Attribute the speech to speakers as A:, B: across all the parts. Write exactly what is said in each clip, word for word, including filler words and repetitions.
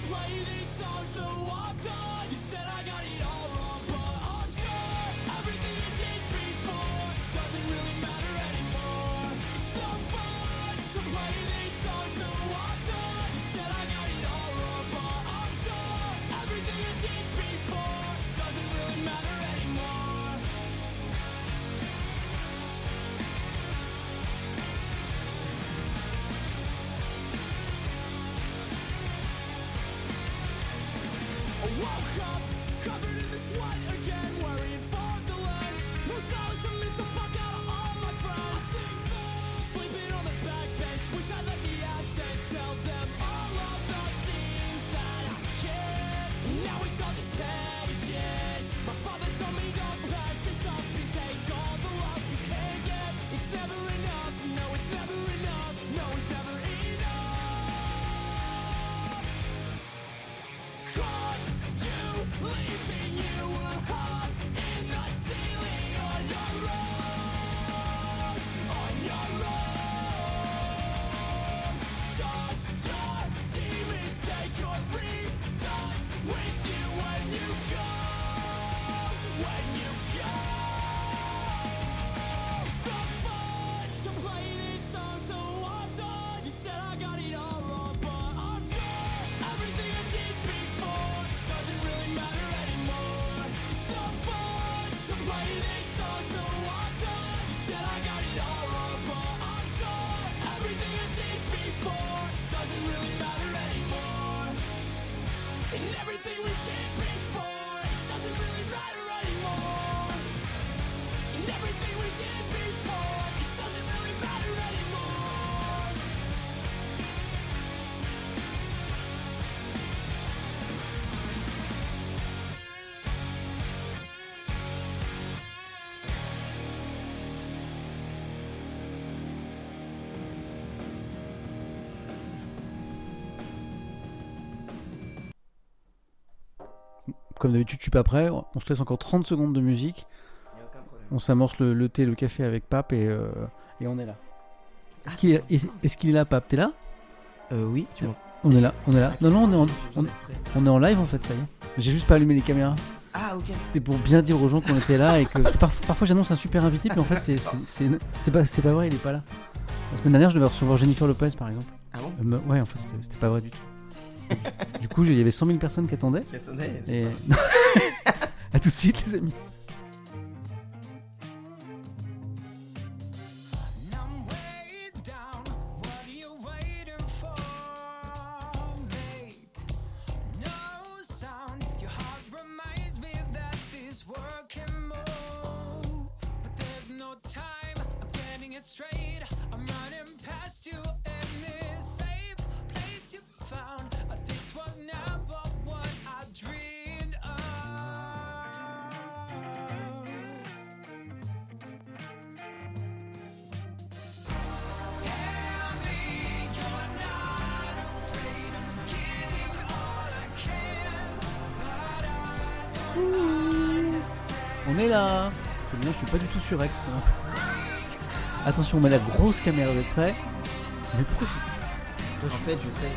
A: Comme d'habitude, je suis pas prêt. On se laisse encore trente secondes de musique. On s'amorce le, le thé, le café avec Pape et, euh, et on est là. Est-ce qu'il est, est, est-ce qu'il est là, Pape? T'es là?
B: Euh, oui, tu vois.
A: On est là, on est là. Non, non, on est en, on, on est en live en fait, ça y est. J'ai juste pas allumé les caméras.
B: Ah, ok.
A: C'était pour bien dire aux gens qu'on était là et que, parce que parfois, parfois j'annonce un super invité, puis en fait, c'est, c'est, c'est, c'est, pas, c'est pas vrai, il est pas là. La semaine dernière, je devais recevoir Jennifer Lopez par exemple.
B: Ah bon?
A: euh, Ouais, en fait, c'était, c'était pas vrai du tout. Du coup, il y avait cent mille personnes qui attendaient.
B: Qui attendaient
A: et... A tout de suite, les amis. On est là. C'est bien, je suis pas du tout sur X. Attention, on met la grosse caméra d'être prêt. Mais pourquoi je...
B: En fait, je sais,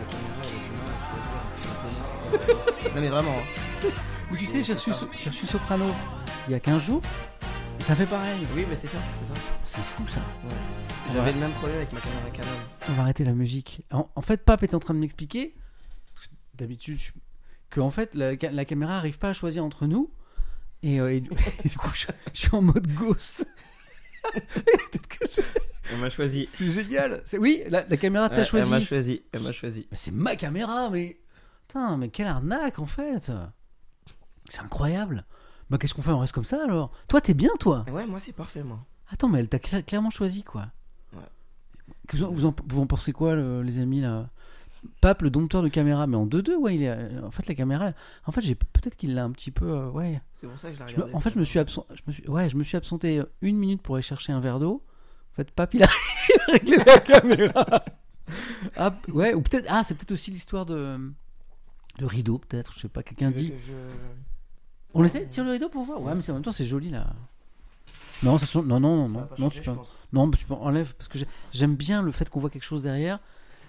B: c'est la caméra avec le main. Non mais vraiment.
A: C'est... Mais tu sais, j'ai reçu, j'ai reçu Soprano il y a quinze jours. Et ça fait pareil.
B: Oui, mais c'est ça, c'est ça.
A: C'est fou ça.
B: Ouais. J'avais va... le même problème avec ma caméra Canon.
A: On va arrêter la musique. En, en fait, Pape est en train de m'expliquer, d'habitude, je... que en fait, la, la caméra arrive pas à choisir entre nous. Et, euh, et, du, et du coup, je, je suis en mode ghost. Peut-être que je...
B: Elle m'a choisi.
A: C'est, c'est génial. C'est, oui, la, la caméra t'a
B: ouais,
A: choisi.
B: Elle m'a choisi. Elle m'a choisi.
A: Mais c'est ma caméra, mais putain, mais quelle arnaque en fait. C'est incroyable. Bah qu'est-ce qu'on fait? On reste comme ça alors? Toi, t'es bien, toi?
B: Ouais, moi c'est parfait, moi.
A: Attends, mais elle t'a cl- clairement choisi, quoi.
B: Ouais.
A: Vous en, vous en, vous en pensez quoi, le, les amis là? Pape, le dompteur de caméra, mais en deux deux, ouais, il est, en fait la caméra, en fait j'ai peut-être qu'il l'a un petit peu, euh, ouais.
B: C'est pour ça que je l'ai
A: Je
B: regardé.
A: me, en fait, je me suis absent, je me suis, ouais, je me suis absenté une minute pour aller chercher un verre d'eau. En fait, Pape, il a, il a réglé la caméra. Ah, ouais, ou peut-être, ah, c'est peut-être aussi l'histoire de, de rideau, peut-être, je sais pas, quelqu'un dit.
B: Je...
A: On essaie, tire le rideau pour voir. Ouais, mais c'est, en même temps, c'est joli là. Non, ça, non, non, non, non, non, tu peux, non, tu peux enlève parce que j'aime bien le fait qu'on voit quelque chose derrière.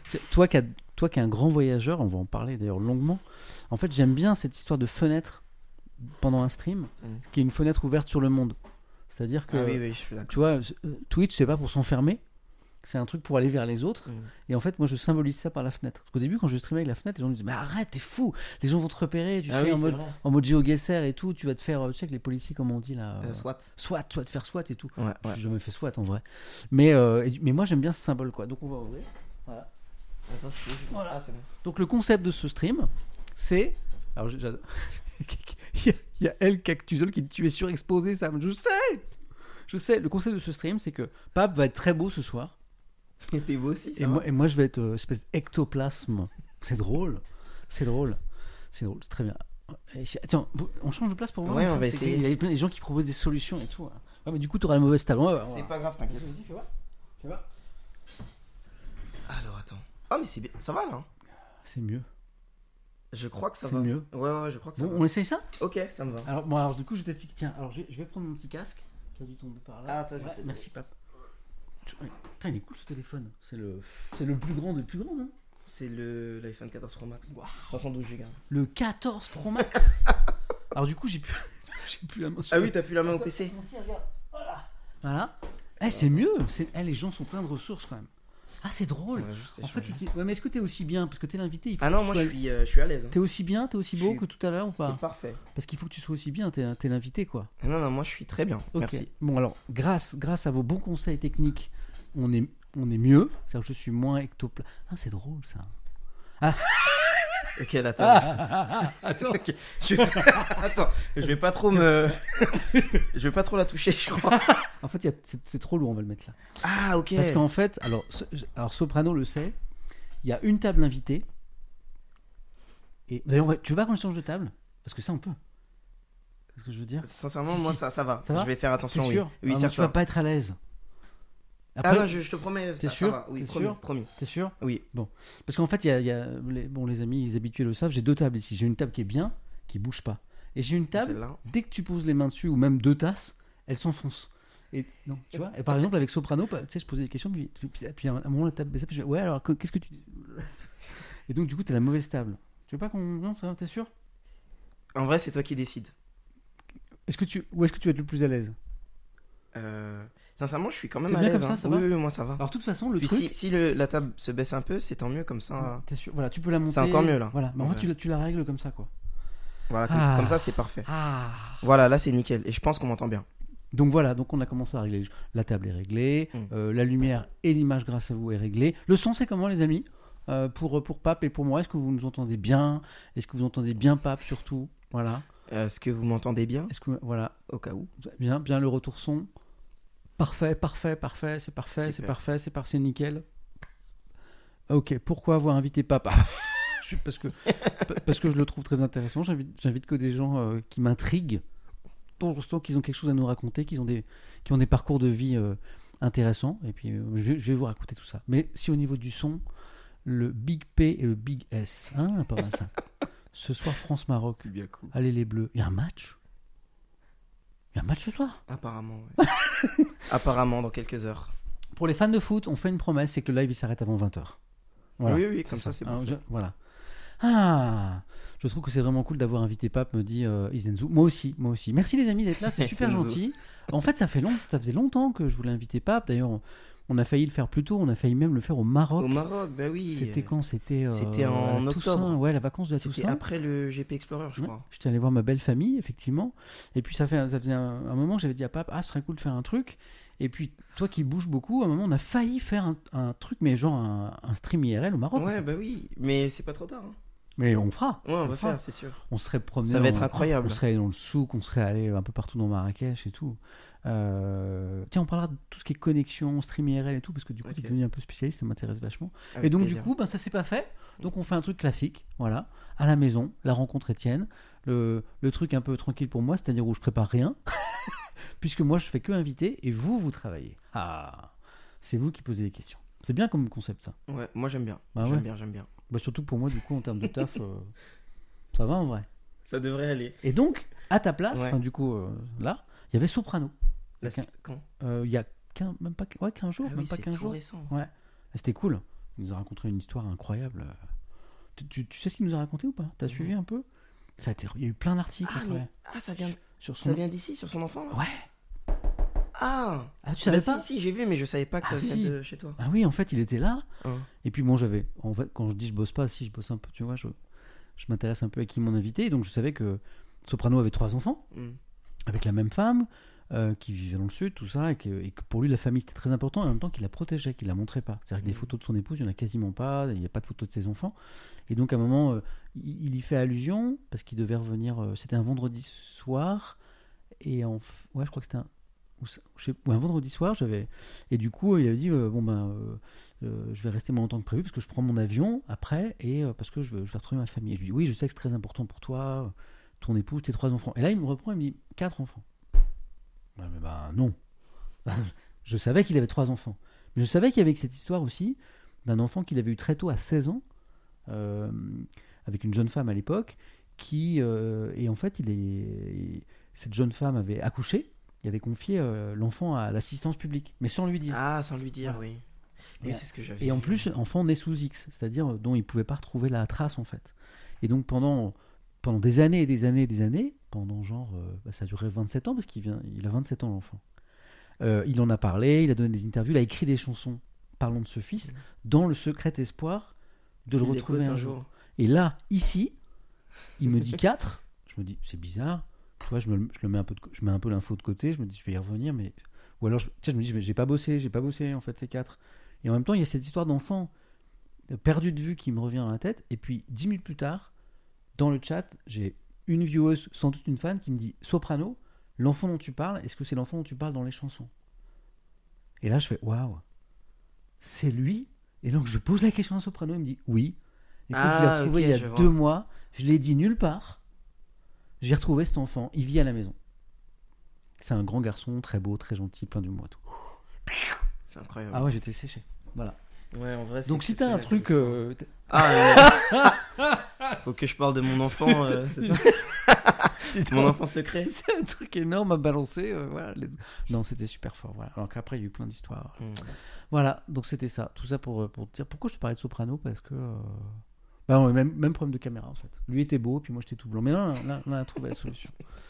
A: C'est- Toi qui as toi qui es un grand voyageur, on va en parler d'ailleurs longuement. En fait, j'aime bien cette histoire de fenêtre pendant un stream,
B: Mm.
A: qui est une fenêtre ouverte sur le monde. C'est-à-dire que,
B: Ah oui, oui, je suis d'accord.
A: tu vois, euh, Twitch, c'est pas pour s'enfermer, c'est un truc pour aller vers les autres.
B: Mm.
A: Et en fait, moi, je symbolise ça par la fenêtre. Parce qu'au début, quand je streamais avec la fenêtre, les gens me disaient, mais arrête, t'es fou, les gens vont te repérer, tu
B: Ah
A: sais,
B: oui,
A: en,
B: c'est
A: mode,
B: vrai.
A: en mode GeoGuessr et tout, tu vas te faire, euh, tu sais, que les policiers, comme on dit là,
B: Euh,
A: euh,
B: Swat.
A: SWAT, tu vas te faire SWAT et tout.
B: Ouais, ouais.
A: J'ai jamais fait SWAT en vrai. Mais, euh, et- mais moi, j'aime bien ce symbole, quoi. Donc, on va ouvrir. Voilà.
B: Attends, c'est juste-
A: Voilà.
B: Ah, c'est bon.
A: Donc le concept de ce stream, c'est... Alors j'- j'adore... il, y a, il y a El Cactusol qui dit tu es surexposé, Sam. Je sais Je sais, le concept de ce stream, c'est que Pape va être très beau ce soir.
B: Et t'es beau aussi, ça
A: Et
B: va
A: moi, et moi, je vais être euh, espèce d'ectoplasme. C'est drôle. C'est drôle. C'est drôle, c'est très bien. Et si- Tiens, on change de place pour voir.
B: Ouais,
A: en
B: on
A: fait,
B: va
A: c'est
B: essayer.
A: qu'il y a plein de gens qui proposent des solutions et tout. hein. Ouais, mais du coup, tu auras la mauvaise table. Ouais, ouais,
B: C'est
A: ouais.
B: pas grave, t'inquiète.
A: Vas-y, fais voir. Fais voir.
B: Alors, attends. Ah, mais c'est bien. Ça va, là hein
A: C'est mieux.
B: Je crois que ça
A: C'est
B: va.
A: mieux.
B: Ouais, ouais, je crois que ça
A: Bon,
B: va.
A: on essaye ça?
B: Ok, ça me va.
A: Alors, bon, alors du coup, je t'explique. Tiens, alors je, je vais prendre mon petit casque qui a dû tomber par là.
B: Ah, attends, je vais
A: Ouais,
B: te-
A: merci, Pape. Tu- ouais. Putain, il est cool ce téléphone. C'est le, c'est le plus grand des plus grands, non?
B: C'est le l'iPhone quatorze Pro Max.
A: Waouh.
B: cinq cent douze giga.
A: Le quatorze Pro Max. Alors, du coup, j'ai plus, j'ai plus la main sur
B: Ah
A: le-
B: oui, t'as plus la main au P C.
A: Merci, regarde. Voilà. Voilà. Eh, c'est mieux. C'est... Eh, les gens sont pleins de ressources quand même. Ah, c'est drôle.
B: On va juste
A: En fait,
B: échanger.
A: c'est... ouais, mais est-ce que t'es aussi bien? Parce que t'es l'invité. Il faut
B: Ah
A: que
B: non,
A: tu
B: moi
A: sois-
B: je suis, euh, je suis à l'aise. hein.
A: T'es aussi bien, t'es aussi
B: Je
A: beau
B: suis-
A: que tout à l'heure ou pas?
B: C'est parfait.
A: Parce qu'il faut que tu sois aussi bien. T'es, t'es l'invité, quoi.
B: Ah non, non, moi je suis très bien.
A: Ok.
B: Merci.
A: Bon alors, grâce, grâce à vos bons conseils techniques, on est, on est mieux. C'est-à-dire que je suis moins ectoplasme. Ah, c'est drôle ça.
B: Ok, là,
A: Ah,
B: attends.
A: ah, ah, ah, attends.
B: Ok, je... Attends, je vais pas trop me. Je vais pas trop la toucher, je crois.
A: En fait, il y a- c'est, c'est trop lourd, on va le mettre là.
B: Ah, ok.
A: Parce qu'en fait, alors, so- alors Soprano le sait, il y a une table invitée. Et d'ailleurs, on va- tu veux pas qu'on change de table? Parce que ça, on peut. C'est ce que je veux dire.
B: Sincèrement,
A: Si,
B: moi
A: si.
B: ça, ça va.
A: Ça va
B: Je vais faire
A: T'es
B: attention, oui.
A: sûr?
B: Oui,
A: Ah,
B: c'est
A: mais tu vas pas être à l'aise.
B: Ah non, je, je te promets, ça, ça
A: sûr
B: va. Oui,
A: T'es
B: promis,
A: sûr
B: promis.
A: T'es sûr?
B: Oui.
A: Parce qu'en fait, il y a, il y a les, bon, les amis, les habitués le savent, j'ai deux tables ici. J'ai une table qui est bien, qui bouge pas. Et j'ai une table,
B: Celle-là.
A: dès que tu poses les mains dessus, ou même deux tasses, elle s'enfonce. Et non, tu vois. Et par exemple, avec Soprano, tu sais, je posais des questions, puis, puis, puis à un moment, la table baissait, puis je dis, ouais, alors que- qu'est-ce que tu dis? Et donc, du coup, t'as la mauvaise table. Tu veux pas qu'on. Non, ça va, t'es sûr?
B: En vrai, c'est toi qui décides.
A: Est-ce que tu... Où est-ce que tu vas être le plus à l'aise?
B: Euh, Sincèrement, je suis quand même
A: T'es
B: à
A: bien
B: l'aise.
A: comme ça,
B: hein.
A: ça
B: oui,
A: va
B: oui, moi ça va.
A: Alors, de toute façon, le
B: Puis
A: truc.
B: si, si le- la table se baisse un peu, c'est tant mieux comme ça.
A: T'es sûr? Voilà, tu peux la monter.
B: C'est encore mieux, là.
A: Voilà, mais en fait,
B: Ouais.
A: tu, la- tu la règles comme ça, quoi.
B: Voilà, comme,
A: Ah.
B: comme ça, c'est parfait.
A: Ah!
B: Voilà, là c'est nickel. Et je pense qu'on m'entend bien.
A: Donc voilà, donc on a commencé à régler. les- La table est réglée,
B: Mm.
A: euh, la lumière et l'image grâce à vous est réglée. Le son, c'est comment, les amis? Euh, pour, pour Pape et pour moi, est-ce que vous nous entendez bien? Est-ce que vous entendez bien Pape, surtout? Voilà.
B: Est-ce que vous m'entendez bien?
A: Est-ce que, voilà,
B: Au cas où.
A: bien, bien le retour son. Parfait, parfait, parfait, c'est parfait, c'est
B: Super.
A: parfait, c'est parfait, c'est nickel. Ok, pourquoi avoir invité Pape? Je suis- parce, que, parce que je le trouve très intéressant. J'invite, j'invite que des gens euh, qui m'intriguent, dont je sens qu'ils ont quelque chose à nous raconter, qu'ils ont des, qui ont des parcours de vie euh, intéressants. Et puis, euh, je, vais- je vais vous raconter tout ça. Mais si au niveau du son, le Big P et le Big S, hein, pas mal ça. Ce soir, France-Maroc.
B: Bien cool.
A: Allez les Bleus. Il y a un match? Il y a un match ce soir?
B: Apparemment, ouais. Apparemment, dans quelques heures.
A: Pour les fans de foot, on fait une promesse, c'est que le live il s'arrête avant vingt heures. Voilà,
B: Oui, oui, comme ça, c'est
A: Ah,
B: bon.
A: je- voilà. Ah, je trouve que c'est vraiment cool d'avoir invité Pape, me dit euh, Izenzu. Moi aussi, moi aussi. Merci les amis d'être là, c'est super
B: Izenzu.
A: gentil. En fait, ça fait long, ça faisait longtemps que je voulais inviter Pape. D'ailleurs, on, on a failli le faire plus tôt, on a failli même le faire au Maroc.
B: Au Maroc, bah oui.
A: C'était quand? C'était euh,
B: C'était en
A: à la Toussaint,
B: octobre.
A: ouais, la vacance de la
B: C'était
A: Toussaint.
B: après le G P Explorer, je
A: Ouais.
B: crois.
A: J'étais allé voir ma belle famille, effectivement. Et puis ça, fait, ça faisait un, un moment, j'avais dit à Pape, ah, ce serait cool de faire un truc. Et puis, toi qui bouges beaucoup, à un moment, on a failli faire un, un truc, mais genre un, un stream I R L au Maroc. en
B: Ouais,
A: fait.
B: bah oui. Mais c'est pas trop tard. hein.
A: Mais on fera.
B: Ouais, on
A: On
B: va
A: fera.
B: faire, c'est sûr.
A: On serait promené.
B: Ça va
A: en-
B: être incroyable.
A: On serait allé dans le souk, on serait allé un peu partout dans Marrakech et tout. Euh, Tiens, on parlera de tout ce qui est connexion, stream I R L et tout, parce que du coup,
B: Ok.
A: tu es devenu un peu spécialiste, ça m'intéresse vachement.
B: Avec
A: et donc,
B: plaisir.
A: du coup, ben, ça s'est pas fait. Donc, on fait un truc classique, voilà, à la maison, la rencontre Étienne. Le, le truc un peu tranquille pour moi, c'est-à-dire où je prépare rien, puisque moi, je fais que inviter et vous, vous travaillez. Ah, c'est vous qui posez les questions. C'est bien comme concept, ça.
B: Ouais, moi j'aime bien.
A: Bah
B: j'aime
A: ouais.
B: bien, j'aime bien.
A: Bah, surtout pour moi, du coup, en termes de taf, euh, ça va en vrai.
B: Ça devrait aller.
A: Et donc, à ta place,
B: Ouais.
A: enfin, du coup, euh, là, il y avait Soprano.
B: Là,
A: Quin-
B: c'est quand
A: Euh, Il y a quinze, même pas, ouais, quinze jours,
B: Ah
A: même
B: oui,
A: pas
B: c'est
A: quinze
B: tout
A: jours.
B: récent.
A: Ouais. Et c'était cool. Il nous a raconté une histoire incroyable. Tu, tu, tu sais ce qu'il nous a raconté ou pas? T'as mmh. suivi un peu? Ça a été, il y a eu plein d'articles
B: ah,
A: après.
B: Mais... Ah, ça vient,
A: sur son...
B: ça vient d'ici, sur son enfant là?
A: Ouais.
B: Ah,
A: ah tu savais
B: bah,
A: pas?
B: Si, si, j'ai vu, mais je savais pas que ça
A: ah,
B: venait
A: si.
B: de chez toi.
A: Ah oui, en fait, il était là.
B: Hum.
A: Et puis bon, j'avais, en fait, quand je dis je bosse pas, si je bosse un peu, tu vois, je, je m'intéresse un peu à qui m'ont invité. Donc je savais que Soprano avait trois enfants, hum. avec la même femme, euh, qui vivait dans le sud, tout ça, et que, et que pour lui, la famille, c'était très important, et en même temps qu'il la protégeait, qu'il la montrait pas. C'est-à-dire que des photos de son épouse, il n'y en a quasiment pas, il n'y a pas de photos de ses enfants. Et donc à un moment, euh, il, il y fait allusion, parce qu'il devait revenir, euh, c'était un vendredi soir, et en, ouais, je crois que c'était un, ou, je sais, ouais, un vendredi soir, j'avais, et du coup, il avait dit, euh, bon ben, euh, euh, je vais rester moins longtemps que prévu, parce que je prends mon avion après, et euh, parce que je veux, je vais retrouver ma famille. Et je lui dis, oui, je sais que c'est très important pour toi, ton épouse, tes trois enfants. Et là, il me reprend, il me dit, quatre enfants. Ben, mais ben non. Je savais qu'il avait trois enfants. Mais je savais qu'il y avait cette histoire aussi d'un enfant qu'il avait eu très tôt, à seize ans, euh, avec une jeune femme à l'époque, qui, euh, et en fait, il est, cette jeune femme avait accouché, il avait confié euh, l'enfant à l'assistance publique, mais sans lui dire.
B: Ah, sans lui dire, ouais. oui.
A: Et,
B: oui, c'est ce que j'avais
A: et en
B: vu.
A: plus, enfant né sous X, c'est-à-dire dont il ne pouvait pas retrouver la trace, en fait. Et donc, pendant, pendant des années et des années et des années, pendant genre, euh, bah, ça a duré vingt-sept ans, parce qu'il vient, il a vingt-sept ans, l'enfant. Euh, il en a parlé, il a donné des interviews, il a écrit des chansons parlant de ce fils, mmh. dans le secret espoir de le retrouver un jour. jour. Et là, ici, il me dit quatre. Je me dis, c'est bizarre. Tu vois, je, me, je, le mets un peu de, je mets un peu l'info de côté. Je me dis, je vais y revenir. Mais... Ou alors, je, tu sais, je me dis, j'ai pas bossé, j'ai pas bossé, en fait, c'est quatre. Et en même temps, il y a cette histoire d'enfant perdu de vue qui me revient dans la tête. Et puis, dix minutes plus tard, dans le chat, j'ai une vieweuse, sans doute une fan, qui me dit, Soprano, l'enfant dont tu parles, est-ce que c'est l'enfant dont tu parles dans les chansons? Et là, je fais, waouh, c'est lui? Et donc, je pose la question à Soprano, il me dit, oui. Et quand ah, je l'ai retrouvé okay, il y a deux vois. mois, je l'ai dit nulle part. J'ai retrouvé cet enfant, il vit à la maison. C'est un grand garçon, très beau, très gentil, plein d'humour et tout.
B: C'est incroyable.
A: Ah ouais, j'étais séché. Voilà.
B: Ouais, en vrai, c'est
A: donc si t'as un truc... Euh...
B: Ah, euh... faut que je parle de mon enfant, euh, c'est ça? Mon enfant secret.
A: C'est un truc énorme à balancer. Euh, voilà, les... Non, c'était super fort. Voilà. Alors qu'après, il y a eu plein d'histoires. Mmh. Voilà, donc c'était ça. Tout ça pour, pour te dire pourquoi je te parlais de Soprano, parce que... Euh... Bah, non, même, même problème de caméra, en fait. Lui était beau, puis moi, j'étais tout blanc. Mais là, là, on a trouvé la solution.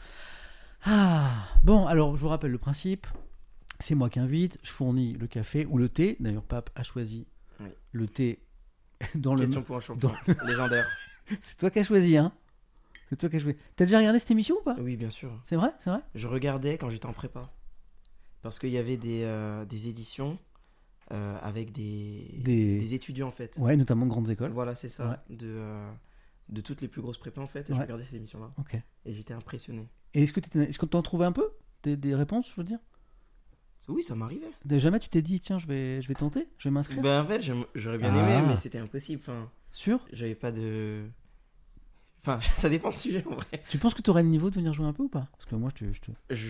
A: Ah, bon, alors, je vous rappelle le principe. C'est moi qui invite. Je fournis le café ou le thé. D'ailleurs, Pape a choisi oui. le thé dans
B: Question
A: le...
B: pour un champion le... légendaire.
A: C'est toi qui as choisi, hein? C'est toi qui as joué. T'as déjà regardé cette émission ou pas?
B: Oui, bien sûr.
A: C'est vrai, c'est vrai.
B: Je regardais quand j'étais en prépa. Parce qu'il y avait des, euh, des éditions euh, avec des... des... des étudiants, en fait.
A: Ouais, notamment de grandes écoles.
B: Voilà, c'est ça.
A: Ouais.
B: De, euh, de toutes les plus grosses prépas, en fait. Et ouais. je regardais ces émissions-là.
A: Ok.
B: Et j'étais impressionné.
A: Et est-ce que tu est-ce que t'en trouvais un peu des, des réponses, je veux dire?
B: Oui, ça m'arrivait.
A: Jamais tu t'es dit, tiens, je vais, je vais tenter, je vais m'inscrire?
B: Ben, en fait, j'aurais bien aimé, ah. mais c'était impossible. Enfin,
A: sûr?
B: J'avais pas de... Enfin, ça dépend du sujet, en vrai.
A: Tu penses que tu aurais le niveau de venir jouer un peu ou pas? Parce que moi, je te... Je... Te...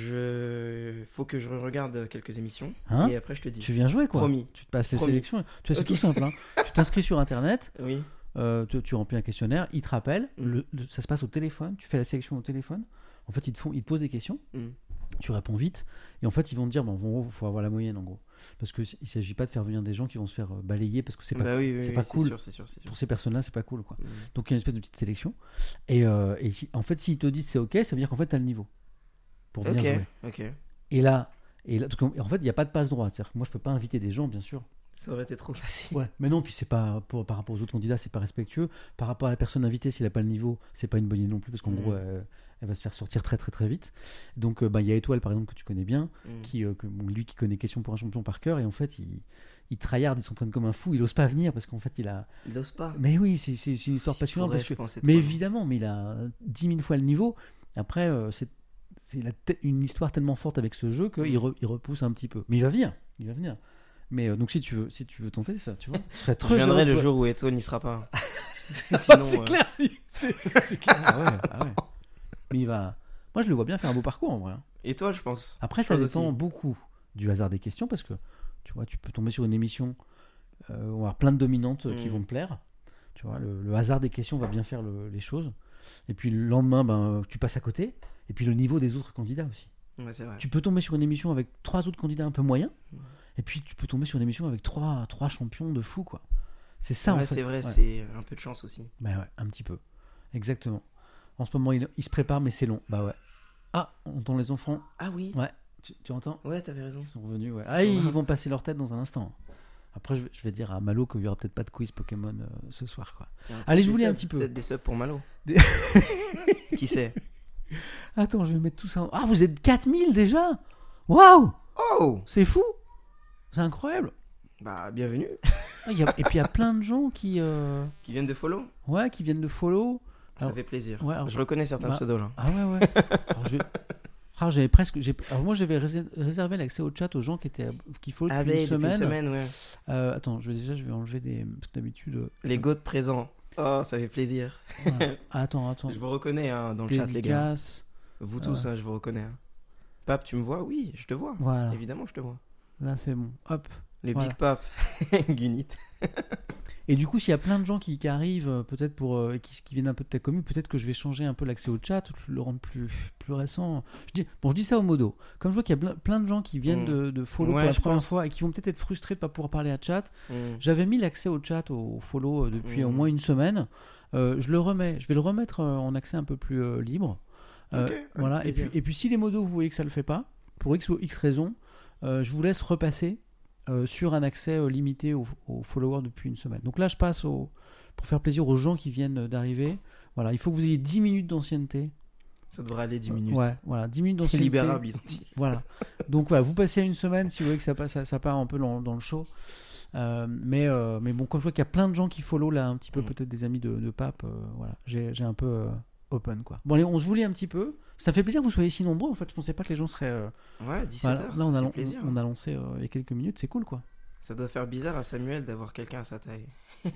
B: je... Faut que je regarde quelques émissions,
A: hein?
B: Et après, je te dis.
A: Tu viens jouer, quoi.
B: Promis.
A: Tu te passes les
B: Promis.
A: sélections. Tu vois, c'est okay. tout simple. Hein. Tu t'inscris sur Internet,
B: oui.
A: euh, tu, tu remplis un questionnaire, ils te rappellent,
B: mm.
A: le, le, ça se passe au téléphone, tu fais la sélection au téléphone. En fait, ils te, font, ils te posent des questions,
B: mm.
A: tu réponds vite, et en fait, ils vont te dire, bon, il faut avoir la moyenne, en gros. Parce qu'il ne s'agit pas de faire venir des gens qui vont se faire balayer, parce que c'est pas,
B: bah oui, oui,
A: c'est
B: oui,
A: pas
B: c'est
A: cool.
B: Sûr, c'est sûr, c'est sûr.
A: Pour ces personnes-là, c'est pas cool, quoi.
B: Mm.
A: Donc, il y a une espèce de petite sélection. Et, euh, et si, en fait, s'ils te disent c'est OK, ça veut dire qu'en fait, tu as le niveau pour venir
B: okay,
A: jouer.
B: Ok.
A: Et là, et là en fait, il n'y a pas de passe droit. C'est-à-dire que moi, je peux pas inviter des gens, bien sûr.
B: Ça aurait été trop facile.
A: Ouais, mais non, puis c'est pas pour, par rapport aux autres candidats, c'est pas respectueux. Par rapport à la personne invitée, s'il n'a pas le niveau, c'est pas une bonne idée non plus, parce qu'en mmh. gros, euh, elle va se faire sortir très très très vite. Donc, il euh, bah, y a Étoile, par exemple, que tu connais bien, mmh. qui, euh, que, bon, lui qui connaît Question pour un champion par cœur, et en fait, il, il tryhard, il s'entraîne comme un fou, il ose pas venir, parce qu'en fait, il a...
B: Il ose pas.
A: Mais oui, c'est, c'est, c'est une histoire passionnante.
B: Pourrait,
A: parce que... Mais évidemment, mais il a dix mille fois le niveau. Après, euh, c'est, c'est la te... une histoire tellement forte avec ce jeu qu'il re... il repousse un petit peu. Mais il va venir, il va venir. Mais euh, donc si tu veux, si tu veux tenter ça, tu vois, je serais très
B: je viendrai
A: heureux,
B: le jour où Eto n'y sera pas.
A: Sinon, c'est euh... clair, c'est, c'est clair. Ah ouais, ah ouais. Mais il va. Moi, je le vois bien faire un beau parcours en vrai.
B: Et toi, je pense.
A: Après,
B: je
A: ça
B: pense
A: dépend
B: aussi.
A: beaucoup du hasard des questions parce que tu vois, tu peux tomber sur une émission euh, où il y aura plein de dominantes mmh. qui vont te plaire. Tu vois, le, le hasard des questions va bien faire le, les choses. Et puis le lendemain, ben, tu passes à côté. Et puis le niveau des autres candidats aussi.
B: Ouais, c'est vrai.
A: Tu peux tomber sur une émission avec trois autres candidats un peu moyens. Mmh. Et puis tu peux tomber sur une émission avec trois, trois champions de fou, quoi. C'est ça,
B: ouais,
A: en fait.
B: C'est vrai,
A: ouais.
B: c'est un peu de chance aussi.
A: Bah ouais, un petit peu. Exactement. En ce moment, il, il se prépare, mais c'est long. Bah ouais. Ah, on entend les enfants.
B: Ah oui.
A: Ouais, tu, tu entends?
B: Ouais, t'avais raison.
A: Ils sont revenus, ouais. Ah, ils vont passer leur tête dans un instant. Après, je vais, je vais dire à Malo qu'il y aura peut-être pas de quiz Pokémon euh, ce soir, quoi. Allez, je vous lis un petit peu.
B: Peut-être des subs pour Malo. Des... Qui sait?
A: Attends, je vais mettre tout ça. En... Ah, vous êtes quatre mille déjà? Waouh!
B: Oh!
A: C'est fou! C'est incroyable!
B: Bah, bienvenue!
A: Ah, y a... Et puis il y a plein de gens qui. Euh...
B: Qui viennent de follow?
A: Ouais, qui viennent de follow.
B: Ça alors... fait plaisir.
A: Ouais, alors...
B: Je reconnais certains bah... pseudos là.
A: Ah ouais, ouais. Alors, je... ah, j'avais presque. J'ai... Alors moi, j'avais rés... réservé l'accès au chat aux gens qui étaient qui follow depuis, ah, une, depuis semaine. une semaine. Ouais. Euh, attends, je vais déjà, je vais enlever des. D'habitude.
B: Les goats présents. Oh, ça fait plaisir.
A: Ouais. Attends, attends.
B: Je vous reconnais hein, dans le
A: Dédicace.
B: chat, les gars. Vous tous, euh... hein, je vous reconnais. Hein. Pape, tu me vois? Oui, je te vois.
A: Voilà.
B: Évidemment, je te vois.
A: Là, c'est bon. Hop.
B: Les
A: voilà.
B: Big Pape. Gunit.
A: Et du coup, s'il y a plein de gens qui, qui arrivent, peut-être pour euh, qui, qui viennent un peu de ta commune, peut-être que je vais changer un peu l'accès au chat, le rendre plus, plus récent. Je dis, bon, je dis ça au modo. Comme je vois qu'il y a plein de gens qui viennent mmh. de, de follow ouais, pour la première pense. fois et qui vont peut-être être frustrés de ne pas pouvoir parler à chat, mmh. j'avais mis l'accès au chat au follow depuis mmh. au moins une semaine. Euh, je le remets. Je vais le remettre en accès un peu plus euh, libre. Euh, okay, voilà. Et puis, et puis, si les modos, vous voyez que ça ne le fait pas, pour X ou X raisons, euh, je vous laisse repasser. Euh, sur un accès euh, limité aux, aux followers depuis une semaine. Donc là, je passe au, pour faire plaisir aux gens qui viennent d'arriver. Voilà, il faut que vous ayez dix minutes d'ancienneté.
B: Ça devrait aller dix minutes.
A: Ouais, voilà, dix minutes d'ancienneté.
B: Libérable, ils ont dit.
A: Voilà. Donc voilà, vous passez à une semaine si vous voyez que ça, passe, ça, ça part un peu dans, dans le show. Euh, mais, euh, mais bon, comme je vois qu'il y a plein de gens qui follow là, un petit peu, mmh. peut-être des amis de, de Pape, euh, voilà, j'ai, j'ai un peu euh, open quoi. Bon, allez, on se vous lit un petit peu. Ça fait plaisir que vous soyez si nombreux. En fait, je pensais pas que les gens seraient. Euh...
B: Ouais, dix-sept heures.
A: Voilà. Là, on a,
B: plaisir,
A: on, on a lancé euh, il y a quelques minutes. C'est cool, quoi.
B: Ça doit faire bizarre à Samuel d'avoir quelqu'un à sa taille.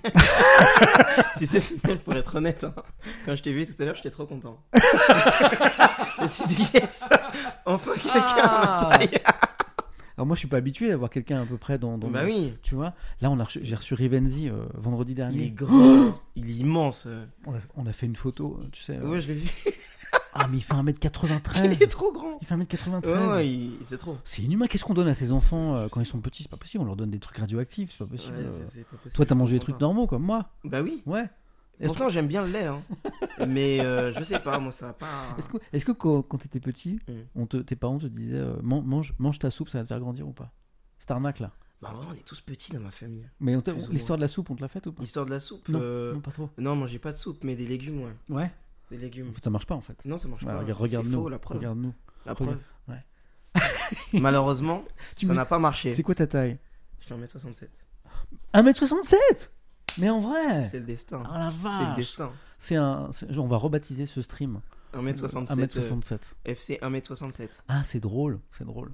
B: Tu sais, Samuel, pour être honnête, hein, quand je t'ai vu tout à l'heure, j'étais trop content. Je me suis dit, yes, enfin quelqu'un ah à ma taille.
A: Alors moi, je suis pas habitué d'avoir quelqu'un à peu près dans. dans
B: bah
A: le...
B: oui.
A: Tu vois. Là, on a reçu, j'ai reçu Rivenzi euh, vendredi dernier.
B: Il est grand, il est immense.
A: On a, on a fait une photo, tu sais.
B: Ouais, euh... je l'ai vu.
A: Ah, mais il fait un mètre quatre-vingt-treize.
B: Il est trop grand.
A: Il fait un mètre quatre-vingt-treize.
B: Ouais, ouais il... c'est trop.
A: C'est inhumain. Qu'est-ce qu'on donne à ces enfants euh, quand ils sont petits? C'est pas possible. On leur donne des trucs radioactifs. C'est pas possible. Ouais, c'est, c'est pas possible. Toi, t'as mangé des trucs pas. normaux comme moi.
B: Bah oui.
A: Ouais.
B: Pourtant, que... j'aime bien le lait. Hein. Mais euh, je sais pas, moi, ça va pas.
A: Est-ce que, est-ce que quand, quand t'étais petit, mm. on te, tes parents te disaient euh, mange, mange ta soupe, ça va te faire grandir ou pas? Cette arnaque là.
B: Bah, en vrai, on est tous petits dans ma famille.
A: Mais on l'histoire de la soupe, on te l'a faite ou pas?
B: L'histoire de la soupe
A: non,
B: euh...
A: non, pas trop.
B: Non, mangeais pas de soupe, mais des légumes, ouais.
A: Ouais.
B: Des légumes.
A: Ça marche pas en fait.
B: Non, ça marche ouais, pas.
A: Regarde, regarde
B: c'est
A: nous.
B: faux, la preuve.
A: Regarde nous.
B: La preuve.
A: Ouais.
B: Malheureusement, ça me... n'a pas marché.
A: C'est quoi ta taille?
B: Je suis un mètre soixante-sept.
A: un mètre soixante-sept? Mais en vrai.
B: C'est le destin.
A: Oh la vache.
B: C'est le destin.
A: C'est un... C'est... On va rebaptiser ce stream.
B: un mètre soixante-sept.
A: un mètre soixante-sept.
B: Euh, F C un mètre soixante-sept.
A: Ah, c'est drôle. C'est drôle.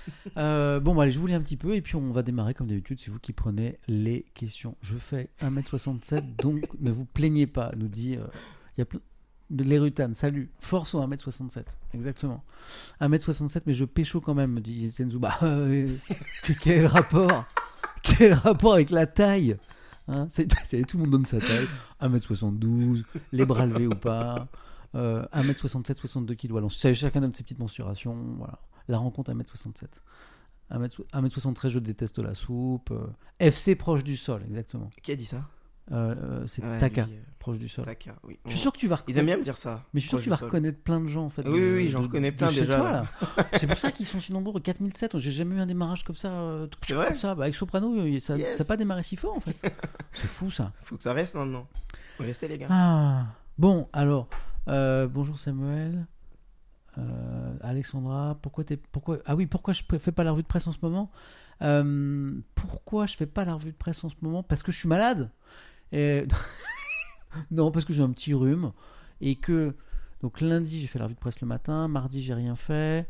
A: euh, bon, bah, allez, je vous lis un petit peu et puis on va démarrer comme d'habitude. C'est vous qui prenez les questions. Je fais un mètre soixante-sept, donc ne vous plaignez pas, nous dit. Il euh, y a plein. De l'Erutan, salut. Force au un mètre soixante-sept. Exactement. un mètre soixante-sept, mais je pécho quand même, me dit Senzu. Bah, euh, quel rapport? Quel rapport avec la taille hein c'est, c'est, tout le monde donne sa taille. un mètre soixante-douze, les bras levés ou pas. Euh, un mètre soixante-sept, soixante-deux kilos. Alors, chacun donne ses petites mensurations. Voilà. La rencontre un mètre soixante-sept. un mètre soixante-treize, je déteste la soupe. Euh, F C proche du sol, exactement.
B: Qui a dit ça?
A: Euh, euh, c'est ouais,
B: Taka,
A: lui, euh... proche du sol.
B: Taka, oui.
A: Je suis sûr que tu vas
B: reconnaître... Ils aiment bien me dire ça.
A: Mais je suis sûr que tu vas sol. reconnaître plein de gens en fait.
B: Oui,
A: de,
B: oui, j'en
A: de,
B: reconnais
A: de,
B: plein
A: de
B: déjà.
A: Toi, là. C'est pour ça qu'ils sont si nombreux. quatre mille sept, j'ai jamais eu un démarrage comme ça. Euh, tout
B: c'est vrai
A: comme ça. Bah, avec Soprano, ça n'a
B: yes.
A: pas démarré si fort en fait. C'est fou ça.
B: Faut que ça reste maintenant. Restez les gars.
A: Ah. Bon, alors, euh, bonjour Samuel. Euh, Alexandra, pourquoi t'es, pourquoi ah oui, pourquoi je fais pas la revue de presse en ce moment? euh, Pourquoi je fais pas la revue de presse en ce moment? Parce que je suis malade. Et... non, parce que j'ai un petit rhume et que donc lundi j'ai fait la revue de presse le matin, mardi j'ai rien fait,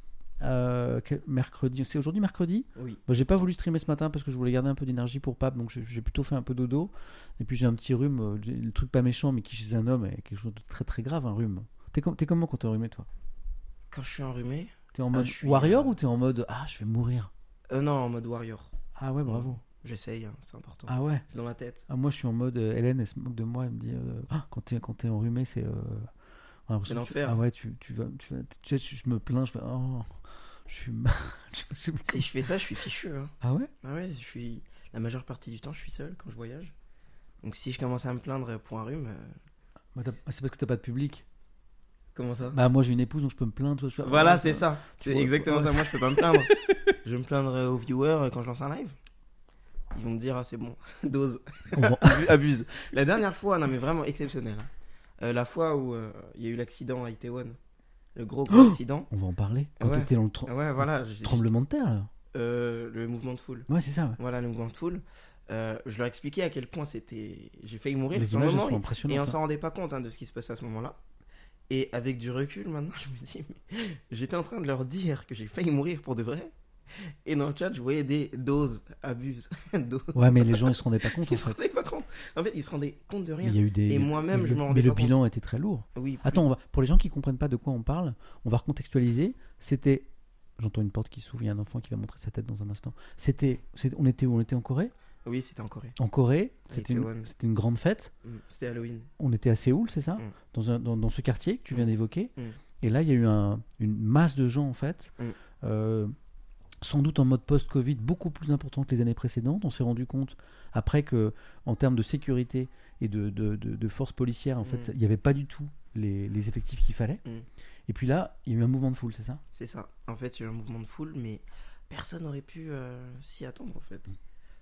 A: euh, mercredi, c'est aujourd'hui mercredi.
B: Oui.
A: Bah, j'ai pas voulu streamer ce matin parce que je voulais garder un peu d'énergie pour Pape, donc j'ai, j'ai plutôt fait un peu dodo. Et puis j'ai un petit rhume, euh, le truc pas méchant mais qui chez un homme est quelque chose de très très grave, un rhume. T'es, com- t'es comment quand t'es enrhumé toi?
B: Quand je suis enrhumé.
A: T'es en mode ah, warrior euh... ou t'es en mode ah je vais mourir?
B: euh, Non, en mode warrior.
A: Ah ouais, bravo.
B: J'essaye, hein, c'est important.
A: Ah ouais.
B: C'est dans la tête.
A: Ah, moi, je suis en mode. Euh, Hélène, elle se moque de moi. Elle me dit euh, ah, quand t'es quand t'es enrhumé, c'est. Euh...
B: c'est l'enfer.
A: Tu... Ah ouais, tu tu vas, tu, vas, tu, tu je me plains, je fais oh, je suis.
B: Si je fais ça, je suis fichu. Hein.
A: Ah ouais.
B: Ah ouais, je suis. La majeure partie du temps, je suis seul quand je voyage. Donc si je commence à me plaindre pour un rhume, euh,
A: Bah, t'as- c'est parce que t'as pas de public.
B: comment ça?
A: Bah moi j'ai une épouse donc je peux me plaindre. Toi, tu vois.
B: Voilà,
A: Ouais,
B: c'est ça.
A: tu
B: C'est
A: vois,
B: exactement
A: ouais.
B: ça. Moi, je peux pas me plaindre. Je vais me plaindre euh, aux viewers euh, quand je lance un live. Ils vont me dire, ah, c'est bon, dose,
A: On va-
B: Abu- abuse. La dernière fois, non mais vraiment exceptionnel. hein. Euh, la fois où euh, il y a eu l'accident à Itaewon, le gros gros
A: Oh
B: accident.
A: On va en parler. Quand
B: Ouais.
A: t'étais dans le tr-
B: Ouais, voilà. j'ai- j'ai-
A: tremblement de terre là.
B: euh, le mouvement de foule.
A: Ouais, c'est ça. Ouais.
B: Voilà, le mouvement de foule. Euh, je leur expliquais à quel point c'était. J'ai failli mourir.
A: Les
B: sur le
A: images elles
B: moment,
A: sont
B: et-
A: impressionnantes.
B: Et on
A: hein.
B: s'en rendait pas compte hein, de ce qui se passait à ce moment-là. Et avec du recul, maintenant, je me dis, mais j'étais en train de leur dire que j'ai failli mourir pour de vrai. Et dans le chat, je voyais des doses, abuse, doses.
A: Ouais, mais les gens ils se rendaient pas compte en
B: Ils se
A: fait.
B: rendaient pas compte. En fait, ils se rendaient compte de
A: Il
B: rien.
A: y a eu des.
B: Et moi-même,
A: le-
B: je m'en
A: Mais
B: rendais
A: le
B: pas compte.
A: bilan était très lourd.
B: Oui.
A: Attends, on va... pour les gens qui comprennent pas de quoi on parle, on va recontextualiser. C'était. J'entends une porte qui s'ouvre, il y a un enfant qui va montrer sa tête dans un instant. C'était. c'est- On était où? On était en Corée?
B: Oui, c'était en Corée.
A: En Corée, c'était
B: Itaewon.
A: une... c'était une grande fête.
B: Mm. C'était Halloween.
A: On était à Séoul, c'est ça?
B: Mm.
A: dans, un... dans, dans ce quartier que tu viens
B: Mm.
A: d'évoquer.
B: Mm.
A: Et là, il y a eu un... une masse de gens, en fait,
B: Mm.
A: euh, sans doute en mode post-Covid, beaucoup plus important que les années précédentes. On s'est rendu compte, après, que en termes de sécurité et de, de, de, de force policière, en fait,
B: Mm.
A: ça- il n'y avait pas du tout les, les effectifs qu'il fallait.
B: Mm.
A: Et puis là, il y a eu un mouvement de foule, c'est ça?
B: C'est ça. En fait, il y a eu un mouvement de foule, mais personne n'aurait pu euh, s'y attendre, en fait.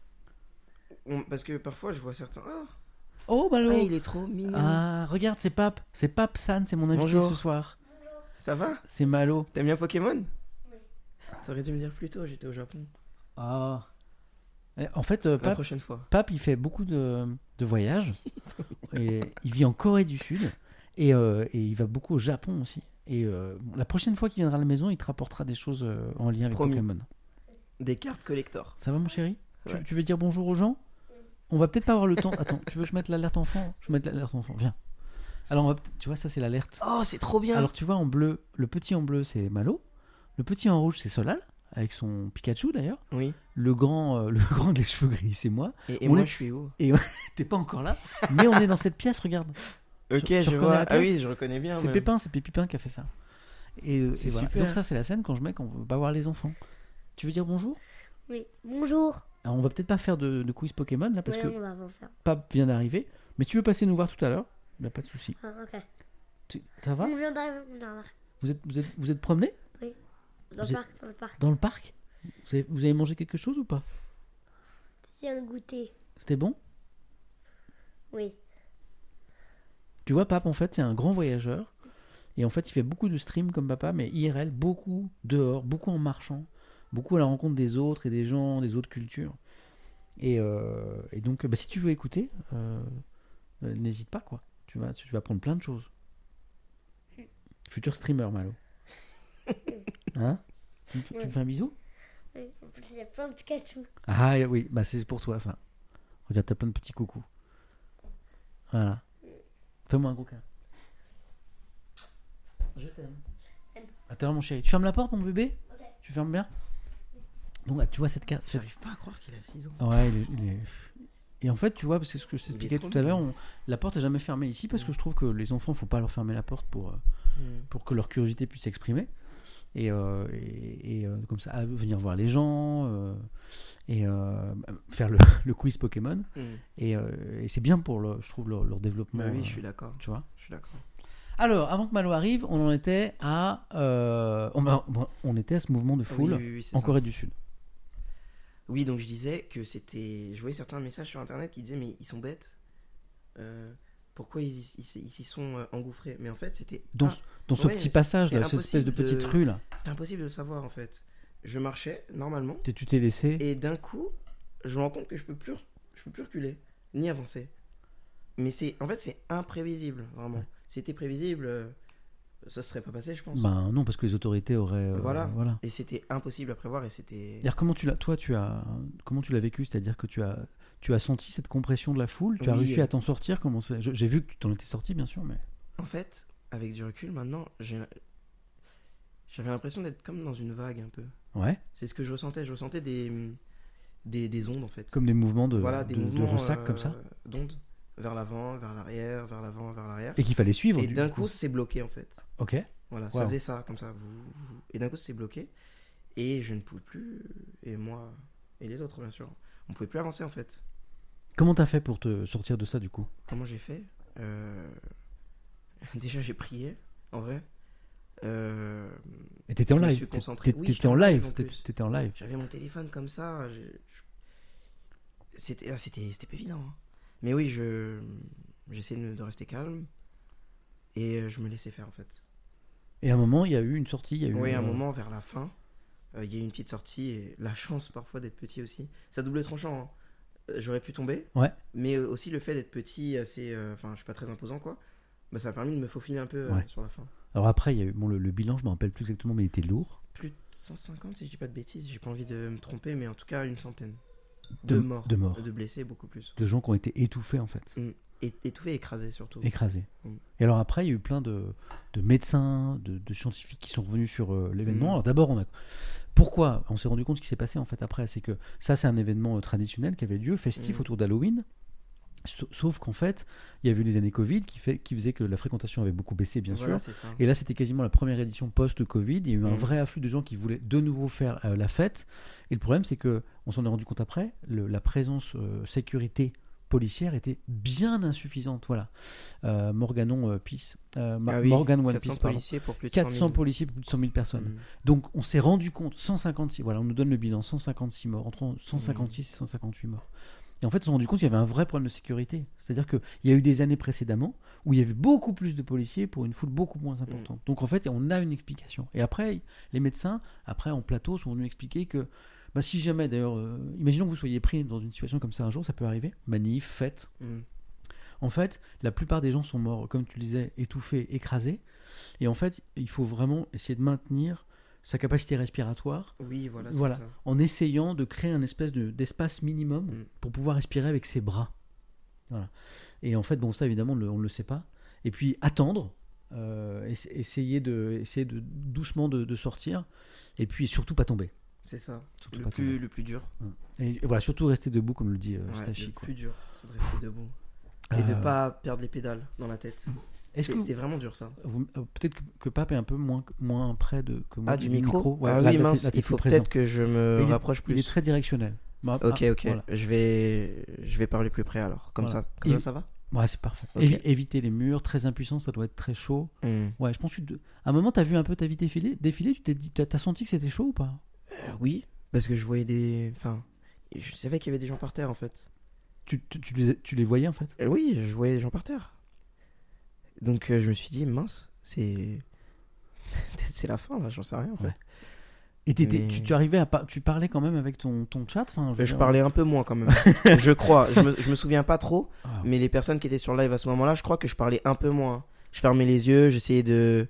B: On- Parce que parfois, je vois certains. Ah,
A: Oh, bah
B: ah,
A: alors
B: il est trop mignon.
A: Ah, regarde, c'est Pape. C'est Pape San, c'est mon invité
B: Bonjour.
A: ce soir.
B: Ça va?
A: C'est Malo.
B: T'aimes bien Pokémon? T'aurais dû me dire plus tôt, j'étais au Japon.
A: Ah. Eh, En fait, euh,
B: La
A: Pape,
B: prochaine fois.
A: Pape, il fait beaucoup de, de voyages. Et il vit en Corée du Sud. Et, euh, et il va beaucoup au Japon aussi. Et euh, bon, la prochaine fois qu'il viendra à la maison, il te rapportera des choses euh, en lien avec
B: Promis.
A: Pokémon.
B: Des cartes collector.
A: Ça va, mon chéri? Tu-
B: Ouais.
A: tu, veux dire bonjour aux gens? On va peut-être pas avoir le temps. Attends, tu veux que je mette l'alerte enfant? Je vais mettre l'alerte enfant. Viens. Alors, on va peut- tu vois, ça, c'est l'alerte.
B: Oh, c'est trop bien!
A: Alors, tu vois, en bleu, le petit en bleu, c'est Malo. Le petit en rouge, c'est Solal, avec son Pikachu d'ailleurs.
B: Oui.
A: Le grand, euh, le grand de les cheveux gris, c'est moi.
B: Et, et
A: On
B: moi,
A: est-
B: je suis où?
A: T'es pas encore là, mais on est dans cette pièce, regarde.
B: Ok,
A: tu
B: je
A: reconnais
B: vois.
A: la
B: Ah
A: pièce?
B: oui, je reconnais bien.
A: C'est
B: même.
A: Pépin, c'est Pépin qui a fait ça. Et, euh,
B: C'est
A: et voilà.
B: super.
A: Donc ça, c'est la scène quand je mets qu'on veut pas voir les enfants. Tu veux dire bonjour?
C: Oui, bonjour.
A: Alors, on va peut-être pas faire de, de quiz Pokémon là, parce
C: Ouais,
A: que
C: on va vous faire.
A: Pape vient d'arriver. Mais si tu veux passer nous voir tout à l'heure, il a pas de souci.
C: Ah, ok.
A: Tu- Ça va?
C: On vient d'arriver on vient d'arriver.
A: Vous êtes, vous êtes, vous êtes promené
C: Dans
A: Vous
C: le
A: êtes-
C: parc, dans le parc.
A: dans le parc? Vous avez, vous avez mangé quelque chose ou pas?
C: Si un goûter.
A: C'était bon?
C: Oui.
A: Tu vois, Pape, en fait, c'est un grand voyageur. Et en fait, il fait beaucoup de streams comme papa, mais I R L, beaucoup dehors, beaucoup en marchant, beaucoup à la rencontre des autres et des gens, des autres cultures. Et, euh, et donc, bah, si tu veux écouter, euh, euh, n'hésite pas, quoi. Tu vas, tu vas apprendre plein de choses. Futur streamer, Malo. Hein? Tu, me- tu me fais un bisou?
C: Oui. En plus, il y a plein de Pikachu.
A: Ah oui, bah c'est pour toi, ça. Regarde, t'as plein de petits coucous. Voilà. Fais-moi un gros câlin. Je t'aime. À tout à l'heure, mon chéri. Tu fermes la porte, mon bébé?
C: Ok.
A: Tu fermes bien? Donc là, tu vois cette case.
B: J'arrive pas à croire qu'il a six ans.
A: Ouais, il est, il est- Et en fait, tu vois, c'est ce que je t'expliquais
B: trop
A: tout à l'heure,
B: mignon.
A: on- la porte est jamais fermée ici parce que je trouve que les enfants, faut pas leur fermer la porte pour, euh,
B: Hmm.
A: pour que leur curiosité puisse s'exprimer. Et, euh, et, et, euh, comme ça, à venir voir les gens euh, et euh, faire le, le quiz Pokémon.
B: Hmm.
A: Et, euh, et c'est bien pour, le, je trouve, leur, leur développement.
B: Bah oui,
A: euh,
B: je suis d'accord.
A: Tu vois.
B: Je suis d'accord.
A: Alors, avant que Malo arrive, on en était à, euh, on, a- on était à ce mouvement de foule
B: Oui, oui, oui, c'est
A: en
B: ça.
A: Corée du Sud.
B: Oui, donc je disais que c'était. Je voyais certains messages sur internet qui disaient, mais ils sont bêtes. Euh, pourquoi ils, y- ils, s'y- ils s'y sont euh, engouffrés? Mais en fait, c'était.
A: Dans,
B: ah,
A: dans ce
B: ouais,
A: petit
B: c'est-
A: passage,
B: c'est
A: là, cette espèce de
B: impossible
A: petite
B: de-
A: rue là,
B: c'était impossible de le savoir en fait. Je marchais normalement
A: tu tu t'es laissé.
B: et d'un coup, je me rends compte que je peux plus, je peux plus reculer ni avancer. Mais c'est, en fait, c'est imprévisible vraiment. Si c'était prévisible, euh, ça se serait pas passé, je pense.
A: Ben non, parce que les autorités auraient. euh,
B: Voilà.
A: voilà.
B: Et c'était impossible à prévoir et c'était.
A: D'ailleurs, comment tu l'as, toi, tu as, comment tu l'as vécu? C'est-à-dire que tu as, tu as senti cette compression de la foule, tu as
B: Oui.
A: réussi à t'en sortir. Comment c'est- je- J'ai vu que tu t'en étais sorti, bien sûr, mais.
B: En fait, avec du recul maintenant, j'ai... j'avais l'impression d'être comme dans une vague un peu.
A: Ouais.
B: C'est ce que je ressentais. Je ressentais des, des, des ondes en fait.
A: Comme des mouvements de,
B: voilà, des
A: de, de
B: mouvements
A: ressac
B: euh,
A: comme ça.
B: d'ondes. Vers l'avant, vers l'arrière, vers l'avant, vers l'arrière.
A: Et qu'il fallait suivre.
B: Et
A: du
B: d'un coup, c'est bloqué en fait.
A: Ok.
B: Voilà, ça
A: Wow.
B: faisait ça, comme ça. vous- vous- Et d'un coup, c'est bloqué. Et je ne pouvais plus. Et moi, et les autres, bien sûr. On ne pouvait plus avancer en fait.
A: Comment t'as fait pour te sortir de ça du coup?
B: Comment j'ai fait Euh, Déjà, j'ai prié, en vrai. Euh,
A: Et t'étais en
B: je me
A: live.
B: suis concentré.
A: T'étais
B: Oui,
A: t'étais
B: j'étais
A: en
B: en
A: live.
B: live, en
A: T'étais
B: plus.
A: t'étais en live.
B: J'avais mon téléphone comme ça. je- je- C'était, ah, c'était, c'était pas évident. hein. Mais oui, je, j'essayais de, de rester calme et euh, je me laissais faire en fait.
A: Et à un moment, il y a eu une sortie. Il y a eu,
B: Oui, à un
A: euh,
B: moment vers la fin, euh, il y a eu une petite sortie et la chance parfois d'être petit aussi. Ça double tranchant. hein. Euh, J'aurais pu tomber.
A: Ouais.
B: Mais euh, aussi le fait d'être petit, assez, euh, enfin, je suis pas très imposant quoi. Bah, ça a permis de me faufiler un peu euh,
A: Ouais.
B: sur la fin.
A: Alors après, il y a eu bon, le, le bilan, je me rappelle plus exactement, mais il était lourd.
B: Plus de cent cinquante si je dis pas de bêtises. J'ai pas envie de me tromper, mais en tout cas une centaine de,
A: De-
B: morts,
A: de morts.
B: de blessés beaucoup plus.
A: De gens qui ont été étouffés en fait.
B: Et, étouffés, écrasés surtout.
A: Écrasés.
B: Mm.
A: Et alors après, il y a eu plein de, de médecins, de, de scientifiques qui sont revenus sur euh, l'événement.
B: Mm.
A: Alors d'abord, on a... pourquoi on s'est rendu compte ce qui s'est passé en fait après, c'est que ça, c'est un événement euh, traditionnel qui avait lieu, festif
B: Mm.
A: autour d'Halloween. Sa- Sauf qu'en fait, il y avait eu les années Covid qui, fait, qui faisaient que la fréquentation avait beaucoup baissé, bien
B: Voilà,
A: sûr.
B: c'est ça.
A: Et là, c'était quasiment la première édition post-Covid. Il y a eu un
B: Mm.
A: vrai afflux de gens qui voulaient de nouveau faire euh, la fête. Et le problème, c'est que on s'en est rendu compte après, le- la présence euh, sécurité policière était bien insuffisante. Voilà. Euh, Morganon euh, Peace. Euh, Ma-
B: Ah oui,
A: Morgan One
B: quatre cents
A: Piece, pardon.
B: policiers pour plus de
A: quatre
B: cent
A: cents
B: mille.
A: policiers pour plus de cent mille personnes.
B: Mm.
A: Donc, on s'est rendu compte, cent cinquante-six, voilà, on nous donne le bilan, cent cinquante-six morts, entre cent cinquante-six et cent cinquante-huit morts. Et en fait, on s'est rendu compte qu'il y avait un vrai problème de sécurité. C'est-à-dire qu'il y a eu des années précédemment où il y avait beaucoup plus de policiers pour une foule beaucoup moins importante. Donc en fait, on a une explication. Et après, les médecins, après en plateau, sont venus expliquer que bah, si jamais, d'ailleurs, euh, imaginons que vous soyez pris dans une situation comme ça un jour, ça peut arriver, manif, fête.
B: Mm.
A: En fait, la plupart des gens sont morts, comme tu le disais, étouffés, écrasés. Et en fait, il faut vraiment essayer de maintenir sa capacité respiratoire
B: Oui, voilà, c'est
A: Voilà.
B: ça.
A: en essayant de créer un espèce de, d'espace minimum
B: Mm.
A: pour pouvoir respirer avec ses bras. Voilà. Et en fait, bon, ça évidemment, le- on ne le sait pas. Et puis attendre, euh, essa- essayer, de, essayer de doucement de, de sortir, et puis surtout pas tomber.
B: C'est ça.
A: Surtout
B: Le
A: pas
B: plus,
A: tomber.
B: le plus dur.
A: Et, et voilà, surtout rester debout, comme le dit euh,
B: Ouais,
A: Stachi,
B: le
A: quoi.
B: plus dur, c'est de rester debout. Et de
A: Euh,
B: pas perdre les pédales dans la tête.
A: Est-ce
B: C'était
A: que
B: c'était vraiment dur ça.
A: vous- euh, peut-être que, que Pape est un peu moins, moins près de, que moi
B: Ah, du micro,
A: Ouais,
B: Ah
A: là,
B: oui,
A: là,
B: mince,
A: t'es- là, t'es
B: il faut
A: plus présent.
B: peut-être que je me
A: Il est-
B: rapproche plus.
A: Il est très directionnel. Bah,
B: Ok,
A: ah,
B: ok.
A: voilà.
B: Je, vais... je vais parler plus près alors. Comme
A: Voilà.
B: ça, comme
A: Il-
B: ça, ça va
A: Ouais, c'est parfait.
B: Ok.
A: Évi- éviter les murs, très impuissant, ça doit être très chaud.
B: Hmm.
A: Ouais, je pense que tu- à un moment, t'as vu un peu ta vie défiler, défiler tu t'es dit, t'as t'as senti que c'était chaud ou pas?
B: Euh, Oui, parce que je voyais des. Enfin, je savais qu'il y avait des gens par terre en fait.
A: Tu, tu, tu les, tu les voyais en fait?
B: Euh, oui, je voyais des gens par terre. Donc euh, je me suis dit, mince, c'est. Peut-être c'est la fin là, j'en sais rien en fait.
A: Ouais. Et t'étais-
B: Mais-
A: tu, tu arrivais à par- tu parlais quand même avec ton, ton chat, enfin, veux
B: Euh, Je
A: dire-
B: parlais un peu moins quand même. je crois. Je me, je me souviens pas trop.
A: Ah,
B: Mais les personnes qui étaient sur live à ce moment-là, je crois que je parlais un peu moins. Je fermais les yeux, j'essayais de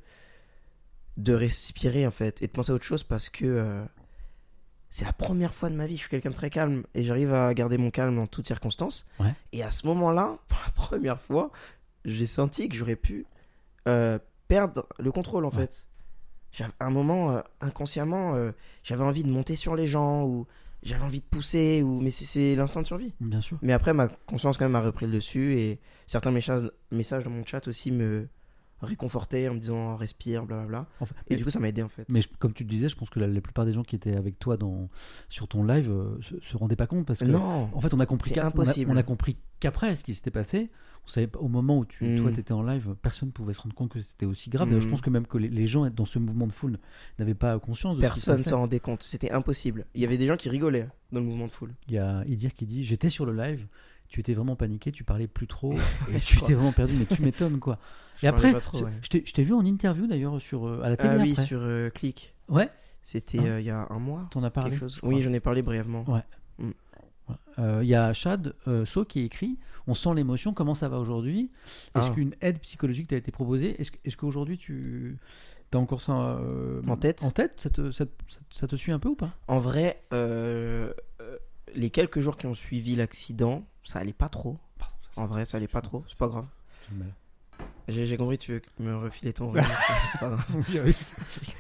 B: de respirer en fait et de penser à autre chose parce que euh, c'est la première fois de ma vie. Je suis quelqu'un de très calme et j'arrive à garder mon calme en toutes circonstances.
A: Ouais.
B: Et à ce moment-là, pour la première fois, j'ai senti que j'aurais pu euh, perdre le contrôle en
A: Ouais.
B: fait. J'avais un moment euh, inconsciemment, euh, j'avais envie de monter sur les gens ou j'avais envie de pousser ou mais c'est- c'est l'instinct de survie.
A: bien sûr.
B: Mais après, ma conscience quand même a repris le dessus et certains messages, messages dans mon chat aussi me réconfortaient en me disant respire, blablabla.
A: Enfin,
B: Et
A: mais,
B: du coup, ça m'a aidé en fait.
A: mais je- comme tu le disais, je pense que la, la plupart des gens qui étaient avec toi dans, sur ton live euh, se, se rendaient pas compte parce que
B: Non,
A: en fait, on a compris
B: c'est
A: qu'à- on a-
B: impossible.
A: On a, compris qu'après ce qui s'était passé, on savait pas- au moment où tu,
B: Mm.
A: toi, t'étais en live, personne pouvait se rendre compte que c'était aussi grave. D'ailleurs, je
B: Mm.
A: pense que même que les, les gens dans ce mouvement de foule n'avaient pas conscience de ce qui
B: personne
A: se
B: ne
A: passait.
B: s'en rendait compte. C'était impossible. Il y avait des gens qui rigolaient dans le mouvement de foule.
A: Il y a Idir qui dit j'étais sur le live, tu étais vraiment paniqué, tu parlais plus trop et
B: je
A: tu
B: crois.
A: étais vraiment perdu, mais tu m'étonnes quoi.
B: Je
A: et
B: parlais
A: après,
B: pas trop,
A: je-
B: ouais.
A: je t'ai- je t'ai vu en interview d'ailleurs sur euh, à la télé
B: Ah oui,
A: après.
B: sur euh, Click.
A: Ouais,
B: C'était
A: Ah.
B: euh, il y a un mois.
A: t'en as parlé.
B: quelque chose.
A: je crois.
B: Oui, j'en ai parlé brièvement.
A: Ouais. Euh, Il y a Chad euh, So qui écrit on sent l'émotion, comment ça va aujourd'hui? Est-ce
B: Ah.
A: qu'une aide psychologique t'a été proposée? Est-ce que- est-ce qu'aujourd'hui tu as encore ça euh,
B: En tête
A: En tête ça te, ça, te- ça te- ça te suit un peu ou pas?
B: En vrai, euh, euh, les quelques jours qui ont suivi l'accident, ça allait pas trop. En vrai, ça allait pas trop. C'est pas grave.
A: C'est une
B: J'ai j'ai compris, tu veux me refiler ton rhume, c'est- c'est pas grave.
A: virus.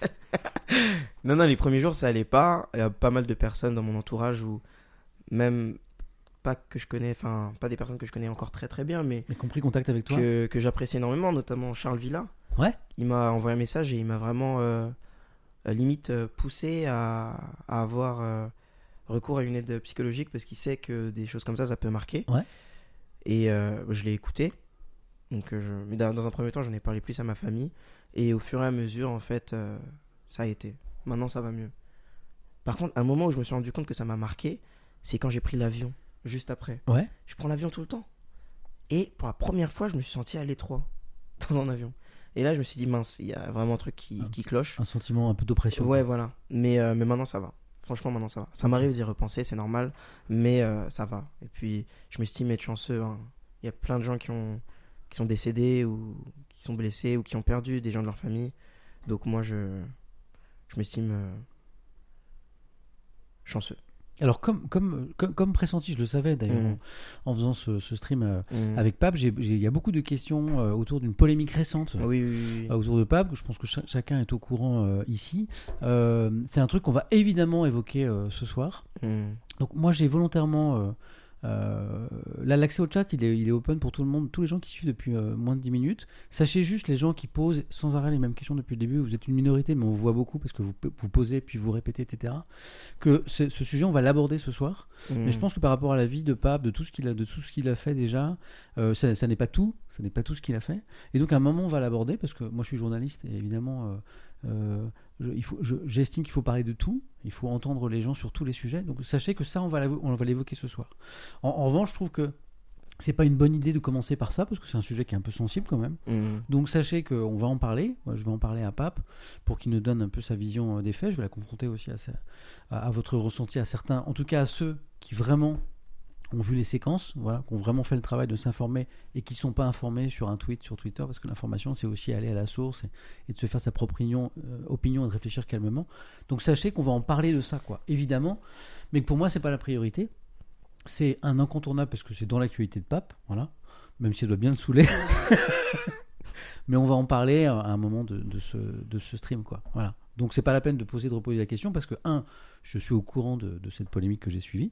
B: Non, non, les premiers jours, ça allait pas. Il y a pas mal de personnes dans mon entourage ou même pas que je connais, enfin, pas des personnes que je connais encore très très bien, mais
A: Mais compris contact avec toi?
B: que, que j'apprécie énormément, notamment Charles Villa.
A: Ouais.
B: Il m'a envoyé un message et il m'a vraiment euh, euh, limite euh, poussé à, à avoir euh, recours à une aide psychologique parce qu'il sait que des choses comme ça, ça peut marquer.
A: Ouais.
B: Et euh, je l'ai écouté. Donc, euh, je... Mais dans, dans un premier temps, j'en ai parlé plus à ma famille. Et au fur et à mesure, en fait, euh, ça a été. Maintenant, ça va mieux. Par contre, un moment où je me suis rendu compte que ça m'a marqué, c'est quand j'ai pris l'avion, juste après.
A: Ouais.
B: Je prends l'avion tout le temps. Et pour la première fois, je me suis senti à l'étroit dans un avion. Et là, je me suis dit, mince, il y a vraiment un truc qui,
A: Un
B: qui
A: petit-
B: cloche.
A: Un sentiment un peu d'oppression.
B: Ouais, voilà. Mais, euh, mais maintenant, ça va. Franchement, maintenant, ça va. Ça m'arrive d'y repenser, c'est normal. Mais euh, ça va. Et puis, je m'estime être chanceux. hein. Il y a plein de gens qui, ont, qui sont décédés ou qui sont blessés ou qui ont perdu des gens de leur famille. Donc, moi, je, je m'estime euh, chanceux.
A: Alors, comme, comme, comme, comme pressenti, je le savais d'ailleurs
B: Mhm.
A: en, en faisant ce, ce stream euh,
B: Mhm.
A: avec Pape, j'ai- j'ai- il y a beaucoup de questions euh, autour d'une polémique récente.
B: Oui, oui, oui. oui.
A: euh, autour de Pape, que je pense que cha- chacun est au courant euh, ici. Euh, c'est un truc qu'on va évidemment évoquer euh, ce soir.
B: Mhm.
A: Donc moi j'ai volontairement... euh, euh, là l'accès au chat il est, il est open pour tout le monde, tous les gens qui suivent depuis euh, moins de dix minutes. Sachez juste les gens qui posent sans arrêt les mêmes questions depuis le début, vous êtes une minorité mais on vous voit beaucoup parce que vous, vous posez puis vous répétez et cetera. Que ce, ce sujet on va l'aborder ce soir.
B: Mhm.
A: Mais je pense que par rapport à la vie de Pape, de tout ce qu'il a, de tout ce qu'il a fait déjà, euh, ça, ça n'est pas tout, ça n'est pas tout ce qu'il a fait. Et donc à un moment on va l'aborder parce que moi je suis journaliste et évidemment euh, euh, je- il faut, je- j'estime qu'il faut parler de tout, il faut entendre les gens sur tous les sujets. Donc sachez que ça on va, l'avo- on va l'évoquer ce soir. En, en revanche, je trouve que c'est pas une bonne idée de commencer par ça parce que c'est un sujet qui est un peu sensible quand même.
B: Mhm.
A: Donc sachez qu'on va en parler. Moi, je vais en parler à Pape pour qu'il nous donne un peu sa vision euh, des faits. Je vais la confronter aussi à, sa- à, à votre ressenti, à certains, en tout cas à ceux qui vraiment ont vu les séquences, voilà, qui ont vraiment fait le travail de s'informer et qui ne sont pas informés sur un tweet, sur Twitter, parce que l'information, c'est aussi aller à la source et, et de se faire sa propre opinion, euh, opinion et de réfléchir calmement. Donc sachez qu'on va en parler de ça, quoi, évidemment, mais que pour moi, c'est pas la priorité. C'est un incontournable parce que c'est dans l'actualité de Pape, voilà, même si elle doit bien le saouler. Mais on va en parler à un moment de, de, ce, de ce stream, quoi. Voilà. Donc c'est pas la peine de poser de reposer la question parce que un, je suis au courant de, de cette polémique que j'ai suivie.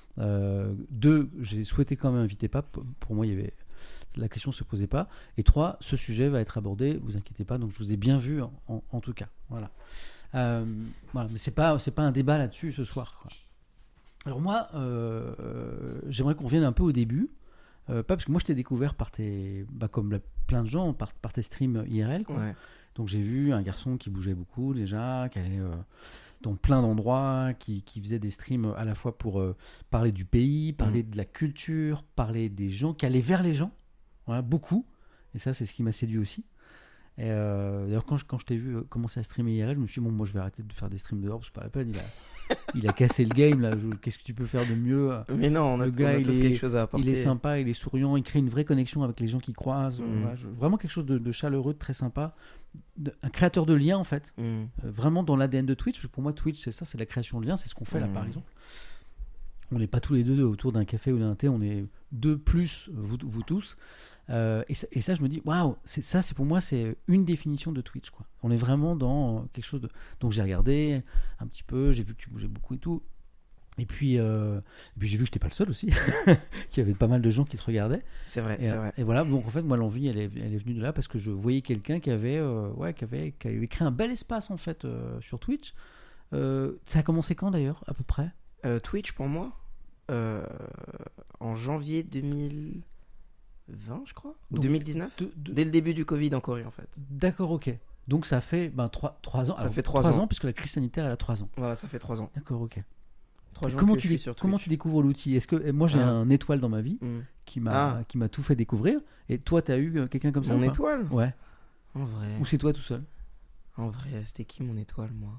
A: Euh, deux, j'ai souhaité quand même inviter Pape. Pour moi, il y avait la question se posait pas. Et trois, ce sujet va être abordé. Vous inquiétez pas. Donc je vous ai bien vu en, en, en tout cas. Voilà. Euh, voilà. Mais c'est pas c'est pas un débat là-dessus ce soir, quoi. Alors moi, euh, euh, j'aimerais qu'on revienne un peu au début. Euh, pas parce que moi je t'ai découvert par tes, bah, comme la- plein de gens, par, par tes streams I R L, quoi.
B: Ouais.
A: Donc j'ai vu un garçon qui bougeait beaucoup déjà, qui allait euh, dans plein d'endroits, qui, qui faisait des streams à la fois pour euh, parler du pays, parler de la culture, parler des gens, qui allait vers les gens, voilà, beaucoup. Et ça, c'est ce qui m'a séduit aussi. Et euh, d'ailleurs, quand je, quand je t'ai vu euh, commencer à streamer I R L, je me suis dit, bon, moi je vais arrêter de faire des streams dehors, c'est pas la peine, il a, il a cassé le game, là. Je- qu'est-ce que tu peux faire de mieux?
B: Mais non, on a,
A: Le
B: on
A: gars,
B: a
A: il
B: tous
A: est-
B: quelque chose à apporter.
A: Il est sympa, il est souriant, il crée une vraie connexion avec les gens qui croisent.
B: Mhm.
A: Voilà, je- vraiment quelque chose de, de chaleureux, de très sympa. De- un créateur de liens, en fait.
B: Mhm.
A: Euh, vraiment dans l'A D N de Twitch. Pour moi, Twitch, c'est ça, c'est la création de liens. C'est ce qu'on fait là,
B: Mhm.
A: par exemple. On n'est pas tous les deux autour d'un café ou d'un thé, on est deux plus, vous, vous tous. Euh, et, ça, et ça, je me dis, waouh, c'est- ça, c'est pour moi, c'est une définition de Twitch, quoi. On est vraiment dans quelque chose de. Donc j'ai regardé un petit peu, j'ai vu que tu bougeais beaucoup et tout. Et puis, euh, et puis j'ai vu que je n'étais pas le seul aussi, qu'il y avait pas mal de gens qui te regardaient.
B: C'est vrai,
A: Et,
B: c'est
A: euh,
B: vrai.
A: et voilà, donc en fait, moi, l'envie, elle est, elle est venue de là parce que je voyais quelqu'un qui avait, euh, ouais, qui avait, qui avait créé un bel espace en fait euh, sur Twitch. Euh, ça a commencé quand d'ailleurs, à peu près?
B: Euh, Twitch, pour moi, euh, en janvier deux mille vingt, je crois, ou
A: Donc,
B: deux mille dix-neuf,
A: De- de-
B: dès le début du Covid en Corée, en fait.
A: D'accord, ok. Donc ça fait ben, trois, trois ans.
B: Ça
A: Alors,
B: fait trois ans.
A: puisque la crise sanitaire, elle a trois ans.
B: Voilà, ça fait trois ans.
A: D'accord, ok.
B: Trois
A: Et
B: ans
A: comment,
B: que
A: tu
B: je
A: dé-
B: suis sur
A: comment
B: Twitch.
A: tu découvres l'outil? Est-ce que moi j'ai
B: Ah.
A: un étoile dans ma vie
B: Hmm.
A: qui m'a
B: Ah.
A: qui m'a tout fait découvrir et toi tu as eu euh, quelqu'un comme ça
B: Mon
A: ou pas?
B: étoile
A: Ouais.
B: En vrai.
A: Ou c'est toi tout seul?
B: En vrai, c'était qui mon étoile, moi?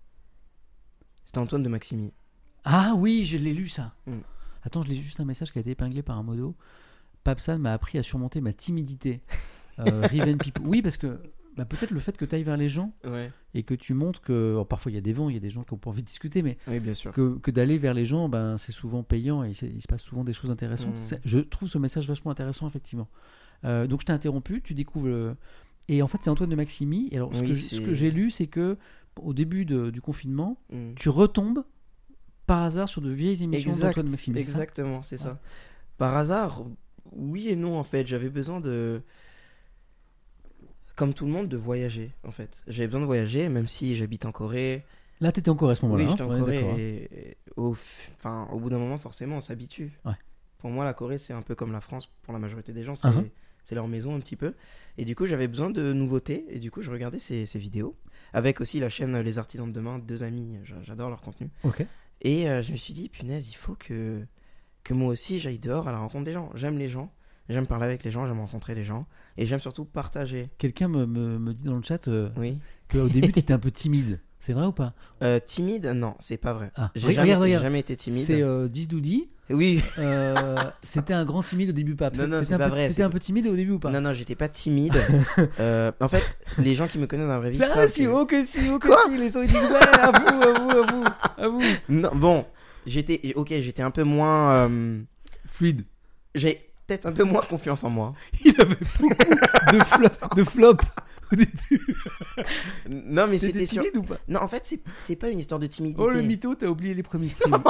B: C'était Antoine de Maximi.
A: Ah oui, je l'ai lu ça.
B: Mm.
A: Attends, je lis juste un message qui a été épinglé par un modo. Papsan m'a appris à surmonter ma timidité. Euh, Riven People. Oui, parce que bah, peut-être le fait que tu ailles vers les gens
B: Ouais.
A: et que tu montres que. alors, parfois il y a des vents, il y a des gens qui ont pas envie de discuter, mais
B: Oui, bien sûr.
A: que, que d'aller vers les gens, ben, c'est souvent payant et c'est- il se passe souvent des choses intéressantes.
B: Mm.
A: C'est- Je trouve ce message vachement intéressant, effectivement. Euh, donc je t'ai interrompu, tu découvres. le- Et en fait, c'est Antoine de Maximi. Et alors, ce
B: Oui,
A: que,
B: c'est-
A: ce que j'ai lu, c'est que au début de- du confinement,
B: Hmm.
A: tu retombes par hasard sur de vieilles émissions
B: Exact,
A: d'Antoine de Maximi. c'est ça?
B: exactement, c'est
A: Ouais.
B: ça. Par hasard, oui et non, en fait. J'avais besoin de... Comme tout le monde, de voyager, en fait. J'avais besoin de voyager, même si j'habite en Corée.
A: Là, tu étais en Corée à ce moment-là.
B: Oui,
A: hein
B: j'étais en
A: Ouais,
B: Corée.
A: d'accord, hein.
B: et- et au, f- enfin, au bout d'un moment, forcément, on s'habitue.
A: Ouais.
B: Pour moi, la Corée, c'est un peu comme la France pour la majorité des gens. C'est,
A: Uh-huh.
B: c'est leur maison un petit peu. Et du coup, j'avais besoin de nouveautés. Et du coup, je regardais ces, ces vidéos. Avec aussi la chaîne Les Artisans de Demain, deux amis. J'a- J'adore leur contenu.
A: Ok.
B: Et euh, je me suis dit, punaise, il faut que, que moi aussi, j'aille dehors à la rencontre des gens. J'aime les gens. J'aime parler avec les gens. J'aime rencontrer les gens. Et j'aime surtout partager.
A: Quelqu'un me, me, me dit dans le chat euh,
B: Oui.
A: qu'au début, tu étais un peu timide. C'est vrai ou pas?
B: Euh, timide, non, c'est pas vrai.
A: Ah,
B: J'ai
A: re-
B: jamais,
A: regarde, regarde.
B: jamais été timide.
A: C'est euh, Dizdoudi.
B: Oui.
A: Euh, c'était un grand timide au début, pas.
B: Non, non,
A: T'étais
B: c'est
A: un
B: pas
A: peu-
B: vrai,
A: T'étais
B: c'est
A: un
B: que-
A: peu timide au début ou pas?
B: Non, non, j'étais pas timide. Euh, en fait, les gens qui me connaissent dans la vraie vie
A: Ah,
B: savent
A: si,
B: que-
A: oh que si, oh que
B: Quoi
A: si. Les gens ils disent ouais, à vous, à vous, à vous, à vous.
B: Non, bon, j'étais, ok, j'étais un peu moins, euh,
A: Fluide.
B: j'ai peut-être un peu moins confiance en moi.
A: Il avait beaucoup de, flo- de flop au début.
B: Non, mais
A: T'étais
B: c'était sûr.
A: timide ou pas?
B: Non, en fait, c'est, c'est pas une histoire de timidité.
A: Oh le mytho, t'as oublié les premiers streams.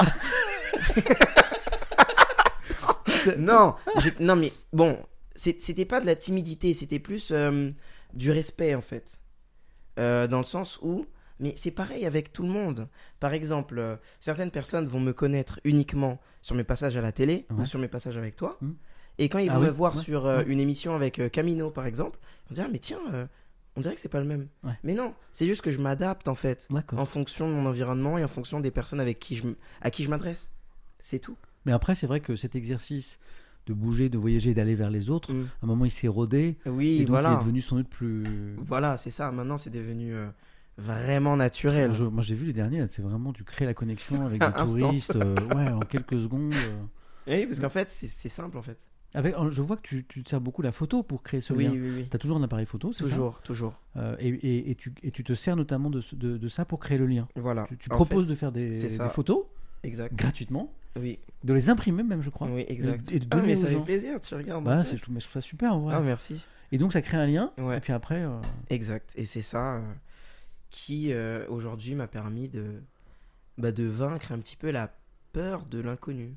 B: Non, j'ai- non, mais bon, c'est- c'était pas de la timidité, c'était plus euh, du respect en fait. Euh, dans le sens où, mais c'est pareil avec tout le monde. Par exemple, euh, certaines personnes vont me connaître uniquement sur mes passages à la télé
A: Ouais.
B: ou sur mes passages avec toi.
A: Hmm.
B: Et quand ils
A: Ah
B: vont
A: oui,
B: me voir
A: ouais,
B: sur euh,
A: ouais.
B: une émission avec euh, Camino par exemple, ils vont dire ah, mais tiens, euh, on dirait que c'est pas le même.
A: Ouais.
B: Mais non, c'est juste que je m'adapte en fait
A: D'accord.
B: en fonction de mon environnement et en fonction des personnes avec qui je, m- à qui je m'adresse. C'est tout.
A: Mais après, c'est vrai que cet exercice de bouger, de voyager, d'aller vers les autres,
B: Hmm.
A: à un moment, il s'est rodé.
B: Oui,
A: et donc,
B: voilà.
A: il est devenu sans doute plus.
B: Voilà, c'est ça. Maintenant, c'est devenu euh, vraiment naturel.
A: Je- moi, j'ai vu les derniers, là, c'est vraiment, tu crées la connexion avec des
B: Instant.
A: touristes, euh, ouais, en quelques secondes. euh.
B: Oui, parce qu'en fait, c'est c'est simple en fait.
A: Avec, je vois que tu, tu te sers beaucoup la photo pour créer ce
B: Oui,
A: lien.
B: oui, oui.
A: Tu as toujours un appareil photo, c'est
B: Toujours, toujours.
A: ça Euh, et, et, et, tu, et tu te sers notamment de, ce- de, de ça pour créer le lien.
B: Voilà.
A: Tu, tu
B: En
A: proposes
B: fait,
A: de faire des,
B: c'est ça.
A: des photos
B: Exact.
A: gratuitement,
B: Oui,
A: de les imprimer même, je crois.
B: oui, exact.
A: Et, et de
B: Ah,
A: donner
B: mais
A: aux
B: ça fait
A: gens.
B: plaisir, tu regardes.
A: Bah,
B: en
A: c'est-
B: fait.
A: je, trouve, mais je trouve ça super en vrai.
B: Ah, merci.
A: Et donc ça crée un lien.
B: Ouais.
A: Et puis après, euh,
B: Exact. Et c'est ça euh, qui, euh, aujourd'hui, m'a permis de, bah, de vaincre un petit peu la peur de l'inconnu.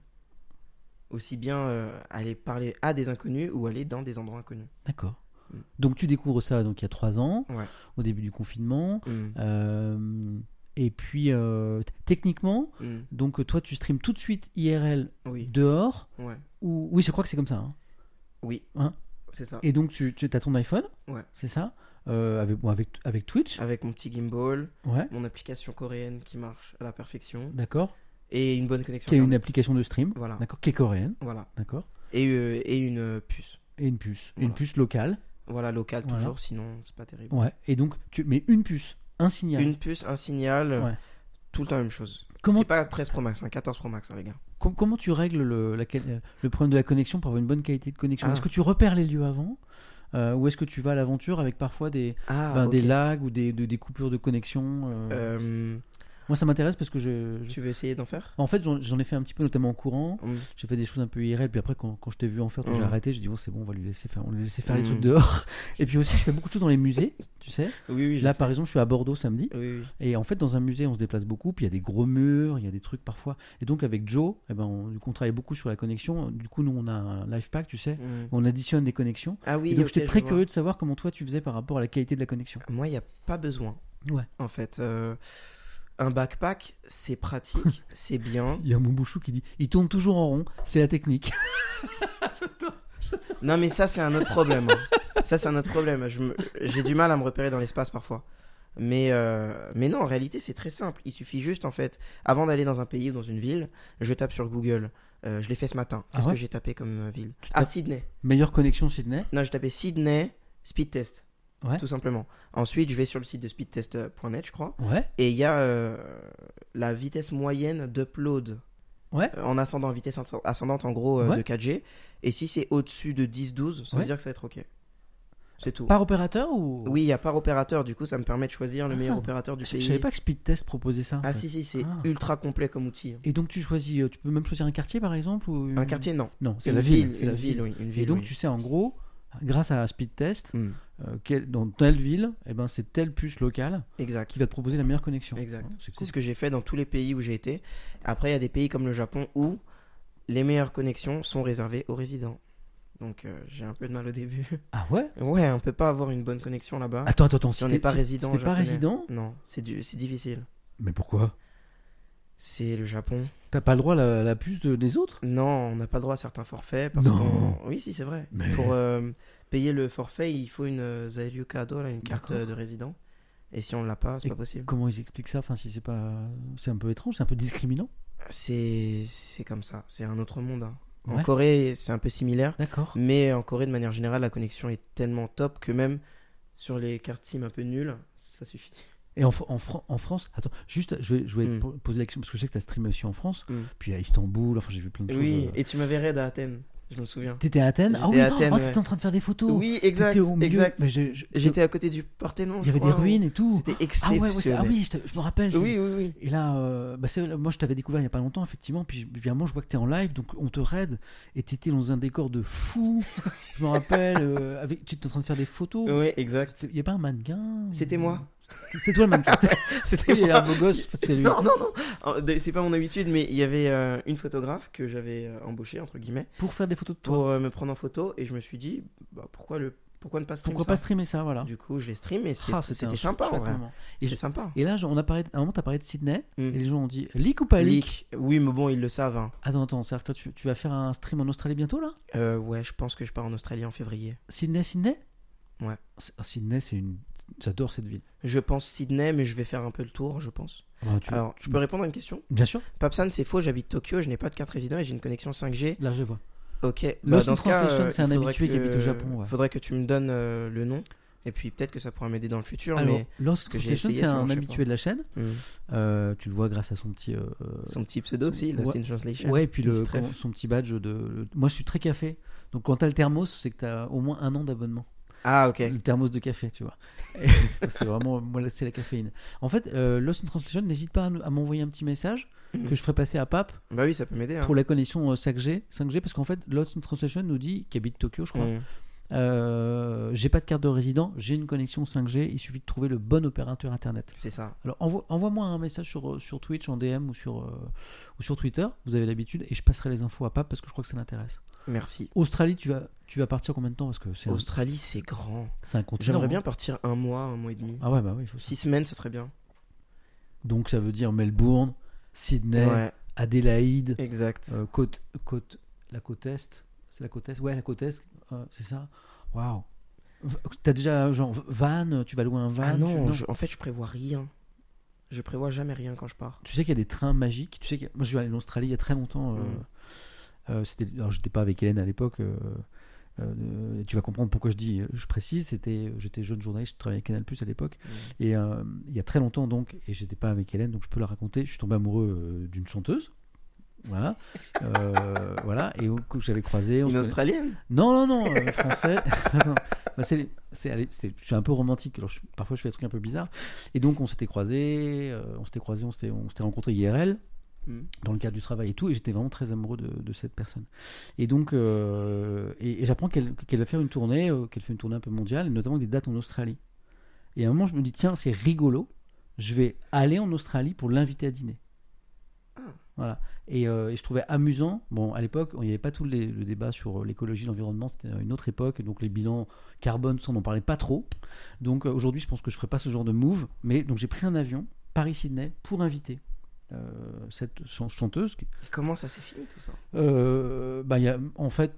B: Aussi bien euh, aller parler à des inconnus ou aller dans des endroits inconnus.
A: d'accord.
B: Mm.
A: Donc tu découvres ça donc il y a trois ans,
B: Ouais.
A: au début du confinement.
B: Mm.
A: Euh, et puis euh, t- techniquement,
B: Mm.
A: donc toi tu streams tout de suite I R L
B: Oui.
A: dehors.
B: Ouais.
A: Ou oui, je crois que c'est comme ça. hein.
B: Oui.
A: Hein
B: C'est ça.
A: Et donc tu, tu as ton iPhone.
B: Ouais.
A: C'est ça. Euh, avec, bon, avec avec Twitch.
B: Avec mon petit gimbal,
A: Ouais.
B: mon application coréenne qui marche à la perfection
A: D'accord.
B: et une bonne connexion.
A: Qui est une
B: Internet.
A: application de stream.
B: Voilà.
A: D'accord. Qui est coréenne.
B: Voilà.
A: D'accord.
B: Et, euh, et une euh, puce.
A: Et une puce. Une
B: Voilà.
A: puce locale.
B: Voilà, locale
A: Voilà.
B: toujours, sinon c'est pas terrible.
A: Ouais. Et donc tu mais une puce, un signal.
B: Une puce, un signal,
A: Ouais.
B: tout le temps la même chose.
A: Comment-
B: C'est pas treize Pro Max, hein, quatorze Pro Max, hein, les gars.
A: Com- comment tu règles le, la quali- le problème de la connexion pour avoir une bonne qualité de connexion?
B: Ah.
A: Est-ce que tu repères les lieux avant euh, ou est-ce que tu vas à l'aventure avec parfois des,
B: Ah,
A: ben,
B: ok.
A: des lags ou des, de- des coupures de connexion euh,
B: Euh,
A: Moi ça m'intéresse parce que je, je-
B: tu veux essayer d'en faire
A: en fait j'en, j'en ai fait un petit peu notamment en courant.
B: Mm.
A: J'ai fait des choses un peu I R L puis après quand, quand je t'ai vu en faire j'ai
B: Mm.
A: arrêté, j'ai dit bon c'est bon on va lui laisser faire, on lui laisser faire les
B: Mm.
A: trucs dehors. Et puis aussi je fais beaucoup de choses dans les musées, tu sais.
B: Oui, oui, je
A: Là
B: sais.
A: par exemple je suis à Bordeaux samedi.
B: Oui, oui.
A: Et en fait, dans un musée, on se déplace beaucoup, puis il y a des gros murs, il y a des trucs parfois. Et donc, avec Joe, eh ben, on, du coup, on travaille beaucoup sur la connexion. Du coup, nous, on a un live pack, tu sais,
B: Mm.
A: on additionne des connexions.
B: Ah oui,
A: et donc,
B: ok,
A: j'étais
B: je
A: très
B: vois.
A: curieux de savoir comment toi, tu faisais par rapport à la qualité de la connexion.
B: Moi, il n'y a pas besoin.
A: Ouais.
B: En fait, Euh, un backpack, c'est pratique, c'est bien.
A: Il y a mon bouchou qui dit il tourne toujours en rond, c'est la technique.
B: Non, mais ça, c'est un autre problème. hein. Ça, c'est un autre problème. Je me- J'ai du mal à me repérer dans l'espace parfois. Mais, euh, mais non, en réalité, c'est très simple. Il suffit juste, en fait, avant d'aller dans un pays ou dans une ville, je tape sur Google. Euh, je l'ai fait ce matin.
A: Ah
B: Qu'est-ce
A: ouais
B: que j'ai tapé comme euh, ville
A: Tu
B: Ah,
A: tapes-
B: Sydney.
A: Meilleure connexion Sydney.
B: Non, j'ai tapé Sydney speed test.
A: Ouais.
B: Tout simplement. Ensuite, je vais sur le site de speedtest point net, je crois.
A: Ouais.
B: Et il y a euh, la vitesse moyenne d'upload
A: Ouais.
B: euh, en ascendant, vitesse ins- ascendante en gros euh,
A: Ouais.
B: de quatre G. Et si c'est au-dessus de dix douze, ça
A: Ouais.
B: veut dire que ça va être OK. C'est tout.
A: Par opérateur ou
B: Oui, il y a par opérateur, du coup ça me permet de choisir le meilleur
A: Ah.
B: opérateur du
A: Je,
B: pays.
A: je savais pas que Speedtest proposait ça. en
B: Ah
A: fait.
B: si, si, c'est
A: Ah.
B: ultra complet comme outil.
A: Et donc, tu choisis, euh, tu peux même choisir un quartier par exemple ou une-
B: Un quartier, non.
A: Non, c'est
B: Une
A: la ville. c'est
B: une
A: la
B: ville,
A: ville.
B: oui. Une
A: Et
B: ville,
A: donc,
B: oui.
A: tu sais, en gros, grâce à Speedtest,
B: Hmm,
A: euh, quel- dans telle ville, eh ben, c'est telle puce locale
B: Exact.
A: qui va te proposer la meilleure connexion.
B: Exact.
A: Ouais, c'est
B: C'est
A: cool.
B: ce que j'ai fait dans tous les pays où j'ai été. Après, il y a des pays comme le Japon où les meilleures connexions sont réservées aux résidents. Donc euh, j'ai un peu de mal au début.
A: Ah ouais.
B: Ouais, on peut pas avoir une bonne connexion là-bas.
A: Attends, attends, attends.
B: Si on
A: t'es-
B: n'est pas
A: si-
B: résident
A: si t'es pas
B: japonais.
A: résident.
B: Non, c'est du... c'est difficile.
A: Mais pourquoi?
B: C'est le Japon.
A: T'as pas le droit à la, la puce de- des autres?
B: Non, on n'a pas le droit à certains forfaits parce
A: Non.
B: qu'on... Oui, si, c'est vrai.
A: Mais-
B: Pour euh, payer le forfait, il faut une euh, Zairyu Kado, là, une carte
A: D'accord.
B: euh, de résident. Et si on l'a pas, c'est
A: Et
B: pas possible.
A: Comment ils expliquent ça? Enfin, si c'est pas, c'est un peu étrange, c'est un peu discriminant.
B: C'est... c'est comme ça, c'est un autre monde. hein. En
A: Ouais.
B: Corée, c'est un peu similaire.
A: D'accord.
B: Mais en Corée, de manière générale, la connexion est tellement top que même sur les cartes SIM un peu nulles, ça suffit.
A: Et en, Fr- en, Fran- en France, attends, juste, je vais, je vais
B: Mm.
A: te po- poser la question parce que je sais que tu as streamé aussi en France,
B: Mm.
A: puis à Istanbul, enfin j'ai vu plein de
B: Oui,
A: choses. euh.
B: et tu m'avais raid à Athènes, je me souviens.
A: T'étais à Athènes? Ah
B: J'étais
A: oui,
B: à Athènes,
A: oh,
B: ouais.
A: t'étais en train de faire des photos.
B: Oui, exact,
A: T'étais au milieu.
B: exact.
A: Mais je- je-
B: J'étais à côté du Parthénon,
A: Il
B: je
A: y avait des
B: crois,
A: ruines
B: ou-
A: et tout.
B: C'était
A: Ah
B: exceptionnel.
A: ouais, ouais, c'est- ah oui, je, te- je me rappelle. c'est-
B: oui, oui, oui.
A: Et là, euh, bah c'est- moi je t'avais découvert il y a pas longtemps, effectivement. Puis évidemment, je vois que t'es en live, donc on te raid. Et t'étais dans un décor de fou. Je me rappelle, euh, avec, tu étais en train de faire des photos.
B: Oui, exact.
A: Il y a pas un mannequin?
B: C'était moi.
A: C'est- C'est toi le mannequin. C'est-
B: C'était
A: Il y a un
B: moi.
A: beau gosse, c'était lui.
B: Non, non, non. Oh, de- C'est pas mon habitude, mais il y avait euh, une photographe que j'avais euh, embauchée, entre guillemets,
A: Pour faire des photos de toi.
B: pour euh, me prendre en photo. Et je me suis dit, bah, pourquoi, le... pourquoi ne pas stream
A: Pourquoi
B: ça
A: pas streamer ça, voilà.
B: Du coup, je l'ai stream et c'était
A: Ah,
B: c'était
A: un
B: sympa, en
A: chouette
B: vrai.
A: moment. Et,
B: C'était
A: je-
B: sympa.
A: et là, je- on a parlé, à un moment, t'as parlé de Sydney,
B: Mm.
A: et les gens ont dit leak ou pas leak?
B: Leak. Oui, mais bon, ils le savent. hein.
A: Attends, attends, c'est-à-dire que toi, tu, tu vas faire un stream en Australie bientôt, là?
B: Euh, ouais, je pense que je pars en Australie en février.
A: Sydney, Sydney?
B: Ouais.
A: C'est- ah, Sydney, c'est une. J'adore cette ville.
B: Je pense Sydney, mais je vais faire un peu le tour, je pense.
A: Ah, tu-
B: Alors, je peux répondre à une question?
A: Bien sûr,
B: Papsan, c'est faux, j'habite Tokyo, je n'ai pas de carte résident et j'ai une connexion cinq G.
A: là je vois.
B: Ok,
A: Lost
B: dans
A: in
B: ce cas,
A: Translation,
B: euh,
A: c'est
B: il
A: un
B: faudrait
A: habitué qui
B: que-
A: habite au Japon, ouais.
B: Faudrait que tu me donnes euh, le nom. Et puis peut-être que ça pourra m'aider dans le futur.
A: Alors,
B: mais
A: Lost
B: que j'ai
A: Translation,
B: essayé,
A: c'est
B: ça
A: un
B: marchait
A: habitué
B: pas.
A: de la chaîne.
B: Hmm.
A: Euh, tu le vois grâce à son petit. euh,
B: Son petit pseudo aussi, Lost
A: ouais.
B: in Translation.
A: Ouais, et puis le,
B: Petit trèfle.
A: quand- son petit badge de. le- Moi, je suis très café. Donc, quand t'as le thermos, c'est que t'as au moins un an d'abonnement.
B: Ah, ok.
A: Le thermos de café, tu vois. Et c'est vraiment, moi, là, c'est la caféine. En fait, euh, Lost in Translation, n'hésite pas à, nous- à m'envoyer un petit message
B: Mhm.
A: que je ferai passer à Pape
B: Bah oui, ça peut m'aider. Hein.
A: pour la connexion euh, cinq G. cinq G, parce qu'en fait, Lost in Translation nous dit, qui habite Tokyo, je crois,
B: Hmm.
A: euh, j'ai pas de carte de résident, j'ai une connexion cinq G, il suffit de trouver le bon opérateur internet.
B: C'est ça.
A: Alors envo- envoie-moi un message sur, euh, sur Twitch en D M ou sur, euh, ou sur Twitter, vous avez l'habitude, et je passerai les infos à Pape parce que je crois que ça l'intéresse.
B: Merci.
A: Australie, tu vas, tu vas partir combien de temps? Parce que c'est un,
B: Australie, c'est grand.
A: c'est un continent.
B: J'aimerais
A: hein.
B: bien partir un mois, un mois et demi.
A: Ah ouais, bah oui, il faut ça.
B: Six semaines, ce serait bien.
A: Donc ça veut dire Melbourne, Sydney,
B: Ouais,
A: Adélaïde,
B: exact.
A: euh, côte, côte, la côte Est. C'est la côte Est? Ouais, la côte Est, euh, c'est ça. Waouh. V- T'as déjà, genre, van, tu vas louer un van?
B: ah
A: tu-
B: non, je- en fait, je prévois rien. Je prévois jamais rien quand je pars.
A: Tu sais qu'il y a des trains magiques. Tu sais que moi je suis allé en Australie il y a très longtemps. euh,
B: Mm.
A: euh, c'était, alors j'étais pas avec Hélène à l'époque. euh, euh, tu vas comprendre pourquoi je dis. Je précise. C'était, j'étais jeune journaliste. Je travaillais avec Canal Plus à l'époque.
B: Mm.
A: Et euh, il y a très longtemps donc, et j'étais pas avec Hélène, donc je peux la raconter. Je suis tombé amoureux euh, d'une chanteuse. Voilà, Euh, voilà, et au- que j'avais croisé. on se
B: Une
A: connaît-
B: Australienne?
A: Non, non, non, euh, français. Attends. Bah, c'est, c'est, allez, c'est- je suis un peu romantique, alors je- parfois je fais des trucs un peu bizarres. Et donc on s'était croisés, euh, on s'était croisés, on s'était, on s'était rencontrés I R L
B: Hmm.
A: dans le cadre du travail et tout, et j'étais vraiment très amoureux de, de cette personne. Et donc, euh, et, et j'apprends qu'elle, qu'elle va faire une tournée, euh, qu'elle fait une tournée un peu mondiale, et notamment des dates en Australie. Et à un moment, je me dis, tiens, c'est rigolo, je vais aller en Australie pour l'inviter à dîner.
B: Ah.
A: Voilà. Et, euh, et je trouvais amusant. Bon, à l'époque, il n'y avait pas tout les- le débat sur l'écologie, l'environnement, c'était une autre époque, donc les bilans carbone, ça, on n'en parlait pas trop. Donc euh, aujourd'hui, je pense que je ne ferai pas ce genre de move, mais donc j'ai pris un avion, Paris-Sydney, pour inviter euh, cette chan- chanteuse. qui-
B: Et comment ça s'est fini tout ça?
A: Euh, bah, il y a, en fait,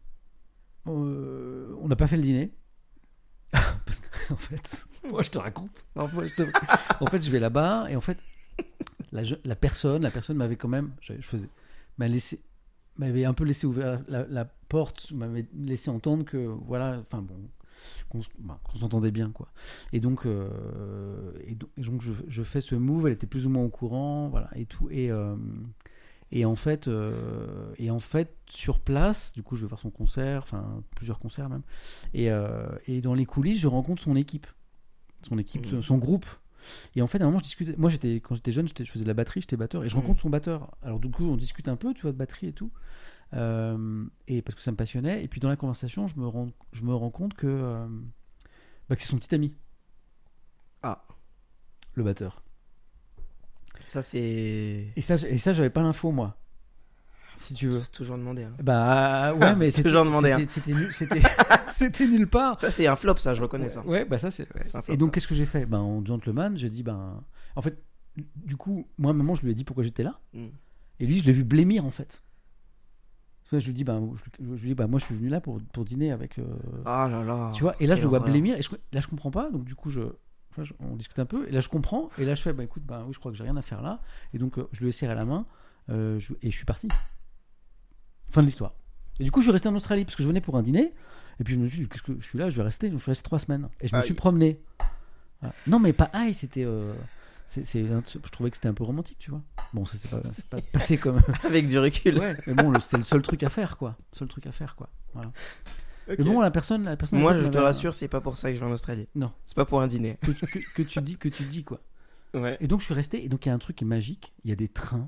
A: euh, on n'a pas fait le dîner. Parce que, en fait, moi je te raconte. En fait, je, te- en fait, je vais là-bas et en fait, la, je- la personne, la personne m'avait quand même, je, je faisais, m'a laissé, m'avait un peu laissé ouvert la, la- la porte, m'avait laissé entendre que voilà, enfin bon, qu'on, s- bah, qu'on s'entendait bien quoi. Et donc, euh, et donc, et donc je, je fais ce move, elle était plus ou moins au courant, voilà et tout et euh, et en fait, euh, et en fait, sur place, du coup, je vais voir son concert, enfin plusieurs concerts même. Et, euh, et dans les coulisses, je rencontre son équipe, son équipe,
B: Mmh.
A: son groupe. Et en fait, à un moment, je discutais. Moi, j'étais quand j'étais jeune, j'étais- je faisais de la batterie, j'étais batteur, et je
B: Mmh.
A: rencontre son batteur. Alors du coup, on discute un peu, tu vois, de batterie et tout. Euh, et parce que ça me passionnait. Et puis dans la conversation, je me rends, je me rends compte que, euh, bah, que c'est son petit ami,
B: Ah,
A: le batteur.
B: ça c'est.
A: Et ça, et ça, j'avais pas l'info moi, si tu veux.
B: Toujours demandé. Hein.
A: Bah ouais, mais c'était,
B: Toujours demandé,
A: c'était, c'était, nul- c'était, c'était nulle part.
B: Ça c'est un flop, ça, je reconnais ça.
A: Ouais, bah ça c'est. ouais.
B: C'est un flop,
A: Et donc
B: ça.
A: qu'est-ce que j'ai fait? Ben en gentleman, j'ai dit ben, en fait, du coup, moi, à un moment, je lui ai dit pourquoi j'étais là.
B: Mm.
A: Et lui, je l'ai vu blêmir, en fait. Tu vois, je lui dis, bah, je, je lui dis, bah, moi, je suis venu là pour, pour dîner avec. euh,
B: Ah là là.
A: tu vois, et là, je
B: quelle
A: le vois
B: horreur.
A: blêmir. Et je, là, je comprends pas. Donc, du coup, je, tu vois, je- on discute un peu. Et là, je comprends. Et là, je fais, bah, écoute, bah, oui, je crois que j'ai rien à faire là. Et donc, euh, je lui ai serré la main. euh, je- et je suis parti. Fin de l'histoire. Et du coup, je suis resté en Australie parce que je venais pour un dîner. Et puis, je me suis dit, qu'est-ce que je suis là, je vais rester. Donc, je suis resté trois semaines. Et je me
B: Aïe.
A: suis promené. Voilà. Non, mais pas aïe, c'était. euh, c'est, c'est, je trouvais que c'était un peu romantique, tu vois. Bon, ça s'est pas, c'est pas passé comme.
B: Avec du recul.
A: Ouais, mais bon, le- c'était le seul truc à faire, quoi. Seul truc à faire, quoi. Voilà.
B: Ok.
A: Mais bon, la personne, la personne.
B: Moi,
A: elle
B: je te
A: m'avait-
B: rassure, c'est pas pour ça que je vais en Australie.
A: Non.
B: C'est pas pour un dîner.
A: Que, tu- que, que tu dis, que tu dis, quoi.
B: Ouais.
A: Et donc, je suis resté. Et donc, il y a un truc qui est magique. Il y a des trains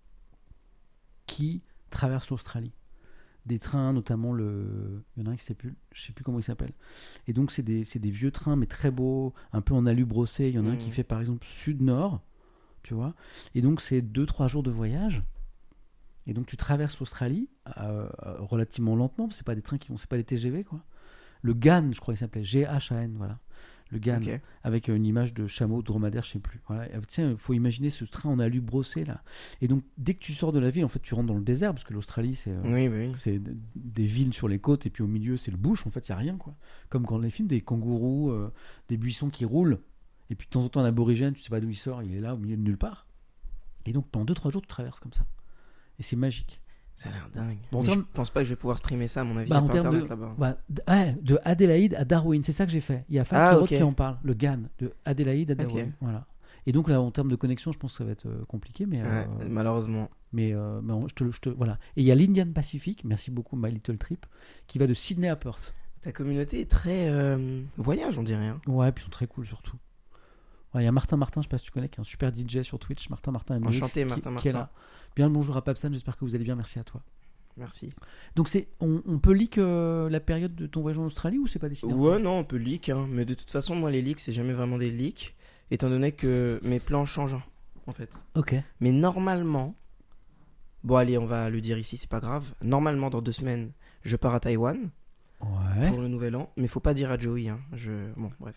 A: qui traversent l'Australie. Des trains, notamment le. Il y en a un qui sait plus, je sais plus comment il s'appelle. Et donc, c'est des, c'est des vieux trains, mais très beaux, un peu en alu brossé. Il y en a un qui
B: Mhm.
A: fait, par exemple, sud-nord, tu vois. Et donc, c'est deux trois jours de voyage. Et donc, tu traverses l'Australie euh, euh, relativement lentement. C'est pas des trains qui vont, c'est pas des T G V, quoi. Le Ghan, je crois qu'il s'appelait, G H A N, voilà. Le Ghan,
B: Ok.
A: avec une image de chameau, de dromadaire, je sais plus. Voilà. Tu sais, il faut imaginer ce train en alu brossé, là. Et donc, dès que tu sors de la ville, en fait, tu rentres dans le désert, parce que l'Australie, c'est. euh,
B: Oui, bah oui.
A: c'est d- des villes sur les côtes et puis au milieu c'est le bush, en fait il n'y a rien, quoi. Comme dans les films, des kangourous, euh, des buissons qui roulent et puis de temps en temps un aborigène, tu sais pas d'où il sort, il est là au milieu de nulle part. Et donc pendant deux trois jours tu traverses comme ça et c'est magique.
B: Ça a l'air dingue.
A: Bon, en
B: Mais
A: termes-
B: je pense pas que je vais pouvoir streamer ça, à mon avis.
A: Bah,
B: Il y a
A: en
B: pas
A: termes
B: internet
A: de-
B: là-bas.
A: Voilà. D- ouais, de Adélaïde à Darwin, c'est ça que j'ai fait. Il y a Fab
B: Ah,
A: Kirot
B: ok.
A: qui en parle, le Ghan, de Adélaïde à
B: Ok.
A: Darwin. Voilà. Et donc là en termes de connexion je pense que ça va être euh, compliqué, mais, euh,
B: Ouais, malheureusement.
A: mais, euh, mais on- je te, je te- voilà. Et il y a l'Indian Pacific, merci beaucoup My Little Trip, qui va de Sydney à Perth.
B: Ta communauté est très euh, voyage, on dirait. Hein.
A: Ouais, puis ils sont très cool surtout. Ouais, il y a Martin Martin, je sais pas si tu connais, qui est un super D J sur Twitch. Martin Martin M X,
B: Enchanté,
A: qui,
B: Martin
A: qui est
B: Martin.
A: là. Bien le bonjour à Papsan, j'espère que vous allez bien, merci à toi.
B: Merci.
A: Donc c'est, on, on peut leak euh, la période de ton voyage en Australie ou c'est pas décidé
B: Ouais,
A: encore
B: non, on peut leak, hein. Mais de toute façon, moi, les leaks, c'est jamais vraiment des leaks, étant donné que mes plans changent, en fait.
A: Ok.
B: Mais normalement, bon, allez, on va le dire ici, c'est pas grave. Normalement, dans deux semaines, je pars à Taïwan
A: Ouais.
B: pour le nouvel an, mais faut pas dire à Joey, hein. Je... Bon, bref.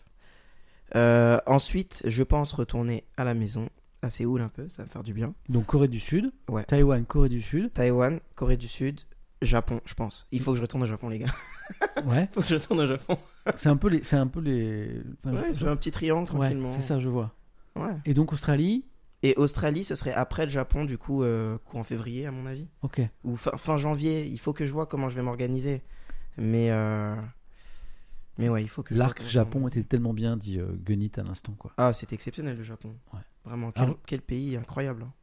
B: Euh, ensuite, je pense retourner à la maison, à Séoul un peu, ça va me faire du bien.
A: Donc Corée du Sud,
B: Ouais.
A: Taïwan, Corée du Sud.
B: Taïwan, Corée du Sud, Japon, je pense. Il faut que je retourne au Japon, les gars.
A: Ouais.
B: Faut que je retourne au Japon.
A: C'est un peu les, c'est un peu les. enfin,
B: Ouais,
A: je-
B: je fais un petit triangle
A: ouais,
B: tranquillement.
A: c'est ça, je vois.
B: Ouais.
A: Et donc Australie,
B: Et Australie, ce serait après le Japon, du coup, euh, courant février, à mon avis.
A: ok.
B: Ou fin, fin janvier. Il faut que je vois comment je vais m'organiser. Mais, euh... mais ouais, il faut que je vois
A: L'arc
B: comment je
A: Japon
B: m'organise.
A: était tellement bien, dit euh, Gunit à l'instant, quoi.
B: Ah, c'est exceptionnel, le Japon.
A: Ouais.
B: Vraiment, quel,
A: Alors-
B: quel pays incroyable. hein.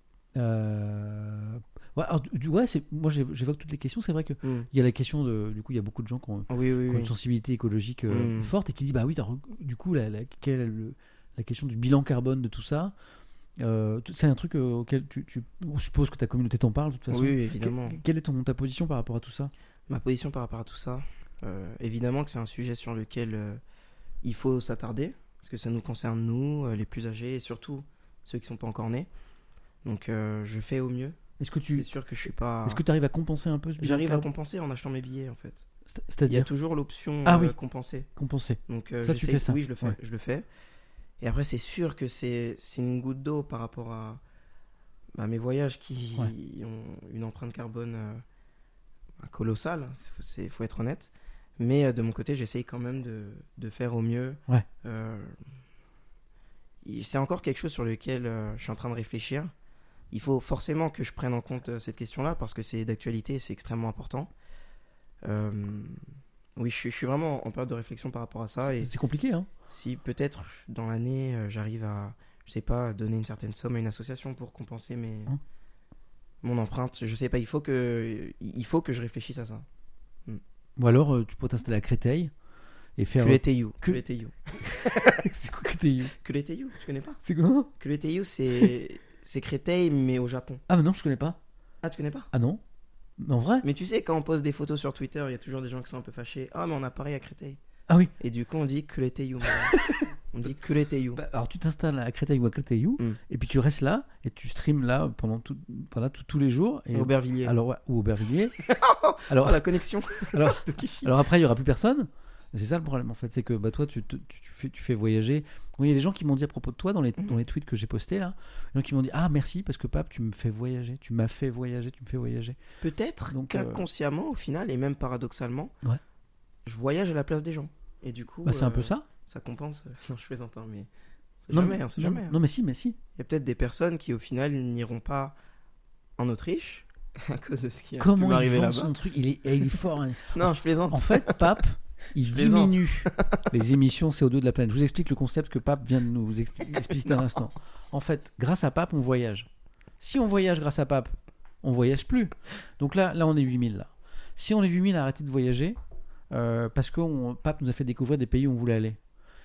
A: Euh, Ouais, alors, du, ouais, c'est, moi j'évo- j'évoque toutes les questions. C'est vrai que
B: Mm.
A: il y a la question de, du coup, il y a beaucoup de gens qui ont,
B: Oui, oui,
A: qui ont
B: oui.
A: une sensibilité écologique euh,
B: Mm.
A: forte et qui disent bah oui, alors, du coup, la, la, quelle est le- la question du bilan carbone de tout ça, euh, t- c'est un truc euh, auquel tu, tu, on suppose que ta communauté t'en parle de toute façon.
B: Oui, oui, évidemment.
A: Que- quelle est ton, ta position par rapport à tout ça?
B: Ma position par rapport à tout ça, euh, évidemment que c'est un sujet sur lequel euh, il faut s'attarder, parce que ça nous concerne, nous, euh, les plus âgés, et surtout ceux qui sont pas encore nés. Donc euh, je fais au mieux.
A: Est-ce que
B: C'est
A: tu,
B: sûr que je suis pas...
A: est-ce que tu arrives à compenser un peu ce bilan
B: J'arrive à
A: carbone?
B: compenser en achetant mes billets, en fait.
A: C'est-
B: Il y a
A: C'est-à-dire
B: toujours l'option
A: Ah
B: euh,
A: oui.
B: compenser.
A: compenser.
B: Donc euh,
A: Ça, tu
B: j'essaye-
A: fais ça.
B: Oui, je le fais.
A: Ouais.
B: Je le fais. Et après, c'est sûr que c'est c'est une goutte d'eau par rapport à bah, mes voyages qui
A: Ouais.
B: ont une empreinte carbone euh, colossale. Il faut être honnête. Mais euh, de mon côté, j'essaye quand même de, de faire au mieux.
A: Ouais.
B: Euh, il- c'est encore quelque chose sur lequel euh, je suis en train de réfléchir. Il faut forcément que je prenne en compte euh, cette question-là parce que c'est d'actualité et c'est extrêmement important. Euh, oui, je suis, je suis vraiment en période de réflexion par rapport à ça.
A: C'est
B: Et
A: c'est compliqué, hein.
B: si peut-être dans l'année, euh, j'arrive à, je sais pas, donner une certaine somme à une association pour compenser mes,
A: Hein.
B: mon empreinte, je sais pas, il faut que, il faut que je réfléchisse à ça.
A: Ou alors euh, tu peux t'installer à Créteil et faire.
B: Que les T U,
A: que-
B: que les T U.
A: C'est quoi Créteil?
B: Que les T U, tu connais pas?
A: C'est quoi?
B: Que les T U, c'est, c'est Créteil, mais au Japon.
A: Ah mais non, je connais pas.
B: Ah, tu connais pas?
A: Ah non? Mais en vrai?
B: Mais tu sais, quand on poste des photos sur Twitter, il y a toujours des gens qui sont un peu fâchés. Ah, mais on a pareil à Créteil.
A: Ah oui.
B: Et du coup, on dit que les T U. On dit que les T U.
A: Bah, alors tu t'installes à Créteil ou à Créteil
B: Mm.
A: et puis tu restes là et tu streams là pendant tout, pendant tout- tous les jours. Et
B: Aubervilliers.
A: alors ouais, ou Aubervilliers.
B: Oh,
A: alors,
B: la connexion.
A: alors,
B: Tokichi.
A: alors après il y aura plus personne C'est ça le problème en fait, c'est que bah, toi tu, te- tu, tu fais, tu fais voyager. Oui, il y a des gens qui m'ont dit à propos de toi dans les,
B: Mhm.
A: dans les tweets que j'ai postés là, des gens qui m'ont dit ah merci parce que Pape tu me fais voyager, tu m'as fait voyager, tu me fais voyager.
B: Peut-être
A: Donc, euh,
B: qu'inconsciemment, au final, et même paradoxalement,
A: Ouais.
B: je voyage à la place des gens. Et du coup,
A: Bah, c'est un peu
B: euh,
A: ça.
B: ça compense. Non, je plaisante, hein, mais c'est
A: Non,
B: jamais,
A: mais-
B: on sait
A: non,
B: jamais. hein.
A: non mais si, mais si.
B: Il y a peut-être des personnes qui, au final, n'iront pas en Autriche à cause de ce qui a pu
A: Comment il
B: m'arriver
A: vend
B: là-bas.
A: son truc, il est, il est fort. hein.
B: Non, je plaisante.
A: En fait, Pape, il
B: Je plaisante.
A: diminue les émissions C O deux de la planète. Je vous explique le concept que Pape vient de nous expli- expliciter à l'instant. En fait, grâce à Pape, on voyage. Si on voyage grâce à Pape, on voyage plus. Donc là, là on est huit mille. Là. Si on est huit mille à arrêter de voyager, euh, parce que on- Pape nous a fait découvrir des pays où on voulait aller.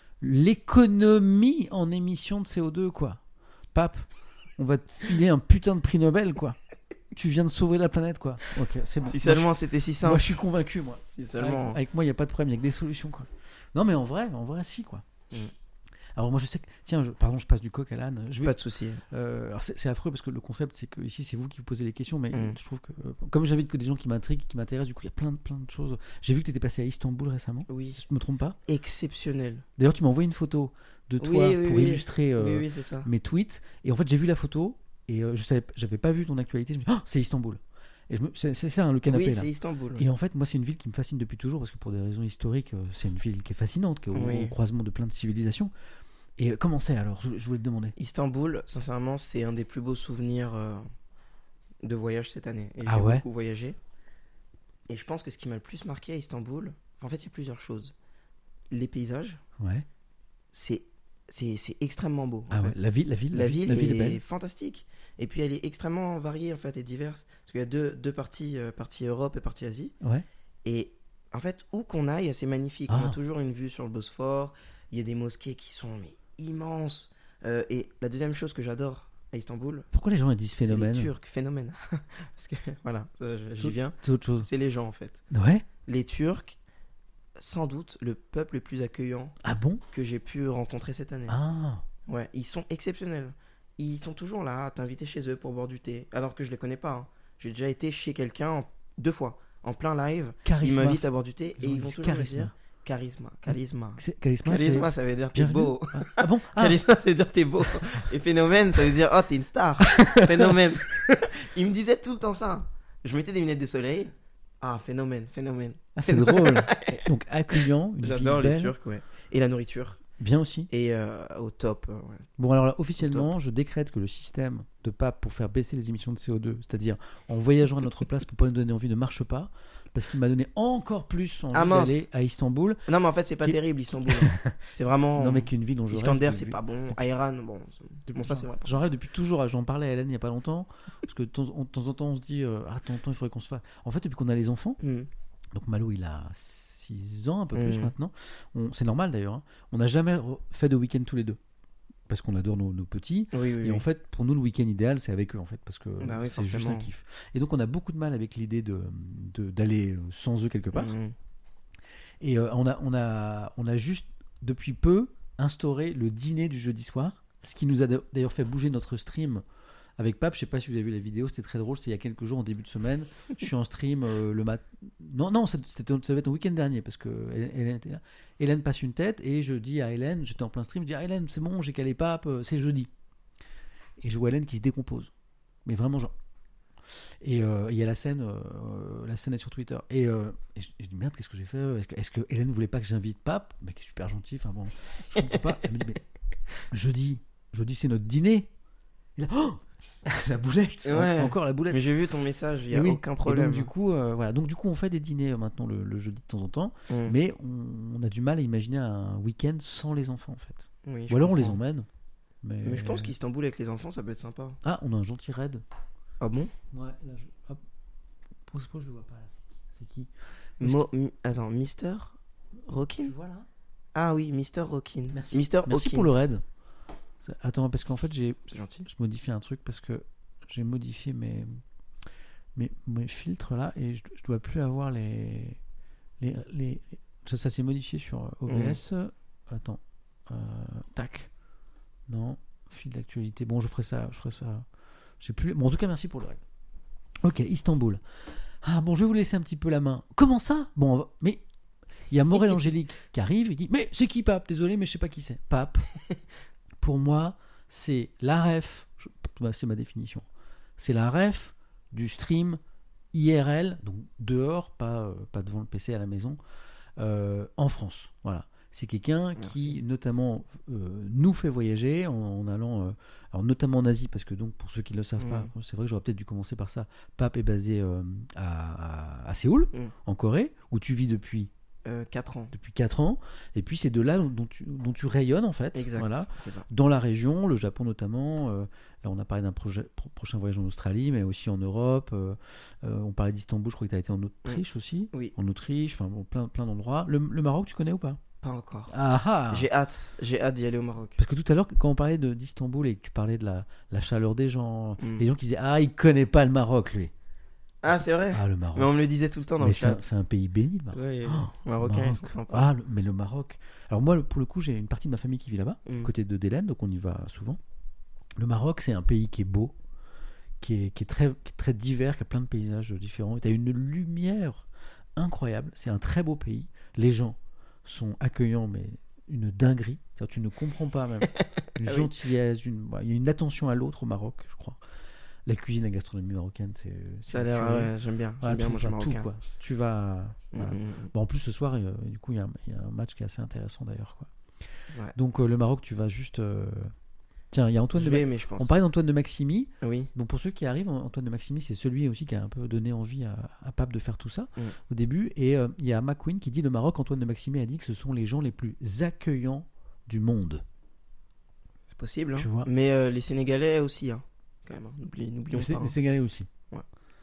A: L'économie en émissions de C O deux, quoi. Pape, on va te filer un putain de prix Nobel, quoi. Tu viens de sauver la planète, quoi. Ok, c'est bon.
B: Si
A: Moi,
B: seulement c'était si
A: je, moi,
B: simple.
A: je suis convaincu, moi.
B: Si seulement.
A: Avec, avec moi, il n'y a pas de problème, il n'y a que des solutions, quoi. Non, mais en vrai, en vrai, si, quoi.
B: Mm.
A: Alors, moi, je sais que. Tiens, je- pardon, je passe du coq à l'âne. Je vais,
B: Pas de souci.
A: euh, alors, c'est, c'est affreux parce que le concept, c'est que ici, c'est vous qui vous posez les questions, mais
B: Mm.
A: je trouve que. euh, comme j'invite que des gens qui m'intriguent, qui m'intéressent, du coup, il y a plein de, plein de choses. J'ai vu que tu étais passé à Istanbul récemment.
B: Oui.
A: Je me trompe pas.
B: Exceptionnel.
A: D'ailleurs, tu m'as envoyé une photo de toi
B: Oui, oui,
A: pour
B: oui.
A: illustrer euh,
B: Oui, oui, c'est ça.
A: mes tweets. Et en fait, j'ai vu la photo et euh, je savais, j'avais pas vu ton actualité. Je me suis dit, oh, c'est Istanbul. Et je me, c'est, c'est ça, hein, le canapé
B: Oui,
A: là.
B: c'est Istanbul.
A: Et en fait, moi, c'est une ville qui me fascine depuis toujours parce que pour des raisons historiques, euh, c'est une ville qui est fascinante, qui est au,
B: Oui.
A: au croisement de plein de civilisations. Et euh, comment c'est alors je, je voulais te demander.
B: Istanbul, sincèrement, c'est un des plus beaux souvenirs euh, de voyage cette année. Et
A: Ah
B: j'ai
A: ouais
B: beaucoup voyagé. Et je pense que ce qui m'a le plus marqué à Istanbul, en fait, il y a plusieurs choses. Les paysages,
A: Ouais.
B: c'est c'est c'est extrêmement beau. en
A: Ah ouais.
B: fait.
A: La ville, la ville,
B: La ville,
A: la ville est,
B: est,
A: belle.
B: fantastique. Et puis elle est extrêmement variée en fait et diverse. Parce qu'il y a deux, deux parties, euh, partie Europe et partie Asie.
A: Ouais.
B: Et en fait, où qu'on aille, c'est magnifique.
A: Ah.
B: On a toujours une vue sur le Bosphore. Il y a des mosquées qui sont mais, immenses. Euh, et la deuxième chose que j'adore à Istanbul,
A: Pourquoi les gens ils disent phénomène
B: c'est les Turcs. Phénomène. Parce que voilà, ça, je- j'y
A: C'est-
B: viens.
A: C'est autre chose.
B: C'est les gens en fait.
A: Ouais.
B: Les Turcs, sans doute le peuple le plus accueillant
A: Ah bon
B: que j'ai pu rencontrer cette année.
A: Ah.
B: Ouais, ils sont exceptionnels. Ils sont toujours là à t'inviter chez eux pour boire du thé, alors que je les connais pas. hein. J'ai déjà été chez quelqu'un en- deux fois, en plein live. Ils
A: Charisme.
B: m'invitent à boire du thé
A: Ils
B: et
A: ont
B: ils vont
A: dit
B: toujours me
A: charisme.
B: dire charisme, charisme.
A: C'est- Charisma,
B: Charisme,
A: c'est...
B: ça veut dire t'es
A: Bienvenue.
B: beau.
A: Ah, ah bon ah.
B: Charisme, ça veut dire t'es beau. Et phénomène, ça veut dire oh t'es une star. Phénomène. Ils me disaient tout le temps ça. Je mettais des lunettes de soleil. Ah phénomène, phénomène.
A: Ah, c'est drôle. Donc accueillant, une
B: J'adore
A: ville
B: les
A: belle.
B: Turcs, ouais. Et la nourriture.
A: Bien aussi.
B: Et euh, au top. euh, ouais.
A: Bon alors là, officiellement, je décrète que le système de Pape pour faire baisser les émissions de C O deux, c'est-à-dire en voyageant à notre place pour pas nous donner envie, ne marche pas, parce qu'il m'a donné encore plus envie
B: Ah, mince.
A: d'aller à Istanbul.
B: Non, mais en fait, c'est pas
A: Qui-
B: terrible, Istanbul. C'est vraiment.
A: Non mais qu'une ville dont je
B: Iskander,
A: rêve
B: c'est
A: depuis-
B: pas bon. Ayran, bon. c'est- Bon, ça, c'est vrai.
A: J'en rêve depuis toujours. J'en parlais à Hélène il y a pas longtemps, parce que de temps, en de temps en temps on se dit, euh, ah, de temps en temps il faudrait qu'on se fasse. En fait, depuis qu'on a les enfants,
B: Hmm.
A: donc Malo il a six ans, un peu plus
B: Mhm.
A: maintenant. On- C'est normal d'ailleurs. hein. On n'a jamais re- fait de week-end tous les deux. Parce qu'on adore nos, nos petits.
B: Oui, oui,
A: Et
B: oui.
A: en fait, pour nous, le week-end idéal, c'est avec eux, en fait, parce que
B: Bah oui,
A: c'est juste un
B: forcément.
A: kiff. Et donc, on a beaucoup de mal avec l'idée de, de- d'aller euh, sans eux quelque part.
B: Mhm.
A: Et euh, on, a, on, a, on a juste, depuis peu, instauré le dîner du jeudi soir, ce qui nous a d'ailleurs fait bouger notre stream avec Pape. Je sais pas si vous avez vu la vidéo, c'était très drôle. C'était il y a quelques jours, en début de semaine. Je suis en stream euh, le matin. Non, non, ça, c'était, ça devait être un week-end dernier parce que Hélène, Hélène était là. Hélène passe une tête et je dis à Hélène, j'étais en plein stream, je dis à Hélène, c'est bon, j'ai calé Pape, euh, c'est jeudi. Et je vois Hélène qui se décompose. Mais vraiment, genre. Et euh, il y a la scène, euh, la scène est sur Twitter. Et, euh, et je, je dis merde, qu'est-ce que j'ai fait est-ce que, est-ce que Hélène voulait pas que j'invite Pape, mais qui est super gentil. Enfin bon, je comprends pas. Elle me dit mais jeudi, jeudi c'est notre dîner. Et là, oh la boulette,
B: Ouais.
A: encore la boulette.
B: Mais j'ai vu ton message, il y a
A: Et oui.
B: aucun
A: Et
B: problème.
A: donc du coup, euh, voilà. Donc du coup, on fait des dîners euh, maintenant le, le jeudi de temps en temps,
B: Mhm.
A: mais on, on a du mal à imaginer un week-end sans les enfants en fait.
B: Oui, je
A: Ou alors on les
B: comprends.
A: emmène. Mais,
B: Mais je pense qu'Istanbul avec les enfants, ça peut être sympa.
A: ah, on a un gentil raid.
B: Ah bon?
A: Ouais, là, je... hop. Pour ce point, je le vois pas là. C'est qui Est-ce
B: Mo- mi- Attends, Mister Rockin?
A: Tu vois là
B: Ah oui, Mister Rockin.
A: Merci.
B: Mister
A: Merci
B: Hawkin.
A: pour le raid. Ça- Attends, parce qu'en fait, j'ai,
B: C'est gentil.
A: je modifie un truc parce que j'ai modifié mes, mes, mes filtres là et je, je dois plus avoir les. les, les... Ça, ça s'est modifié sur O B S. Attends. Euh, tac. Non. Fil d'actualité. Bon, je ferai ça. Je ferai ça. J'ai plus. Bon, en tout cas, merci pour le raid. Ok, Istanbul. Ah bon, je vais vous laisser un petit peu la main. Comment ça? Bon, on va- mais Il y a Morel Angélique qui arrive, il dit mais c'est qui Pape? Désolé, mais je sais pas qui c'est. Pape, pour moi, c'est la ref. je- bah, c'est ma définition. C'est la ref du stream I R L, donc dehors, pas, euh, pas devant le P C à la maison, euh, en France. Voilà. C'est quelqu'un qui,
B: Merci.
A: notamment, euh, nous fait voyager en, en allant, euh, alors notamment en Asie, parce que donc pour ceux qui ne le savent
B: Mm.
A: pas, c'est vrai que j'aurais peut-être dû commencer par ça. Pape est basé euh, à, à- à Séoul,
B: Mm.
A: en Corée, où tu vis depuis
B: Euh, quatre ans.
A: depuis quatre ans, et puis c'est de là dont, dont tu, dont tu rayonnes en fait.
B: Exact.
A: Voilà.
B: C'est ça.
A: Dans la région, le Japon notamment. euh, là, on a parlé d'un projet, pro- prochain voyage en Australie, mais aussi en Europe. euh, euh, on parlait d'Istanbul, je crois que tu as été en Autriche aussi.
B: Oui.
A: En Autriche, enfin bon, plein, plein d'endroits. Le, le Maroc, tu connais ou pas?
B: Pas encore.
A: Ah ah
B: J'ai hâte. J'ai hâte d'y aller au Maroc.
A: Parce que tout à l'heure, quand on parlait de- d'Istanbul et que tu parlais de la, la chaleur des gens,
B: Mm.
A: les gens qui disaient ah, il connaît pas le Maroc, lui.
B: Ah, c'est vrai.
A: Ah, le Maroc.
B: Mais on me le disait tout le temps dans
A: Mais
B: le
A: c'est un,
B: chat.
A: c'est un pays béni, le Maroc.
B: Ouais, les
A: Oh,
B: Marocains,
A: Maroc.
B: ils sont sympas.
A: Ah, le- mais le Maroc. Alors moi, le- pour le coup, j'ai une partie de ma famille qui vit là-bas,
B: Mm.
A: côté de Délène, donc on y va souvent. Le Maroc, c'est un pays qui est beau, qui est, qui est, très, qui est très divers, qui a plein de paysages différents. Tu as une lumière incroyable. C'est un très beau pays. Les gens sont accueillants, mais une dinguerie. C'est-à-dire, tu ne comprends pas même. Une
B: Ah oui.
A: gentillesse, une... voilà, il y a une attention à l'autre au Maroc, je crois. La cuisine, la gastronomie marocaine, c'est... c'est
B: Ça a l'air.
A: une tuerie.
B: Ouais, j'aime bien. J'aime
A: Voilà,
B: bien
A: tout,
B: manger
A: enfin, tout,
B: marocain.
A: quoi. Tu vas...
B: Mm,
A: voilà.
B: mm, mm.
A: Bon, en plus, ce soir, euh, du coup, il y, a un- il y a un match qui est assez intéressant d'ailleurs. Quoi.
B: Ouais.
A: Donc, euh, le Maroc, tu vas juste. euh, Tiens, il y a Antoine
B: Je
A: de
B: vais
A: Ma-
B: aimer, je pense.
A: On parlait d'Antoine de Maximi.
B: Oui.
A: Donc, pour ceux qui arrivent, Antoine de Maximi, c'est celui aussi qui a un peu donné envie à, à Pape de faire tout ça
B: Mm.
A: au début. Et euh, il y a McQueen qui dit le Maroc, Antoine de Maximi a dit que ce sont les gens les plus accueillants du monde.
B: C'est possible. Hein.
A: Tu vois.
B: Mais euh, les Sénégalais aussi. Hein. Quand même. hein. N'oublie- N'oublions
A: Les,
B: pas.
A: Sé-
B: hein.
A: les Sénégalais aussi.
B: Ouais.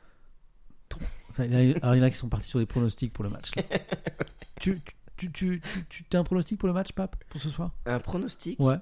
A: Ça, il y en a- Alors, il y en a qui sont partis sur des pronostics pour le match. là. tu, tu, tu, tu, tu, tu as un pronostic pour le match, Pape, pour ce soir?
B: Un pronostic.
A: Ouais.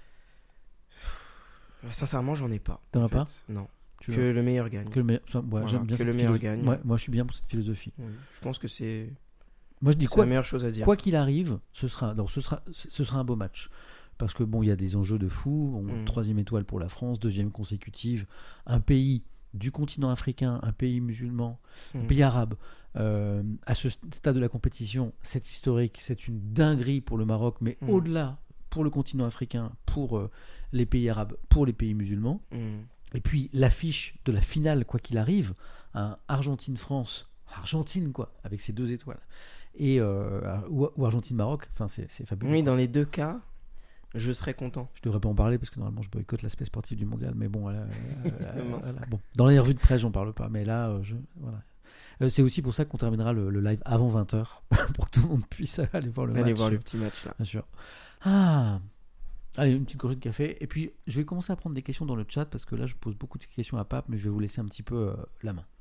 B: Euh, Sincèrement, j'en ai pas.
A: T'en
B: en
A: as pas
B: fait. Non.
A: Tu
B: que le meilleur gagne.
A: Que le meilleur, ça, ouais,
B: Voilà,
A: j'aime bien
B: que
A: cette
B: le meilleur
A: philosophie.
B: gagne.
A: Ouais, moi, je suis bien pour cette philosophie.
B: Oui. Je pense que c'est
A: Moi, je dis
B: c'est
A: quoi,
B: la meilleure chose à dire.
A: quoi qu'il arrive, ce sera, alors, ce sera, ce sera un beau match. Parce que bon, il y a des enjeux de fou. Bon,
B: Mm.
A: Troisième étoile pour la France, deuxième consécutive. Un pays du continent africain, un pays musulman, un
B: Mm.
A: pays arabe. Euh, à ce stade de la compétition, c'est historique, c'est une dinguerie pour le Maroc, mais
B: Mm.
A: au-delà, pour le continent africain, pour euh, les pays arabes, pour les pays musulmans.
B: Mm.
A: Et puis l'affiche de la finale, quoi qu'il arrive, hein, Argentine-France, Argentine quoi, avec ses deux étoiles, et euh, ou, ou Argentine-Maroc, enfin c'est, c'est fabuleux.
B: Oui, dans les deux cas, je serais content.
A: Je devrais pas en parler parce que normalement je boycotte l'aspect sportif du mondial, mais bon, voilà, voilà,
B: Mince.
A: voilà, bon, dans les revues de presse j'en parle pas, mais là, euh, je, voilà. Euh, c'est aussi pour ça qu'on terminera le, le live avant vingt heures, pour que tout le monde puisse aller voir le
B: Allez
A: match.
B: voir le petit match là.
A: Bien sûr. Ah, allez, une petite gorgée de café. Et puis, je vais commencer à prendre des questions dans le chat parce que là, je pose beaucoup de questions à Pape, mais je vais vous laisser un petit peu euh, la main.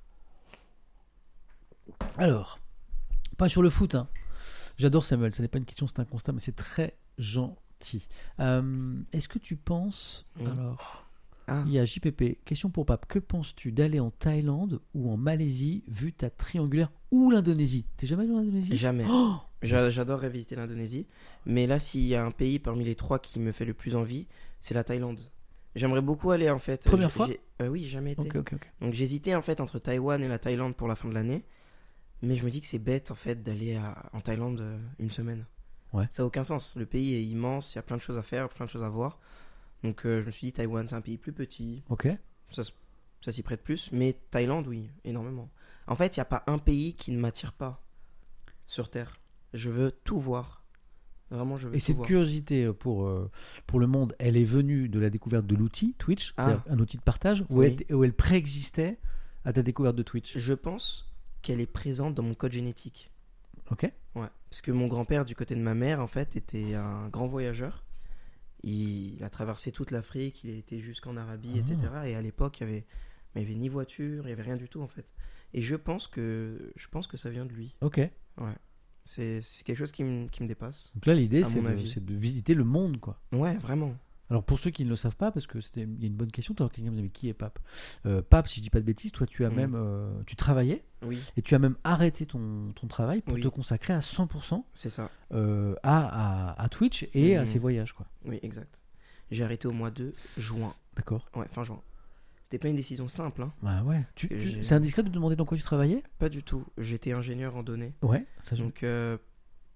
A: Alors, pas sur le foot. Hein. J'adore Samuel. Ça n'est pas une question, c'est un constat, mais c'est très gentil. Euh, est-ce que tu penses.
B: Oui.
A: Alors,
B: Ah,
A: il y a J P P. Question pour Pape. Que penses-tu d'aller en Thaïlande ou en Malaisie vu ta triangulaire ou l'Indonésie? T'es jamais allé en Indonésie?
B: jamais.
A: Oh
B: J'a- J'adorerais visiter l'Indonésie. Mais là, s'il y a un pays parmi les trois qui me fait le plus envie, c'est la Thaïlande. J'aimerais beaucoup aller en fait.
A: Première
B: J'ai-
A: fois
B: j'ai- euh, Oui, jamais été.
A: Ok, ok, ok.
B: Donc j'hésitais en fait entre Taïwan et la Thaïlande pour la fin de l'année. Mais je me dis que c'est bête en fait d'aller à- en Thaïlande euh, une semaine.
A: Ouais.
B: Ça n'a aucun sens. Le pays est immense, il y a plein de choses à faire, plein de choses à voir. Donc euh, je me suis dit Taïwan, c'est un pays plus petit,
A: Ok.
B: ça, s- ça s'y prête plus. Mais Thaïlande, oui, énormément. En fait, il n'y a pas un pays qui ne m'attire pas sur Terre. Je veux tout voir. Vraiment, je veux
A: Et
B: tout
A: cette
B: voir.
A: curiosité pour, euh, pour le monde, elle est venue de la découverte de l'outil Twitch,
B: Ah.
A: c'est-à-dire un outil de partage, ou
B: Oui.
A: elle, était- où elle préexistait à ta découverte de Twitch.
B: Je pense qu'elle est présente dans mon code génétique.
A: Ok.
B: Ouais, parce que mon grand-père du côté de ma mère en fait était un grand voyageur. Il a traversé toute l'Afrique, il a été jusqu'en Arabie,
A: Ah.
B: et cetera. Et à l'époque, il y avait, il y avait ni voiture, il y avait rien du tout en fait. Et je pense que je pense que ça vient de lui.
A: Ok.
B: C'est c'est quelque chose qui me qui me dépasse.
A: Donc là, l'idée,
B: À
A: c'est
B: mon
A: de,
B: avis.
A: c'est de visiter le monde, quoi.
B: Ouais, vraiment.
A: Alors pour ceux qui ne le savent pas, parce que c'était il y a une bonne question, tout à l'heure, quelqu'un me disait mais qui est Pape Euh, Pape, si je dis pas de bêtises, toi tu as
B: Mhm.
A: même euh, tu travaillais
B: Oui,
A: et tu as même arrêté ton, ton travail pour
B: Oui.
A: te consacrer à cent pour cent
B: c'est ça.
A: euh, à, à, à Twitch et à
B: Mhm.
A: ses voyages, quoi.
B: Oui, exact. J'ai arrêté au mois de juin.
A: D'accord.
B: Ouais, fin juin. C'était pas une décision simple, hein.
A: Bah ouais. Tu,
B: Que
A: tu-
B: j'ai-
A: c'est indiscret de te demander dans quoi tu travaillais?
B: Pas du tout. J'étais ingénieur en données.
A: Ouais. Ça, je-
B: Donc, euh,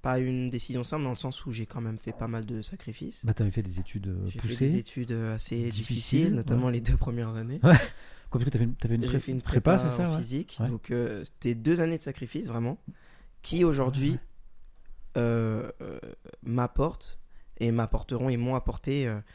B: pas une décision simple dans le sens où j'ai quand même fait pas mal de sacrifices.
A: Bah, t'avais fait des études euh,
B: J'ai fait
A: poussées.
B: des études euh, assez
A: difficiles,
B: difficiles, notamment
A: ouais.
B: les deux premières années.
A: Quoi, parce que t'avais une, t'avais une,
B: J'ai
A: pré-
B: fait une
A: prépa,
B: prépa,
A: c'est ça
B: en
A: ouais.
B: physique.
A: Ouais.
B: Donc, euh, c'était deux années de sacrifices, vraiment, qui aujourd'hui
A: Ouais.
B: euh, euh, m'apportent et m'apporteront et m'ont apporté. Euh,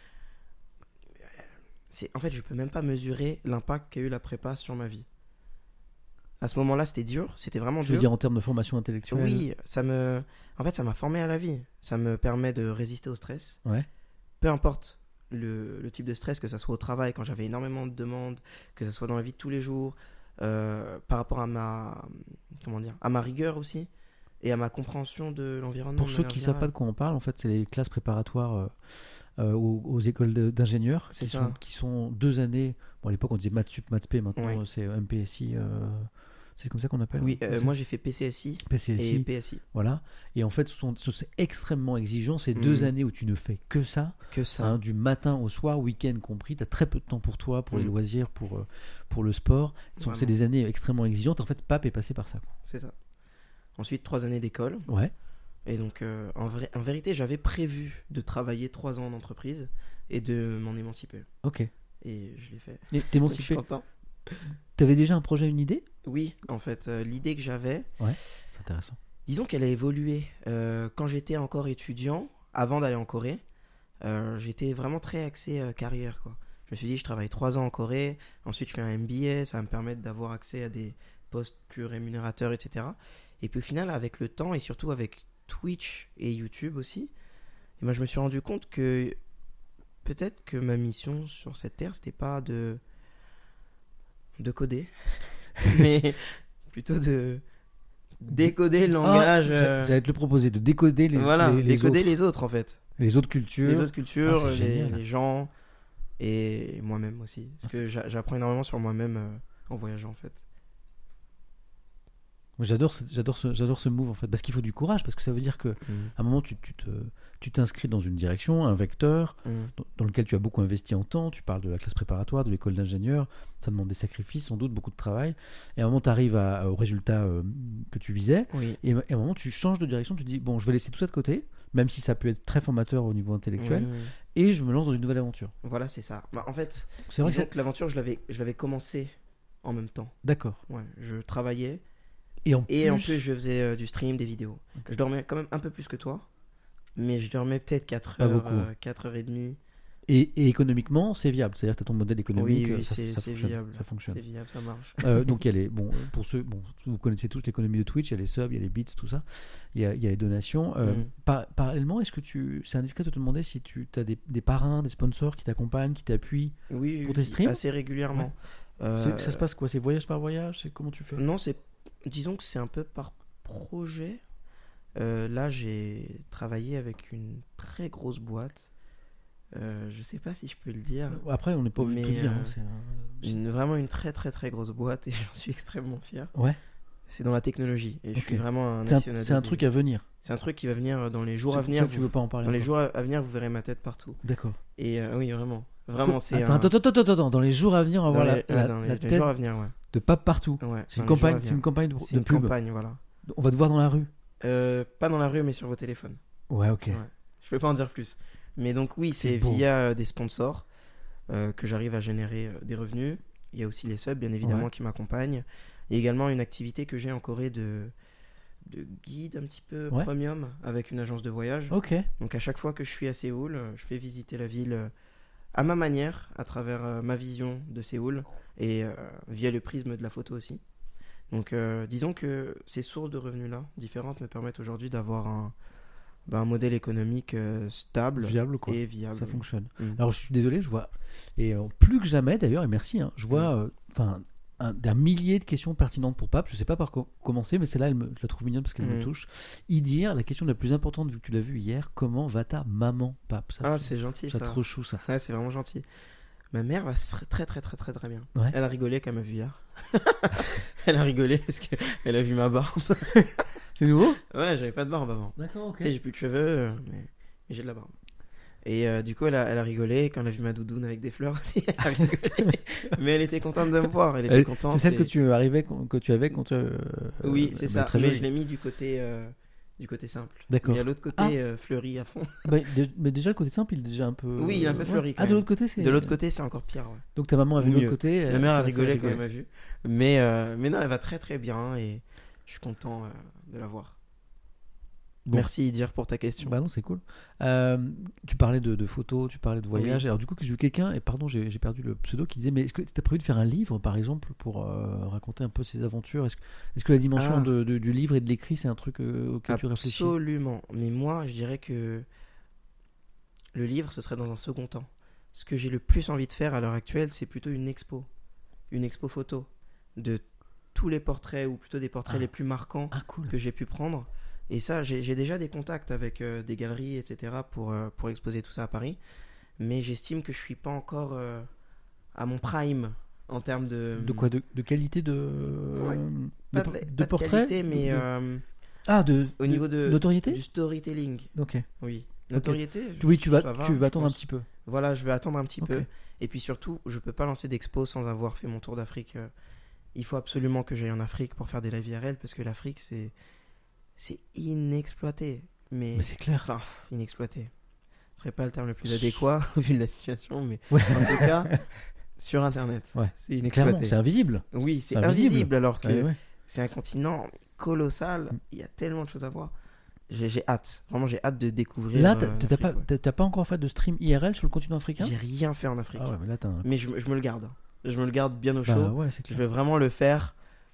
B: c'est, en fait, je peux même pas mesurer l'impact qu'a eu la prépa sur ma vie. À ce moment-là, c'était dur, c'était vraiment
A: Je veux
B: dur.
A: dire en termes de formation intellectuelle.
B: Oui, ça me, en fait, ça m'a formé à la vie. Ça me permet de résister au stress.
A: Ouais.
B: Peu importe le, le type de stress, que ça soit au travail, quand j'avais énormément de demandes, que ça soit dans la vie de tous les jours, euh, par rapport à ma, comment dire, à ma rigueur aussi, et à ma compréhension de l'environnement.
A: Pour
B: de
A: ceux
B: manière
A: qui ne savent pas
B: générale.
A: de quoi on parle, en fait, c'est les classes préparatoires euh, euh, aux, aux écoles de- d'ingénieurs
B: C'est
A: qui
B: ça.
A: sont, qui sont deux années. Bon, à l'époque, on disait maths sup, maths spé, maintenant
B: Ouais.
A: c'est M P S I. euh, C'est comme ça qu'on appelle
B: Oui,
A: hein,
B: euh,
A: c'est-
B: moi j'ai fait P C S I
A: P C S I.
B: et P S I.
A: Voilà. Et en fait, ce sont, ce- c'est extrêmement exigeant. C'est deux
B: Mhm.
A: années où tu ne fais que ça,
B: Que ça.
A: hein, du matin au soir, week-end compris. Tu as très peu de temps pour toi, pour les
B: Mhm.
A: loisirs, pour, euh, pour le sport. Donc,
B: Vraiment.
A: c'est des années extrêmement exigeantes. En fait, Pape est passé par ça. quoi.
B: C'est ça. Ensuite, trois années d'école.
A: Ouais.
B: Et donc, euh, en, vrai, en vérité, j'avais prévu de travailler trois ans en entreprise et de m'en émanciper.
A: Ok.
B: Et je l'ai fait.
A: Et
B: Donc, je suis
A: t'émanciper.
B: content.
A: T'avais déjà un projet, une idée?
B: Oui, en fait, euh, l'idée que j'avais,
A: C'est intéressant.
B: disons qu'elle a évolué. Euh, quand j'étais encore étudiant, avant d'aller en Corée, euh, j'étais vraiment très axé euh, carrière, quoi. Je me suis dit, je travaille trois ans en Corée, ensuite je fais un M B A, ça va me permettre d'avoir accès à des postes plus rémunérateurs, et cetera. Et puis au final, avec le temps et surtout avec Twitch et YouTube aussi, et ben, je me suis rendu compte que peut-être que ma mission sur cette terre, c'était pas de, de coder, mais plutôt de décoder le langage.
A: Ah,
B: euh,
A: J'allais te le proposer, de décoder les,
B: voilà,
A: les, les
B: décoder
A: autres,
B: les autres en fait.
A: les autres cultures.
B: Les autres cultures,
A: Ah, c'est
B: les,
A: génial.
B: les gens et moi-même aussi. Parce
A: Ah,
B: que j'a- j'apprends énormément sur moi-même euh, en voyageant en fait.
A: Moi, J'adore, ce- j'adore, ce, j'adore ce move en fait, parce qu'il faut du courage, parce que ça veut dire que à un moment tu, tu te, tu t'inscris dans une direction, un vecteur
B: Mm.
A: dans, dans lequel tu as beaucoup investi en temps. Tu parles de la classe préparatoire, de l'école d'ingénieur, ça demande des sacrifices, sans doute beaucoup de travail. Et à un moment, tu arrives au résultat euh, que tu visais,
B: Oui.
A: et, et à un moment, tu changes de direction. Tu te dis bon, je vais laisser tout ça de côté, même si ça peut être très formateur au niveau intellectuel,
B: Oui, oui, oui.
A: et je me lance dans une nouvelle aventure.
B: Voilà, c'est ça. Bah, en fait,
A: C'est vrai que
B: disons
A: c'est-
B: que l'aventure, je l'avais, je l'avais commencé en même temps.
A: D'accord.
B: Ouais, je travaillais
A: Et en
B: et
A: plus,
B: en plus, je faisais euh, du stream, des vidéos.
A: Ok.
B: Je dormais quand même un peu plus que toi, mais je dormais peut-être quatre
A: Pas
B: heures,
A: beaucoup.
B: euh, quatre heures trente.
A: et, et économiquement, c'est viable. C'est-à-dire que tu as ton modèle économique,
B: Oui, oui,
A: ça,
B: c'est,
A: ça
B: c'est
A: fonctionne.
B: viable.
A: Ça fonctionne.
B: C'est viable, ça marche.
A: Euh, donc il y a les bon pour ceux bon vous connaissez tous l'économie de Twitch, il y a les subs, il y a les bits, tout ça, il y a, il y a les donations. Euh,
B: Mhm.
A: par- parallèlement, est-ce que tu c'est indiscret de te demander si tu as des, des parrains, des sponsors qui t'accompagnent, qui t'appuient?
B: Oui,
A: Pour
B: oui,
A: tes streams
B: assez régulièrement.
A: C'est-
B: Euh,
A: Ça se passe quoi? C'est voyage par voyage? C'est comment tu fais?
B: Non, c'est, disons que c'est un peu par projet. Euh, là, j'ai travaillé avec une très grosse boîte. Euh, je sais pas si je peux le dire.
A: Après, on n'est pas obligé de
B: Mais,
A: tout dire.
B: euh,
A: hein, c'est un-
B: Une, vraiment une très très très grosse boîte et j'en suis extrêmement fier.
A: Ouais.
B: C'est dans la technologie et je
A: Ok.
B: suis vraiment un
A: C'est un,
B: aficionado
A: c'est un
B: des-
A: truc à venir.
B: C'est un truc qui va venir dans les jours
A: C'est
B: à
A: pour
B: venir.
A: ça que tu
B: vous-
A: veux pas en parler.
B: Dans les
A: encore.
B: jours à à venir, vous verrez ma tête partout.
A: D'accord.
B: Et euh, oui, vraiment. Vraiment,
A: Co-
B: c'est
A: attends,
B: un-
A: attends, attends, attends, attends, dans les jours à venir, on va
B: dans
A: voir
B: les,
A: la,
B: ouais,
A: la-
B: dans les-
A: la
B: les
A: tête
B: jours à venir, ouais.
A: de Pape partout.
B: Ouais,
A: C'est une
B: dans les jours à
A: campagne, c'est
B: venir.
A: une campagne de,
B: C'est
A: de
B: une
A: pub.
B: campagne, voilà.
A: On va te voir dans la rue.
B: Euh, pas dans la rue, mais sur vos téléphones.
A: Ouais, ok.
B: Ouais. Je peux pas en dire plus. Mais donc oui,
A: C'est
B: c'est
A: beau.
B: via euh, des sponsors euh, que j'arrive à générer euh, des revenus. Il y a aussi les subs, bien évidemment,
A: Ouais.
B: qui m'accompagnent. Il y a également une activité que j'ai en Corée de, de guide un petit peu
A: Ouais.
B: premium avec une agence de voyage.
A: Ok.
B: Donc à chaque fois que je suis à Séoul, euh, je fais visiter la ville euh, à ma manière, à travers euh, ma vision de Séoul et euh, via le prisme de la photo aussi. Donc euh, disons que ces sources de revenus-là, différentes, me permettent aujourd'hui d'avoir un, bah, un modèle économique euh, stable
A: Viable quoi.
B: et viable.
A: Ça fonctionne.
B: Mm.
A: Alors je suis désolé, je vois, et euh, plus que jamais d'ailleurs, et merci, hein, je vois euh, enfin un, d'un millier de questions pertinentes pour Pape. Je sais pas par quoi commencer, mais celle-là, elle me- je la trouve mignonne parce qu'elle me
B: Mm.
A: touche. Y dire, la question la plus importante, vu que tu l'as vu hier, comment va ta maman, Pape? Ça,
B: Ah,
A: je-
B: c'est gentil
A: ça
B: ça.
A: trop chou ça.
B: Ouais, c'est vraiment gentil. Ma mère va se- très très très très très bien.
A: Ouais.
B: Elle a rigolé quand elle m'a vu hier. Elle a rigolé parce qu'elle a vu ma barbe.
A: C'est nouveau?
B: Ouais, j'avais pas de barbe avant.
A: D'accord, ok.
B: Tu sais, j'ai plus de cheveux, euh, mais, mais j'ai de la barbe. Et euh, du coup, elle a, elle a rigolé. Quand elle a vu ma doudoune avec des fleurs aussi, elle a rigolé. Mais elle était contente de me voir. Elle était
A: Elle-
B: contente.
A: C'est celle
B: et-
A: que tu arrivais, que tu avais quand tu. euh,
B: Oui,
A: euh,
B: c'est
A: bah,
B: ça.
A: Très
B: Mais
A: jolie.
B: je l'ai mis du côté, euh, du côté simple.
A: D'accord.
B: Mais à l'autre côté,
A: Ah.
B: euh, fleuri à fond.
A: Bah, dé- mais déjà, le côté simple, il est déjà un peu.
B: Oui, il est un peu fleuri, quand
A: Ah, de
B: même.
A: l'autre côté, c'est.
B: De l'autre côté, c'est encore pire. Ouais.
A: Donc ta maman a vu
B: Ou
A: de l'autre
B: mieux.
A: côté.
B: Ma
A: euh,
B: mère
A: ça
B: a
A: l'a fait
B: rigolé quand
A: rigoler.
B: elle m'a vu. Mais, euh, mais non, elle va très très bien et je suis content euh, de la voir.
A: Bon.
B: Merci Idir pour ta question.
A: Bah non, c'est cool. Euh, tu parlais de, de photos, tu parlais de voyages. Alors du coup, j'ai vu quelqu'un, et pardon, j'ai j'ai perdu le pseudo, qui disait, mais est-ce que tu as prévu de faire un livre, par exemple, pour euh, raconter un peu ses aventures? Est-ce que, est-ce que la dimension
B: Ah.
A: de, de- du livre et de l'écrit, c'est un truc euh, auquel tu réfléchis?
B: Absolument. Mais moi, je dirais que le livre, ce serait dans un second temps. Ce que j'ai le plus envie de faire à l'heure actuelle, c'est plutôt une expo. Une expo photo de tous les portraits, ou plutôt des portraits
A: Ah.
B: les plus marquants
A: Ah, cool.
B: que j'ai pu prendre. Et ça, j'ai j'ai déjà des contacts avec euh, des galeries, et cetera, pour, euh, pour exposer tout ça à Paris. Mais j'estime que je suis pas encore euh, à mon prime en termes de...
A: De quoi? De, de qualité de,
B: Ouais.
A: de,
B: Pas
A: por-
B: de,
A: de
B: pas de
A: portrait
B: qualité,
A: De-
B: mais
A: de-
B: euh,
A: Ah, de,
B: au niveau de,
A: notoriété?
B: du storytelling.
A: Ok.
B: Oui. Notoriété,
A: Oui, tu vas,
B: ça va,
A: tu
B: je
A: vas attendre un
B: pense.
A: petit peu.
B: Voilà, je vais attendre un petit
A: Ok.
B: peu. Et puis surtout, je peux pas lancer d'expo sans avoir fait mon tour d'Afrique. Euh, Il faut absolument que j'aille en Afrique pour faire des lives I R L parce que l'Afrique, c'est c'est inexploité. Mais,
A: Mais c'est clair.
B: enfin, inexploité. Ce serait pas le terme le plus adéquat au vu de la situation, mais
A: Ouais.
B: en tout cas, sur Internet,
A: Ouais.
B: c'est
A: Clairement,
B: inexploité.
A: c'est invisible.
B: Oui, c'est
A: c'est invisible.
B: invisible alors que
A: Ouais, ouais.
B: c'est un continent colossal.
A: Mm.
B: Il y a tellement de choses à voir. J'ai j'ai hâte. Vraiment, j'ai hâte de découvrir.
A: Là,
B: euh,
A: t'as- t'as
B: l'Afrique,
A: pas,
B: ouais.
A: t'as- t'as pas encore fait de stream I R L sur le continent africain?
B: J'ai rien fait en Afrique.
A: Ah ouais, mais là, t'as un...
B: Mais je, me- je me le garde. Je me le garde bien au chaud.
A: Bah ouais, c'est
B: Je
A: clair.
B: vais vraiment le faire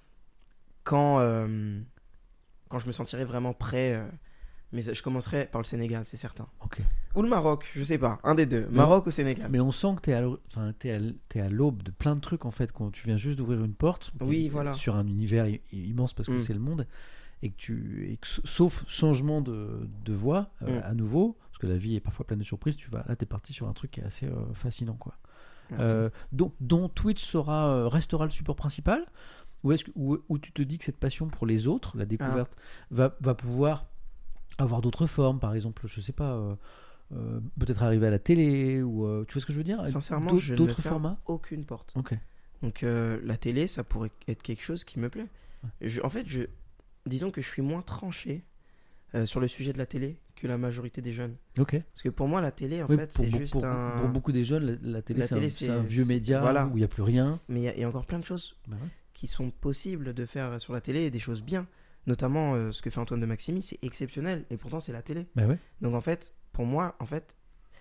B: quand, euh, quand je me sentirai vraiment prêt. euh, mais je commencerai par le Sénégal, c'est certain.
A: Ok.
B: Ou le Maroc, je sais pas. Un des deux.
A: Mais-
B: Maroc ou Sénégal.
A: Mais on sent que t'es à, l'au- enfin, t'es à, l- t'es à l'aube de plein de trucs en fait quand tu viens juste d'ouvrir une porte.
B: Oui,
A: Et-
B: voilà.
A: Sur un univers i- immense parce que
B: Mm.
A: c'est le monde et que tu, et que, s- sauf changement de, de voie euh,
B: Mm.
A: à nouveau, parce que la vie est parfois pleine de surprises. Tu vas là, t'es parti sur un truc qui est assez euh, fascinant quoi.
B: Merci.
A: Euh, dont, dont Twitch sera euh, restera le support principal ou est-ce que ou, ou tu te dis que cette passion pour les autres, la découverte, va, va pouvoir avoir d'autres formes, par exemple, je sais pas, euh, euh, peut-être arriver à la télé ou euh, tu vois ce que je veux dire?
B: Sincèrement,
A: D'autres-
B: je ne
A: d'autres
B: me ferme
A: formats.
B: aucune porte.
A: Ok.
B: Donc euh, la télé, ça pourrait être quelque chose qui me plaît. Je- en fait, je, disons que je suis moins tranché euh, sur le sujet de la télé que la majorité des jeunes.
A: Ok.
B: Parce que pour moi, la télé, en
A: Oui,
B: fait,
A: pour,
B: c'est
A: pour-
B: juste
A: pour-
B: un...
A: pour beaucoup des jeunes, la, la télé,
B: La
A: c'est,
B: télé,
A: un,
B: c'est-
A: c'est un vieux
B: c'est-
A: média
B: voilà.
A: où il n'y a plus rien.
B: Mais il y, a- il y a encore plein de choses
A: Bah ouais.
B: qui sont possibles de faire sur la télé et des choses bien. Notamment euh, ce que fait Antoine de Maximi, c'est exceptionnel. Et pourtant, c'est la télé.
A: Bah ouais.
B: Donc en fait, pour moi, en fait,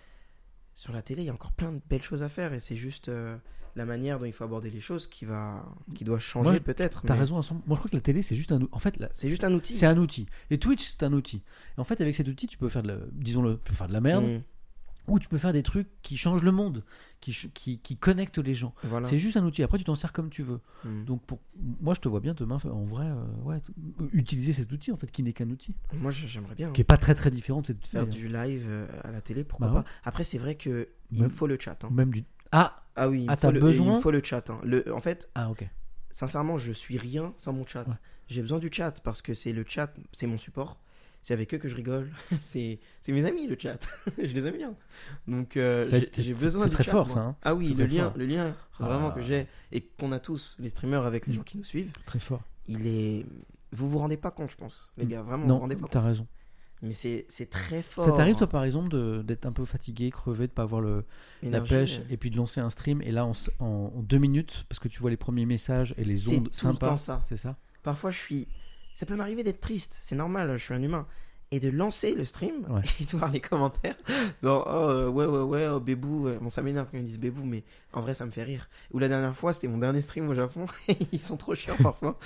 B: sur la télé, il y a encore plein de belles choses à faire. Et c'est juste euh, la manière dont il faut aborder les choses qui, va... qui doit changer
A: Moi,
B: peut-être.
A: T'as
B: mais
A: raison à cent. Moi, je crois que la télé, c'est juste un. ou- En fait, la-
B: C'est juste un outil.
A: c'est un outil. Et Twitch, c'est un outil. Et en fait, avec cet outil, tu peux faire de la, disons-le, tu peux faire de la merde,
B: Mm,
A: ou tu peux faire des trucs qui changent le monde, qui, ch- qui, qui connectent les gens.
B: voilà.
A: C'est juste un outil. Après, tu t'en sers comme tu veux.
B: Mm.
A: Donc, pour... moi, je te vois bien demain, en vrai, euh, ouais, t- utiliser cet outil, en fait, qui n'est qu'un outil,
B: Moi, je- j'aimerais bien
A: qui est pas très très différent de cet outil.
B: faire du live euh, à la télé, pourquoi
A: Bah
B: pas.
A: ouais.
B: Après, c'est vrai que il
A: Même-
B: me faut le chat. hein.
A: Même du. Ah.
B: Ah oui, il me
A: Ah,
B: faut
A: t'as
B: le,
A: besoin
B: il me faut le chat. hein. Le, en fait,
A: Ah, ok.
B: sincèrement, je suis rien sans mon chat.
A: Ouais.
B: J'ai besoin du chat parce que c'est le chat, c'est mon support. C'est avec eux que je rigole. c'est c'est mes amis, le chat. je les aime bien. Donc, euh,
A: Ça,
B: j'ai
A: c'est-
B: j'ai
A: c'est-
B: besoin
A: c'est
B: du
A: très
B: chat,
A: fort,
B: moi.
A: ça, hein.
B: Ah oui,
A: C'est
B: le
A: très
B: lien,
A: fort.
B: le lien
A: Ah.
B: vraiment que j'ai et qu'on a tous, les streamers avec les
A: Mm.
B: gens qui nous suivent,
A: Très fort.
B: il est. Vous vous rendez pas compte, je pense, les
A: Mm.
B: gars. Vraiment, vous
A: Non,
B: vous rendez pas
A: t'as
B: compte.
A: raison.
B: Mais c'est c'est très fort.
A: Ça t'arrive, toi, par exemple, de- d'être un peu fatigué, crevé, de pas avoir le, la
B: L'énergie,
A: pêche,
B: euh,
A: et puis de lancer un stream, et là, en, s- en- en deux minutes, parce que tu vois les premiers messages et les
B: C'est
A: ondes
B: tout le
A: sympas.
B: temps ça.
A: C'est ça.
B: Parfois, je suis. Ça peut m'arriver d'être triste, c'est normal, je suis un humain. Et de lancer le stream
A: Ouais.
B: et de voir les commentaires. Genre, oh, euh, ouais, ouais, ouais, oh, Bébou. euh, Bon, ça m'énerve quand ils me disent Bébou, mais en vrai, ça me fait rire. Ou la dernière fois, c'était mon dernier stream au Japon. Ils sont trop chiants parfois.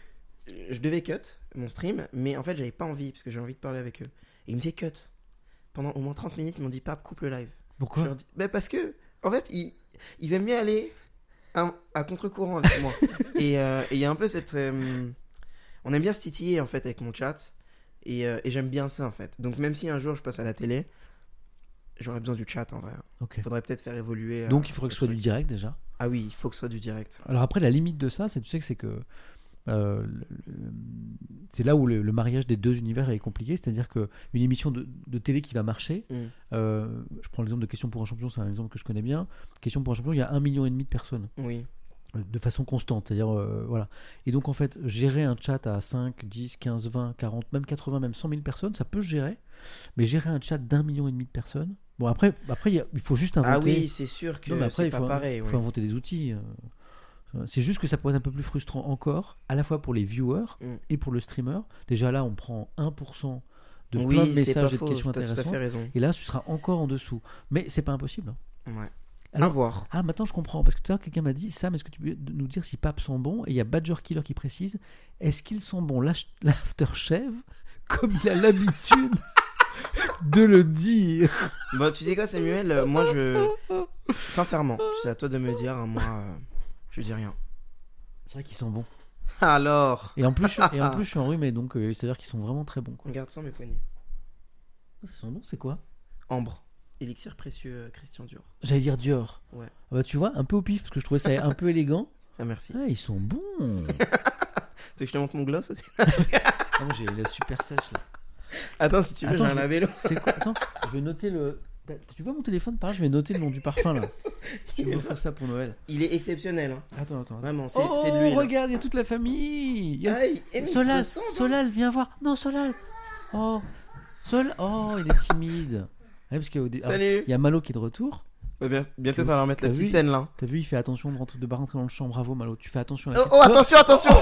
B: Je devais cut mon stream, mais en fait, j'avais pas envie parce que j'ai envie de parler avec eux. Et ils me disaient cut. Pendant au moins trente minutes, ils m'ont dit Pape, coupe le live.
A: Pourquoi
B: Je leur dis, bah parce que, en fait, ils, ils aiment bien aller à, à contre-courant avec moi. Et euh, et il y a un peu cette. euh, on aime bien se titiller, en fait, avec mon chat. Et, euh, et j'aime bien ça, en fait. Donc, même si un jour je passe à la télé, j'aurais besoin du chat, en vrai.
A: Ok.
B: Il faudrait peut-être faire évoluer. euh,
A: Donc, il faudrait que
B: le
A: ce soit du
B: truc.
A: direct déjà.
B: Ah oui, il faut que ce soit du direct.
A: Alors après, la limite de ça, c'est tu sais que c'est que euh, le- le- c'est là où le, le mariage des deux univers est compliqué, c'est-à-dire que une émission de, de télé qui va marcher,
B: Mm.
A: euh, je prends l'exemple de Question pour un champion, c'est un exemple que je connais bien. Question pour un champion, il y a un million et demi de personnes.
B: Oui.
A: de façon constante, c'est-à-dire euh, voilà. Et donc en fait, gérer un chat à cinq, dix, quinze, vingt, quarante, même quatre-vingts, même cent mille personnes, ça peut se gérer. Mais gérer un chat d'un million et demi de personnes, bon après, après il, y a, il faut juste inventer.
B: Ah oui, c'est sûr que
A: Non, mais après,
B: c'est
A: il
B: pas
A: faut,
B: pareil.
A: il faut
B: oui.
A: inventer des outils. euh. C'est juste que ça pourrait être un peu plus frustrant encore, à la fois pour les viewers
B: Mm.
A: et pour le streamer. Déjà là, on prend un pour cent de
B: Oui,
A: plein de
B: c'est pas
A: messages et de
B: faux,
A: questions
B: t'as tout à fait
A: intéressantes.
B: raison.
A: Et là, tu seras encore en dessous. Mais c'est pas impossible. hein.
B: Ouais.
A: Alors-
B: à voir.
A: Ah, maintenant je comprends. Parce que tout à l'heure, quelqu'un m'a dit Sam, est-ce que tu peux nous dire si Pape sent bon? Et il y a Badger Killer qui précise est-ce qu'il sent bon l'ach- l'aftershave comme il a l'habitude de le dire?
B: Bon, tu sais quoi, Samuel, euh, moi je. Sincèrement, c'est à toi de me dire, hein, moi euh, je dis rien.
A: C'est vrai qu'ils sont bons.
B: Alors,
A: Et en plus, je, et en plus, je suis enrhumé, donc euh, c'est-à-dire qu'ils sont vraiment très bons. Quoi.
B: regarde ça, mes poignets.
A: Ils sont bons, c'est quoi?
B: Ambre, élixir précieux euh, Christian Dior.
A: J'allais dire Dior.
B: Ouais.
A: Ah bah tu vois, un peu au pif, parce que je trouvais ça un peu élégant.
B: Ah, merci.
A: Ah, ils sont bons.
B: Tu veux que je te montre mon gloss aussi?
A: Ah, moi, j'ai la super sèche là.
B: Attends, si tu veux,
A: Attends,
B: j'ai
A: je
B: un
A: vais-
B: vélo.
A: C'est quoi? Attends, je vais noter le. T'as- Tu vois mon téléphone par là? Je vais noter le nom du parfum là. Je vais faire ça pour Noël.
B: Il est exceptionnel, hein.
A: Attends, attends.
B: Vraiment, c'est
A: Oh,
B: c'est de lui. là.
A: regarde, il y a toute la famille. Il y a-
B: Ah, il- eh, mais il se
A: Solal,
B: ressemble, hein.
A: Solal, viens voir. Non, Solal. Oh, Sol. Oh, il est timide. Ouais, parce qu'il y a, au dé- alors,
B: Salut.
A: il y a Malo qui est de retour.
B: Ouais, bien- bientôt,
A: Tu-
B: falloir mettre la
A: t'as
B: petite
A: vu
B: scène là.
A: T'as vu, il fait attention de rentrer, de pas rentrer dans le champ. Bravo, Malo. Tu fais attention. à
B: Oh,
A: la
B: oh, attention, attention.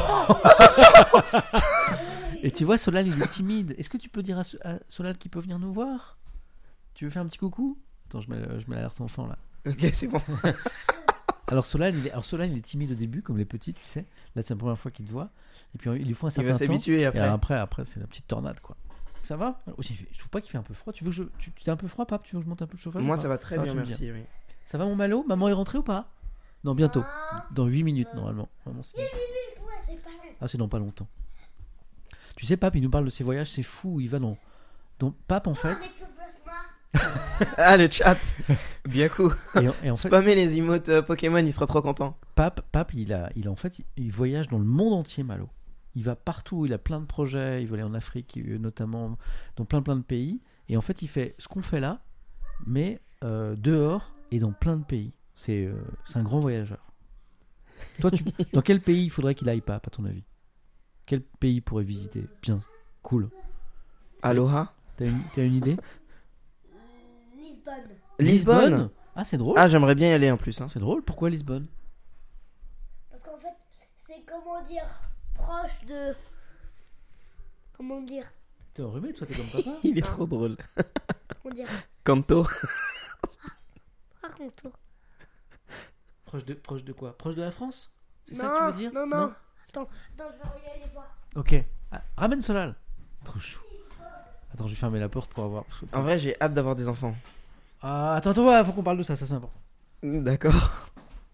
A: Et tu vois, Solal, il est timide. Est-ce que tu peux dire à, So- à Solal qu'il peut venir nous voir? Tu veux faire un petit coucou? Attends, je mets, je mets l'alerte enfant là.
B: Ok, c'est bon.
A: Alors Solal, il est, alors Solal, il est timide au début, comme les petits, tu sais. Là, c'est la première fois qu'il te voit. Et puis, il lui faut un
B: Il
A: certain
B: va
A: temps.
B: s'habituer
A: Et
B: après.
A: alors après, après, c'est la petite tornade, quoi. Ça va? Alors, il fait- Je trouve pas qu'il fait un peu froid. Tu veux que je, tu, tu es un peu froid, Pape? Tu veux que je monte un peu le chauffage?
B: Moi,
A: ou pas
B: ça va très
A: Ça va,
B: bien,
A: tu me
B: merci. Oui.
A: Ça va, mon Malo? Maman est rentrée ou pas? Non, bientôt. Dans huit minutes, normalement. Vraiment, c'est-
C: Ouais, c'est pas mal.
A: Ah, c'est dans pas longtemps. Tu sais, Pape, il nous parle de ses voyages, c'est fou. Il va dans. dans... Pape, en fait.
C: Avec le plasma.
B: Ah, le chat. Bien cool.
A: Et, en- et en fait,
B: Spammer les emotes euh, Pokémon, il sera trop content.
A: Pape, Pape, il a, il a en fait, il, il voyage dans le monde entier, Malo. Il va partout, il a plein de projets, il va aller en Afrique, euh, notamment dans plein plein de pays. Et en fait, il fait ce qu'on fait là, mais euh, dehors et dans plein de pays. C'est, euh, c'est un grand voyageur. Toi, tu, dans quel pays il faudrait qu'il aille, Pape, à ton avis? Quel pays il pourrait visiter? Bien, cool.
B: Aloha.
A: T'as une, t'as une idée?
C: Lisbonne.
B: Lisbonne.
A: Ah, c'est drôle.
B: Ah, j'aimerais bien y aller en plus. Hein.
A: C'est drôle. Pourquoi Lisbonne?
C: Parce qu'en fait, c'est comment dire, proche de. Comment dire
A: T'es enrhumé, toi, t'es comme papa.
B: Il est trop drôle.
C: Comment dire
B: Kanto.
C: Raconte-toi.
A: Proche de, proche de quoi? Proche de la France? C'est
C: Non,
A: ça que tu veux dire?
C: non, non. Attends, attends, je vais aller voir.
A: Ok. Ah, ramène Solal. Trop chou. Attends, je vais fermer la porte pour avoir.
B: En vrai, j'ai hâte d'avoir des enfants.
A: Ah, attends, attends, ouais, faut qu'on parle de ça, ça c'est important.
B: D'accord.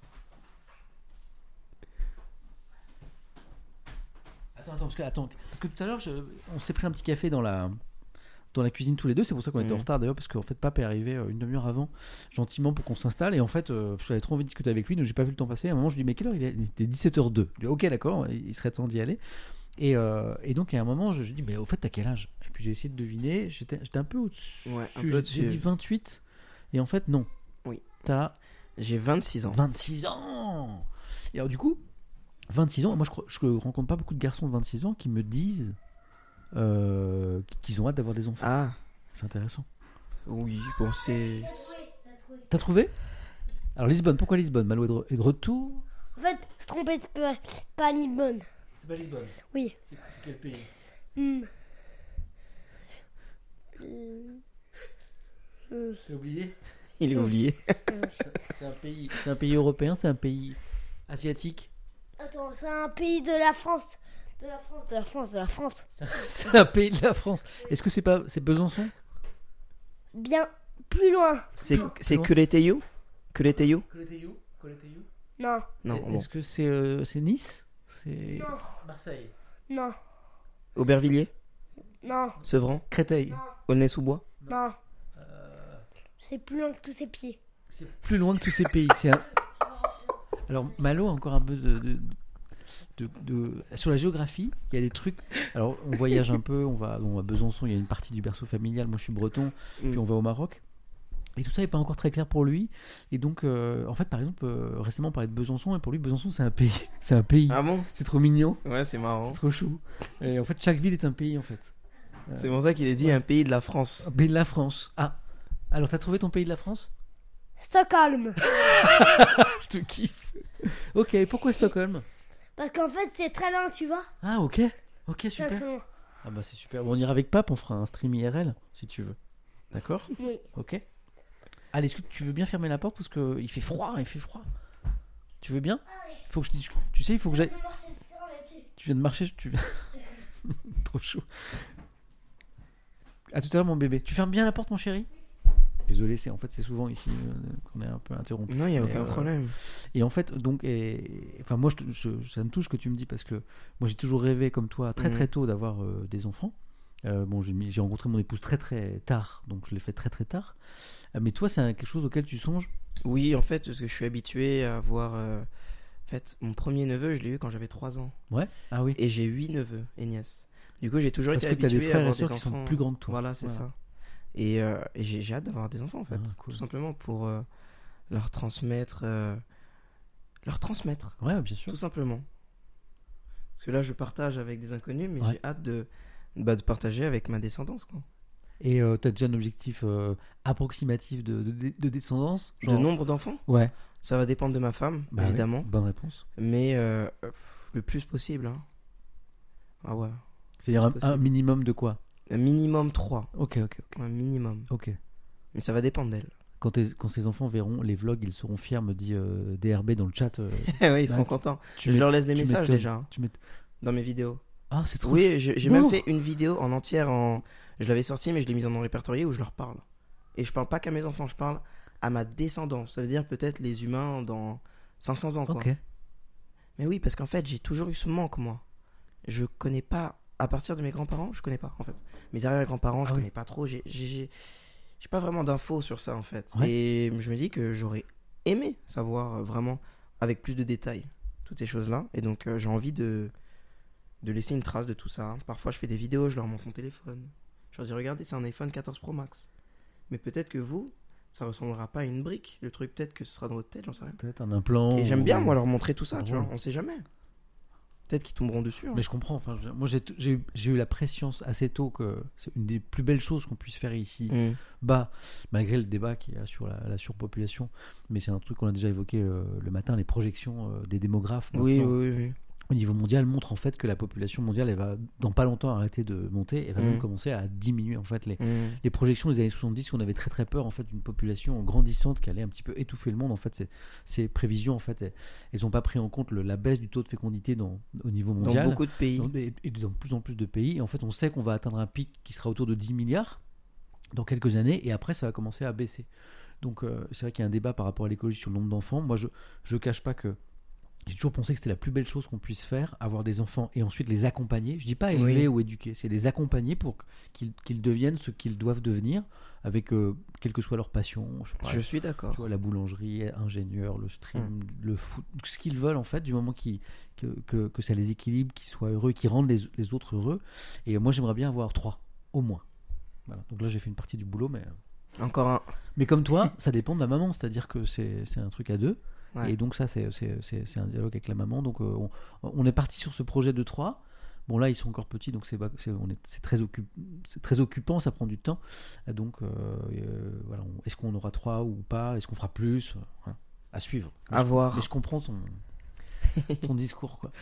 A: Attends, attends, parce que, attends, parce que tout à l'heure, je- on s'est pris un petit café dans la, dans la cuisine tous les deux. C'est pour ça qu'on était en
B: Mhm.
A: retard d'ailleurs, parce qu'en fait, Pape est arrivé euh, une demi-heure avant, gentiment pour qu'on s'installe. Et en fait, euh, j'avais trop envie de discuter avec lui, donc j'ai pas vu le temps passer. À un moment, je lui dis, mais quelle heure il est? Il était dix-sept heures deux. Je dis, ok, d'accord, il serait temps d'y aller. Et, euh, et donc, à un moment, je lui dis, mais au fait, t'as quel âge? Et puis j'ai essayé de deviner. J'étais, j'étais un peu au-dessus.
B: Ouais, un
A: J'ai-
B: peu au-dessus.
A: J'ai dit vingt-huit. Et en fait, non.
B: Oui.
A: T'as
B: J'ai vingt-six ans.
A: vingt-six ans. Et alors du coup, vingt-six ans, moi je, crois, je rencontre pas beaucoup de garçons de vingt-six ans qui me disent euh, qu'ils ont hâte d'avoir des enfants.
B: Ah,
A: C'est intéressant.
B: oui, bon, c'est.
C: T'as trouvé, t'as trouvé.
A: T'as trouvé? Alors Lisbonne, pourquoi Lisbonne? Malo est de, est de retour?
C: En fait, je trompais, c'est pas, c'est pas Lisbonne.
A: C'est pas Lisbonne.
C: Oui.
A: C'est quel pays?
C: Hmm. Hmm. Hmm.
A: T'as oublié?
B: Il est oublié.
A: C'est un pays. C'est un pays européen, c'est un pays asiatique.
C: Attends, c'est un pays de la France. De la France, de la France, de la France.
A: C'est un pays de la France. Est-ce que c'est pas c'est Besançon?
C: Bien plus loin.
B: C'est
A: Plus-
B: c'est
A: plus
B: que les Théo Que les Théo
C: Non,
B: Non, bon.
A: Est-ce que c'est euh, c'est Nice? C'est
C: non,
A: Marseille.
C: non,
B: Aubervilliers
C: non,
B: Sevran
A: Créteil.
C: non,
B: Aulnay-sous-Bois
C: non. C'est plus loin que tous ces pieds.
A: C'est plus loin que tous ces pays. C'est un- Alors Malo a encore un peu de, de, de- de- sur la géographie. Il y a des trucs. Alors on voyage un peu. On va, on va à Besançon. Il y a une partie du berceau familial. Moi je suis breton.
B: Mm.
A: Puis on va au Maroc. Et tout ça n'est pas encore très clair pour lui. Et donc, euh, en fait, par exemple, euh, récemment, on parlait de Besançon. Et pour lui, Besançon, c'est un pays. C'est un pays.
B: Ah bon?
A: C'est trop mignon.
B: Ouais, c'est marrant.
A: C'est trop chou. Et en fait, chaque ville est un pays, en fait. Euh,
B: C'est pour ça qu'il est dit un pays de la France.
A: un pays de la France. Ah. Alors, t'as trouvé ton pays de la France?
C: Stockholm.
A: Je te kiffe. Ok, pourquoi Stockholm?
C: Parce qu'en fait, c'est très loin, tu vois.
A: Ah, ok. Ok,
C: Très,
A: super.
C: très loin.
A: Ah bah c'est super. Bon, on ira avec Pape, on fera un stream I R L, si tu veux. D'accord?
C: Oui.
A: Ok. Allez, est-ce que tu veux bien fermer la porte parce que il fait froid, il fait froid. Tu veux bien? Faut que je te dise. Tu sais, il faut que j'aille. Tu viens de marcher, tu viens. Trop chaud. À tout à l'heure, mon bébé. Tu fermes bien la porte, mon chéri? Désolé, c'est en fait c'est souvent ici euh, qu'on est un peu interrompu.
B: Non, il n'y a
A: Mais,
B: aucun
A: euh,
B: problème.
A: Et en fait, donc, et, enfin, moi, je, te- je- ça me touche que tu me dis parce que moi, j'ai toujours rêvé, comme toi, très
B: Mhm.
A: très tôt, d'avoir euh, des enfants. Euh, bon, j'ai, mis- j'ai rencontré mon épouse très très tard, donc je l'ai fait très très tard. Euh, mais toi, c'est un- quelque chose auquel tu songes?
B: Oui, en fait, parce que je suis habitué à avoir. euh, En fait, mon premier neveu, je l'ai eu quand j'avais trois ans.
A: Ouais. Ah oui.
B: Et j'ai huit neveux et nièces. Du coup, j'ai toujours
A: Parce
B: été
A: que t'as des
B: habitué à
A: frères et
B: avoir des
A: sœurs qui
B: enfants.
A: sont plus grands que toi.
B: Voilà, c'est
A: Voilà.
B: ça. Et, euh, et j'ai, j'ai hâte d'avoir des enfants, en fait.
A: Ah, cool.
B: Tout simplement pour euh, leur transmettre. euh, Leur transmettre,
A: Ouais, bien sûr.
B: tout simplement. Parce que là, je partage avec des inconnus, mais
A: Ouais.
B: j'ai hâte de, bah, de partager avec ma descendance, quoi.
A: Et euh, t'as déjà un objectif euh, approximatif de, de, de descendance?
B: De nombre d'enfants,
A: Ouais.
B: ça va dépendre de ma femme,
A: Bah
B: évidemment.
A: ouais, bonne réponse.
B: Mais euh, pff, le plus possible. Hein. Ah ouais.
A: C'est-à-dire un,
B: possible.
A: un minimum de quoi?
B: Un minimum trois.
A: Ok, ok, ok.
B: Un minimum.
A: Ok.
B: Mais ça va dépendre d'elle.
A: Quand, tes- quand ces enfants verront les vlogs, ils seront fiers, me dit euh, D R B dans le chat. euh,
B: Oui, ils seront
A: Ouais.
B: contents.
A: tu
B: Je
A: m'é-
B: leur laisse des
A: tu
B: messages
A: m'étonnes.
B: déjà hein,
A: Tu mets...
B: dans mes vidéos.
A: Ah, c'est trop
B: Oui, j'ai j'ai
A: Non.
B: même fait une vidéo en entière. En... Je l'avais sortie, mais je l'ai mise en non répertorié où je leur parle. Et je parle pas qu'à mes enfants, je parle à ma descendance. Ça veut dire peut-être les humains dans cinq cents ans. Quoi.
A: Ok.
B: Mais oui, parce qu'en fait, j'ai toujours eu ce manque, moi. Je connais pas, à partir de mes grands-parents, je connais pas, en fait. Mes arrière-grands-parents, je
A: Ah oui.
B: connais pas trop. J'ai j'ai- j'ai- j'ai pas vraiment d'infos sur ça, en fait.
A: Ouais.
B: Et je me dis que j'aurais aimé savoir euh, vraiment, avec plus de détails, toutes ces choses-là. Et donc, euh, j'ai envie de, de laisser une trace de tout ça. Parfois, je fais des vidéos, je leur montre mon téléphone. Je leur dis, regardez, c'est un iPhone quatorze Pro Max. Mais peut-être que vous, ça ressemblera pas à une brique. Le truc, peut-être que ce sera dans votre tête, j'en sais rien.
A: Peut-être un implant.
B: Et j'aime bien,
A: ou-
B: moi, leur montrer tout ça,
A: Ah
B: tu
A: ouais.
B: vois. On sait jamais. Peut-être qu'ils tomberont dessus. hein.
A: Mais je comprends. Enfin, je- moi, j'ai t- j'ai eu- j'ai eu la prescience assez tôt que c'est une des plus belles choses qu'on puisse faire ici.
B: Mm.
A: Bas, malgré le débat qu'il y a sur la, la surpopulation. Mais c'est un truc qu'on a déjà évoqué euh, le matin, les projections euh, des démographes
B: Oui,
A: maintenant,
B: oui, oui.
A: au niveau mondial montrent en fait que la population mondiale, elle va dans pas longtemps arrêter de monter et va
B: Mm.
A: même commencer à diminuer. En fait, les,
B: Mm.
A: les projections des années soixante-dix, on avait très très peur en fait d'une population grandissante qui allait un petit peu étouffer le monde. En fait, ces, ces prévisions, en fait, elles- elles n'ont pas pris en compte le- la baisse du taux de fécondité dans, au niveau
B: Dans
A: mondial.
B: beaucoup de pays.
A: Dans- et, et dans plus en plus de pays. Et en fait, on sait qu'on va atteindre un pic qui sera autour de dix milliards dans quelques années, et après, ça va commencer à baisser. Donc, euh, c'est vrai qu'il y a un débat par rapport à l'écologie sur le nombre d'enfants. Moi, je ne cache pas que j'ai toujours pensé que c'était la plus belle chose qu'on puisse faire, avoir des enfants et ensuite les accompagner. Je dis pas élever
B: Oui.
A: ou éduquer, c'est les accompagner pour qu'ils qu'ils deviennent ce qu'ils doivent devenir, avec euh, quelle que soit leur passion. Je sais pas,
B: Je suis d'accord.
A: tu vois, la boulangerie, ingénieur, le stream,
B: Mm.
A: le foot, ce qu'ils veulent en fait, du moment qu'ils- que, que, que ça les équilibre, qu'ils soient heureux, qu'ils rendent les, les autres heureux. Et moi, j'aimerais bien avoir trois, au moins. Voilà. Donc là, j'ai fait une partie du boulot, mais,
B: Encore un.
A: mais comme toi, ça dépend de la maman, c'est-à-dire que c'est c'est un truc à deux.
B: Ouais.
A: Et donc ça, c'est c'est- c'est- c'est un dialogue avec la maman. Donc euh, on, on est parti sur ce projet de trois. Bon là, ils sont encore petits, donc c'est pas- c'est on est- c'est très, occup- c'est très occupant, ça prend du temps. Donc euh, euh, voilà, on- est-ce qu'on aura trois ou pas? Est-ce qu'on fera plus? Voilà. À suivre. Mais
B: À
A: je-
B: voir.
A: Mais je comprends ton, ton discours. Quoi.